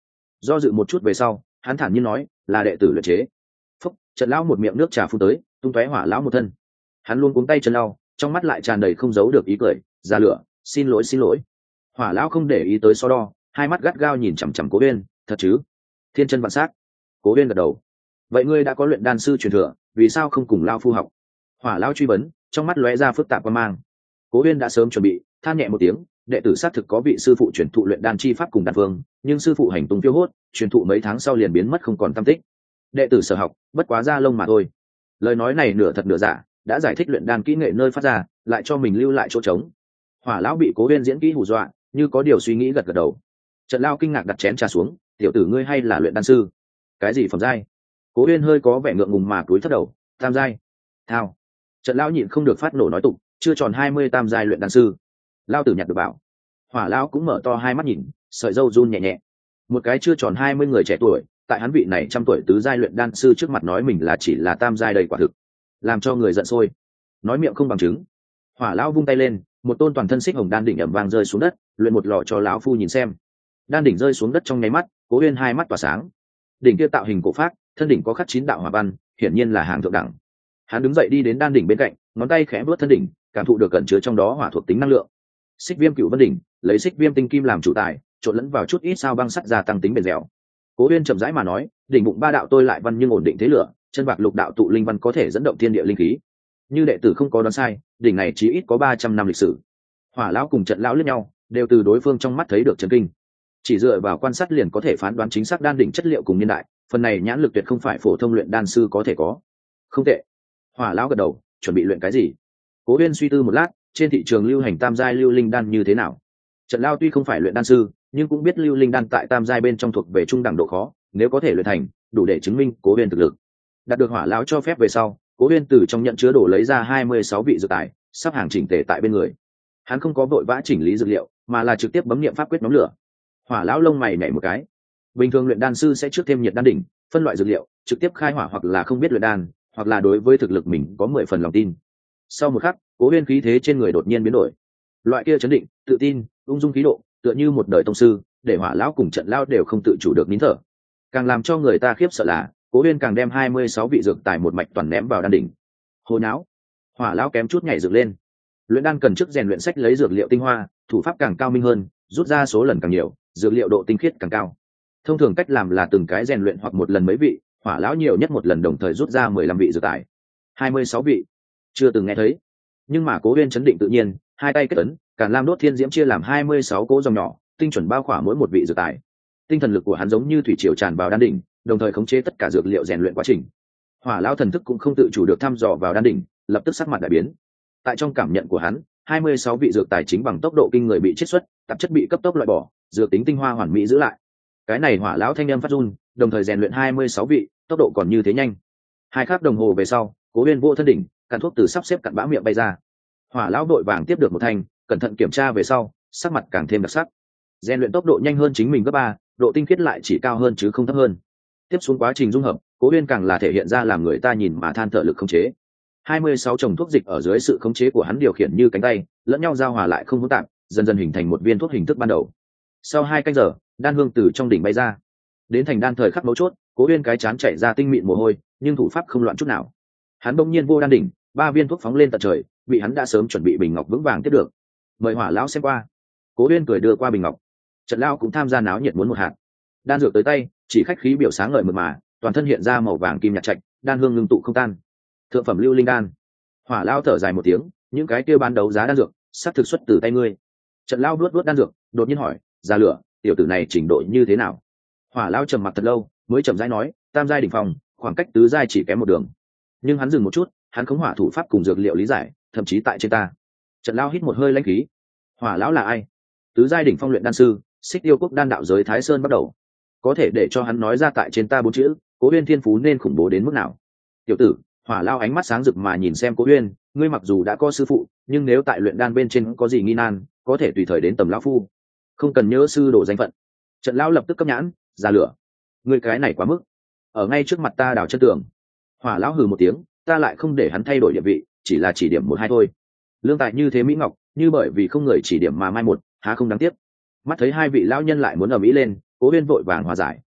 Do dự một chút về sau hắn thản nhiên nói là đệ tử luyện chế. Phúc, trận lão một miệng nước trà phun tới tung tóe hỏa lão một thân. Hắn luôn cuống tay chân lau, trong mắt lại tràn đầy không giấu được ý cười. Ra lửa, xin lỗi xin lỗi. Hỏa lão không để ý tới so đo, hai mắt gắt gao nhìn chằm chằm Cố Uyên. Thật chứ? Thiên chân vạn sát. Cố Uyên gật đầu. Vậy ngươi đã có luyện đan sư truyền thừa, vì sao không cùng lão phu học? Hỏa lão truy vấn, trong mắt lóe ra phức tạp quan mang. Cố Uyên đã sớm chuẩn bị, than nhẹ một tiếng, đệ tử xác thực có vị sư phụ truyền thụ luyện đan chi pháp cùng đan phương, nhưng sư phụ hành tung phiêu hốt, truyền thụ mấy tháng sau liền biến mất không còn tăm tích. Đệ tử sở học, bất quá da lông mà thôi. Lời nói này nửa thật nửa giả, đã giải thích luyện đan kỹ nghệ nơi phát ra, lại cho mình lưu lại chỗ trống. Hỏa lão bị Cố Uyên diễn kỹ hù dọa, như có điều suy nghĩ gật gật đầu. Trận Lao kinh ngạc đặt chén trà xuống, tiểu tử ngươi hay là luyện đan sư? Cái gì phẩm giai? Cố Uyên hơi có vẻ ngượng ngùng mà cúi thấp đầu, tam giai. Thao. Trận Lão nhịn không được phát nổ nói tục, chưa tròn 20 tam giai luyện đan sư. Lao tử nhặt được bảo. Hỏa lão cũng mở to hai mắt nhìn, sợi râu run nhẹ nhẹ. Một cái chưa tròn 20 người trẻ tuổi, tại hắn vị này trăm tuổi tứ giai luyện đan sư trước mặt nói mình là chỉ là tam giai đầy quả thực, làm cho người giận sôi. Nói miệng không bằng chứng. Hỏa lão vung tay lên, một tôn toàn thân xích hồng đan đỉnh ầm vang rơi xuống đất, luyện một lò cho lão phu nhìn xem. Đan đỉnh rơi xuống đất trong nháy mắt, Cố Uyên hai mắt tỏa sáng. Đỉnh kia tạo hình cổ phác, thân đỉnh có khắc 9 đạo hỏa văn, hiển nhiên là hàng thượng đẳng. Hắn đứng dậy đi đến đan đỉnh bên cạnh, ngón tay khẽ vuốt thân đỉnh, cảm thụ được cẩn chứa trong đó hỏa thuộc tính năng lượng. Xích viêm cựu vân đỉnh, lấy xích viêm tinh kim làm chủ tài, trộn lẫn vào chút ít sao băng sắt gia tăng tính bền dẻo. Cố Uyên chậm rãi mà nói, đỉnh bụng ba đạo tôi lại văn nhưng ổn định thế lửa, chân bạc lục đạo tụ linh văn có thể dẫn động thiên địa linh khí. Như đệ tử không có đoán sai, đỉnh này chí ít có 300 năm lịch sử. Hỏa lão cùng trận lão liếc nhau, đều từ đối phương trong mắt thấy được chấn kinh. Chỉ dựa vào quan sát liền có thể phán đoán chính xác đan đỉnh chất liệu cùng niên đại, phần này nhãn lực tuyệt không phải phổ thông luyện đan sư có thể có. Không tệ. Hỏa lão gật đầu, chuẩn bị luyện cái gì? Cố Uyên suy tư một lát, trên thị trường lưu hành tam giai lưu linh đan như thế nào? Trận Lao tuy không phải luyện đan sư, nhưng cũng biết lưu linh đan tại tam giai bên trong thuộc về trung đẳng độ khó, nếu có thể luyện thành, đủ để chứng minh Cố Uyên thực lực. Đạt được Hỏa lão cho phép về sau, Cố Uyên từ trong nhận chứa đồ lấy ra 26 vị dược tài, sắp hàng chỉnh tề tại bên người. Hắn không có vội vã chỉnh lý dược liệu, mà là trực tiếp bấm niệm pháp quyết nhóm lửa. Hỏa lão lông mày nhảy một cái. Bình thường luyện đan sư sẽ trước thêm nhiệt đan đỉnh, phân loại dược liệu, trực tiếp khai hỏa hoặc là không biết luyện đan, hoặc là đối với thực lực mình có 10 phần lòng tin. Sau một khắc, Cố Uyên khí thế trên người đột nhiên biến đổi. Loại kia chấn định, tự tin, ung dung khí độ, tựa như một đời tông sư, để Hỏa lão cùng trận lão đều không tự chủ được nín thở. Càng làm cho người ta khiếp sợ là, Cố Uyên càng đem 26 vị dược tài một mạch toàn ném vào đan đỉnh. Hồ nháo. Hỏa lão kém chút nhảy dựng lên. Luyện đan cần trước rèn luyện sách lấy dược liệu tinh hoa, thủ pháp càng cao minh hơn, rút ra số lần càng nhiều, dược liệu độ tinh khiết càng cao. Thông thường cách làm là từng cái rèn luyện hoặc một lần mấy vị, Hỏa lão nhiều nhất một lần đồng thời rút ra 15 vị dược tài. 26 vị. Chưa từng nghe thấy. Nhưng mà Cố Uyên chấn định tự nhiên, hai tay kết ấn, Càn Lam đốt thiên diễm chia làm 26 cỗ dòng nhỏ, tinh chuẩn bao khỏa mỗi một vị dược tài. Tinh thần lực của hắn giống như thủy triều tràn vào đan đỉnh, đồng thời khống chế tất cả dược liệu rèn luyện quá trình. Hỏa lão thần thức cũng không tự chủ được thăm dò vào đan đỉnh, lập tức sắc mặt đại biến. Tại trong cảm nhận của hắn, 26 vị dược tài chính bằng tốc độ kinh người bị chiết xuất, tạp chất bị cấp tốc loại bỏ, dược tính tinh hoa hoàn mỹ giữ lại. Cái này Hỏa lão thanh âm phát run, đồng thời rèn luyện 26 vị, tốc độ còn như thế nhanh. 2 khắc đồng hồ về sau, Cố Uyên vô thân đỉnh, càn thuốc từ sắp xếp cặn bã miệng bay ra. Hỏa lão đội vàng tiếp được một thanh, cẩn thận kiểm tra về sau, sắc mặt càng thêm đặc sắc. Rèn luyện tốc độ nhanh hơn chính mình gấp 3, độ tinh khiết lại chỉ cao hơn chứ không thấp hơn. Tiếp xuống quá trình dung hợp, Cố Uyên càng là thể hiện ra làm người ta nhìn mà than thở lực khống chế. 26 chồng thuốc dịch ở dưới sự khống chế của hắn điều khiển như cánh tay, lẫn nhau giao hòa lại không hỗn tạp, dần dần hình thành một viên thuốc hình thức ban đầu. Sau 2 canh giờ, đan hương từ trong đỉnh bay ra. Đến thành đan thời khắc mấu chốt, Cố Uyên cái chán chảy ra tinh mịn mồ hôi, nhưng thủ pháp không loạn chút nào. Hắn bỗng nhiên vô đan đỉnh, 3 viên thuốc phóng lên tận trời, bị hắn đã sớm chuẩn bị bình ngọc vững vàng tiếp được. Mời Hỏa lão xem qua. Cố Uyên cười đưa qua bình ngọc. Trận lão cũng tham gia náo nhiệt muốn một hạt. Đan dược tới tay, chỉ khách khí biểu sáng ngời mượt mà, toàn thân hiện ra màu vàng kim nhạt trạch, đan hương ngưng tụ không tan. Thượng phẩm lưu linh đan. Hỏa lão thở dài một tiếng, những cái kia bán đấu giá đan dược, sắp thực xuất từ tay ngươi. Trận lão nuốt đan dược, đột nhiên hỏi, "Ra lửa, tiểu tử này trình độ như thế nào?" Hỏa lão trầm mặc thật lâu, mới chậm rãi nói, "Tam giai đỉnh phong, khoảng cách tứ giai chỉ kém một đường." Nhưng hắn dừng một chút, hắn khống hỏa thủ pháp cùng dược liệu lý giải, thậm chí tại trên ta. Trận lão hít một hơi lãnh khí. Hỏa lão là ai? Tứ giai đỉnh phong luyện đan sư, Xích Tiêu quốc đan đạo giới Thái Sơn bắt đầu. Có thể để cho hắn nói ra tại trên ta 4 chữ, Cố Uyên thiên phú nên khủng bố đến mức nào? Tiểu tử, Hỏa lão ánh mắt sáng rực mà nhìn xem Cố Uyên, ngươi mặc dù đã có sư phụ, nhưng nếu tại luyện đan bên trên có gì nghi nan, có thể tùy thời đến tầm lão phu, không cần nhớ sư đồ danh phận. Trận lão lập tức cấp nhãn, ra lửa. Ngươi cái này quá mức. Ở ngay trước mặt ta đào chân tường. Hỏa lão hừ một tiếng, ta lại không để hắn thay đổi địa vị, chỉ là chỉ điểm 1-2 thôi. Lương tài như thế mỹ ngọc, như bởi vì không người chỉ điểm mà mai một, há không đáng tiếc. Mắt thấy hai vị lão nhân lại muốn ầm ĩ lên, Cố Uyên vội vàng hòa giải,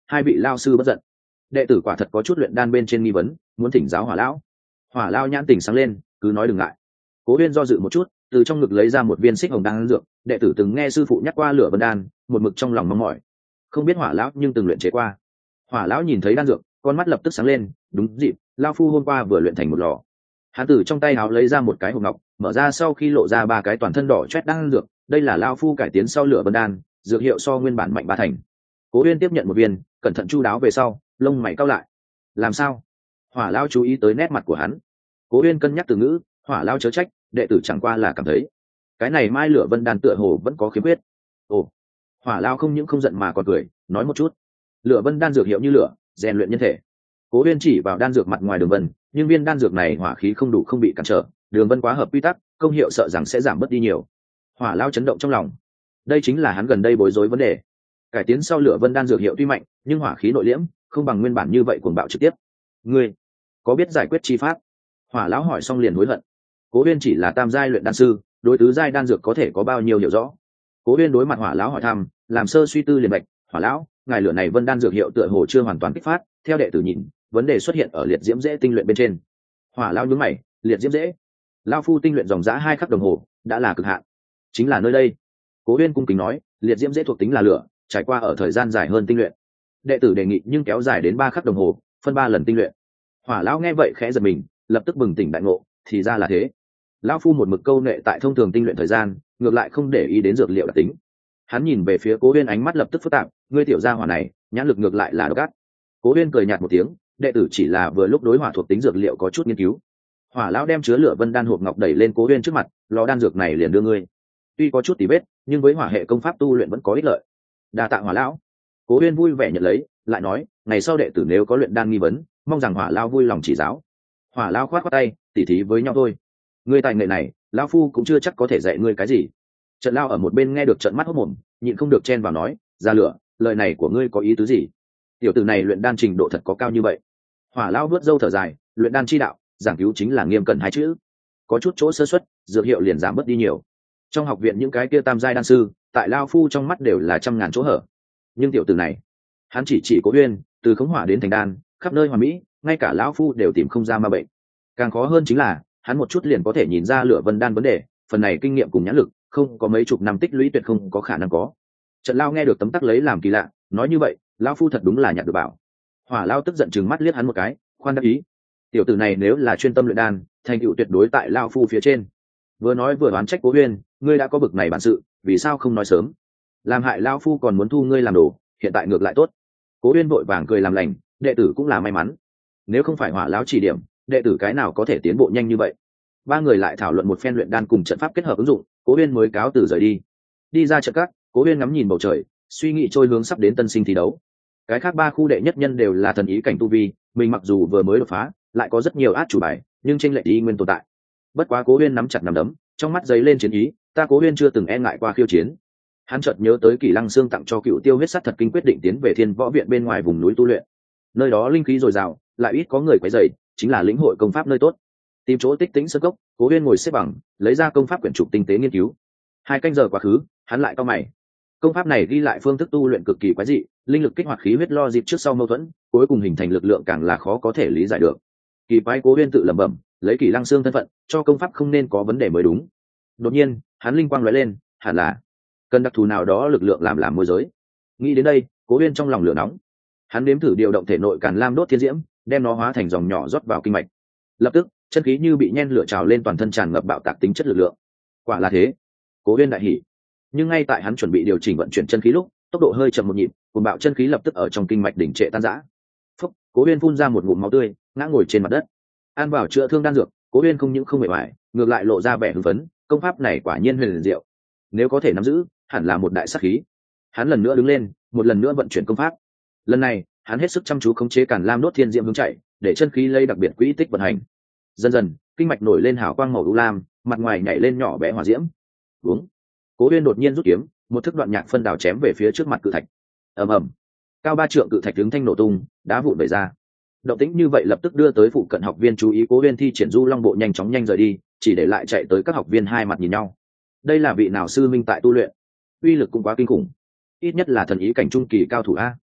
hai vị lao sư bất giận. Đệ tử quả thật có chút luyện đan bên trên nghi vấn, muốn thỉnh giáo Hỏa lão. Hỏa lão nhãn tình sáng lên, cứ nói đừng ngại. Cố Huyên do dự một chút, từ trong ngực lấy ra một viên xích hồng đan dược. Đệ tử từng nghe sư phụ nhắc qua lửa vân đan, một mực trong lòng mong mỏi, không biết Hỏa lão nhưng từng luyện chế qua. Hỏa lão nhìn thấy đan dược, con mắt lập tức sáng lên, đúng dịp, lao phu hôm qua vừa luyện thành một lò. Hắn từ trong tay áo lấy ra một cái hộp ngọc, mở ra sau khi lộ ra ba cái toàn thân đỏ chét đan dược, đây là lao phu cải tiến sau lửa vân đan, dược hiệu so nguyên bản mạnh ba thành. Cố Uyên tiếp nhận một viên, cẩn thận chu đáo về sau, lông mày cau lại. Làm sao? Hỏa lão chú ý tới nét mặt của hắn. Cố Uyên cân nhắc từ ngữ, Hỏa lão chớ trách, đệ tử chẳng qua là cảm thấy cái này mai lửa vân đan tựa hồ vẫn có khiếm khuyết. Ồ. Hỏa lão không những không giận mà còn cười, nói một chút. Lửa vân đan dược hiệu như lửa, rèn luyện nhân thể. Cố Uyên chỉ vào đan dược mặt ngoài đường vân, nhưng viên đan dược này hỏa khí không đủ, không bị cản trở, đường vân quá hợp quy tắc, công hiệu sợ rằng sẽ giảm bớt đi nhiều. Hỏa lão chấn động trong lòng. Đây chính là hắn gần đây bối rối vấn đề. Cải tiến sau lửa vân đan dược hiệu tuy mạnh, nhưng hỏa khí nội liễm, không bằng nguyên bản như vậy cuồng bạo trực tiếp. Ngươi có biết giải quyết chi pháp? Hỏa lão hỏi xong liền hối hận. Cố Uyên chỉ là tam giai luyện đan sư, đối tứ giai đan dược có thể có bao nhiêu hiểu rõ. Cố Uyên đối mặt Hỏa lão hỏi thăm, làm sơ suy tư liền bạch, Hỏa lão, ngài lửa này vân đan dược hiệu tựa hồ chưa hoàn toàn kích phát, theo đệ tử nhìn, vấn đề xuất hiện ở liệt diễm dễ tinh luyện bên trên. Hỏa lão nhướng mày, liệt diễm dễ? Lão phu tinh luyện dòng dã 2 khắc đồng hồ, đã là cực hạn. Chính là nơi đây. Cố Uyên cung kính nói, liệt diễm dễ thuộc tính là lửa, trải qua ở thời gian dài hơn tinh luyện. Đệ tử đề nghị nhưng kéo dài đến 3 khắc đồng hồ, phân 3 lần tinh luyện. Hỏa lão nghe vậy khẽ giật mình, lập tức bừng tỉnh đại ngộ, thì ra là thế. Lão phu một mực câu nệ tại thông thường tinh luyện thời gian, ngược lại không để ý đến dược liệu đặc tính. Hắn nhìn về phía Cố Uyên, ánh mắt lập tức phức tạp, ngươi tiểu gia hỏa này, nhãn lực ngược lại là độc ác. Cố Uyên cười nhạt một tiếng, đệ tử chỉ là vừa lúc đối hỏa thuộc tính dược liệu có chút nghiên cứu. Hỏa lão đem chứa lửa vân đan hộp ngọc đẩy lên Cố Uyên trước mặt, lò đan dược này liền đưa ngươi. Tuy có chút tỉ vết, nhưng với hỏa hệ công pháp tu luyện vẫn có ích lợi. Đa tạ Hỏa lão. Cố Uyên vui vẻ nhận lấy, lại nói, ngày sau đệ tử nếu có luyện đan nghi vấn, mong rằng Hỏa lão vui lòng chỉ giáo. Hỏa lão khoát khoát tay, tỉ thí với nhau thôi. Ngươi tài nghệ này, lão phu cũng chưa chắc có thể dạy ngươi cái gì. Trận Lao ở một bên nghe được trợn mắt hốt mồm, nhịn không được chen vào nói, ra lửa, lời này của ngươi có ý tứ gì? Tiểu tử này luyện đan trình độ thật có cao như vậy? Hỏa lão vớt râu thở dài, luyện đan chi đạo, giảng cứu chính là nghiêm cẩn 2 chữ. Có chút chỗ sơ suất, dược hiệu liền giảm bớt đi nhiều. Trong học viện những cái kia tam giai đan sư, tại lao phu trong mắt đều là trăm ngàn chỗ hở. Nhưng tiểu tử này, hắn chỉ Cố Uyên, từ khống hỏa đến thành đan, khắp nơi hoàn mỹ, ngay cả lão phu đều tìm không ra ma bệnh. Càng khó hơn chính là, hắn một chút liền có thể nhìn ra lửa vân đan vấn đề, phần này kinh nghiệm cùng nhãn lực, không có mấy chục năm tích lũy tuyệt không có khả năng có. Trận Lao nghe được tấm tắc lấy làm kỳ lạ, nói như vậy, lão phu thật đúng là nhặt được bảo. Hỏa Lao tức giận chừng mắt liếc hắn một cái, khoan đắc ý. Tiểu tử này nếu là chuyên tâm luyện đan, thành tựu tuyệt đối tại lão phu phía trên. Vừa nói vừa oán trách Cố Uyên, ngươi đã có bực này bản sự, vì sao không nói sớm? Làm hại lão phu còn muốn thu ngươi làm đồ, hiện tại ngược lại tốt. Cố Uyên vội vàng cười làm lành, đệ tử cũng là may mắn. Nếu không phải Hỏa lão chỉ điểm, đệ tử cái nào có thể tiến bộ nhanh như vậy? Ba người lại thảo luận một phen luyện đan cùng trận pháp kết hợp ứng dụng, Cố Uyên mới cáo từ rời đi. Đi ra trận các, Cố Uyên ngắm nhìn bầu trời, suy nghĩ trôi hướng sắp đến tân sinh thi đấu. Cái khác 3 khu đệ nhất nhân đều là thần ý cảnh tu vi, mình mặc dù vừa mới đột phá, lại có rất nhiều át chủ bài, nhưng chênh lệch ý nguyên tồn tại. Bất quá Cố Uyên nắm chặt nắm đấm, trong mắt giấy lên chiến ý, ta Cố Uyên chưa từng e ngại qua khiêu chiến. Hắn chợt nhớ tới Kỷ Lăng Xương tặng cho Cựu Tiêu huyết sắt thật kinh, quyết định tiến về Thiên Võ viện bên ngoài vùng núi tu luyện. Nơi đó linh khí dồi dào, lại ít có người quấy rầy, chính là lĩnh hội công pháp nơi tốt. Tìm chỗ tích tĩnh sơ cốc, Cố Uyên ngồi xếp bằng, lấy ra công pháp quyển trục tinh tế nghiên cứu. 2 canh giờ quá khứ, hắn lại cau mày. Công pháp này ghi lại phương thức tu luyện cực kỳ quái dị, linh lực kích hoạt khí huyết lo dịp trước sau mâu thuẫn, cuối cùng hình thành lực lượng càng là khó có thể lý giải được. Kỳ quái, Cố Uyên tự lẩm bẩm, lấy Kỷ Lăng Xương thân phận, cho công pháp không nên có vấn đề mới đúng. Đột nhiên, hắn linh quang lóe lên, hẳn là cần đặc thù nào đó lực lượng làm môi giới. Nghĩ đến đây, Cố Uyên trong lòng lửa nóng. Hắn nếm thử điều động thể nội Càn Lam đốt thiên diễm, đem nó hóa thành dòng nhỏ rót vào kinh mạch. Lập tức, chân khí như bị nhen lửa trào lên, toàn thân tràn ngập bạo tạc tính chất lực lượng. Quả là thế. Cố Uyên đại hỉ. Nhưng ngay tại hắn chuẩn bị điều chỉnh vận chuyển chân khí lúc, tốc độ hơi chậm một nhịp, cuồng bạo chân khí lập tức ở trong kinh mạch đỉnh trệ tan rã. Phốc, Cố Uyên phun ra một ngụm máu tươi, ngã ngồi trên mặt đất. An vào chữa thương đan dược, Cố Uyên không những không mệt mỏi, ngược lại lộ ra vẻ hưng phấn, công pháp này quả nhiên huyền diệu. Nếu có thể nắm giữ, hẳn là một đại sát khí. Hắn lần nữa đứng lên, một lần nữa vận chuyển công pháp. Lần này, hắn hết sức chăm chú khống chế Càn Lam đốt thiên diễm hướng chạy, để chân khí lấy đặc biệt quỹ tích vận hành. Dần dần, kinh mạch nổi lên hào quang màu u lam, mặt ngoài nhảy lên nhỏ bé hỏa diễm. Uống. Cố Uyên đột nhiên rút kiếm, một thức đoạn nhạc phân đào chém về phía trước mặt cự thạch. Ầm ầm. Cao 3 trượng cự thạch đứng thanh nổ tung, đá vụn vẩy ra. Động tĩnh như vậy lập tức đưa tới phụ cận học viên chú ý. Cố Uyên thi triển Du Long bộ nhanh chóng rời đi, chỉ để lại chạy tới các học viên hai mặt nhìn nhau. Đây là vị nào sư minh tại tu luyện? Uy lực cũng quá kinh khủng, ít nhất là thần ý cảnh trung kỳ cao thủ a.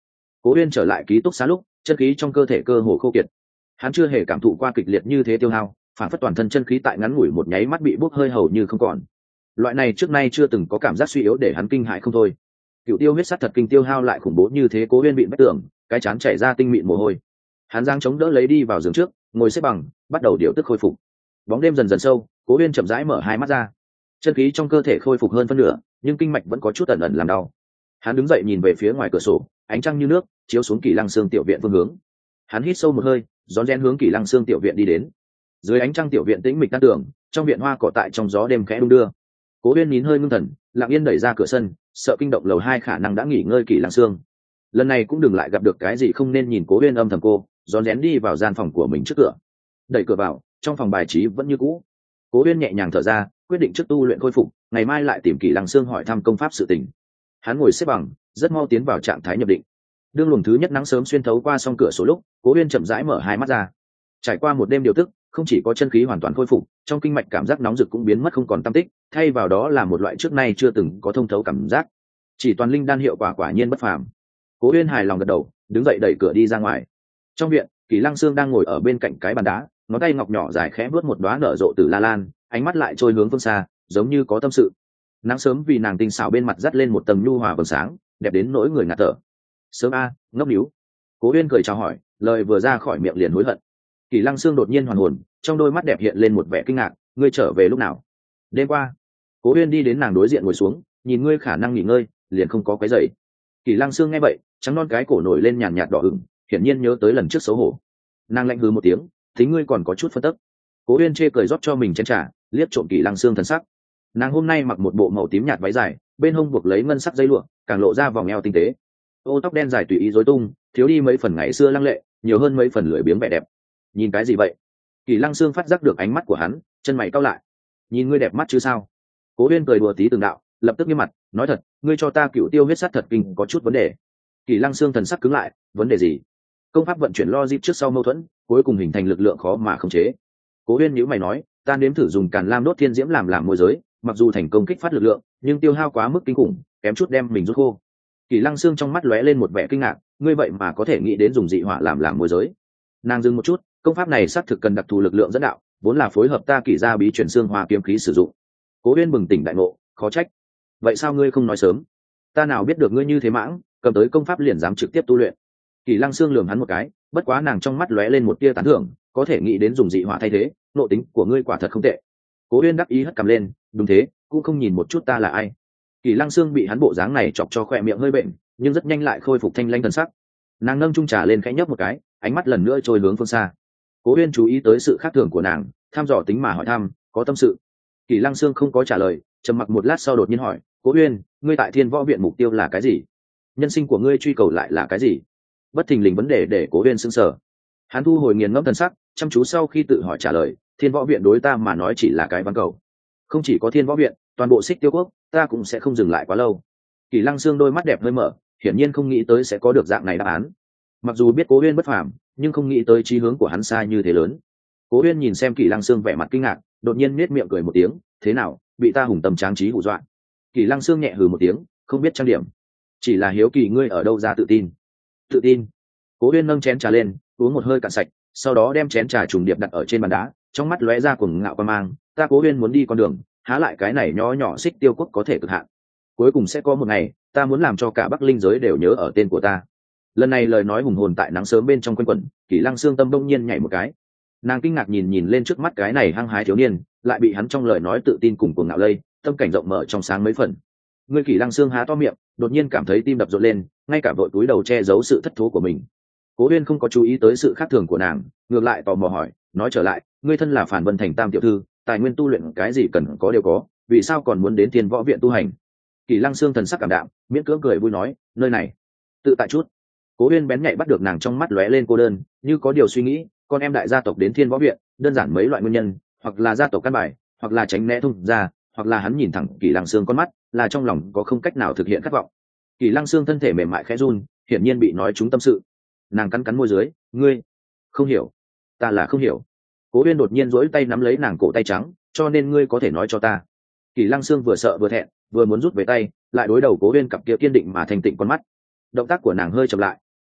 Cố Uyên trở lại ký túc xá lúc, chân khí trong cơ thể cơ hồ khô kiệt. Hắn chưa hề cảm thụ qua kịch liệt như thế tiêu hao, phản phất toàn thân chân khí tại ngắn ngủi một nháy mắt bị bốc hơi hầu như không còn. Loại này trước nay chưa từng có cảm giác suy yếu để hắn kinh hãi không thôi. Cựu tiêu huyết sát thật kinh tiêu hao lại khủng bố như thế, Cố Uyên bị bất tưởng, cái chán chảy ra tinh mịn mồ hôi. Hắn giang chống đỡ lấy đi vào giường trước, ngồi xếp bằng, bắt đầu điều tức khôi phục. Bóng đêm dần dần sâu, Cố Uyên chậm rãi mở hai mắt ra. Chân khí trong cơ thể khôi phục hơn phân nửa, nhưng kinh mạch vẫn có chút ẩn ẩn làm đau. Hắn đứng dậy nhìn về phía ngoài cửa sổ, ánh trăng như nước chiếu xuống Kỷ Lăng Xương tiểu viện phương hướng. Hắn hít sâu một hơi, rón rén hướng Kỷ Lăng Xương tiểu viện đi đến. Dưới ánh trăng tiểu viện tĩnh mịch tan tưởng, trong viện hoa cỏ tại trong gió đêm khẽ đung đưa. Cố Uyên nín hơi ngưng thần, lặng yên đẩy ra cửa sân, sợ kinh động lầu 2 khả năng đã nghỉ ngơi Kỷ Lăng Xương. Lần này cũng đừng lại gặp được cái gì không nên nhìn, Cố Uyên âm thầm cô, rón rén đi vào gian phòng của mình trước cửa. Đẩy cửa vào, trong phòng bài trí vẫn như cũ. Cố Uyên nhẹ nhàng thở ra, quyết định trước tu luyện khôi phục, ngày mai lại tìm Kỷ Lăng Xương hỏi thăm công pháp sự tình. Hắn ngồi xếp bằng, rất mau tiến vào trạng thái nhập định. Đương luồng thứ nhất nắng sớm xuyên thấu qua song cửa sổ lúc, Cố Uyên chậm rãi mở hai mắt ra. Trải qua một đêm điều tức, không chỉ có chân khí hoàn toàn khôi phục, trong kinh mạch cảm giác nóng rực cũng biến mất không còn tăm tích, thay vào đó là một loại trước nay chưa từng có thông thấu cảm giác. Chỉ toàn linh đan hiệu quả quả nhiên bất phàm. Cố Uyên hài lòng gật đầu, đứng dậy đẩy cửa đi ra ngoài. Trong viện, Kỷ Lăng Xương đang ngồi ở bên cạnh cái bàn đá, ngón tay ngọc nhỏ dài khẽ vuốt một đóa nở rộ từ la lan, ánh mắt lại trôi hướng phương xa, giống như có tâm sự. Nắng sớm vì nàng tinh xảo bên mặt dắt lên một tầng nhu hòa vầng sáng, đẹp đến nỗi người ngạt thở. Sớm a, ngốc níu. Cố Uyên cười chào hỏi, lời vừa ra khỏi miệng liền hối hận. Kỷ Lăng Xương đột nhiên hoàn hồn, trong đôi mắt đẹp hiện lên một vẻ kinh ngạc, ngươi trở về lúc nào? Đêm qua. Cố Uyên đi đến nàng đối diện ngồi xuống, nhìn ngươi khả năng nghỉ ngơi, liền không có quấy rầy. Kỷ Lăng Xương nghe vậy, trắng non cái cổ nổi lên nhàn nhạt đỏ ửng, hiển nhiên nhớ tới lần trước xấu hổ. Nàng lạnh hừ một tiếng, tính ngươi còn có chút phân tức. Cố Uyên chê cười rót cho mình chén trà, liếc trộm Kỷ Lăng Xương thần sắc. Nàng hôm nay mặc một bộ màu tím nhạt váy dài, bên hông buộc lấy ngân sắc dây lụa, càng lộ ra vòng eo tinh tế. Ô tóc đen dài tùy ý rối tung, thiếu đi mấy phần ngày xưa lăng lệ, nhiều hơn mấy phần lười biếng vẻ đẹp. Nhìn cái gì vậy? Kỷ Lăng Xương phát giác được ánh mắt của hắn, chân mày cau lại. Nhìn ngươi đẹp mắt chứ sao? Cố Uyên cười đùa tí từng đạo, lập tức nghiêm mặt, nói thật, ngươi cho ta cựu tiêu huyết sát thật kinh có chút vấn đề. Kỷ Lăng Xương thần sắc cứng lại, vấn đề gì? Công pháp vận chuyển logic trước sau mâu thuẫn, cuối cùng hình thành lực lượng khó mà khống chế. Cố Uyên nhíu mày nói, ta nếm thử dùng Càn Lam đốt thiên diễm làm môi giới, mặc dù thành công kích phát lực lượng, nhưng tiêu hao quá mức kinh khủng, kém chút đem mình rút khô. Kỷ Lăng Xương trong mắt lóe lên một vẻ kinh ngạc, ngươi vậy mà có thể nghĩ đến dùng dị hỏa làm môi giới? Nàng dừng một chút, công pháp này xác thực cần đặc thù lực lượng dẫn đạo, vốn là phối hợp ta Kỷ gia bí truyền xương hoa kiếm khí sử dụng. Cố Uyên bừng tỉnh đại ngộ, khó trách. Vậy sao ngươi không nói sớm? Ta nào biết được ngươi như thế mãng, cầm tới công pháp liền dám trực tiếp tu luyện. Kỷ Lăng Xương lườm hắn một cái, bất quá nàng trong mắt lóe lên một tia tán thưởng, có thể nghĩ đến dùng dị hỏa thay thế, nội tính của ngươi quả thật không tệ. Cố Uyên đắc ý hất cằm lên, đúng thế, cũng không nhìn một chút ta là ai. Kỷ Lăng Xương bị hắn bộ dáng này chọc cho khỏe miệng hơi bệnh, nhưng rất nhanh lại khôi phục thanh lãnh thần sắc. Nàng nâng chung trà lên khẽ nhấp một cái, ánh mắt lần nữa trôi hướng phương xa. Cố Uyên chú ý tới sự khác thường của nàng, thăm dò tính mà hỏi thăm, có tâm sự? Kỷ Lăng Xương không có trả lời, trầm mặc một lát sau đột nhiên hỏi, Cố Uyên, ngươi tại Thiên Võ viện mục tiêu là cái gì? Nhân sinh của ngươi truy cầu lại là cái gì? Bất thình lình vấn đề để Cố Uyên sững sờ. Hắn thu hồi nghiền ngẫm thần sắc, chăm chú sau khi tự hỏi trả lời, Thiên Võ viện đối ta mà nói chỉ là cái văn cầu. Không chỉ có Thiên Võ viện, toàn bộ Xích Tiêu quốc, ta cũng sẽ không dừng lại quá lâu. Kỷ Lăng Xương đôi mắt đẹp hơi mở, hiển nhiên không nghĩ tới sẽ có được dạng này đáp án. Mặc dù biết Cố Uyên bất phàm, nhưng không nghĩ tới chí hướng của hắn xa như thế lớn. Cố Uyên nhìn xem Kỷ Lăng Xương vẻ mặt kinh ngạc, đột nhiên nhếch miệng cười một tiếng, thế nào, bị ta hùng tâm tráng trí hù dọa? Kỷ Lăng Xương nhẹ hừ một tiếng, không biết trang điểm, chỉ là hiếu kỳ ngươi ở đâu ra tự tin. Tự tin? Cố Uyên nâng chén trà lên, uống một hơi cạn sạch, sau đó đem chén trà trùng điệp đặt ở trên bàn đá, trong mắt lóe ra cuồng ngạo quan mang, ta Cố Uyên muốn đi con đường, há lại cái này nho nhỏ Xích Tiêu quốc có thể cực hạn. Cuối cùng sẽ có một ngày, ta muốn làm cho cả Bắc Linh giới đều nhớ ở tên của ta. Lần này lời nói hùng hồn tại nắng sớm bên trong quanh quẩn, Kỷ Lăng Xương tâm đông nhiên nhảy một cái. Nàng kinh ngạc nhìn lên trước mắt cái này hăng hái thiếu niên, lại bị hắn trong lời nói tự tin cùng cuồng ngạo lây, tâm cảnh rộng mở trong sáng mấy phần. Ngươi Kỷ Lăng Xương há to miệng, đột nhiên cảm thấy tim đập rộn lên, ngay cả vội túi đầu che giấu sự thất thố của mình. Cố Uyên không có chú ý tới sự khác thường của nàng, ngược lại tò mò hỏi, nói trở lại, ngươi thân là Phản Vân Thành tam tiểu thư, tài nguyên tu luyện cái gì cần có đều có, vì sao còn muốn đến Thiên Võ viện tu hành? Kỷ Lăng Xương thần sắc cảm đạm, miễn cưỡng cười vui nói, nơi này tự tại chút. Cố Uyên bén nhạy bắt được nàng trong mắt lóe lên cô đơn, như có điều suy nghĩ, con em đại gia tộc đến Thiên Võ viện, đơn giản mấy loại nguyên nhân, hoặc là gia tộc căn bài, hoặc là tránh né thông gia, hoặc là hắn nhìn thẳng Kỷ Lăng Xương con mắt, là trong lòng có không cách nào thực hiện khát vọng. Kỷ Lăng Xương thân thể mềm mại khẽ run, hiển nhiên bị nói trúng tâm sự. Nàng cắn cắn môi dưới, ngươi không hiểu, ta là không hiểu. Cố Uyên đột nhiên duỗi tay nắm lấy nàng cổ tay trắng, cho nên ngươi có thể nói cho ta. Kỷ Lăng Xương vừa sợ vừa thẹn, vừa muốn rút về tay, lại đối đầu Cố Uyên cặp kia kiên định mà thành tịnh con mắt. Động tác của nàng hơi chậm lại.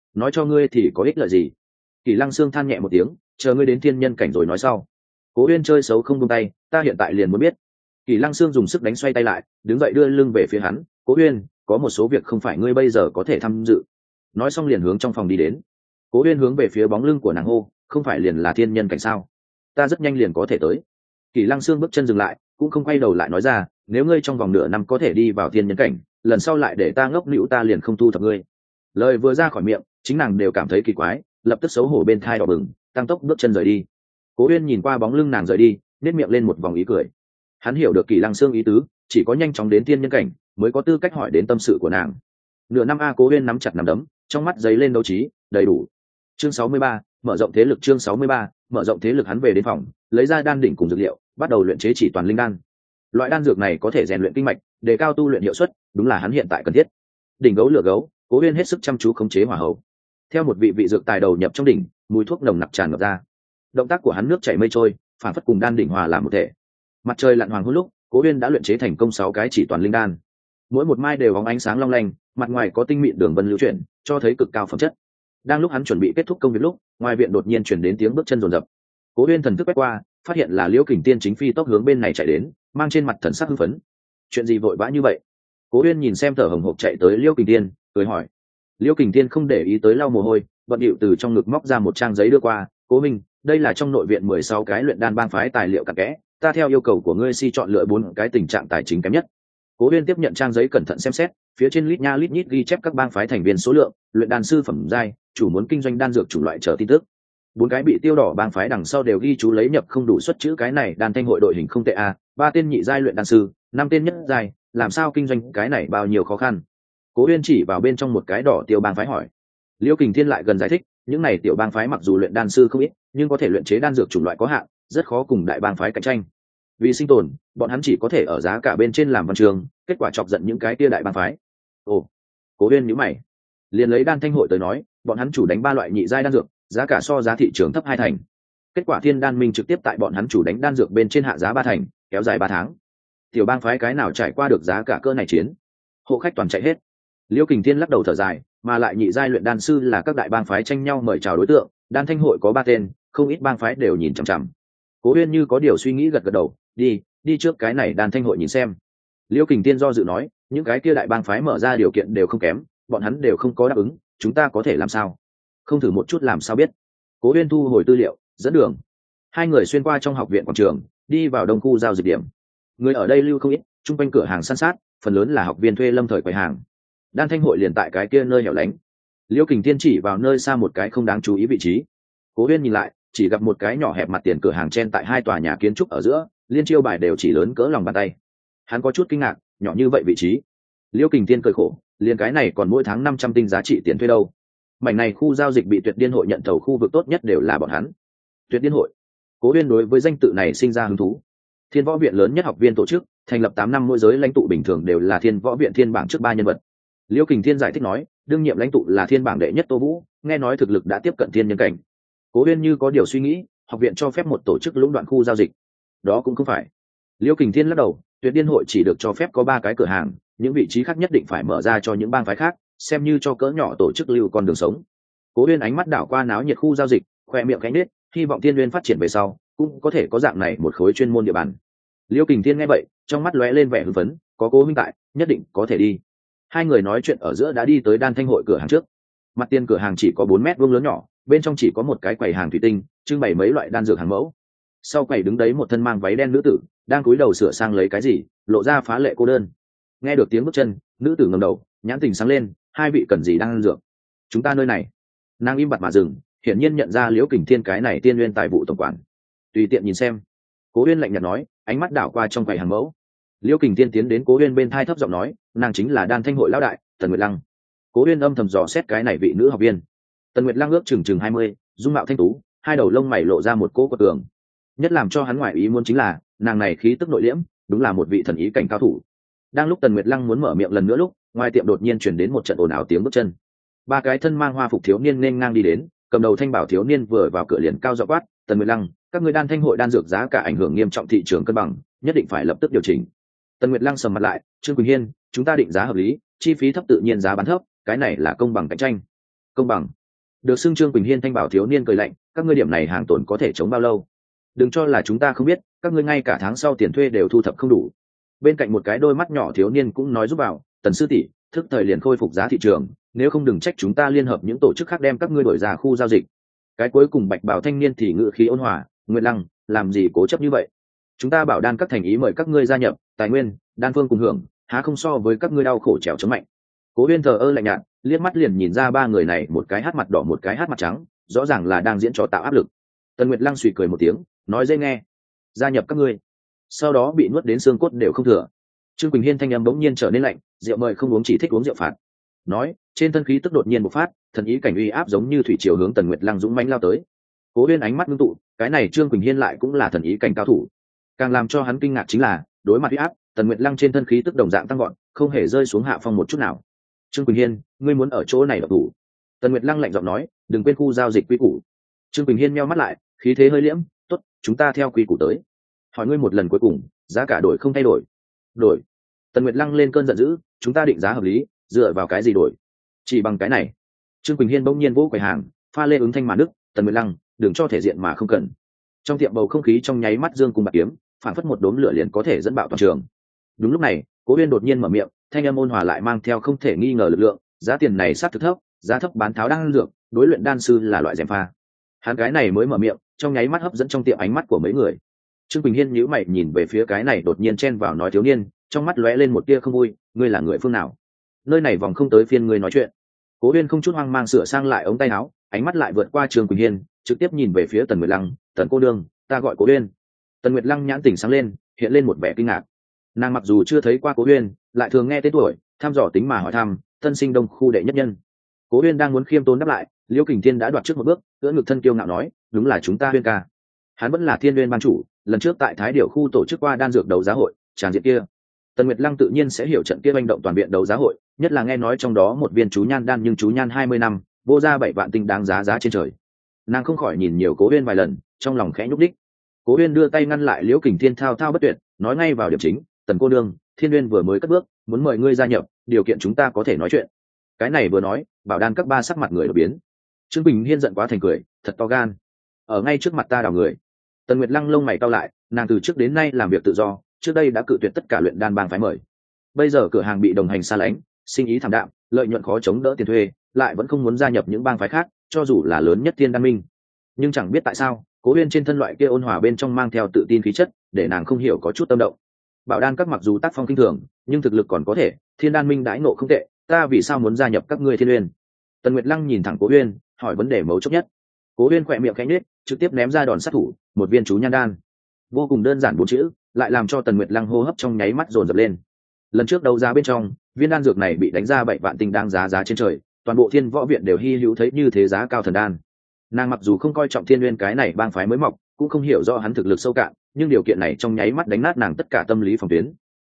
nói cho ngươi thì có ích lợi gì? Kỷ Lăng Sương than nhẹ một tiếng, chờ ngươi đến thiên nhân cảnh rồi nói sau. Cố Uyên chơi xấu không buông tay, ta hiện tại liền muốn biết. Kỷ Lăng Sương dùng sức đánh xoay tay lại, đứng dậy đưa lưng về phía hắn. Cố Uyên, có một số việc không phải ngươi bây giờ có thể tham dự. Nói xong liền hướng trong phòng đi đến. Cố Uyên hướng về phía bóng lưng của nàng hô, không phải liền là thiên nhân cảnh sao? Ta rất nhanh liền có thể tới. Kỷ Lăng Sương bước chân dừng lại, cũng không quay đầu lại nói ra, nếu ngươi trong vòng nửa năm có thể đi vào thiên nhân cảnh, lần sau lại để ta ngốc nịu ta liền không thu thập ngươi. Lời vừa ra khỏi miệng, chính nàng đều cảm thấy kỳ quái, lập tức xấu hổ bên thai đỏ bừng, tăng tốc bước chân rời đi. Cố Uyên nhìn qua bóng lưng nàng rời đi, nét miệng lên một vòng ý cười. Hắn hiểu được Kỷ Lăng Sương ý tứ, chỉ có nhanh chóng đến thiên nhân cảnh mới có tư cách hỏi đến tâm sự của nàng. Nửa năm a, Cố Uyên nắm chặt nắm đấm, trong mắt giấy lên đấu trí, đầy đủ. Chương 63, mở rộng thế lực. Chương 63, mở rộng thế lực. Hắn về đến phòng, lấy ra đan đỉnh cùng dược liệu, bắt đầu luyện chế chỉ toàn linh đan. Loại đan dược này có thể rèn luyện kinh mạch, đề cao tu luyện hiệu suất, đúng là hắn hiện tại cần thiết. Đỉnh gấu lửa gấu, Cố Uyên hết sức chăm chú khống chế hỏa hầu. Theo một vị dược tài đầu nhập trong đỉnh, mùi thuốc nồng nặc tràn ngập ra. Động tác của hắn nước chảy mây trôi, phản phất cùng đan đỉnh hòa làm một thể. Mặt trời lặn hoàng hôn lúc, Cố Uyên đã luyện chế thành công 6 cái chỉ toàn linh đan. Mỗi một mai đều bóng ánh sáng long lanh, mặt ngoài có tinh mịn đường vân lưu chuyển, cho thấy cực cao phẩm chất. Đang lúc hắn chuẩn bị kết thúc công việc lúc, ngoài viện đột nhiên truyền đến tiếng bước chân rồn rập. Cố Uyên thần thức quét qua, phát hiện là Liễu Kình Tiên chính phi tốc hướng bên này chạy đến, mang trên mặt thần sắc hưng phấn. Chuyện gì vội vã như vậy? Cố Uyên nhìn xem thở hổn hộc chạy tới Liễu Kình Tiên, cười hỏi. Liễu Kình Tiên không để ý tới lau mồ hôi, bận điệu từ trong ngực móc ra một trang giấy đưa qua. Cố Minh, đây là trong nội viện 16 cái luyện đan bang phái tài liệu cặn kẽ, ta theo yêu cầu của ngươi chọn lựa 4 cái tình trạng tài chính kém nhất. Cố Uyên tiếp nhận trang giấy cẩn thận xem xét, phía trên lít nha lít nhít ghi chép các bang phái thành viên số lượng, luyện đan sư phẩm giai, chủ muốn kinh doanh đan dược chủng loại chờ tin tức. 4 cái bị tiêu đỏ bang phái đằng sau đều ghi chú lấy nhập không đủ suất chữ cái này đan thanh hội đội hình không tệ a, 3 tên nhị giai luyện đan sư, 5 tên nhất giai, làm sao kinh doanh cái này bao nhiêu khó khăn. Cố Uyên chỉ vào bên trong một cái đỏ tiêu bang phái hỏi. Liễu Kình Thiên lại gần giải thích, những này tiểu bang phái mặc dù luyện đan sư không ít, nhưng có thể luyện chế đan dược chủng loại có hạn, rất khó cùng đại bang phái cạnh tranh. Vì sinh tồn, bọn hắn chỉ có thể ở giá cả bên trên làm văn trường, kết quả chọc giận những cái kia đại bang phái. Ồ, Cố Uyên nhíu mày, liền lấy đan thanh hội tới nói, bọn hắn chủ đánh 3 loại nhị giai đan dược, giá cả so giá thị trường thấp 2 thành. Kết quả Thiên Đan Minh trực tiếp tại bọn hắn chủ đánh đan dược bên trên hạ giá 3 thành, kéo dài 3 tháng. Tiểu bang phái cái nào trải qua được giá cả cỡ này chiến? Hộ khách toàn chạy hết. Liễu Kình Thiên lắc đầu thở dài, mà lại nhị giai luyện đan sư là các đại bang phái tranh nhau mời chào đối tượng, đan thanh hội có 3 tên, không ít bang phái đều nhìn chằm chằm. Cố Uyên như có điều suy nghĩ gật gật đầu, đi trước cái này đan thanh hội nhìn xem. Liễu Kình Tiên do dự nói, những cái kia đại bang phái mở ra điều kiện đều không kém, bọn hắn đều không có đáp ứng, chúng ta có thể làm sao? Không thử một chút làm sao biết? Cố Uyên thu hồi tư liệu, dẫn đường. Hai người xuyên qua trong học viện quảng trường, đi vào đông khu giao dịch điểm. Người ở đây lưu không ít, chung quanh cửa hàng san sát, phần lớn là học viên thuê lâm thời quầy hàng. Đan thanh hội liền tại cái kia nơi hẻo lánh. Liễu Kình Tiên chỉ vào nơi xa một cái không đáng chú ý vị trí. Cố Uyên nhìn lại, chỉ gặp một cái nhỏ hẹp mặt tiền cửa hàng chen tại 2 tòa nhà kiến trúc ở giữa, liên chiêu bài đều chỉ lớn cỡ lòng bàn tay. Hắn có chút kinh ngạc, nhỏ như vậy vị trí. Liễu Kình Tiên cười khổ, liền cái này còn mỗi tháng 500 tinh giá trị tiền thuê đâu. Mảnh này khu giao dịch bị Tuyệt Điên hội nhận thầu khu vực tốt nhất đều là bọn hắn. Tuyệt Điên hội. Cố Uyên đối với danh tự này sinh ra hứng thú. Thiên Võ viện lớn nhất học viên tổ chức, thành lập 8 năm, mỗi giới lãnh tụ bình thường đều là Thiên Võ viện thiên bảng trước 3 nhân vật. Liễu Kình Thiên giải thích nói, đương nhiệm lãnh tụ là thiên bảng đệ nhất Tô Vũ, nghe nói thực lực đã tiếp cận thiên nhân cảnh. Cố Uyên như có điều suy nghĩ, học viện cho phép một tổ chức lũng đoạn khu giao dịch, đó cũng không phải. Liễu Kình Thiên lắc đầu, Tuyệt Điên hội chỉ được cho phép có 3 cái cửa hàng, những vị trí khác nhất định phải mở ra cho những bang phái khác, xem như cho cỡ nhỏ tổ chức lưu con đường sống. Cố Uyên ánh mắt đảo qua náo nhiệt khu giao dịch, khoe miệng cánh nết, hy vọng Thiên Nguyên phát triển về sau, cũng có thể có dạng này một khối chuyên môn địa bàn. Liễu Kình Thiên nghe vậy, trong mắt lóe lên vẻ hưng phấn, có Cố huynh tại, nhất định có thể đi. Hai người nói chuyện ở giữa đã đi tới đan thanh hội cửa hàng trước. Mặt tiền cửa hàng chỉ có 4 mét vuông lớn nhỏ, bên trong chỉ có một cái quầy hàng thủy tinh, trưng bày mấy loại đan dược hàng mẫu. Sau quầy đứng đấy một thân mang váy đen nữ tử, đang cúi đầu sửa sang lấy cái gì, lộ ra phá lệ cô đơn. Nghe được tiếng bước chân, nữ tử ngẩng đầu, nhãn tình sáng lên, hai vị cần gì đang ăn dược? Chúng ta nơi này. Nàng im bặt mà dừng, hiển nhiên nhận ra Liễu Kình Thiên cái này Tiên Nguyên tài vụ tổng quản. Tùy tiện nhìn xem. Cố Uyên lạnh nhạt nói, ánh mắt đảo qua trong quầy hàng mẫu. Liễu Kình Thiên tiến đến Cố Uyên bên thai thấp giọng nói, nàng chính là đan thanh hội lão đại, Tần Nguyệt Lăng. Cố Uyên âm thầm dò xét cái này vị nữ học viên. Tần Nguyệt Lăng ước chừng 20, dung mạo thanh tú, hai đầu lông mày lộ ra một cỗ quật tường. Nhất làm cho hắn ngoại ý muốn chính là, nàng này khí tức nội liễm, đúng là một vị thần ý cảnh cao thủ. Đang lúc Tần Nguyệt Lăng muốn mở miệng lần nữa lúc, ngoài tiệm đột nhiên truyền đến một trận ồn ào tiếng bước chân. 3 cái thân mang hoa phục thiếu niên nên ngang đi đến, cầm đầu thanh bảo thiếu niên vừa vào cửa liền cao giọng quát, Tần Nguyệt Lăng, các ngươi đan thanh hội đan dược giá cả ảnh hưởng nghiêm trọng thị trường cân bằng, nhất định phải lập tức điều chỉnh. Tần Nguyệt Lăng sầm mặt lại, Trương Quỳnh Hiên, chúng ta định giá hợp lý, chi phí thấp tự nhiên giá bán thấp, cái này là công bằng cạnh tranh. Công bằng? Được xưng Trương Quỳnh Hiên thanh bảo thiếu niên cười lạnh, các ngươi điểm này hàng tồn có thể chống bao lâu? Đừng cho là chúng ta không biết, các ngươi ngay cả tháng sau tiền thuê đều thu thập không đủ. Bên cạnh một cái đôi mắt nhỏ thiếu niên cũng nói giúp bảo, Tần sư tỷ, thức thời liền khôi phục giá thị trường, nếu không đừng trách chúng ta liên hợp những tổ chức khác đem các ngươi đổi ra khu giao dịch. Cái cuối cùng bạch bảo thanh niên thì ngự khí ôn hòa, Nguyệt Lăng, làm gì cố chấp như vậy? Chúng ta bảo đan các thành ý mời các ngươi gia nhập, tài nguyên, đan phương cùng hưởng, há không so với các ngươi đau khổ trèo chống mạnh. Cố Uyên thờ ơ lạnh nhạt, liếc mắt liền nhìn ra ba người này, một cái hát mặt đỏ một cái hát mặt trắng, rõ ràng là đang diễn trò tạo áp lực. Tần Nguyệt Lăng suy cười một tiếng, nói dễ nghe, gia nhập các ngươi, sau đó bị nuốt đến xương cốt đều không thừa. Trương Quỳnh Hiên thanh âm bỗng nhiên trở nên lạnh, rượu mời không uống chỉ thích uống rượu phạt. Nói, trên thân khí tức đột nhiên bộc phát, thần ý cảnh uy áp giống như thủy triều hướng Tần Nguyệt Lăng dũng mãnh lao tới. Cố Uyên ánh mắt ngưng tụ, cái này Trương Quỳnh Hiên lại cũng là thần ý cảnh cao thủ. Càng làm cho hắn kinh ngạc chính là, đối mặt uy áp, Tần Nguyệt Lăng trên thân khí tức đồng dạng tăng gọn, không hề rơi xuống hạ phong một chút nào. Trương Quỳnh Hiên, ngươi muốn ở chỗ này độc thủ? Tần Nguyệt Lăng lạnh giọng nói, đừng quên khu giao dịch quy củ. Trương Quỳnh Hiên meo mắt lại, khí thế hơi liễm, tốt, chúng ta theo quy củ tới. Hỏi ngươi một lần cuối cùng, giá cả đổi không thay đổi? Đổi. Tần Nguyệt Lăng lên cơn giận dữ, chúng ta định giá hợp lý, dựa vào cái gì đổi? Chỉ bằng cái này. Trương Quỳnh Hiên bỗng nhiên vỗ quầy hàng, pha lê ứng thanh mà đức, Tần Nguyệt Lăng, đừng cho thể diện mà không cần. Trong tiệm bầu không khí trong nháy mắt dương cùng bạc kiếm, phản phất một đốm lửa liền có thể dẫn bạo toàn trường. Đúng lúc này, Cố Uyên đột nhiên mở miệng, thanh âm ôn hòa lại mang theo không thể nghi ngờ lực lượng, giá tiền này sát thực thấp, giá thấp bán tháo đan dược, đối luyện đan sư là loại gièm pha. Hắn cái này mới mở miệng, trong nháy mắt hấp dẫn trong tiệm ánh mắt của mấy người. Trương Quỳnh Hiên nhíu mày nhìn về phía cái này đột nhiên chen vào nói thiếu niên, trong mắt lóe lên một tia không vui, ngươi là người phương nào? Nơi này vòng không tới phiên ngươi nói chuyện. Cố Uyên không chút hoang mang sửa sang lại ống tay áo, ánh mắt lại vượt qua Trương Quỳnh Hiên, trực tiếp nhìn về phía Tần Nguyệt Lăng, "Tần cô đương, ta gọi Cố Uyên." Tần Nguyệt Lăng nhãn tỉnh sáng lên, hiện lên một vẻ kinh ngạc. Nàng mặc dù chưa thấy qua Cố Uyên, lại thường nghe tên tuổi, thăm dò tính mà hỏi thăm, "Tân sinh Đông khu đệ nhất nhân." Cố Uyên đang muốn khiêm tốn đáp lại, Liễu Kình Thiên đã đoạt trước một bước, ưỡn ngực thân kiêu ngạo nói, "Đúng là chúng ta Uyên ca." Hắn vẫn là Thiên Uyên ban chủ, lần trước tại Thái Điểu khu tổ chức qua đan dược đấu giá hội, tràng diện kia, Tần Nguyệt Lăng tự nhiên sẽ hiểu trận kia hành động toàn viện đấu giá hội, nhất là nghe nói trong đó một viên chú nhan đan nhưng chú nhan 20 năm, vô ra 7 vạn tinh đáng giá giá trên trời. Nàng không khỏi nhìn nhiều Cố Uyên vài lần, trong lòng khẽ nhúc đích. Cố Uyên đưa tay ngăn lại Liễu Kình Thiên thao thao bất tuyệt, nói ngay vào điểm chính, "Tần cô nương, Thiên Uyên vừa mới cất bước, muốn mời ngươi gia nhập, điều kiện chúng ta có thể nói chuyện." Cái này vừa nói, bảo đan các ba sắc mặt người đổi biến. Trương Bình Hiên giận quá thành cười, thật to gan, ở ngay trước mặt ta đào người. Tần Nguyệt Lăng lông mày cau lại, nàng từ trước đến nay làm việc tự do, trước đây đã cự tuyệt tất cả luyện đan bang phái mời. Bây giờ cửa hàng bị đồng hành xa lánh, sinh ý thảm đạm, lợi nhuận khó chống đỡ tiền thuê, lại vẫn không muốn gia nhập những bang phái khác, cho dù là lớn nhất Thiên Đan Minh. Nhưng chẳng biết tại sao, Cố Uyên trên thân loại kia ôn hòa bên trong mang theo tự tin khí chất, để nàng không hiểu có chút tâm động. Bảo đan các mặc dù tác phong kinh thường, nhưng thực lực còn có thể, Thiên Đan Minh đãi ngộ không tệ, ta vì sao muốn gia nhập các ngươi Thiên Uyên? Tần Nguyệt Lăng nhìn thẳng Cố Uyên, hỏi vấn đề mấu chốt nhất. Cố Uyên khẽ miệng khẽ nhếch, trực tiếp ném ra đòn sát thủ, một viên chú nhan đan. Vô cùng đơn giản bốn chữ, lại làm cho Tần Nguyệt Lăng hô hấp trong nháy mắt dồn dập lên. Lần trước đấu giá bên trong, viên đan dược này bị đánh ra 7 vạn tinh đáng giá trên trời, toàn bộ Thiên Võ viện đều hi hữu thấy như thế giá cao thần đan. Nàng mặc dù không coi trọng Thiên Uyên cái này bang phái mới mọc, cũng không hiểu rõ hắn thực lực sâu cạn, nhưng điều kiện này trong nháy mắt đánh nát nàng tất cả tâm lý phòng tuyến.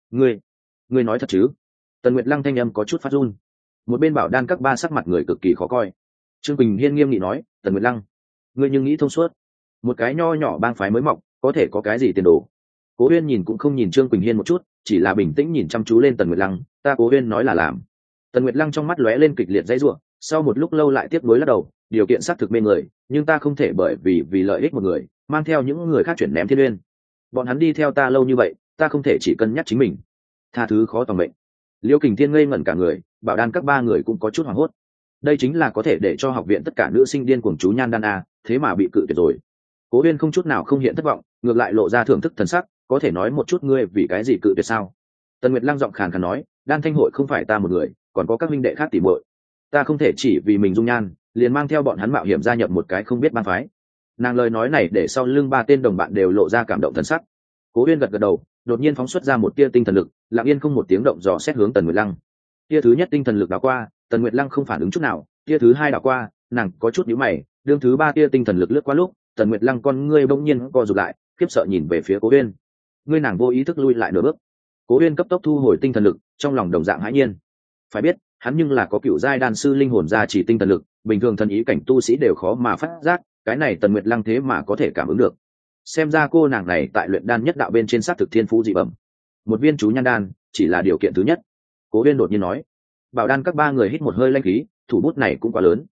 Ngươi nói thật chứ? Tần Nguyệt Lăng thanh âm có chút phát run. Một bên bảo đan các ba sắc mặt người cực kỳ khó coi. Trương Bình Hiên nghiêm nghị nói, "Tần Nguyệt Lăng, ngươi nhưng nghĩ thông suốt, một cái nho nhỏ bang phái mới mọc, có thể có cái gì tiền đồ?" Cố Uyên nhìn cũng không nhìn Trương Quỳnh Hiên một chút, chỉ là bình tĩnh nhìn chăm chú lên Tần Nguyệt Lăng, "Ta Cố Uyên nói là làm." Tần Nguyệt Lăng trong mắt lóe lên kịch liệt dãy rủa, sau một lúc lâu lại tiếp nối lắc đầu, "Điều kiện xác thực mê người, nhưng ta không thể bởi vì lợi ích một người, mang theo những người khác chuyển ném Thiên Uyên. Bọn hắn đi theo ta lâu như vậy, ta không thể chỉ cân nhắc chính mình. Tha thứ khó tòng mệnh." Liễu Kình Thiên ngây ngẩn cả người, bảo đan các ba người cũng có chút hoảng hốt. Đây chính là có thể để cho học viện tất cả nữ sinh điên cuồng chú nhan đan a, thế mà bị cự tuyệt rồi. Cố Uyên không chút nào không hiện thất vọng, ngược lại lộ ra thưởng thức thần sắc, "Có thể nói một chút ngươi vì cái gì cự tuyệt sao?" Tần Nguyệt Lăng giọng khàn khàn nói, "Đan Thanh hội không phải ta một người, còn có các huynh đệ khác tỉ muội. Ta không thể chỉ vì mình dung nhan, liền mang theo bọn hắn mạo hiểm gia nhập một cái không biết bang phái." Nàng lời nói này để sau lưng ba tên đồng bạn đều lộ ra cảm động thần sắc. Cố Uyên gật gật đầu, đột nhiên phóng xuất ra một tia tinh thần lực, lặng yên không một tiếng động dò xét hướng Tần Nguyệt Lăng. Tia thứ nhất tinh thần lực đảo qua, Tần Nguyệt Lăng không phản ứng chút nào, tia thứ hai đảo qua, nàng có chút nhíu mày, đương thứ ba tia tinh thần lực lướt qua lúc, Tần Nguyệt Lăng con ngươi bỗng nhiên co rụt lại, khiếp sợ nhìn về phía Cố Uyên. Ngươi nàng vô ý thức lui lại nửa bước. Cố Uyên cấp tốc thu hồi tinh thần lực, trong lòng đồng dạng hãi nhiên. Phải biết, hắn nhưng là có cựu giai đan sư linh hồn gia chỉ tinh thần lực, bình thường thần ý cảnh tu sĩ đều khó mà phát giác, cái này Tần Nguyệt Lăng thế mà có thể cảm ứng được. Xem ra cô nàng này tại luyện đan nhất đạo bên trên sát thực thiên phú dị bẩm. Một viên chú nhan đan chỉ là điều kiện thứ nhất. Cố Uyên đột nhiên nói. Bảo đan các ba người hít một hơi lanh khí, thủ bút này cũng quá lớn.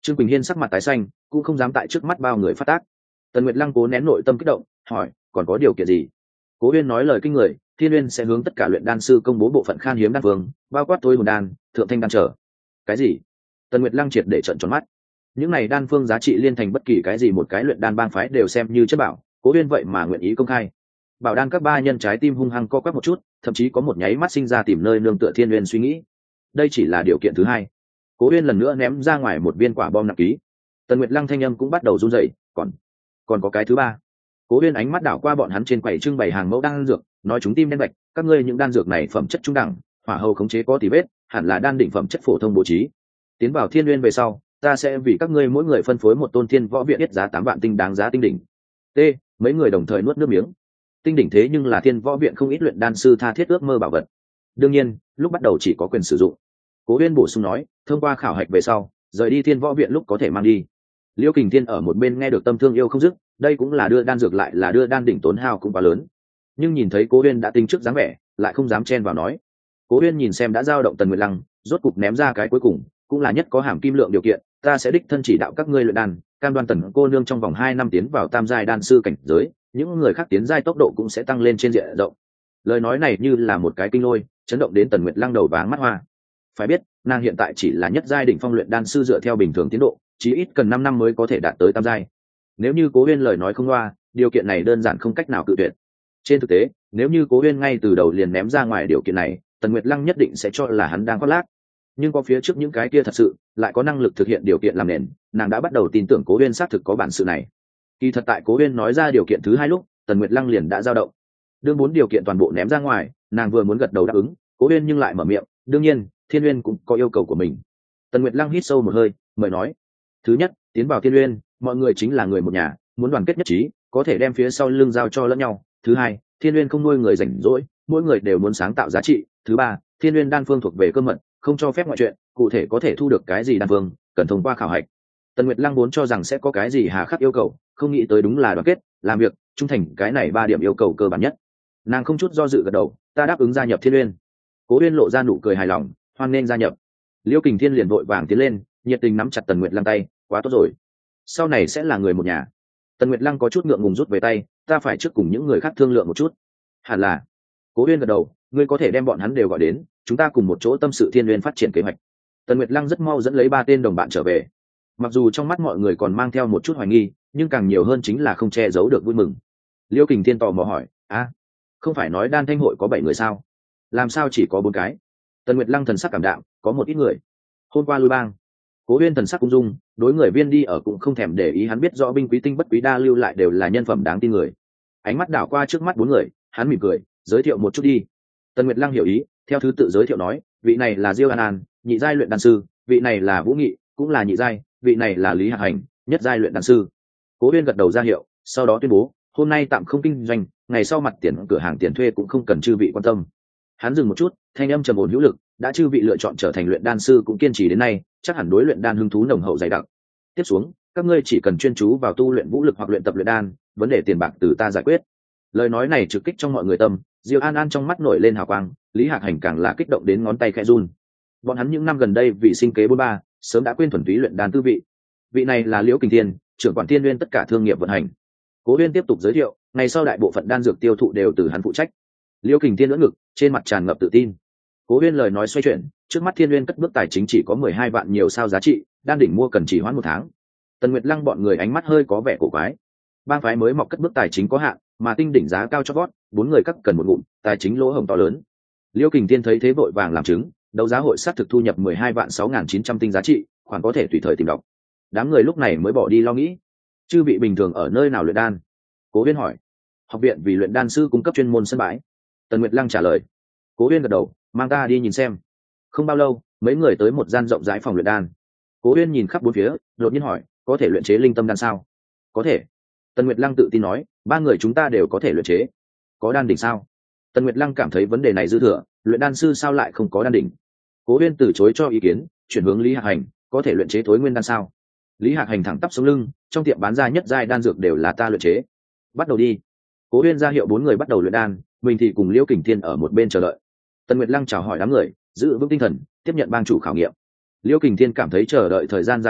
Trương Quỳnh Hiên sắc mặt tái xanh, cũng không dám tại trước mắt bao người phát tác. Tần Nguyệt Lăng cố nén nội tâm kích động, hỏi, còn có điều kiện gì? Cố Uyên nói lời kinh người, Thiên Uyên sẽ hướng tất cả luyện đan sư công bố bộ phận khan hiếm đan vương, bao quát tối hồn đan, thượng thanh đan trở. Cái gì? Tần Nguyệt Lăng triệt để trợn tròn mắt. Những này đan phương giá trị liên thành bất kỳ cái gì một cái luyện đan bang phái đều xem như chất bảo, Cố Uyên vậy mà nguyện ý công khai. Bảo đan các ba nhân trái tim hung hăng co quắp một chút, thậm chí có một nháy mắt sinh ra tìm nơi nương tựa Thiên Uyên suy nghĩ. Đây chỉ là điều kiện thứ hai. Cố Uyên lần nữa ném ra ngoài một viên quả bom nặng ký. Tần Nguyệt Lăng thanh âm cũng bắt đầu run rẩy, còn có cái thứ ba. Cố Uyên ánh mắt đảo qua bọn hắn trên quầy trưng bày hàng mẫu đan dược, nói chúng tim đen bạch, các ngươi những đan dược này phẩm chất trung đẳng, hỏa hầu khống chế có tỉ vết, hẳn là đan đỉnh phẩm chất phổ thông bố trí. Tiến vào Thiên Uyên về sau, ta sẽ vì các ngươi mỗi người phân phối một tôn thiên võ viện ít giá 8 vạn tinh đáng giá tinh đỉnh. T, mấy người đồng thời nuốt nước miếng. Tinh đỉnh thế nhưng là thiên võ viện không ít luyện đan sư tha thiết ước mơ bảo vật. Đương nhiên, lúc bắt đầu chỉ có quyền sử dụng. Cố Uyên bổ sung nói, thông qua khảo hạch về sau, rời đi thiên võ viện lúc có thể mang đi. Liêu Kình Thiên ở một bên nghe được tâm thương yêu không dứt, đây cũng là đưa đan dược lại là đưa đan đỉnh tốn hao cũng quá lớn. Nhưng nhìn thấy Cố Uyên đã tính trước dáng vẻ, lại không dám chen vào nói. Cố Uyên nhìn xem đã dao động Tần Nguyệt Lăng, rốt cục ném ra cái cuối cùng, cũng là nhất có hàm kim lượng điều kiện, ta sẽ đích thân chỉ đạo các ngươi luyện đan, cam đoan Tần cô nương trong vòng 2 năm tiến vào tam giai đan sư cảnh giới, những người khác tiến giai tốc độ cũng sẽ tăng lên trên diện rộng. Lời nói này như là một cái kinh lôi, chấn động đến Tần Nguyệt Lăng đầu váng mắt hoa. Phải biết, nàng hiện tại chỉ là nhất giai đỉnh phong luyện đan sư dựa theo bình thường tiến độ, chí ít cần 5 năm mới có thể đạt tới tam giai. Nếu như Cố Uyên lời nói không loa, điều kiện này đơn giản không cách nào cự tuyệt. Trên thực tế, nếu như Cố Uyên ngay từ đầu liền ném ra ngoài điều kiện này, Tần Nguyệt Lăng nhất định sẽ cho là hắn đang khoác lác. Nhưng có phía trước những cái kia thật sự lại có năng lực thực hiện điều kiện làm nền, nàng đã bắt đầu tin tưởng Cố Uyên xác thực có bản sự này. Kỳ thật tại Cố Uyên nói ra điều kiện thứ hai lúc, Tần Nguyệt Lăng liền đã dao động. Đương 4 điều kiện toàn bộ ném ra ngoài, nàng vừa muốn gật đầu đáp ứng, Cố Uyên nhưng lại mở miệng, đương nhiên, Thiên Uyên cũng có yêu cầu của mình. Tần Nguyệt Lăng hít sâu một hơi, mời nói. Thứ nhất, tiến vào Thiên Uyên, mọi người chính là người một nhà, muốn đoàn kết nhất trí, có thể đem phía sau lưng giao cho lẫn nhau. Thứ hai, Thiên Uyên không nuôi người rảnh rỗi, mỗi người đều muốn sáng tạo giá trị. Thứ ba, Thiên Uyên đan phương thuộc về cơ mật, không cho phép ngoại chuyện, cụ thể có thể thu được cái gì đan phương, cần thông qua khảo hạch. Tần Nguyệt Lăng vốn cho rằng sẽ có cái gì hà khắc yêu cầu, không nghĩ tới đúng là đoàn kết, làm việc, trung thành, cái này 3 điểm yêu cầu cơ bản nhất. Nàng không chút do dự gật đầu, ta đáp ứng gia nhập Thiên Uyên. Cố Uyên lộ ra nụ cười hài lòng, hoan nên gia nhập. Liêu Kình Thiên liền vội vàng tiến lên, nhiệt tình nắm chặt Tần Nguyệt Lăng tay, quá tốt rồi, sau này sẽ là người một nhà. Tần Nguyệt Lăng có chút ngượng ngùng rút về tay, ta phải trước cùng những người khác thương lượng một chút. Hẳn là. Cố Uyên gật đầu, ngươi có thể đem bọn hắn đều gọi đến, chúng ta cùng một chỗ tâm sự Thiên Uyên phát triển kế hoạch. Tần Nguyệt Lăng rất mau dẫn lấy 3 tên đồng bạn trở về. Mặc dù trong mắt mọi người còn mang theo một chút hoài nghi, nhưng càng nhiều hơn chính là không che giấu được vui mừng. Liêu Kình Thiên tò mò hỏi, không phải nói đan thanh hội có 7 người sao, làm sao chỉ có 4 cái? Tần Nguyệt Lăng thần sắc cảm đạm, có một ít người hôm qua lui bang. Cố Uyên thần sắc cũng dung, đối người viên đi ở cũng không thèm để ý, hắn biết rõ binh quý tinh bất quý đa lưu lại đều là nhân phẩm đáng tin người. Ánh mắt đảo qua trước mắt 4 người, hắn mỉm cười, giới thiệu một chút đi. Tần Nguyệt Lăng hiểu ý, theo thứ tự giới thiệu nói, vị này là Diêu An An, nhị giai luyện đan sư, vị này là Vũ Nghị, cũng là nhị giai, vị này là Lý Hạc Hành, nhất giai luyện đan sư. Cố Uyên gật đầu ra hiệu, sau đó tuyên bố, hôm nay tạm không kinh doanh, ngày sau mặt tiền cửa hàng tiền thuê cũng không cần chư vị quan tâm. Hắn dừng một chút, thanh âm trầm ổn hữu lực, đã chư vị lựa chọn trở thành luyện đan sư cũng kiên trì đến nay, chắc hẳn đối luyện đan hứng thú nồng hậu dày đặc. Tiếp xuống, các ngươi chỉ cần chuyên chú vào tu luyện vũ lực hoặc luyện tập luyện đan, vấn đề tiền bạc từ ta giải quyết. Lời nói này trực kích trong mọi người tâm, Diêu An An trong mắt nổi lên hào quang, Lý Hạc Hành càng là kích động đến ngón tay khẽ run. Bọn hắn những năm gần đây vì sinh kế 43, sớm đã quên thuần túy luyện đan tư vị. Vị này là Liễu Kình Thiên, trưởng quản Thiên Uyên tất cả thương nghiệp vận hành. Cố Uyên tiếp tục giới thiệu, ngày sau đại bộ phận đan dược tiêu thụ đều từ hắn phụ trách. Liễu Kình Thiên ưỡn ngực, trên mặt tràn ngập tự tin. Cố Uyên lời nói xoay chuyển, trước mắt Thiên Uyên cất bước tài chính chỉ có 12 vạn nhiều sao giá trị, đan đỉnh mua cần chỉ hoãn 1 tháng. Tần Nguyệt Lăng bọn người ánh mắt hơi có vẻ cổ quái. Bang phái mới mọc cất bước tài chính có hạn, mà tinh đỉnh giá cao cho vót, 4 người cắt cần một ngụm, tài chính lỗ hổng to lớn. Liễu Kình Thiên thấy thế vội vàng làm chứng, đấu giá hội xác thực thu nhập 12 vạn 6.900 tinh giá trị, khoản có thể tùy thời tìm đọc. Đám người lúc này mới bỏ đi lo nghĩ. Chư vị bình thường ở nơi nào luyện đan? Cố Uyên hỏi. Học viện vì luyện đan sư cung cấp chuyên môn sân bãi. Tần Nguyệt Lăng trả lời. Cố Uyên gật đầu, mang ta đi nhìn xem. Không bao lâu, mấy người tới một gian rộng rãi phòng luyện đan. Cố Uyên nhìn khắp bốn phía, đột nhiên hỏi, có thể luyện chế linh tâm đan sao? Có thể. Tần Nguyệt Lăng tự tin nói, 3 người chúng ta đều có thể luyện chế. Có đan đỉnh sao? Tần Nguyệt Lăng cảm thấy vấn đề này dư thừa, luyện đan sư sao lại không có đan đỉnh? Cố Uyên từ chối cho ý kiến, chuyển hướng Lý Hạc Hành, có thể luyện chế thối nguyên đan sao? Lý Hạc Hành thẳng tắp sống lưng, trong tiệm bán ra nhất giai đan dược đều là ta luyện chế. Bắt đầu đi. Cố Uyên ra hiệu 4 người bắt đầu luyện đan, mình thì cùng Liễu Kình Thiên ở một bên chờ đợi. Tần Nguyệt Lăng chào hỏi đám người, giữ vững tinh thần, tiếp nhận bang chủ khảo nghiệm. Liễu Kình Thiên cảm thấy chờ đợi thời gian dài dằng dặc,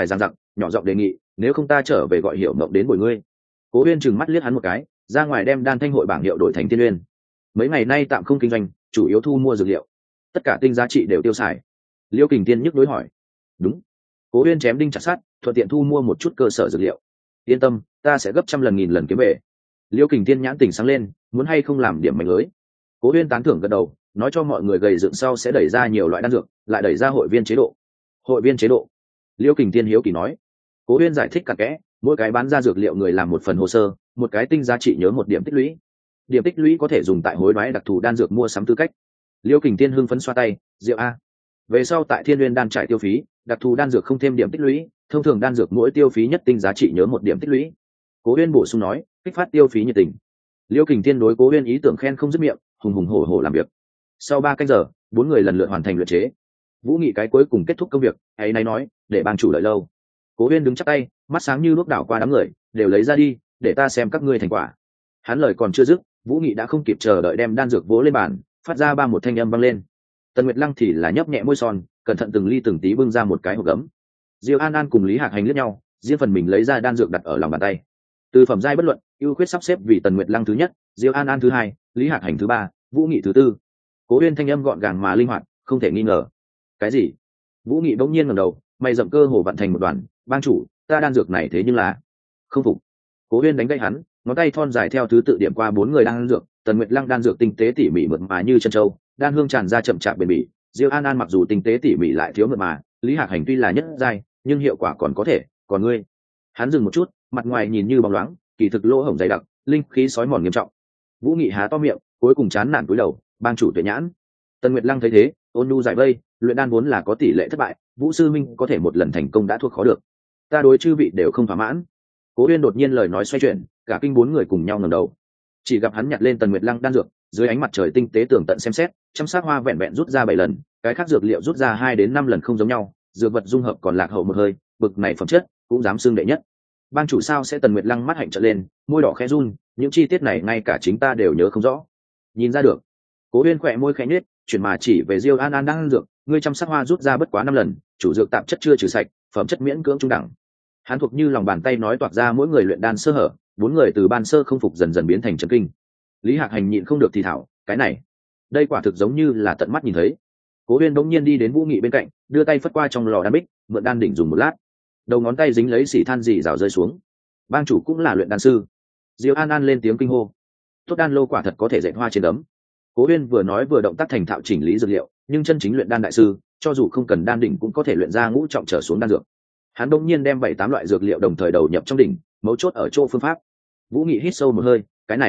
nhỏ giọng đề nghị, nếu không ta trở về gọi Hiểu Mộng đến bồi ngươi. Cố Uyên trừng mắt liếc hắn một cái, ra ngoài đem đan thanh hội bảng hiệu đổi thành Tiên Uyên. Mấy ngày nay tạm không kinh doanh, chủ yếu thu mua dược liệu, tất cả tinh giá trị đều tiêu xài. Liêu Kình Tiên nhức đối hỏi. Đúng. Cố Uyên chém đinh chặt sắt, thuận tiện thu mua một chút cơ sở dược liệu. Yên tâm, ta sẽ gấp trăm lần nghìn lần kiếm về. Liêu Kình Tiên nhãn tỉnh sáng lên, muốn hay không làm điểm mạnh lưới. Cố Uyên tán thưởng gật đầu, nói cho mọi người gầy dựng sau sẽ đẩy ra nhiều loại đan dược, lại đẩy ra hội viên chế độ. Hội viên chế độ? Liêu Kình Tiên hiếu kỳ nói. Cố Uyên giải thích cặn kẽ, mỗi cái bán ra dược liệu người làm một phần hồ sơ, một cái tinh giá trị nhớ một điểm tích lũy. Điểm tích lũy có thể dùng tại hối đoái đặc thù đan dược mua sắm tư cách. Liêu Kình Tiên hưng phấn xoa tay, rượu a. Về sau tại Thiên Nguyên đan trải tiêu phí, đặc thù đan dược không thêm điểm tích lũy, thông thường đan dược mỗi tiêu phí nhất tinh giá trị nhớ một điểm tích lũy. Cố Uyên bổ sung nói, kích phát tiêu phí nhiệt tình. Liêu Kình Tiên đối Cố Uyên ý tưởng khen không dứt miệng, hùng hùng hổ hổ làm việc. Sau 3 canh giờ, 4 người lần lượt hoàn thành luyện chế. Vũ Nghị cái cuối cùng kết thúc công việc, ấy nay nói, để bang chủ đợi lâu. Cố Uyên đứng chắp tay, mắt sáng như đuốc đảo qua đám người, đều lấy ra đi, để ta xem các ngươi thành quả. Hắn lời còn chưa dứt, Vũ Nghị đã không kịp chờ đợi đem đan dược vỗ lên bàn, phát ra ba một thanh âm vang lên. Tần Nguyệt Lăng thì là nhấp nhẹ môi son, cẩn thận từng ly từng tí bưng ra một cái hộp gấm. Diêu An An cùng Lý Hạc Hành liếc nhau, riêng phần mình lấy ra đan dược đặt ở lòng bàn tay. Từ phẩm giai bất luận, ưu khuyết sắp xếp vì Tần Nguyệt Lăng thứ nhất, Diêu An An thứ hai, Lý Hạc Hành thứ ba, Vũ Nghị thứ tư. Cố Uyên thanh âm gọn gàng mà linh hoạt, không thể nghi ngờ. Cái gì? Vũ Nghị bỗng nhiên ngẩng đầu, mày rậm cơ hồ vặn thành một đoàn, "Bang chủ, ta đan dược này thế nhưng là..." Không phục. Cố Uyên đánh gãy hắn, ngón tay thon dài theo thứ tự điểm qua 4 người đan dược. Tần Nguyệt Lăng đan dược tinh tế tỉ mỉ mượt mà như chân châu, đan hương tràn ra chậm chạp bền bỉ. Diêu An An mặc dù tinh tế tỉ mỉ lại thiếu mượt mà, Lý Hạc Hành tuy là nhất giai, nhưng hiệu quả còn có thể. Còn ngươi? Hắn dừng một chút, mặt ngoài nhìn như bóng loáng, kỳ thực lỗ hổng dày đặc, linh khí sói mòn nghiêm trọng. Vũ Nghị há to miệng, cuối cùng chán nản cúi đầu, "Bang chủ tuệ nhãn." Tần Nguyệt Lăng thấy thế, ôn nhu giải vây, luyện đan vốn là có tỷ lệ thất bại, Vũ sư minh có thể một lần thành công đã thuộc khó được. Ta đối chư vị đều không thỏa mãn. Cố Uyên đột nhiên lời nói xoay chuyển, cả kinh 4 người cùng nhau ngẩng đầu. Chỉ gặp hắn nhặt lên Tần Nguyệt Lăng đan dược, dưới ánh mặt trời tinh tế tường tận xem xét, trăm sắc hoa vẹn vẹn rút ra 7 lần, cái khác dược liệu rút ra 2 đến 5 lần không giống nhau, dược vật dung hợp còn lạc hậu một hơi, bực này phẩm chất cũng dám xưng đệ nhất. Bang chủ sao sẽ? Tần Nguyệt Lăng mắt hạnh trợn lên, môi đỏ khẽ run, những chi tiết này ngay cả chính ta đều nhớ không rõ. Nhìn ra được. Cố Uyên khẽ môi khẽ nhếch, chuyển mà chỉ về Diêu An An đang dược, ngươi trăm sắc hoa rút ra bất quá 5 lần, chủ dược tạp chất chưa trừ sạch, phẩm chất miễn cưỡng trung đẳng. Hắn thuộc như lòng bàn tay nói toạc ra mỗi người luyện đan sơ hở, 4 người từ ban sơ không phục dần dần biến thành chấn kinh. Lý Hạc Hành nhịn không được thì thảo, cái này, đây quả thực giống như là tận mắt nhìn thấy. Cố Uyên bỗng nhiên đi đến Vũ Nghị bên cạnh, đưa tay phất qua trong lò đan bích, mượn đan đỉnh dùng một lát. Đầu ngón tay dính lấy xỉ than dì rào rơi xuống. Bang chủ cũng là luyện đan sư. Diêu An An lên tiếng kinh hô. Tốt đan lô quả thật có thể dệt hoa trên đấm. Cố Uyên vừa nói vừa động tác thành thạo chỉnh lý dược liệu, nhưng chân chính luyện đan đại sư, cho dù không cần đan đỉnh cũng có thể luyện ra ngũ trọng trở xuống đan dược. Hắn đột nhiên đem 7-8 loại dược liệu đồng thời đầu nhập trong đỉnh, mấu chốt ở chỗ phương pháp. Vũ Nghị hít sâu một hơi,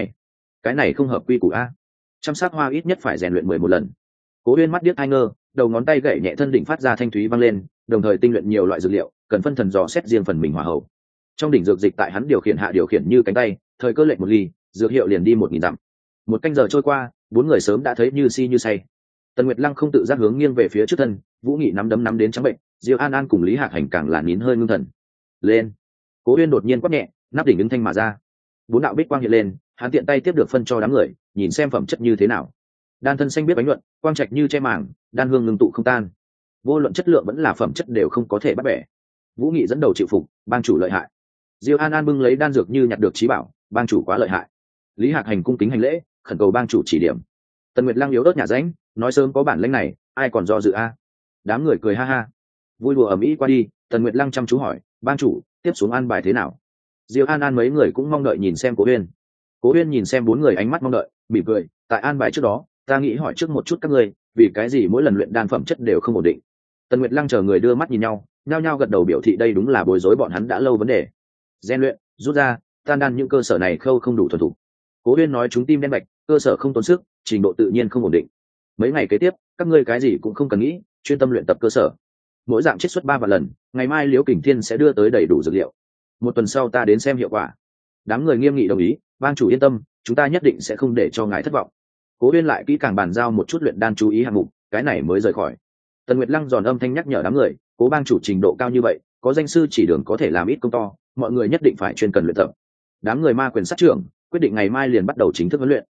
cái này không hợp quy củ a. Trăm sắc hoa ít nhất phải rèn luyện 11 lần. Cố Uyên mắt điếc hai ngơ, đầu ngón tay gậy nhẹ thân đỉnh phát ra thanh thúy vang lên, đồng thời tinh luyện nhiều loại dược liệu, cần phân thần dò xét riêng phần mình hòa hậu. Trong đỉnh dược dịch tại hắn điều khiển hạ điều khiển như cánh tay, thời cơ lệnh một ly, dược hiệu liền đi 1000 dặm. 1 canh giờ trôi qua, 4 người sớm đã thấy như si như say. Tần Nguyệt Lăng không tự giác hướng nghiêng về phía trước thân, Vũ Nghị nắm đấm nắm đến trắng bệnh, Diêu An An cùng Lý Hạc Hành càng là nín hơi ngưng thần. Lên! Cố Uyên đột nhiên quát nhẹ, nắp đỉnh ứng thanh mà ra. 4 đạo bích quang hiện lên, hắn tiện tay tiếp được phân cho đám người, nhìn xem phẩm chất như thế nào. Đan thân xanh biết bánh nhuận, quang trạch như che màng, đan hương ngưng tụ không tan. Vô luận chất lượng vẫn là phẩm chất đều không có thể bắt bẻ. Vũ Nghị dẫn đầu chịu phục, bang chủ lợi hại. Diêu An An bưng lấy đan dược như nhặt được trí bảo, bang chủ quá lợi hại. Lý Hạc Hành cung kính hành lễ, khẩn cầu bang chủ chỉ điểm. Tần Nguyệt Lăng yếu ớt nhả ránh, nói sớm có bản lĩnh này, ai còn do dự a? Đám người cười ha ha. Vui đùa ầm ĩ qua đi, Tần Nguyệt Lăng chăm chú hỏi, bang chủ, tiếp xuống an bài thế nào? Diêu An An mấy người cũng mong đợi nhìn xem Cố Uyên. Cố Uyên nhìn xem 4 người ánh mắt mong đợi, mỉm cười, tại an bài trước đó, ta nghĩ hỏi trước một chút các ngươi, vì cái gì mỗi lần luyện đan phẩm chất đều không ổn định? Tần Nguyệt Lăng chờ người đưa mắt nhìn nhau, nhao nhao gật đầu biểu thị đây đúng là bối rối bọn hắn đã lâu vấn đề. Rèn luyện, rút ra, tan đan những cơ sở này khâu không đủ thuần thục. Cố Uyên nói chúng tim đen bạch, cơ sở không tốn sức, trình độ tự nhiên không ổn định. Mấy ngày kế tiếp, các ngươi cái gì cũng không cần nghĩ, chuyên tâm luyện tập cơ sở. Mỗi dạng chiết xuất 3 vạn lần, ngày mai Liễu Kình Thiên sẽ đưa tới đầy đủ dược liệu. 1 tuần sau ta đến xem hiệu quả. Đám người nghiêm nghị đồng ý, bang chủ yên tâm, chúng ta nhất định sẽ không để cho ngài thất vọng. Cố Uyên lại kỹ càng bàn giao một chút luyện đan chú ý hạng mục, cái này mới rời khỏi. Tần Nguyệt Lăng giòn âm thanh nhắc nhở đám người, Cố bang chủ trình độ cao như vậy, có danh sư chỉ đường có thể làm ít công to, mọi người nhất định phải chuyên cần luyện tập. Đám người ma quyền sát trưởng, quyết định ngày mai liền bắt đầu chính thức huấn luyện.